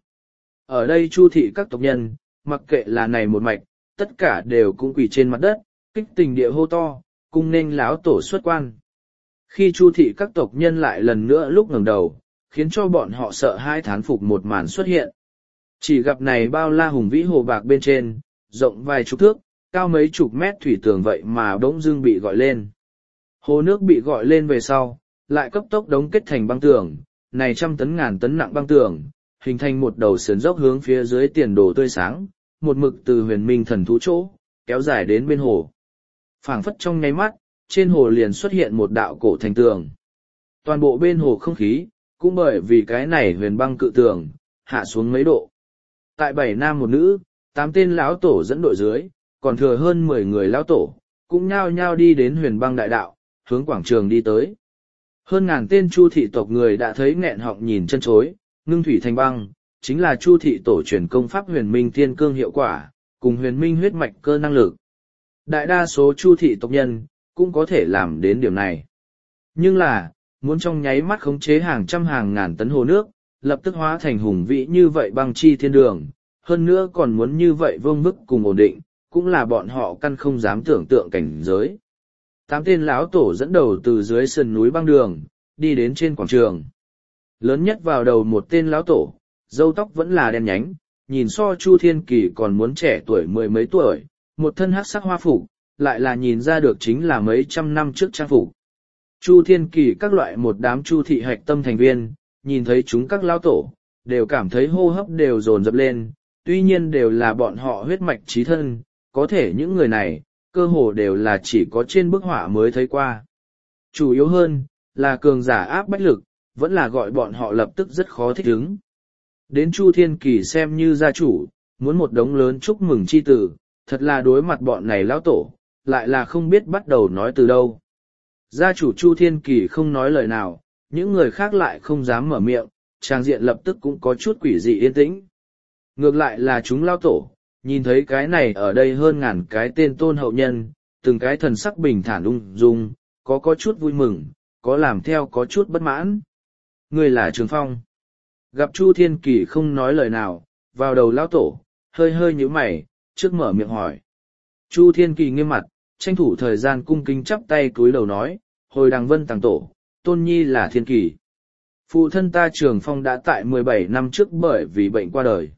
Ở đây Chu thị các tộc nhân, mặc kệ là này một mạch, tất cả đều cũng quỳ trên mặt đất, kích tình địa hô to, cung nên lão tổ xuất quan. Khi Chu thị các tộc nhân lại lần nữa lúc ngẩng đầu, khiến cho bọn họ sợ hai thán phục một màn xuất hiện. Chỉ gặp này bao la hùng vĩ hồ bạc bên trên, rộng vài chục thước, cao mấy chục mét thủy tường vậy mà bỗng dưng bị gọi lên. Hồ nước bị gọi lên về sau, lại cấp tốc đống kết thành băng tường, này trăm tấn ngàn tấn nặng băng tường, hình thành một đầu sườn dốc hướng phía dưới tiền đồ tươi sáng, một mực từ huyền minh thần thú chỗ, kéo dài đến bên hồ. Phảng phất trong nháy mắt, trên hồ liền xuất hiện một đạo cổ thành tường. Toàn bộ bên hồ không khí, cũng bởi vì cái này huyền băng cự tường, hạ xuống mấy độ. Tại bảy nam một nữ, tám tên lão tổ dẫn đội dưới, còn thừa hơn mười người lão tổ, cũng nhao nhao đi đến huyền băng đại đạo, hướng quảng trường đi tới. Hơn ngàn tên Chu thị tộc người đã thấy nghẹn họng nhìn chân chối, ngưng thủy thành băng, chính là Chu thị tổ truyền công pháp huyền minh thiên cương hiệu quả, cùng huyền minh huyết mạch cơ năng lực. Đại đa số Chu thị tộc nhân, cũng có thể làm đến điểm này. Nhưng là, muốn trong nháy mắt khống chế hàng trăm hàng ngàn tấn hồ nước, lập tức hóa thành hùng vĩ như vậy băng chi thiên đường, hơn nữa còn muốn như vậy vương mức cùng ổn định, cũng là bọn họ căn không dám tưởng tượng cảnh giới. Tám tên lão tổ dẫn đầu từ dưới sườn núi băng đường, đi đến trên quảng trường. Lớn nhất vào đầu một tên lão tổ, râu tóc vẫn là đen nhánh, nhìn so Chu Thiên Kỳ còn muốn trẻ tuổi mười mấy tuổi, một thân hắc sắc hoa phục, lại là nhìn ra được chính là mấy trăm năm trước trang phục. Chu Thiên Kỳ các loại một đám Chu thị hạch tâm thành viên, nhìn thấy chúng các lão tổ, đều cảm thấy hô hấp đều dồn dập lên, tuy nhiên đều là bọn họ huyết mạch chí thân, có thể những người này, cơ hồ đều là chỉ có trên bức họa mới thấy qua. Chủ yếu hơn, là cường giả áp bách lực, vẫn là gọi bọn họ lập tức rất khó thích ứng. Đến Chu Thiên Kỳ xem như gia chủ, muốn một đống lớn chúc mừng chi tử, thật là đối mặt bọn này lão tổ, lại là không biết bắt đầu nói từ đâu. Gia chủ Chu Thiên Kỳ không nói lời nào, những người khác lại không dám mở miệng, trang diện lập tức cũng có chút quỷ dị yên tĩnh. Ngược lại là chúng lao tổ, nhìn thấy cái này ở đây hơn ngàn cái tên tôn hậu nhân, từng cái thần sắc bình thản ung dung, có có chút vui mừng, có làm theo có chút bất mãn. Người là Trường Phong. Gặp Chu Thiên Kỳ không nói lời nào, vào đầu lao tổ, hơi hơi nhíu mày, trước mở miệng hỏi. Chu Thiên Kỳ nghiêm mặt, tranh thủ thời gian cung kính chắp tay cúi đầu nói, hồi đằng vân tàng tổ, tôn nhi là Thiên Kỳ. Phụ thân ta Trường Phong đã tại mười bảy năm trước bởi vì bệnh qua đời.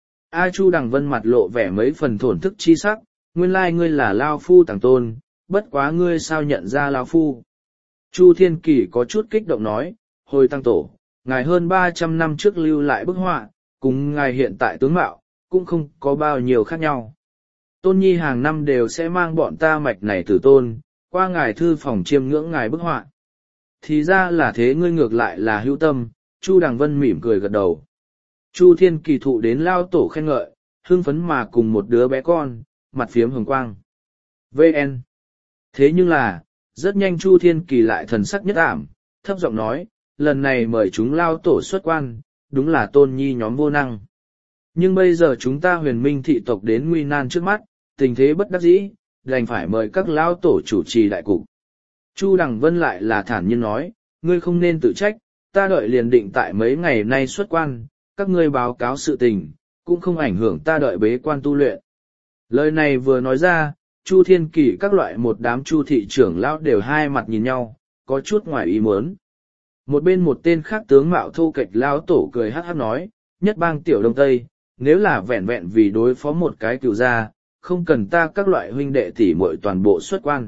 A Chu đằng vân mặt lộ vẻ mấy phần thổn thức chi sắc, nguyên lai ngươi là Lao Phu tàng tôn, bất quá ngươi sao nhận ra Lao Phu. Chu Thiên Kỳ có chút kích động nói, hồi tăng tổ, ngài hơn ba trăm năm trước lưu lại bức họa, cùng ngài hiện tại tướng mạo, cũng không có bao nhiêu khác nhau. Tôn nhi hàng năm đều sẽ mang bọn ta mạch này tử tôn, qua ngài thư phòng chiêm ngưỡng ngài bức họa. Thì ra là thế, ngươi ngược lại là hữu tâm. Chu Đằng Vân mỉm cười gật đầu. Chu Thiên Kỳ thụ đến lao tổ khen ngợi, hưng phấn mà cùng một đứa bé con, mặt phiếm hồng quang. vê en. Thế nhưng là, rất nhanh Chu Thiên Kỳ lại thần sắc nhất ảm, thấp giọng nói, lần này mời chúng lao tổ xuất quan, đúng là tôn nhi nhóm vô năng. Nhưng bây giờ chúng ta huyền minh thị tộc đến nguy nan trước mắt, tình thế bất đắc dĩ, đành phải mời các lao tổ chủ trì đại cục. Chu Đằng Vân lại là thản nhiên nói, ngươi không nên tự trách, ta đợi liền định tại mấy ngày nay xuất quan, các ngươi báo cáo sự tình, cũng không ảnh hưởng ta đợi bế quan tu luyện. Lời này vừa nói ra, Chu Thiên Kỳ các loại một đám Chu thị trưởng lão đều hai mặt nhìn nhau, có chút ngoài ý muốn. Một bên một tên khác tướng mạo thô kệch lão tổ cười hát hát nói, nhất bang tiểu đông tây, nếu là vẹn vẹn vì đối phó một cái cựu gia, không cần ta các loại huynh đệ tỷ muội toàn bộ xuất quan.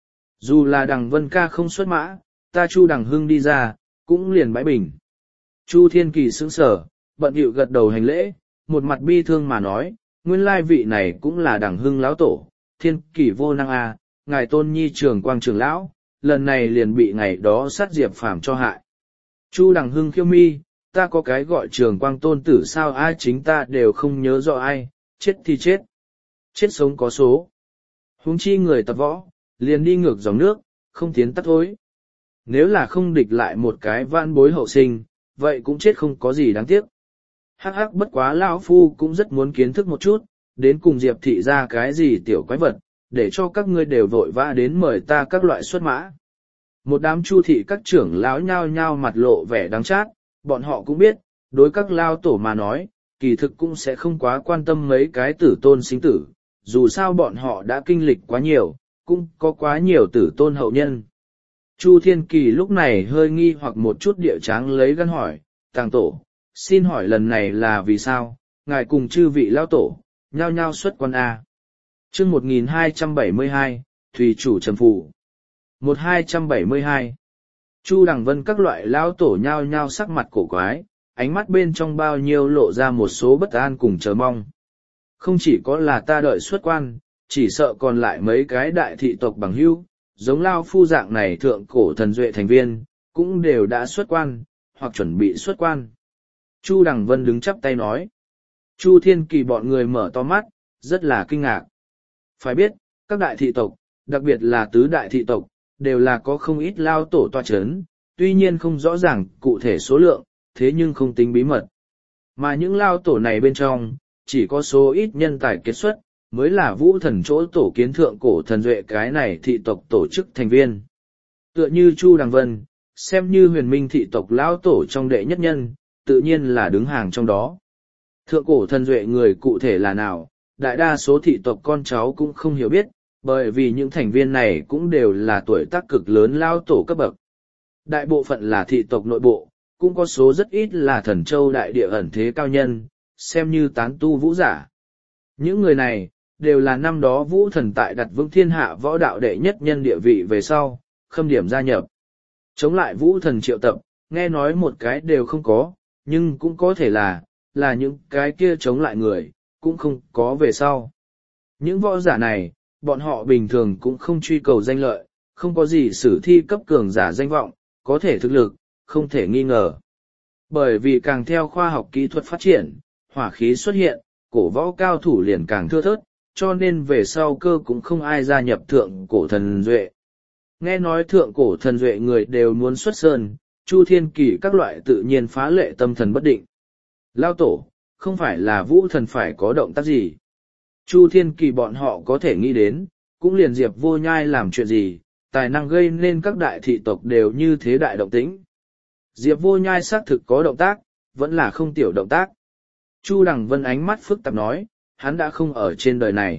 Dù là Đằng Vân ca không xuất mã, ta Chu Đằng Hưng đi ra, cũng liền bãi bình. Chu Thiên Kỳ sững sờ, bận bịu gật đầu hành lễ, một mặt bi thương mà nói, nguyên lai vị này cũng là Đằng Hưng lão tổ, Thiên Kỳ vô năng a, à, ngài tôn nhi trường quang trường lão, lần này liền bị ngày đó sát diệp phàm cho hại. Chu Đằng Hưng khiêu mi, ta có cái gọi trường quang tôn tử sao ai chính ta đều không nhớ rõ ai, chết thì chết. Chết sống có số. Huống chi người tập võ, liền đi ngược dòng nước, không tiến tắt thối. Nếu là không địch lại một cái vãn bối hậu sinh, vậy cũng chết không có gì đáng tiếc. Hắc hắc bất quá lão phu cũng rất muốn kiến thức một chút, đến cùng Diệp thị ra cái gì tiểu quái vật, để cho các ngươi đều vội vã đến mời ta các loại xuất mã. Một đám Chu thị các trưởng lão nhao nhao mặt lộ vẻ đắng chát, bọn họ cũng biết, đối các lao tổ mà nói, kỳ thực cũng sẽ không quá quan tâm mấy cái tử tôn sinh tử, dù sao bọn họ đã kinh lịch quá nhiều, cũng có quá nhiều tử tôn hậu nhân. Chu Thiên Kỳ lúc này hơi nghi hoặc một chút địa tráng lấy gân hỏi, tàng tổ, xin hỏi lần này là vì sao, ngài cùng chư vị lao tổ, nhao nhao xuất quan A. chương một nghìn hai trăm bảy mươi hai, Thủy chủ trầm phủ. một nghìn hai trăm bảy mươi hai. Chu Đằng Vân các loại lao tổ nhao nhao sắc mặt cổ quái, ánh mắt bên trong bao nhiêu lộ ra một số bất an cùng chờ mong. Không chỉ có là ta đợi xuất quan, chỉ sợ còn lại mấy cái đại thị tộc bằng hữu, giống Lao Phu dạng này thượng cổ thần duệ thành viên, cũng đều đã xuất quan, hoặc chuẩn bị xuất quan. Chu Đằng Vân đứng chắp tay nói. Chu Thiên Kỳ bọn người mở to mắt, rất là kinh ngạc. Phải biết, các đại thị tộc, đặc biệt là tứ đại thị tộc, đều là có không ít lao tổ toa chấn, tuy nhiên không rõ ràng cụ thể số lượng, thế nhưng không tính bí mật. Mà những lao tổ này bên trong, chỉ có số ít nhân tài kết xuất, mới là vũ thần chỗ tổ kiến thượng cổ thần duệ cái này thị tộc tổ chức thành viên. Tựa như Chu Đằng Vân, xem như huyền minh thị tộc lao tổ trong đệ nhất nhân, tự nhiên là đứng hàng trong đó. Thượng cổ thần duệ người cụ thể là nào, đại đa số thị tộc con cháu cũng không hiểu biết, bởi vì những thành viên này cũng đều là tuổi tác cực lớn lao tổ cấp bậc. Đại bộ phận là thị tộc nội bộ, cũng có số rất ít là thần châu đại địa ẩn thế cao nhân, xem như tán tu vũ giả. Những người này, đều là năm đó vũ thần tại đặt vững thiên hạ võ đạo đệ nhất nhân địa vị về sau, khâm điểm gia nhập. Chống lại vũ thần triệu tập, nghe nói một cái đều không có, nhưng cũng có thể là, là những cái kia chống lại người, cũng không có về sau. Những võ giả này, bọn họ bình thường cũng không truy cầu danh lợi, không có gì sử thi cấp cường giả danh vọng, có thể thực lực, không thể nghi ngờ. Bởi vì càng theo khoa học kỹ thuật phát triển, hỏa khí xuất hiện, cổ võ cao thủ liền càng thưa thớt, cho nên về sau cơ cũng không ai gia nhập thượng cổ thần duệ. Nghe nói thượng cổ thần duệ người đều muốn xuất sơn, Chu Thiên Kỳ các loại tự nhiên phá lệ tâm thần bất định. Lao tổ, không phải là vũ thần phải có động tác gì. Chu Thiên Kỳ bọn họ có thể nghĩ đến, cũng liền Diệp Vô Nhai làm chuyện gì, tài năng gây nên các đại thị tộc đều như thế đại động tĩnh. Diệp Vô Nhai xác thực có động tác, vẫn là không tiểu động tác. Chu Đằng Vân ánh mắt phức tạp nói, hắn đã không ở trên đời này.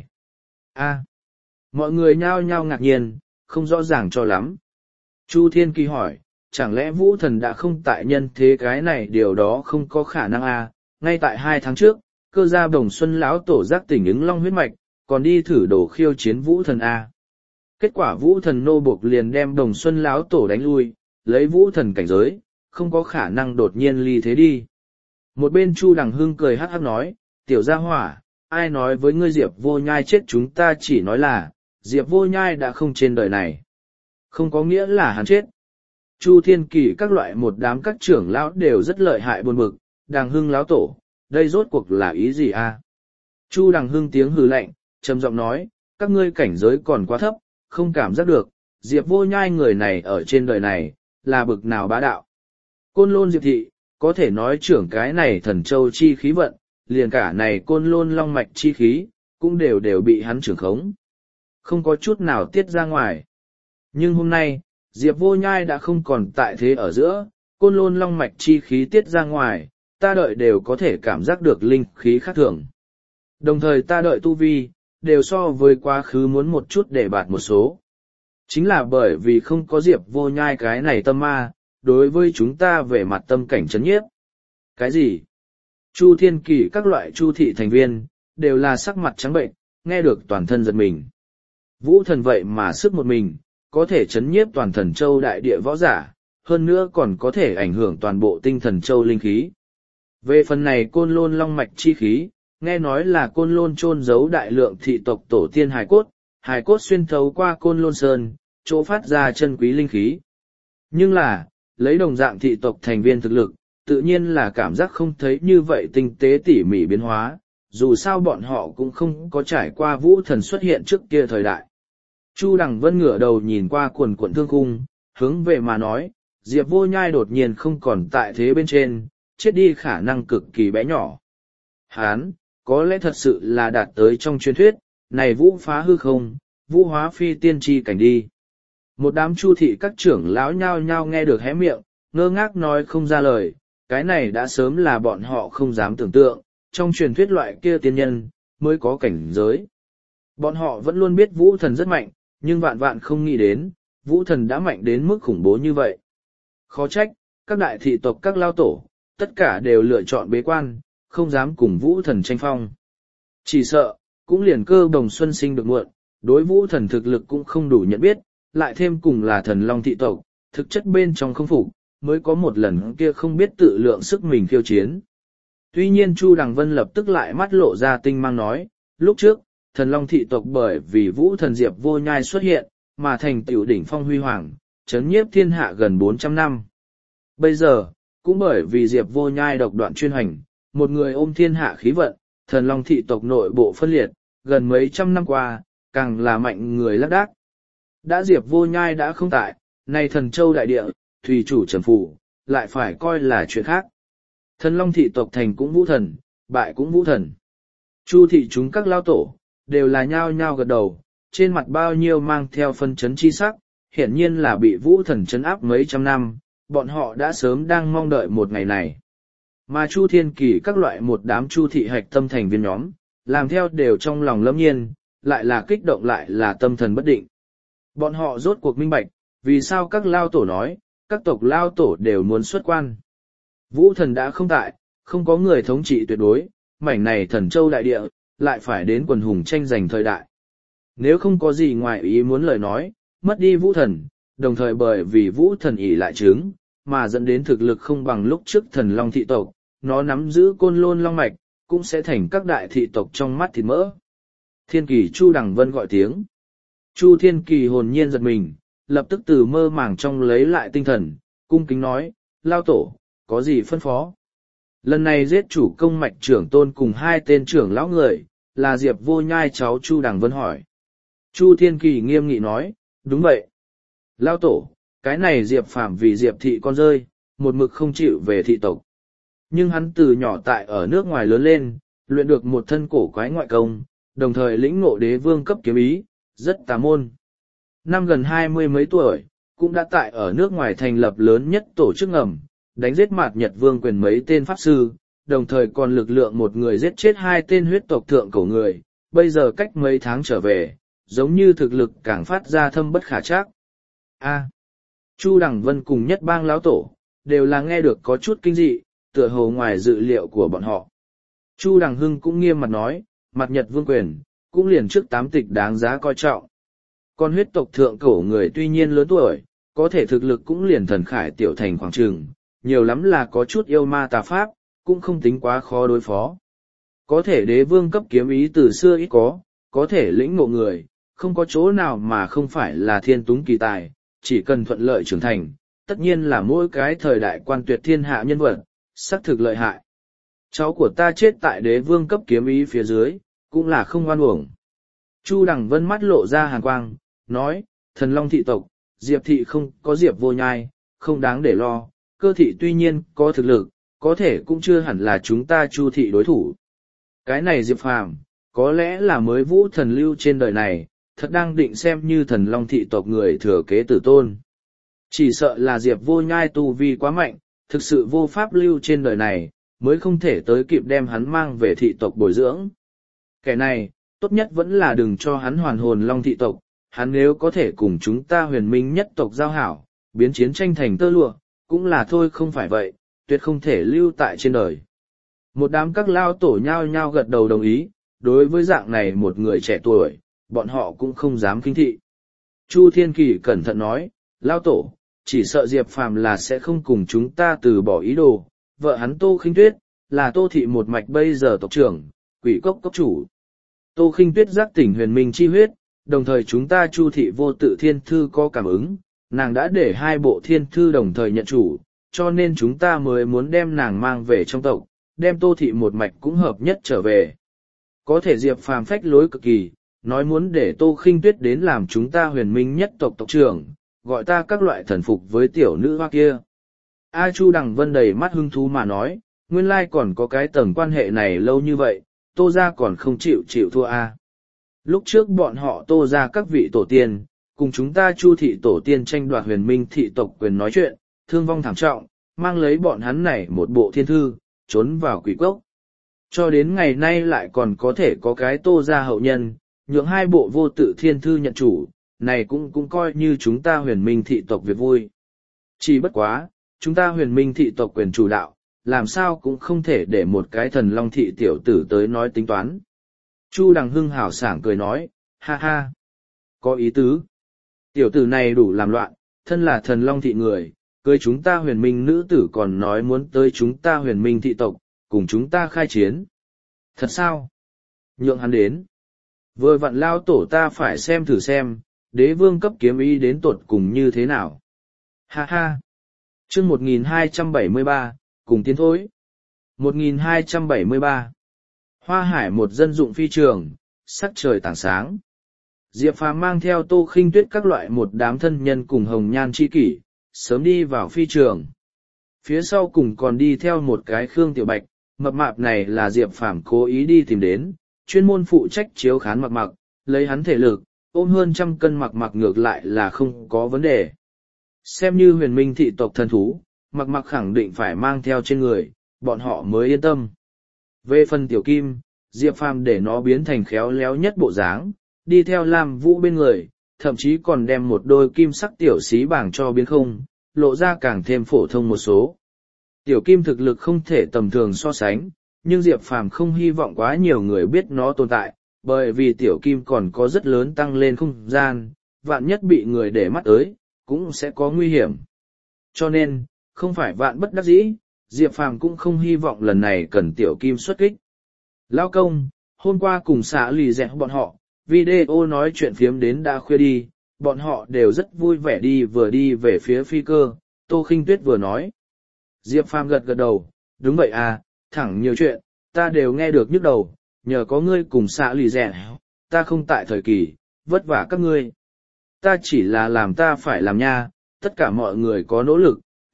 A, mọi người nhao nhao ngạc nhiên, không rõ ràng cho lắm. Chu Thiên Kỳ hỏi, chẳng lẽ vũ thần đã không tại nhân thế cái này, điều đó không có khả năng a. Ngay tại hai tháng trước, cơ gia Đồng Xuân lão tổ giác tỉnh ứng long huyết mạch, còn đi thử đổ khiêu chiến vũ thần a. Kết quả vũ thần nô buộc liền đem Đồng Xuân lão tổ đánh lui, lấy vũ thần cảnh giới, không có khả năng đột nhiên ly thế đi. Một bên Chu Đằng Hưng cười hắc hắc nói, tiểu gia hỏa, ai nói với ngươi Diệp Vô Nhai chết, chúng ta chỉ nói là, Diệp Vô Nhai đã không trên đời này. Không có nghĩa là hắn chết. Chu Thiên Kỳ các loại một đám các trưởng lão đều rất lợi hại buồn bực, Đằng Hưng lão tổ, đây rốt cuộc là ý gì a? Chu Đằng Hưng tiếng hừ lạnh, trầm giọng nói, các ngươi cảnh giới còn quá thấp, không cảm giác được, Diệp Vô Nhai người này ở trên đời này, là bực nào bá đạo. Côn Lôn Diệp Thị, có thể nói trưởng cái này thần châu chi khí vận, liền cả này Côn Lôn long mạch chi khí, cũng đều đều bị hắn trưởng khống. Không có chút nào tiết ra ngoài. Nhưng hôm nay, Diệp Vô Nhai đã không còn tại thế ở giữa, Côn Lôn long mạch chi khí tiết ra ngoài, ta đợi đều có thể cảm giác được linh khí khác thường. Đồng thời ta đợi tu vi, đều so với quá khứ muốn một chút để bạt một số. Chính là bởi vì không có Diệp Vô Nhai cái này tâm ma, đối với chúng ta về mặt tâm cảnh chấn nhiếp. Cái gì? Chu Thiên Kỳ các loại chu thị thành viên, đều là sắc mặt trắng bệnh, nghe được toàn thân giật mình. Vũ thần vậy mà sức một mình, có thể chấn nhiếp toàn thần châu đại địa võ giả, hơn nữa còn có thể ảnh hưởng toàn bộ tinh thần châu linh khí. Về phần này Côn Lôn long mạch chi khí, nghe nói là Côn Lôn chôn giấu đại lượng thị tộc tổ tiên hài cốt, hài cốt xuyên thấu qua Côn Lôn Sơn, chỗ phát ra chân quý linh khí. Nhưng là, lấy đồng dạng thị tộc thành viên thực lực, tự nhiên là cảm giác không thấy như vậy tinh tế tỉ mỉ biến hóa, dù sao bọn họ cũng không có trải qua vũ thần xuất hiện trước kia thời đại. Chu Đằng Vân ngửa đầu nhìn qua quần quận thương cung, hướng về mà nói, Diệp Vô Nhai đột nhiên không còn tại thế bên trên, chết đi khả năng cực kỳ bé nhỏ. Hán, có lẽ thật sự là đạt tới trong truyền thuyết, này vũ phá hư không, vũ hóa phi tiên tri cảnh đi. Một đám chu thị các trưởng lão nhao nhao nghe được hé miệng, ngơ ngác nói không ra lời, cái này đã sớm là bọn họ không dám tưởng tượng, trong truyền thuyết loại kia tiên nhân, mới có cảnh giới. Bọn họ vẫn luôn biết vũ thần rất mạnh, nhưng vạn vạn không nghĩ đến, vũ thần đã mạnh đến mức khủng bố như vậy. Khó trách, các đại thị tộc các lao tổ, tất cả đều lựa chọn bế quan, không dám cùng vũ thần tranh phong. Chỉ sợ, cũng liền Cơ Đồng Xuân sinh được muộn, đối vũ thần thực lực cũng không đủ nhận biết, lại thêm cùng là thần long thị tộc, thực chất bên trong không phục, mới có một lần kia không biết tự lượng sức mình khiêu chiến. Tuy nhiên Chu Đằng Vân lập tức lại mắt lộ ra tinh mang nói, lúc trước, thần long thị tộc bởi vì vũ thần Diệp Vô Nhai xuất hiện, mà thành tiểu đỉnh phong huy hoàng, chấn nhiếp thiên hạ gần bốn trăm năm. Bây giờ, cũng bởi vì Diệp Vô Nhai độc đoạn chuyên hành, một người ôm thiên hạ khí vận, thần long thị tộc nội bộ phân liệt, gần mấy trăm năm qua, càng là mạnh người lác đác. Đã Diệp Vô Nhai đã không tại, nay thần châu đại địa, thủy chủ trầm phủ, lại phải coi là chuyện khác. Thần long thị tộc thành cũng vũ thần, bại cũng vũ thần. Chu thị chúng các lao tổ, đều là nhao nhao gật đầu, trên mặt bao nhiêu mang theo phân chấn chi sắc, hiển nhiên là bị vũ thần chấn áp mấy trăm năm, bọn họ đã sớm đang mong đợi một ngày này. Mà Chu Thiên Kỳ các loại một đám chu thị hạch tâm thành viên nhóm, làm theo đều trong lòng lâm nhiên, lại là kích động lại là tâm thần bất định. Bọn họ rốt cuộc minh bạch, vì sao các lao tổ nói, các tộc lao tổ đều muốn xuất quan. Vũ thần đã không tại, không có người thống trị tuyệt đối, mảnh này thần châu đại địa, lại phải đến quần hùng tranh giành thời đại. Nếu không có gì ngoài ý muốn lời nói, mất đi vũ thần, đồng thời bởi vì vũ thần ỷ lại trướng, mà dẫn đến thực lực không bằng lúc trước thần long thị tộc, nó nắm giữ Côn Lôn long mạch, cũng sẽ thành các đại thị tộc trong mắt thịt mỡ. Thiên Kỳ Chu Đằng Vân gọi tiếng. Chu Thiên Kỳ hồn nhiên giật mình, lập tức từ mơ màng trong lấy lại tinh thần, cung kính nói, lao tổ, có gì phân phó? Lần này giết chủ công mạch trưởng tôn cùng hai tên trưởng lão người, là Diệp Vô Nhai cháu Chu Đằng Vân hỏi. Chu Thiên Kỳ nghiêm nghị nói, đúng vậy. Lao tổ, cái này Diệp Phạm vì Diệp thị con rơi, một mực không chịu về thị tộc. Nhưng hắn từ nhỏ tại ở nước ngoài lớn lên, luyện được một thân cổ quái ngoại công, đồng thời lĩnh ngộ đế vương cấp kiếm ý, rất tà môn. Năm gần hai mươi mấy tuổi, cũng đã tại ở nước ngoài thành lập lớn nhất tổ chức ngầm, đánh giết mạt Nhật vương quyền mấy tên pháp sư, đồng thời còn lực lượng một người giết chết hai tên huyết tộc thượng cổ người, bây giờ cách mấy tháng trở về, giống như thực lực càng phát ra thâm bất khả trắc. A. Chu Đằng Vân cùng Nhất Bang lão tổ, đều là nghe được có chút kinh dị, tựa hồ ngoài dự liệu của bọn họ. Chu Đằng Hưng cũng nghiêm mặt nói, mạt Nhật vương quyền, cũng liền trước tám tịch đáng giá coi trọng. Còn huyết tộc thượng cổ người tuy nhiên lớn tuổi, có thể thực lực cũng liền thần khải tiểu thành khoảng trường, nhiều lắm là có chút yêu ma tà pháp, cũng không tính quá khó đối phó. Có thể đế vương cấp kiếm ý từ xưa ít có, có thể lĩnh ngộ người, không có chỗ nào mà không phải là thiên túng kỳ tài, chỉ cần thuận lợi trưởng thành, tất nhiên là mỗi cái thời đại quan tuyệt thiên hạ nhân vật, xác thực lợi hại. Cháu của ta chết tại đế vương cấp kiếm ý phía dưới, cũng là không oan uổng. Chu Đằng Vân mắt lộ ra hàn quang, nói, thần long thị tộc, Diệp thị không có Diệp vô nhai, không đáng để lo, cơ thị tuy nhiên có thực lực, có thể cũng chưa hẳn là chúng ta Chu thị đối thủ. Cái này Diệp Phàm, có lẽ là mới vũ thần lưu trên đời này, thật đang định xem như thần long thị tộc người thừa kế tử tôn. Chỉ sợ là Diệp vô nhai tu vi quá mạnh, thực sự vô pháp lưu trên đời này, mới không thể tới kịp đem hắn mang về thị tộc bồi dưỡng. Kẻ này, tốt nhất vẫn là đừng cho hắn hoàn hồn long thị tộc, hắn nếu có thể cùng chúng ta huyền minh nhất tộc giao hảo, biến chiến tranh thành tơ lụa, cũng là thôi không phải vậy, tuyệt không thể lưu tại trên đời. Một đám các lao tổ nhao nhao gật đầu đồng ý, đối với dạng này một người trẻ tuổi, bọn họ cũng không dám khinh thị. Chu Thiên Kỳ cẩn thận nói, lao tổ, chỉ sợ Diệp Phàm là sẽ không cùng chúng ta từ bỏ ý đồ, vợ hắn Tô Khinh Tuyết, là Tô thị một mạch bây giờ tộc trưởng, quỷ cốc cốc chủ. Tô Khinh Tuyết giác tỉnh huyền minh chi huyết, đồng thời chúng ta Chu thị vô tự thiên thư có cảm ứng, nàng đã để hai bộ thiên thư đồng thời nhận chủ, cho nên chúng ta mới muốn đem nàng mang về trong tộc, đem Tô thị một mạch cũng hợp nhất trở về. Có thể Diệp Phàm phách lối cực kỳ, nói muốn để Tô Khinh Tuyết đến làm chúng ta huyền minh nhất tộc tộc trưởng, gọi ta các loại thần phục với tiểu nữ hoa kia. A Chu Đằng Vân đầy mắt hứng thú mà nói, nguyên lai còn có cái tầng quan hệ này lâu như vậy, Tô gia còn không chịu chịu thua a. Lúc trước bọn họ Tô gia các vị tổ tiên, cùng chúng ta Chu thị tổ tiên tranh đoạt huyền minh thị tộc quyền nói chuyện, thương vong thảm trọng, mang lấy bọn hắn này một bộ thiên thư, trốn vào quỷ cốc. Cho đến ngày nay lại còn có thể có cái Tô gia hậu nhân, nhượng hai bộ vô tự thiên thư nhận chủ, này cũng cũng coi như chúng ta huyền minh thị tộc việc vui. Chỉ bất quá, chúng ta huyền minh thị tộc quyền chủ đạo, làm sao cũng không thể để một cái thần long thị tiểu tử tới nói tính toán. Chu Đằng Hưng hào sảng cười nói, ha ha, có ý tứ. Tiểu tử này đủ làm loạn, thân là thần long thị người, cưới chúng ta huyền minh nữ tử còn nói muốn tới chúng ta huyền minh thị tộc, cùng chúng ta khai chiến. Thật sao? Nhượng hắn đến. Vừa vặn lao tổ ta phải xem thử xem, đế vương cấp kiếm ý đến tột cùng như thế nào. Ha ha. Chương một nghìn hai trăm bảy mươi ba, cùng tiến thối. một nghìn hai trăm bảy mươi ba. Hoa Hải một dân dụng phi trường, sắc trời tảng sáng. Diệp Phàm mang theo Tô Khinh Tuyết các loại một đám thân nhân cùng hồng nhan chi kỷ, sớm đi vào phi trường. Phía sau cùng còn đi theo một cái Khương Tiểu Bạch, mập mạp này là Diệp Phàm cố ý đi tìm đến, chuyên môn phụ trách chiếu khán Mặc Mặc, lấy hắn thể lực, ôm hơn trăm cân Mặc Mặc ngược lại là không có vấn đề. Xem như huyền minh thị tộc thần thú, Mặc Mặc khẳng định phải mang theo trên người, bọn họ mới yên tâm. Về phần Tiểu Kim, Diệp Phàm để nó biến thành khéo léo nhất bộ dáng, đi theo Lam Vũ bên người, thậm chí còn đem một đôi kim sắc tiểu xí bảng cho biến không, lộ ra càng thêm phổ thông một số. Tiểu Kim thực lực không thể tầm thường so sánh, nhưng Diệp Phàm không hy vọng quá nhiều người biết nó tồn tại, bởi vì Tiểu Kim còn có rất lớn tăng lên không gian, vạn nhất bị người để mắt tới, cũng sẽ có nguy hiểm. Cho nên, không phải vạn bất đắc dĩ, Diệp Phàm cũng không hy vọng lần này cần Tiểu Kim xuất kích. Lao công, hôm qua cùng xã lì dẹt bọn họ, video nói chuyện phiếm đến đã khuya đi, bọn họ đều rất vui vẻ đi vừa đi về phía phi cơ, Tô Khinh Tuyết vừa nói. Diệp Phàm gật gật đầu, đúng vậy à, thẳng nhiều chuyện, ta đều nghe được nhức đầu, nhờ có ngươi cùng xã lì dẹt, ta không tại thời kỳ, vất vả các ngươi. Ta chỉ là làm ta phải làm nha, tất cả mọi người có nỗ lực,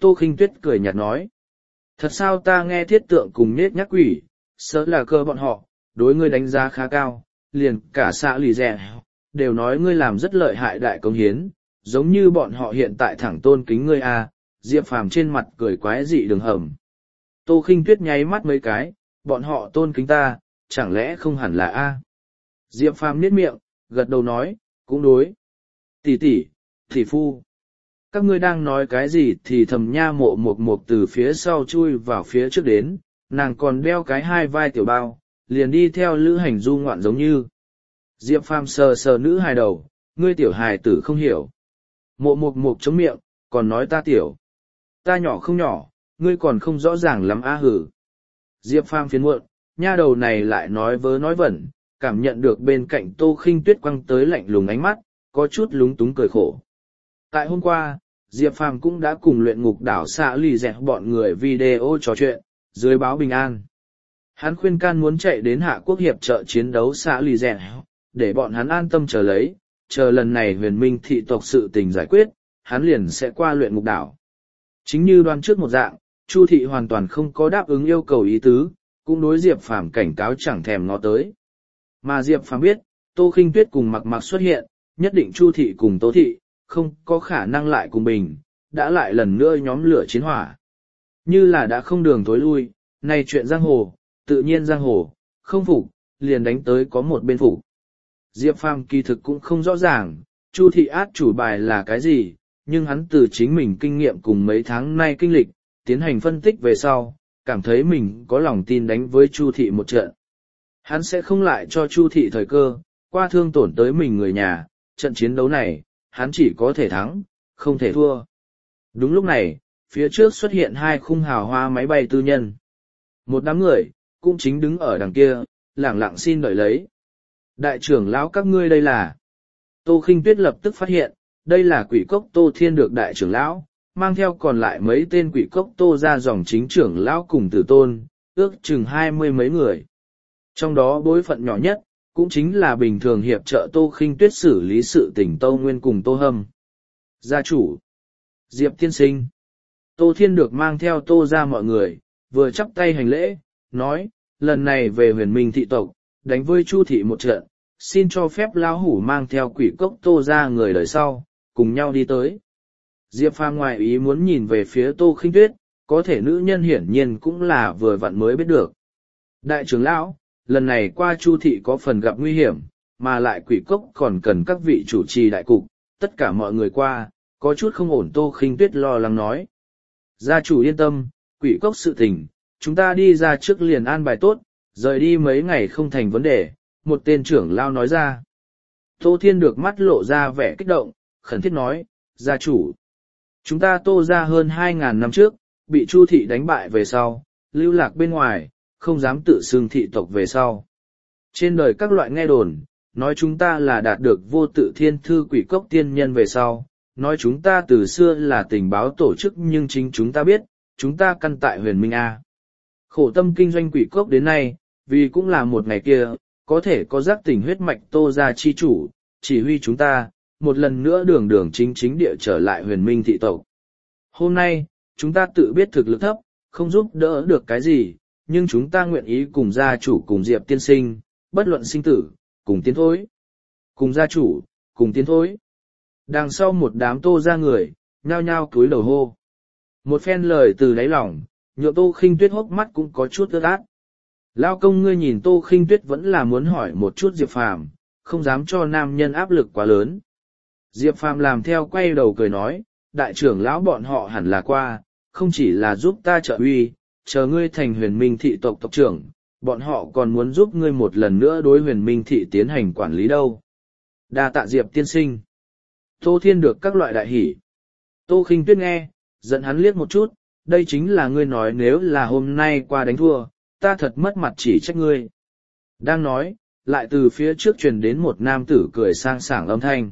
Tô Khinh Tuyết cười nhạt nói. Thật sao ta nghe thiết tượng cùng nết nhắc quỷ, sợ là cơ bọn họ, đối ngươi đánh giá khá cao, liền cả xã lì rẻ, đều nói ngươi làm rất lợi hại đại công hiến, giống như bọn họ hiện tại thẳng tôn kính ngươi a. Diệp Phàm trên mặt cười quái dị đường hầm. Tô Khinh Tuyết nháy mắt mấy cái, bọn họ tôn kính ta, chẳng lẽ không hẳn là a? Diệp Phàm nhếch miệng, gật đầu nói, cũng đối. Tỷ tỷ, tỷ phu. Các ngươi đang nói cái gì thì thầm nha mộ một một từ phía sau chui vào phía trước đến, nàng còn đeo cái hai vai tiểu bao, liền đi theo lữ hành du ngoạn giống như. Diệp Phàm sờ sờ nữ hài đầu, ngươi tiểu hài tử không hiểu. Mộ một một chống miệng, còn nói ta tiểu. Ta nhỏ không nhỏ, ngươi còn không rõ ràng lắm a hử. Diệp Phàm phiền muộn, nha đầu này lại nói vớ nói vẩn, cảm nhận được bên cạnh Tô Khinh Tuyết quăng tới lạnh lùng ánh mắt, có chút lúng túng cười khổ. Tại hôm qua, Diệp Phàm cũng đã cùng luyện ngục đảo xã lì dẹt bọn người video trò chuyện, dưới báo bình an. Hắn khuyên can muốn chạy đến Hạ Quốc hiệp trợ chiến đấu xã lì dẹt, để bọn hắn an tâm chờ lấy, chờ lần này huyền minh thị tộc sự tình giải quyết, hắn liền sẽ qua luyện ngục đảo. Chính như đoán trước một dạng, Chu thị hoàn toàn không có đáp ứng yêu cầu ý tứ, cũng đối Diệp Phàm cảnh cáo chẳng thèm ngó tới. Mà Diệp Phàm biết, Tô Khinh Tuyết cùng Mặc Mặc xuất hiện, nhất định Chu thị cùng Tố thị, không có khả năng lại cùng bình, đã lại lần nữa nhóm lửa chiến hỏa. Như là đã không đường tối lui, này chuyện giang hồ, tự nhiên giang hồ, không phục, liền đánh tới có một bên phục. Diệp Phàm kỳ thực cũng không rõ ràng, Chu thị át chủ bài là cái gì, nhưng hắn từ chính mình kinh nghiệm cùng mấy tháng nay kinh lịch, tiến hành phân tích về sau, cảm thấy mình có lòng tin đánh với Chu thị một trận. Hắn sẽ không lại cho Chu thị thời cơ, qua thương tổn tới mình người nhà, trận chiến đấu này, hắn chỉ có thể thắng, không thể thua. Đúng lúc này, phía trước xuất hiện hai khung hào hoa máy bay tư nhân. Một đám người, cũng chính đứng ở đằng kia, lẳng lặng xin đợi lấy. Đại trưởng lão các ngươi đây là. Tô Khinh Tuyết lập tức phát hiện, đây là quỷ cốc Tô Thiên được đại trưởng lão, mang theo còn lại mấy tên quỷ cốc Tô ra dòng chính trưởng lão cùng tử tôn, ước chừng hai mươi mấy người. Trong đó bối phận nhỏ nhất, cũng chính là bình thường hiệp trợ Tô Khinh Tuyết xử lý sự tình Tô Nguyên cùng Tô Hâm. Gia chủ, Diệp tiên sinh. Tô Thiên được mang theo Tô ra mọi người, vừa chắp tay hành lễ, nói, lần này về huyền minh thị tộc, đánh với Chu thị một trận, xin cho phép lão hủ mang theo quỷ cốc Tô ra người đời sau, cùng nhau đi tới. Diệp Phàm ngoài ý muốn nhìn về phía Tô Khinh Tuyết, có thể nữ nhân hiển nhiên cũng là vừa vặn mới biết được. Đại trưởng lão, lần này qua Chu thị có phần gặp nguy hiểm, mà lại quỷ cốc còn cần các vị chủ trì đại cục, tất cả mọi người qua, có chút không ổn. Tô Khinh Tuyết lo lắng nói. Gia chủ yên tâm, quỷ cốc sự tình, chúng ta đi ra trước liền an bài tốt, rời đi mấy ngày không thành vấn đề, một tên trưởng lao nói ra. Tô Thiên được mắt lộ ra vẻ kích động, khẩn thiết nói, gia chủ. Chúng ta Tô ra hơn hai ngàn năm trước, bị Chu thị đánh bại về sau, lưu lạc bên ngoài, không dám tự xưng thị tộc về sau. Trên đời các loại nghe đồn, nói chúng ta là đạt được vô tự thiên thư quỷ cốc tiên nhân về sau, nói chúng ta từ xưa là tình báo tổ chức nhưng chính chúng ta biết, chúng ta căn tại huyền minh A. Khổ tâm kinh doanh quỷ cốc đến nay, vì cũng là một ngày kia, có thể có giác tỉnh huyết mạch Tô ra chi chủ, chỉ huy chúng ta, một lần nữa đường đường chính chính địa trở lại huyền minh thị tộc. Hôm nay, chúng ta tự biết thực lực thấp, không giúp đỡ được cái gì, nhưng chúng ta nguyện ý cùng gia chủ cùng Diệp tiên sinh, bất luận sinh tử, cùng tiến thối. Cùng gia chủ, cùng tiến thối. Đằng sau một đám Tô ra người, nhao nhao cúi đầu hô. Một phen lời từ đáy lòng, nhựa Tô Khinh Tuyết hốc mắt cũng có chút ướt át. Lao công ngươi nhìn Tô Khinh Tuyết vẫn là muốn hỏi một chút Diệp Phàm, không dám cho nam nhân áp lực quá lớn. Diệp Phàm làm theo quay đầu cười nói, đại trưởng lão bọn họ hẳn là qua, không chỉ là giúp ta trợ uy, chờ ngươi thành huyền minh thị tộc tộc trưởng, bọn họ còn muốn giúp ngươi một lần nữa đối huyền minh thị tiến hành quản lý đâu. Đa tạ Diệp tiên sinh. Tô Thiên được các loại đại hỷ. Tô Khinh Tuyết nghe, giận hắn liếc một chút, đây chính là ngươi nói nếu là hôm nay qua đánh thua, ta thật mất mặt chỉ trách ngươi. Đang nói, lại từ phía trước truyền đến một nam tử cười sang sảng âm thanh.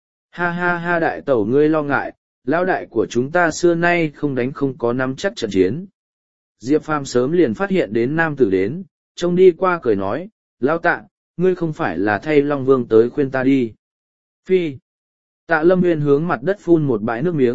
Ha ha ha đại tẩu ngươi lo ngại, lão đại của chúng ta xưa nay không đánh không có nắm chắc trận chiến. Diệp Phàm sớm liền phát hiện đến nam tử đến, trông đi qua cười nói, lão tạ, ngươi không phải là thay Long Vương tới khuyên ta đi. Phi. Tạ Lâm Nguyên hướng mặt đất phun một bãi nước miếng,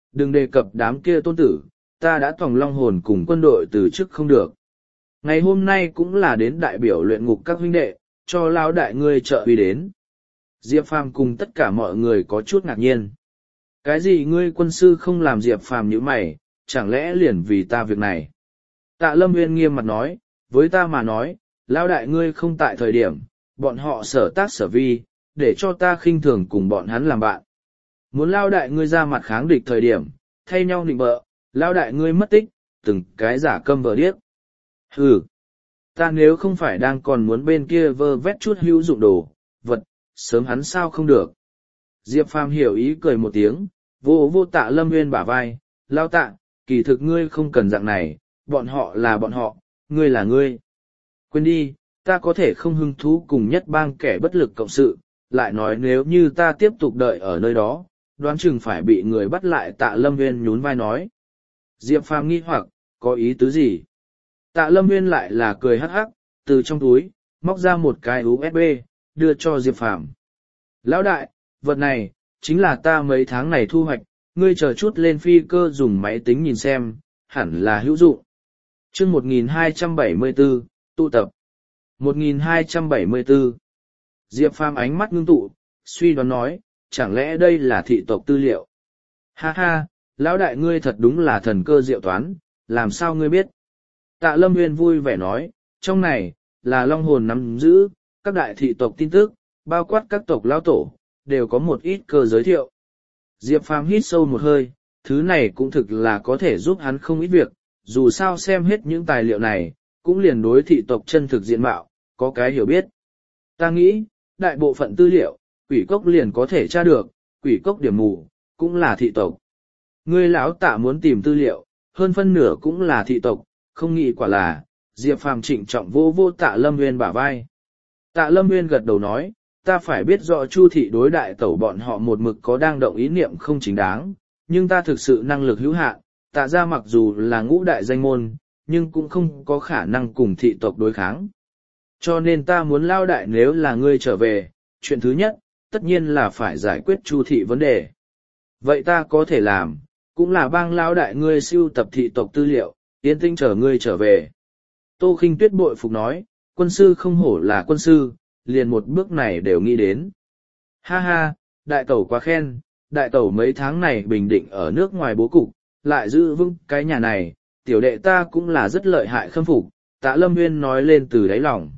Đừng đề cập đám kia tôn tử, ta đã tòng long hồn cùng quân đội từ chức không được. Ngày hôm nay cũng là đến đại biểu luyện ngục các huynh đệ, cho lao đại ngươi trợ uy đến. Diệp Phàm cùng tất cả mọi người có chút ngạc nhiên. Cái gì ngươi quân sư không làm Diệp Phàm như mày, chẳng lẽ liền vì ta việc này? Tạ Lâm Nguyên nghiêm mặt nói, với ta mà nói, lao đại ngươi không tại thời điểm, bọn họ sở tác sở vi, để cho ta khinh thường cùng bọn hắn làm bạn. Muốn lao đại ngươi ra mặt kháng địch thời điểm, thay nhau định bợ, lao đại ngươi mất tích, từng cái giả câm vờ điếc. Hừ, ta nếu không phải đang còn muốn bên kia vơ vét chút hữu dụng đồ, vật, sớm hắn sao không được. Diệp Phàm hiểu ý cười một tiếng, vô vô Tạ Lâm Nguyên bả vai, lao tạ, kỳ thực ngươi không cần dạng này, bọn họ là bọn họ, ngươi là ngươi. Quên đi, ta có thể không hứng thú cùng nhất bang kẻ bất lực cộng sự, lại nói nếu như ta tiếp tục đợi ở nơi đó, đoán chừng phải bị người bắt lại. Tạ Lâm Nguyên nhún vai nói. Diệp Phàm nghi hoặc, có ý tứ gì? Tạ Lâm Nguyên lại là cười hắc hắc, từ trong túi, móc ra một cái u ét bê, đưa cho Diệp Phàm. Lão đại, vật này, chính là ta mấy tháng này thu hoạch, ngươi chờ chút lên phi cơ dùng máy tính nhìn xem, hẳn là hữu dụng. Chương một nghìn hai trăm bảy mươi bốn, tụ tập. một nghìn hai trăm bảy mươi bốn. Diệp Phàm ánh mắt ngưng tụ, suy đoán nói, chẳng lẽ đây là thị tộc tư liệu? Ha ha, lão đại ngươi thật đúng là thần cơ diệu toán, làm sao ngươi biết? Tạ Lâm Nguyên vui vẻ nói, trong này, là long hồn nắm giữ, các đại thị tộc tin tức, bao quát các tộc lão tổ, đều có một ít cơ giới thiệu. Diệp Phàm hít sâu một hơi, thứ này cũng thực là có thể giúp hắn không ít việc, dù sao xem hết những tài liệu này, cũng liền đối thị tộc chân thực diện mạo, có cái hiểu biết. Ta nghĩ, đại bộ phận tư liệu, quỷ cốc liền có thể tra được, quỷ cốc điểm mù, cũng là thị tộc. Ngươi lão Tạ muốn tìm tư liệu, hơn phân nửa cũng là thị tộc, không nghĩ quả là, Diệp Phàm trịnh trọng vô vô Tạ Lâm Nguyên bả vai. Tạ Lâm Nguyên gật đầu nói, ta phải biết rõ Chu thị đối đại tẩu bọn họ một mực có đang động ý niệm không chính đáng, nhưng ta thực sự năng lực hữu hạn, Tạ gia mặc dù là ngũ đại danh môn, nhưng cũng không có khả năng cùng thị tộc đối kháng. Cho nên ta muốn lao đại nếu là ngươi trở về, chuyện thứ nhất, tất nhiên là phải giải quyết Chu thị vấn đề. Vậy ta có thể làm, cũng là bang lao đại ngươi sưu tập thị tộc tư liệu, tiến tinh chờ ngươi trở về. Tô Khinh Tuyết bội phục nói, quân sư không hổ là quân sư, liền một bước này đều nghĩ đến. Ha ha, đại tẩu quá khen, đại tẩu mấy tháng này bình định ở nước ngoài bố cục, lại giữ vững cái nhà này, tiểu đệ ta cũng là rất lợi hại khâm phục. Tạ Lâm Nguyên nói lên từ đáy lòng.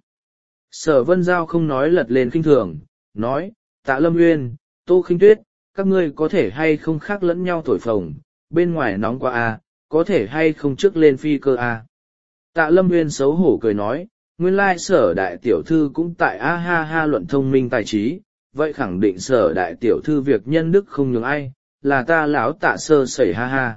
Sở Vân Giao không nói lật lên khinh thường, nói, Tạ Lâm Nguyên, Tô Khinh Tuyết, các ngươi có thể hay không khác lẫn nhau thổi phồng, bên ngoài nóng quá a, à, có thể hay không trước lên phi cơ a. À. Tạ Lâm Nguyên xấu hổ cười nói, nguyên lai sở đại tiểu thư cũng tại a ha ha luận thông minh tài trí, vậy khẳng định sở đại tiểu thư việc nhân đức không nhường ai, là ta lão Tạ sơ sẩy ha ha.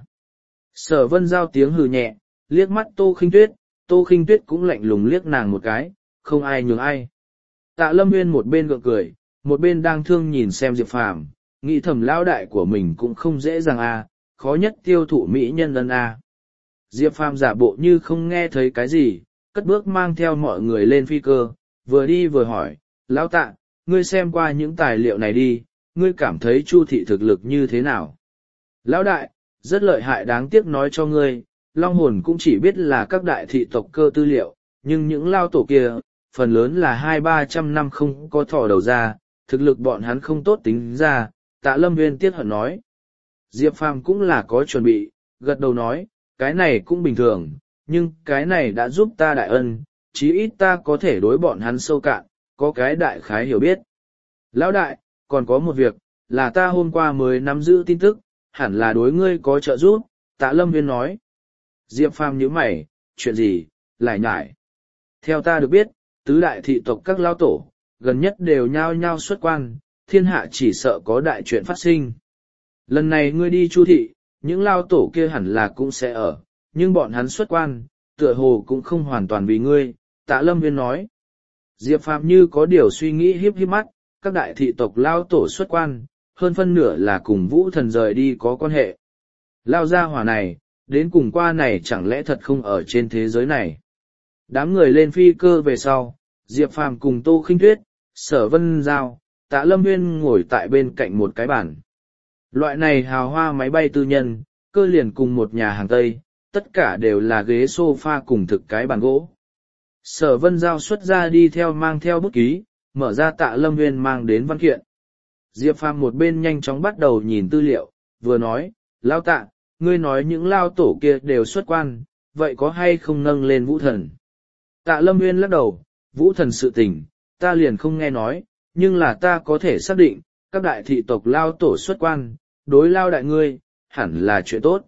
Sở Vân Giao tiếng hừ nhẹ, liếc mắt Tô Khinh Tuyết, Tô Khinh Tuyết cũng lạnh lùng liếc nàng một cái, không ai nhường ai. Tạ Lâm Nguyên một bên gượng cười, một bên đang thương nhìn xem Diệp Phàm, nghĩ thầm lão đại của mình cũng không dễ dàng a, khó nhất tiêu thụ mỹ nhân ân a. Diệp Phàm giả bộ như không nghe thấy cái gì, cất bước mang theo mọi người lên phi cơ, vừa đi vừa hỏi, lão Tạ, ngươi xem qua những tài liệu này đi, ngươi cảm thấy Chu thị thực lực như thế nào? Lão đại, rất lợi hại, đáng tiếc nói cho ngươi, Long hồn cũng chỉ biết là các đại thị tộc cơ tư liệu, nhưng những lao tổ kia, phần lớn là hai ba trăm năm không có thò đầu ra, thực lực bọn hắn không tốt tính ra. Tạ Lâm Nguyên tiếc hận nói. Diệp Phàm cũng là có chuẩn bị, gật đầu nói, cái này cũng bình thường, nhưng cái này đã giúp ta đại ân, chí ít ta có thể đối bọn hắn sâu cạn, có cái đại khái hiểu biết. Lão đại, còn có một việc, là ta hôm qua mới nắm giữ tin tức, hẳn là đối ngươi có trợ giúp. Tạ Lâm Nguyên nói. Diệp Phàm nhíu mày, chuyện gì, lại nhải. Theo ta được biết, tứ đại thị tộc các lao tổ, gần nhất đều nhao nhao xuất quan, thiên hạ chỉ sợ có đại chuyện phát sinh. Lần này ngươi đi Chu thị, những lao tổ kia hẳn là cũng sẽ ở, nhưng bọn hắn xuất quan, tựa hồ cũng không hoàn toàn vì ngươi. Tạ Lâm Nguyên nói. Diệp Phàm như có điều suy nghĩ hiếp hiếp mắt, các đại thị tộc lao tổ xuất quan, hơn phân nửa là cùng Vũ Thần rời đi có quan hệ. Lao gia hỏa này, đến cùng qua này chẳng lẽ thật không ở trên thế giới này. Đám người lên phi cơ về sau, Diệp Phàm cùng Tô Khinh Tuyết, Sở Vân Giao, Tạ Lâm Nguyên ngồi tại bên cạnh một cái bàn. Loại này hào hoa máy bay tư nhân, cơ liền cùng một nhà hàng Tây, tất cả đều là ghế sofa cùng thực cái bàn gỗ. Sở Vân Giao xuất ra đi theo mang theo bút ký, mở ra Tạ Lâm Nguyên mang đến văn kiện. Diệp Phàm một bên nhanh chóng bắt đầu nhìn tư liệu, vừa nói, Lao Tạ, ngươi nói những lao tổ kia đều xuất quan, vậy có hay không nâng lên vũ thần? Tạ Lâm Nguyên lắc đầu, vũ thần sự tình, ta liền không nghe nói, nhưng là ta có thể xác định, các đại thị tộc lao tổ xuất quan, đối lao đại ngươi, hẳn là chuyện tốt.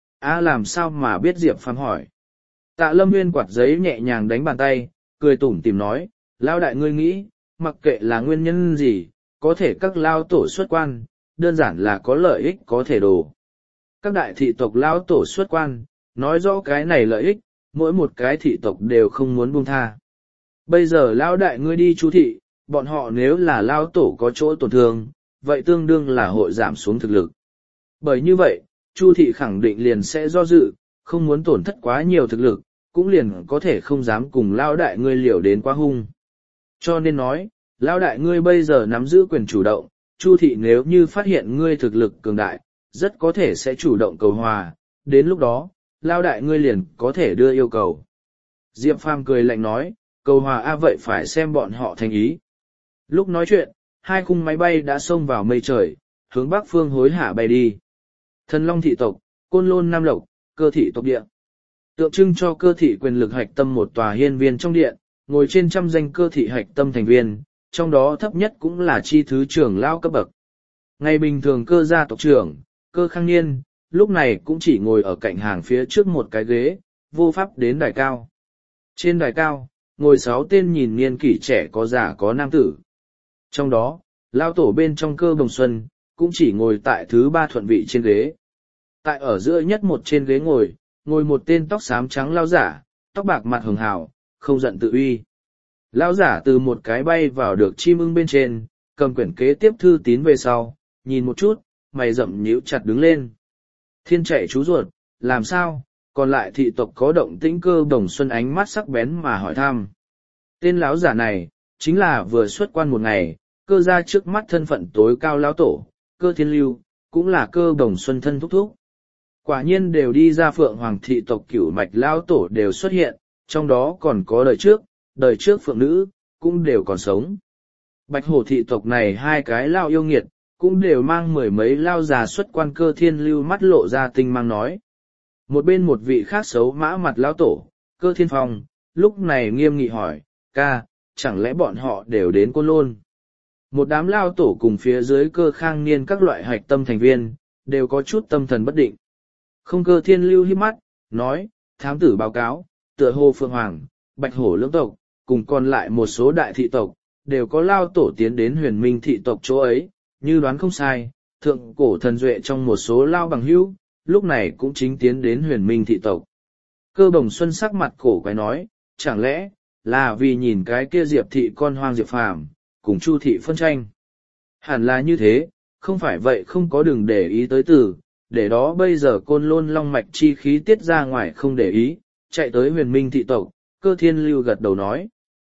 À làm sao mà biết Diệp Phàm hỏi. Tạ Lâm Nguyên quạt giấy nhẹ nhàng đánh bàn tay, cười tủm tỉm nói, lao đại ngươi nghĩ, mặc kệ là nguyên nhân gì, có thể các lao tổ xuất quan, đơn giản là có lợi ích có thể đồ. Các đại thị tộc lao tổ xuất quan, nói rõ cái này lợi ích, mỗi một cái thị tộc đều không muốn buông tha. Bây giờ lao đại ngươi đi chu thị, bọn họ nếu là lao tổ có chỗ tổn thương, vậy tương đương là hội giảm xuống thực lực. Bởi như vậy, chu thị khẳng định liền sẽ do dự, không muốn tổn thất quá nhiều thực lực, cũng liền có thể không dám cùng lao đại ngươi liều đến quá hung. Cho nên nói, lao đại ngươi bây giờ nắm giữ quyền chủ động, chu thị nếu như phát hiện ngươi thực lực cường đại, rất có thể sẽ chủ động cầu hòa, đến lúc đó, lao đại ngươi liền có thể đưa yêu cầu. Diệp Phàm cười lạnh nói, cầu hòa a vậy phải xem bọn họ thành ý. Lúc nói chuyện, hai khung máy bay đã xông vào mây trời, hướng bắc phương hối hả bay đi. Thần Long thị tộc, Côn Lôn Nam Lộc, Cơ thị tộc địa. Tượng trưng cho cơ thị quyền lực hạch tâm một tòa hiên viên trong điện, ngồi trên trăm danh cơ thị hạch tâm thành viên, trong đó thấp nhất cũng là chi thứ trưởng lao cấp bậc. Ngày bình thường cơ gia tộc trưởng, Cơ Khang Niên, lúc này cũng chỉ ngồi ở cạnh hàng phía trước một cái ghế, vô pháp đến đài cao. Trên đài cao, ngồi sáu tên nhìn niên kỷ trẻ có già có nam tử. Trong đó, lao tổ bên trong Cơ Bồng Xuân, cũng chỉ ngồi tại thứ ba thuận vị trên ghế. Tại ở giữa nhất một trên ghế ngồi, ngồi một tên tóc xám trắng lao giả, tóc bạc mặt hường hào, không giận tự uy. Lao giả từ một cái bay vào được chim ưng bên trên, cầm quyển kế tiếp thư tín về sau, nhìn một chút, mày rậm nhíu chặt đứng lên. Thiên chạy chú ruột, làm sao, còn lại thị tộc có động tĩnh Cơ Bồng Xuân ánh mắt sắc bén mà hỏi thăm. Tên lão giả này, chính là vừa xuất quan một ngày, cơ gia trước mắt thân phận tối cao lão tổ, Cơ Thiên Lưu, cũng là Cơ Bồng Xuân thân thúc thúc. Quả nhiên đều đi ra Phượng Hoàng thị tộc cửu mạch lão tổ đều xuất hiện, trong đó còn có đời trước, đời trước Phượng Nữ, cũng đều còn sống. Bạch Hổ thị tộc này hai cái lao yêu nghiệt, cũng đều mang mười mấy lao già xuất quan. Cơ Thiên Lưu mắt lộ ra tinh mang nói. Một bên một vị khác xấu mã mặt lão tổ, Cơ Thiên Phong, lúc này nghiêm nghị hỏi, ca, chẳng lẽ bọn họ đều đến Côn Lôn? Một đám lao tổ cùng phía dưới Cơ Khang Niên các loại hạch tâm thành viên, đều có chút tâm thần bất định. Không. Cơ Thiên Lưu híp mắt, nói, thám tử báo cáo, tựa hồ Phượng Hoàng, Bạch Hổ lưỡng tộc, cùng còn lại một số đại thị tộc, đều có lao tổ tiến đến Huyền Minh thị tộc chỗ ấy, như đoán không sai, thượng cổ thần duệ trong một số lao bằng hữu, lúc này cũng chính tiến đến Huyền Minh thị tộc. Cơ Bồng Xuân sắc mặt cổ quái nói, chẳng lẽ, là vì nhìn cái kia Diệp thị con hoang Diệp Phàm cùng Chu thị phân tranh. Hẳn là như thế, không phải vậy không có đừng để ý tới từ, để đó bây giờ Côn Lôn long mạch chi khí tiết ra ngoài không để ý, chạy tới Huyền Minh thị tộc. Cơ Thiên Lưu gật đầu nói.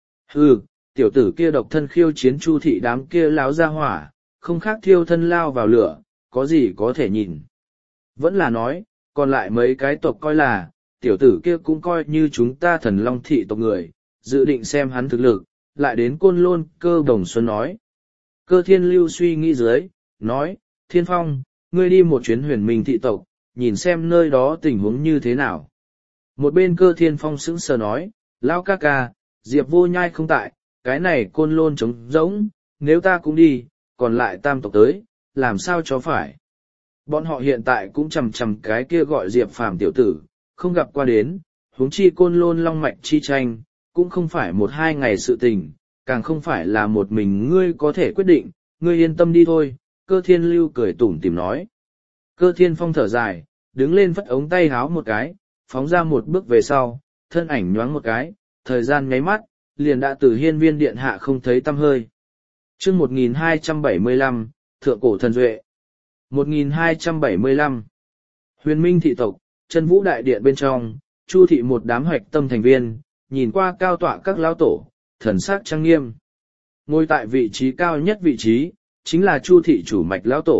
Hừ, tiểu tử kia độc thân khiêu chiến Chu thị đám kia láo ra hỏa, không khác thiêu thân lao vào lửa, có gì có thể nhìn. Vẫn là nói, còn lại mấy cái tộc coi là, tiểu tử kia cũng coi như chúng ta Thần Long thị tộc người, dự định xem hắn thực lực, lại đến Côn Lôn. Cơ Bồng Xuân nói. Cơ Thiên Lưu suy nghĩ dưới, nói, Thiên Phong, ngươi đi một chuyến Huyền Minh thị tộc, nhìn xem nơi đó tình huống như thế nào. Một bên Cơ Thiên Phong sững sờ nói, lao ca ca, Diệp Vô Nhai không tại, cái này Côn Lôn trống rỗng, nếu ta cũng đi, còn lại tam tộc tới, làm sao cho phải. Bọn họ hiện tại cũng chầm chầm cái kia gọi Diệp Phàm tiểu tử, không gặp qua đến, huống chi Côn Lôn long mạch chi tranh, cũng không phải một hai ngày sự tình, càng không phải là một mình ngươi có thể quyết định, ngươi yên tâm đi thôi. Cơ Thiên Lưu cười tủm tỉm nói. Cơ Thiên Phong thở dài, đứng lên phất ống tay háo một cái, phóng ra một bước về sau, thân ảnh nhoáng một cái, thời gian nháy mắt, liền đã từ hiên viên điện hạ không thấy tăm hơi. Chương một nghìn hai trăm bảy mươi lăm, Thượng cổ thần duệ. một nghìn hai trăm bảy mươi lăm. Huyền Minh thị tộc, Chân Vũ đại điện bên trong, Chu thị một đám hoạch tâm thành viên, nhìn qua cao tọa các lão tổ, thần sắc trang nghiêm. Ngồi tại vị trí cao nhất vị trí, chính là Chu thị chủ mạch lão tổ,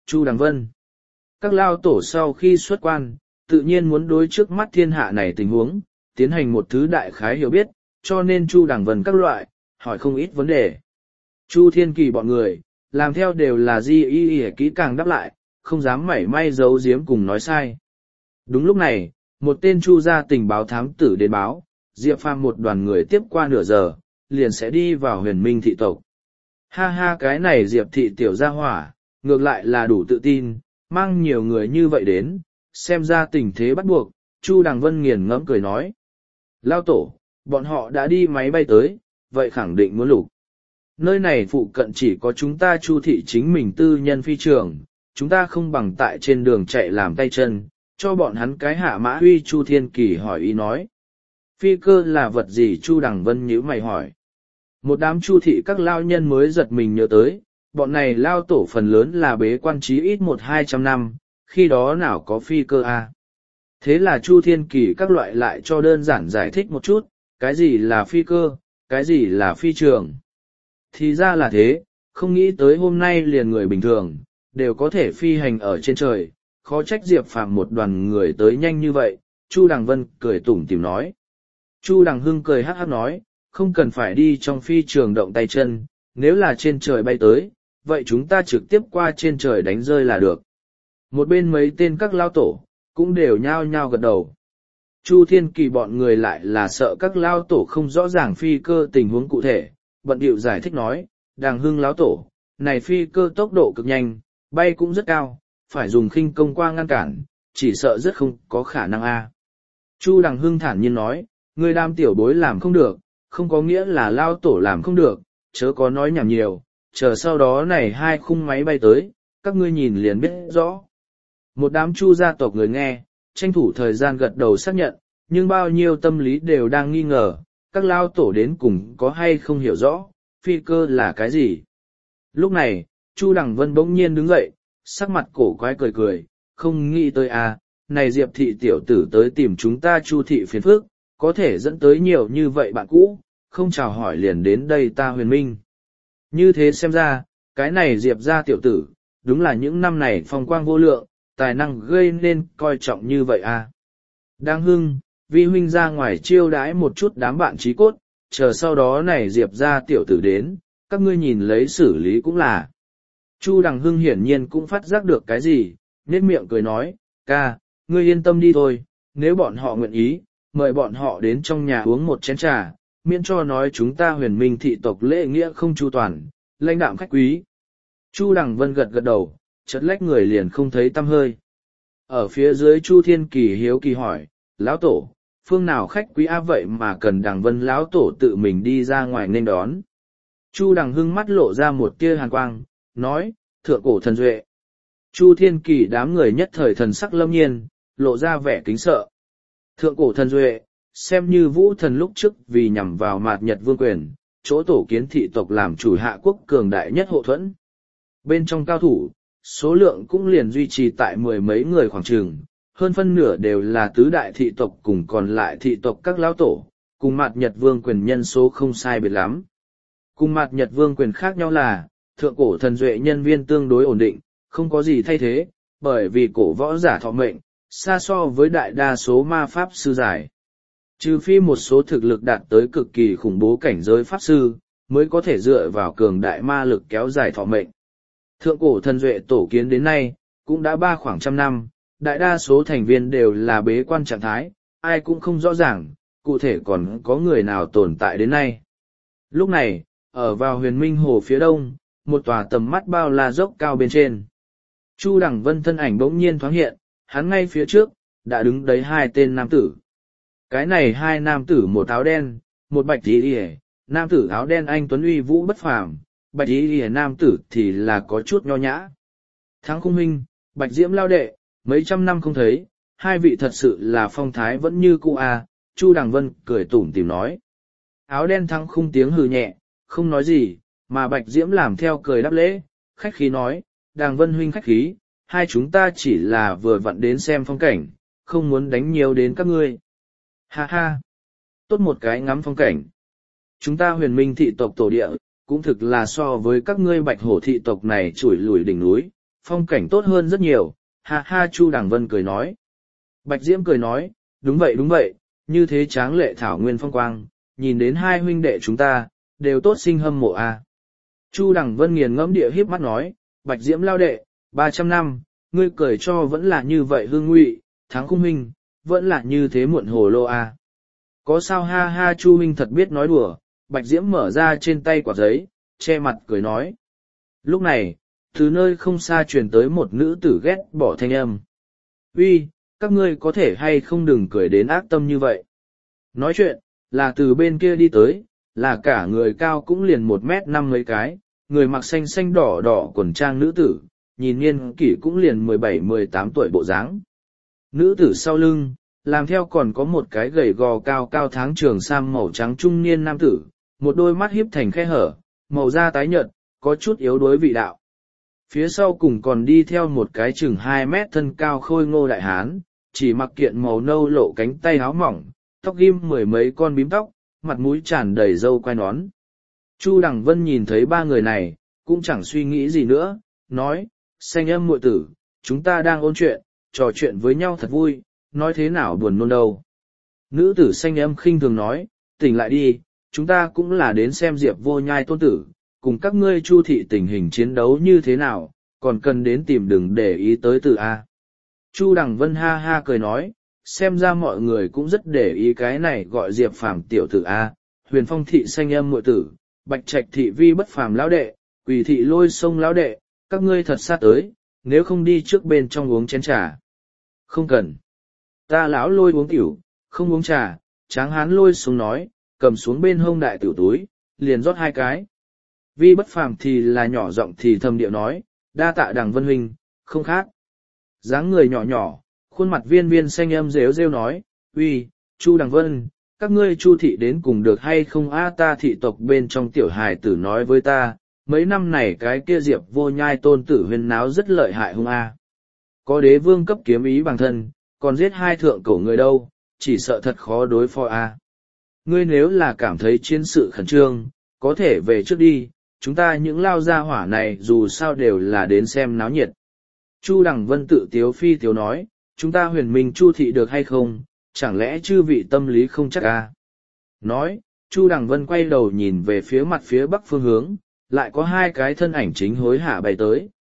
Chu Đằng Vân. Các lao tổ sau khi xuất quan, tự nhiên muốn đối trước mắt thiên hạ này tình huống, tiến hành một thứ đại khái hiểu biết, cho nên Chu Đằng Vân các loại, hỏi không ít vấn đề. Chu Thiên Kỳ bọn người, làm theo đều là di y y kỹ càng đáp lại, không dám mảy may giấu giếm cùng nói sai. Đúng lúc này, một tên Chu gia tình báo thám tử đến báo, Diệp Phàm một đoàn người tiếp qua nửa giờ, liền sẽ đi vào huyền minh thị tộc. Ha ha, cái này Diệp thị tiểu gia hỏa, ngược lại là đủ tự tin, mang nhiều người như vậy đến, xem ra tình thế bắt buộc, Chu Đằng Vân nghiền ngẫm cười nói. Lao tổ, bọn họ đã đi máy bay tới, vậy khẳng định muốn lục. Nơi này phụ cận chỉ có chúng ta Chu thị chính mình tư nhân phi trường, chúng ta không bằng tại trên đường chạy làm tay chân, cho bọn hắn cái hạ mã huy. Chu Thiên Kỳ hỏi ý nói. Phi cơ là vật gì? Chu Đằng Vân nhíu mày hỏi. Một đám Chu thị các lao nhân mới giật mình nhớ tới, bọn này lao tổ phần lớn là bế quan trí ít một hai trăm năm, khi đó nào có phi cơ à? Thế là Chu Thiên Kỳ các loại lại cho đơn giản giải thích một chút, cái gì là phi cơ, cái gì là phi trường. Thì ra là thế, không nghĩ tới hôm nay liền người bình thường, đều có thể phi hành ở trên trời, khó trách Diệp Phàm một đoàn người tới nhanh như vậy. Chu Đằng Vân cười tủm tỉm nói. Chu Đằng Hưng cười hắc hắc nói, không cần phải đi trong phi trường động tay chân, nếu là trên trời bay tới, vậy chúng ta trực tiếp qua trên trời đánh rơi là được. Một bên mấy tên các lao tổ, cũng đều nhao nhao gật đầu. Chu Thiên Kỳ bọn người lại là sợ các lao tổ không rõ ràng phi cơ tình huống cụ thể, bận điệu giải thích nói, Đằng Hưng lão tổ, này phi cơ tốc độ cực nhanh, bay cũng rất cao, phải dùng khinh công qua ngăn cản, chỉ sợ rất không có khả năng a. Chu Đằng Hưng thản nhiên nói, người đam tiểu bối làm không được, không có nghĩa là lao tổ làm không được, chớ có nói nhảm nhiều, chờ sau đó này hai khung máy bay tới, các ngươi nhìn liền biết rõ. Một đám Chu gia tộc người nghe, tranh thủ thời gian gật đầu xác nhận, nhưng bao nhiêu tâm lý đều đang nghi ngờ, các lao tổ đến cùng có hay không hiểu rõ, phi cơ là cái gì. Lúc này, Chu Đằng Vân bỗng nhiên đứng dậy, sắc mặt cổ quái cười cười, không nghĩ tới à, này Diệp thị tiểu tử tới tìm chúng ta Chu thị phiền phức, có thể dẫn tới nhiều như vậy bạn cũ, không chào hỏi liền đến đây ta huyền minh. Như thế xem ra, cái này Diệp gia tiểu tử, đúng là những năm này phong quang vô lượng, tài năng gây nên coi trọng như vậy à. Đang Hưng, vi huynh ra ngoài chiêu đãi một chút đám bạn trí cốt, chờ sau đó này Diệp gia tiểu tử đến, các ngươi nhìn lấy xử lý cũng là. Chu Đằng Hưng hiển nhiên cũng phát giác được cái gì, nét miệng cười nói, ca, ngươi yên tâm đi thôi, nếu bọn họ nguyện ý, mời bọn họ đến trong nhà uống một chén trà, miễn cho nói chúng ta huyền minh thị tộc lễ nghĩa không chu toàn, lãnh đạm khách quý. Chu Đằng Vân gật gật đầu, chợt lách người liền không thấy tăm hơi. Ở phía dưới Chu Thiên Kỳ hiếu kỳ hỏi, lão tổ, phương nào khách quý á vậy mà cần Đằng Vân lão tổ tự mình đi ra ngoài nên đón. Chu Đằng Hưng mắt lộ ra một tia hàn quang, nói, thượng cổ thần duệ. Chu Thiên Kỳ đám người nhất thời thần sắc lâm nhiên, lộ ra vẻ kính sợ. Thượng cổ thần duệ, xem như vũ thần lúc trước vì nhằm vào mạt Nhật vương quyền, chỗ tổ kiến thị tộc làm chủ hạ quốc cường đại nhất hộ thuẫn. Bên trong cao thủ, số lượng cũng liền duy trì tại mười mấy người khoảng trường, hơn phân nửa đều là tứ đại thị tộc cùng còn lại thị tộc các lão tổ, cùng mạt Nhật vương quyền nhân số không sai biệt lắm. Cùng mạt Nhật vương quyền khác nhau là, thượng cổ thần duệ nhân viên tương đối ổn định, không có gì thay thế, bởi vì cổ võ giả thọ mệnh, xa so với đại đa số ma pháp sư giải. Trừ phi một số thực lực đạt tới cực kỳ khủng bố cảnh giới pháp sư, mới có thể dựa vào cường đại ma lực kéo dài thọ mệnh. Thượng cổ thần duệ tổ kiến đến nay, cũng đã ba khoảng trăm năm, đại đa số thành viên đều là bế quan trạng thái, ai cũng không rõ ràng, cụ thể còn có người nào tồn tại đến nay. Lúc này, ở vào huyền minh hồ phía đông, một tòa tầm mắt bao la dốc cao bên trên. Chu Đằng Vân thân ảnh bỗng nhiên thoáng hiện, hắn ngay phía trước, đã đứng đấy hai tên nam tử. Cái này hai nam tử một áo đen, một bạch y lìa, nam tử áo đen anh tuấn uy vũ bất phàm, bạch y lìa nam tử thì là có chút nho nhã. Thắng Khung huynh, Bạch Diễm lao đệ, mấy trăm năm không thấy, hai vị thật sự là phong thái vẫn như cũ à, Chu Đằng Vân cười tủm tỉm nói. Áo đen Thắng Khung tiếng hừ nhẹ, không nói gì, mà Bạch Diễm làm theo cười đáp lễ, khách khí nói, Đằng Vân huynh khách khí, hai chúng ta chỉ là vừa vặn đến xem phong cảnh, không muốn đánh nhiều đến các ngươi. Ha ha, tốt một cái ngắm phong cảnh. Chúng ta huyền minh thị tộc tổ địa, cũng thực là so với các ngươi bạch hổ thị tộc này chủi lùi đỉnh núi, phong cảnh tốt hơn rất nhiều, ha ha. Chu Đằng Vân cười nói. Bạch Diễm cười nói, đúng vậy đúng vậy, như thế tráng lệ thảo nguyên phong quang, nhìn đến hai huynh đệ chúng ta, đều tốt sinh hâm mộ a. Chu Đằng Vân nghiền ngẫm địa hiếp mắt nói, Bạch Diễm lao đệ, ba trăm năm, ngươi cười cho vẫn là như vậy hương ngụy, thắng khung huynh, vẫn là như thế muộn hồ lô a. Có sao ha ha. Chu huynh thật biết nói đùa. Bạch Diễm mở ra trên tay quả giấy, che mặt cười nói. Lúc này, từ nơi không xa truyền tới một nữ tử ghét bỏ thanh âm. Uy, các ngươi có thể hay không đừng cười đến ác tâm như vậy. Nói chuyện, là từ bên kia đi tới, là cả người cao cũng liền một mét năm mấy cái, người mặc xanh xanh đỏ đỏ quần trang nữ tử, nhìn niên kỷ cũng liền mười bảy mười tám tuổi bộ dáng. Nữ tử sau lưng, làm theo còn có một cái gầy gò cao cao tháng trường sam màu trắng trung niên nam tử, một đôi mắt hiếp thành khe hở, màu da tái nhợt, có chút yếu đuối vị đạo. Phía sau cùng còn đi theo một cái chừng hai mét thân cao khôi ngô đại hán, chỉ mặc kiện màu nâu lộ cánh tay áo mỏng, tóc ghim mười mấy con bím tóc, mặt mũi tràn đầy râu quai nón. Chu Đằng Vân nhìn thấy ba người này, cũng chẳng suy nghĩ gì nữa, nói, xanh âm muội tử, chúng ta đang ôn chuyện, trò chuyện với nhau thật vui, nói thế nào buồn nôn đâu. Nữ tử xanh âm khinh thường nói, tỉnh lại đi, chúng ta cũng là đến xem Diệp Vô Nhai tôn tử, cùng các ngươi Chu thị tình hình chiến đấu như thế nào, còn cần đến tìm đừng để ý tới từ A. Chu Đằng Vân ha ha cười nói, xem ra mọi người cũng rất để ý cái này gọi Diệp Phàm tiểu tử A, Huyền Phong thị xanh âm muội tử, Bạch Trạch thị vi bất phàm lão đệ, Quỷ thị lôi sông lão đệ, các ngươi thật sát tới, nếu không đi trước bên trong uống chén trà. Không cần. Ta lão lôi uống tiểu, không uống trà. Tráng hán lôi xuống nói, cầm xuống bên hông đại tiểu túi, liền rót hai cái. Vi bất phàm thì là nhỏ giọng thì thầm điệu nói, đa tạ Đằng Vân huynh, không khác. Dáng người nhỏ nhỏ, khuôn mặt viên viên xanh âm rêu rêu nói, uy, Chu Đằng Vân, các ngươi Chu thị đến cùng được hay không a? Ta thị tộc bên trong tiểu hài tử nói với ta, mấy năm này cái kia Diệp Vô Nhai tôn tử huyên náo rất lợi hại hung a. Có đế vương cấp kiếm ý bằng thân, còn giết hai thượng cổ người đâu, chỉ sợ thật khó đối phó a. Ngươi nếu là cảm thấy chiến sự khẩn trương, có thể về trước đi, chúng ta những lao gia hỏa này dù sao đều là đến xem náo nhiệt. Chu Đằng Vân tự tiếu phi tiếu nói, chúng ta huyền minh Chu thị được hay không, chẳng lẽ chư vị tâm lý không chắc a? Nói, Chu Đằng Vân quay đầu nhìn về phía mặt phía bắc phương hướng, lại có hai cái thân ảnh chính hối hả bay tới.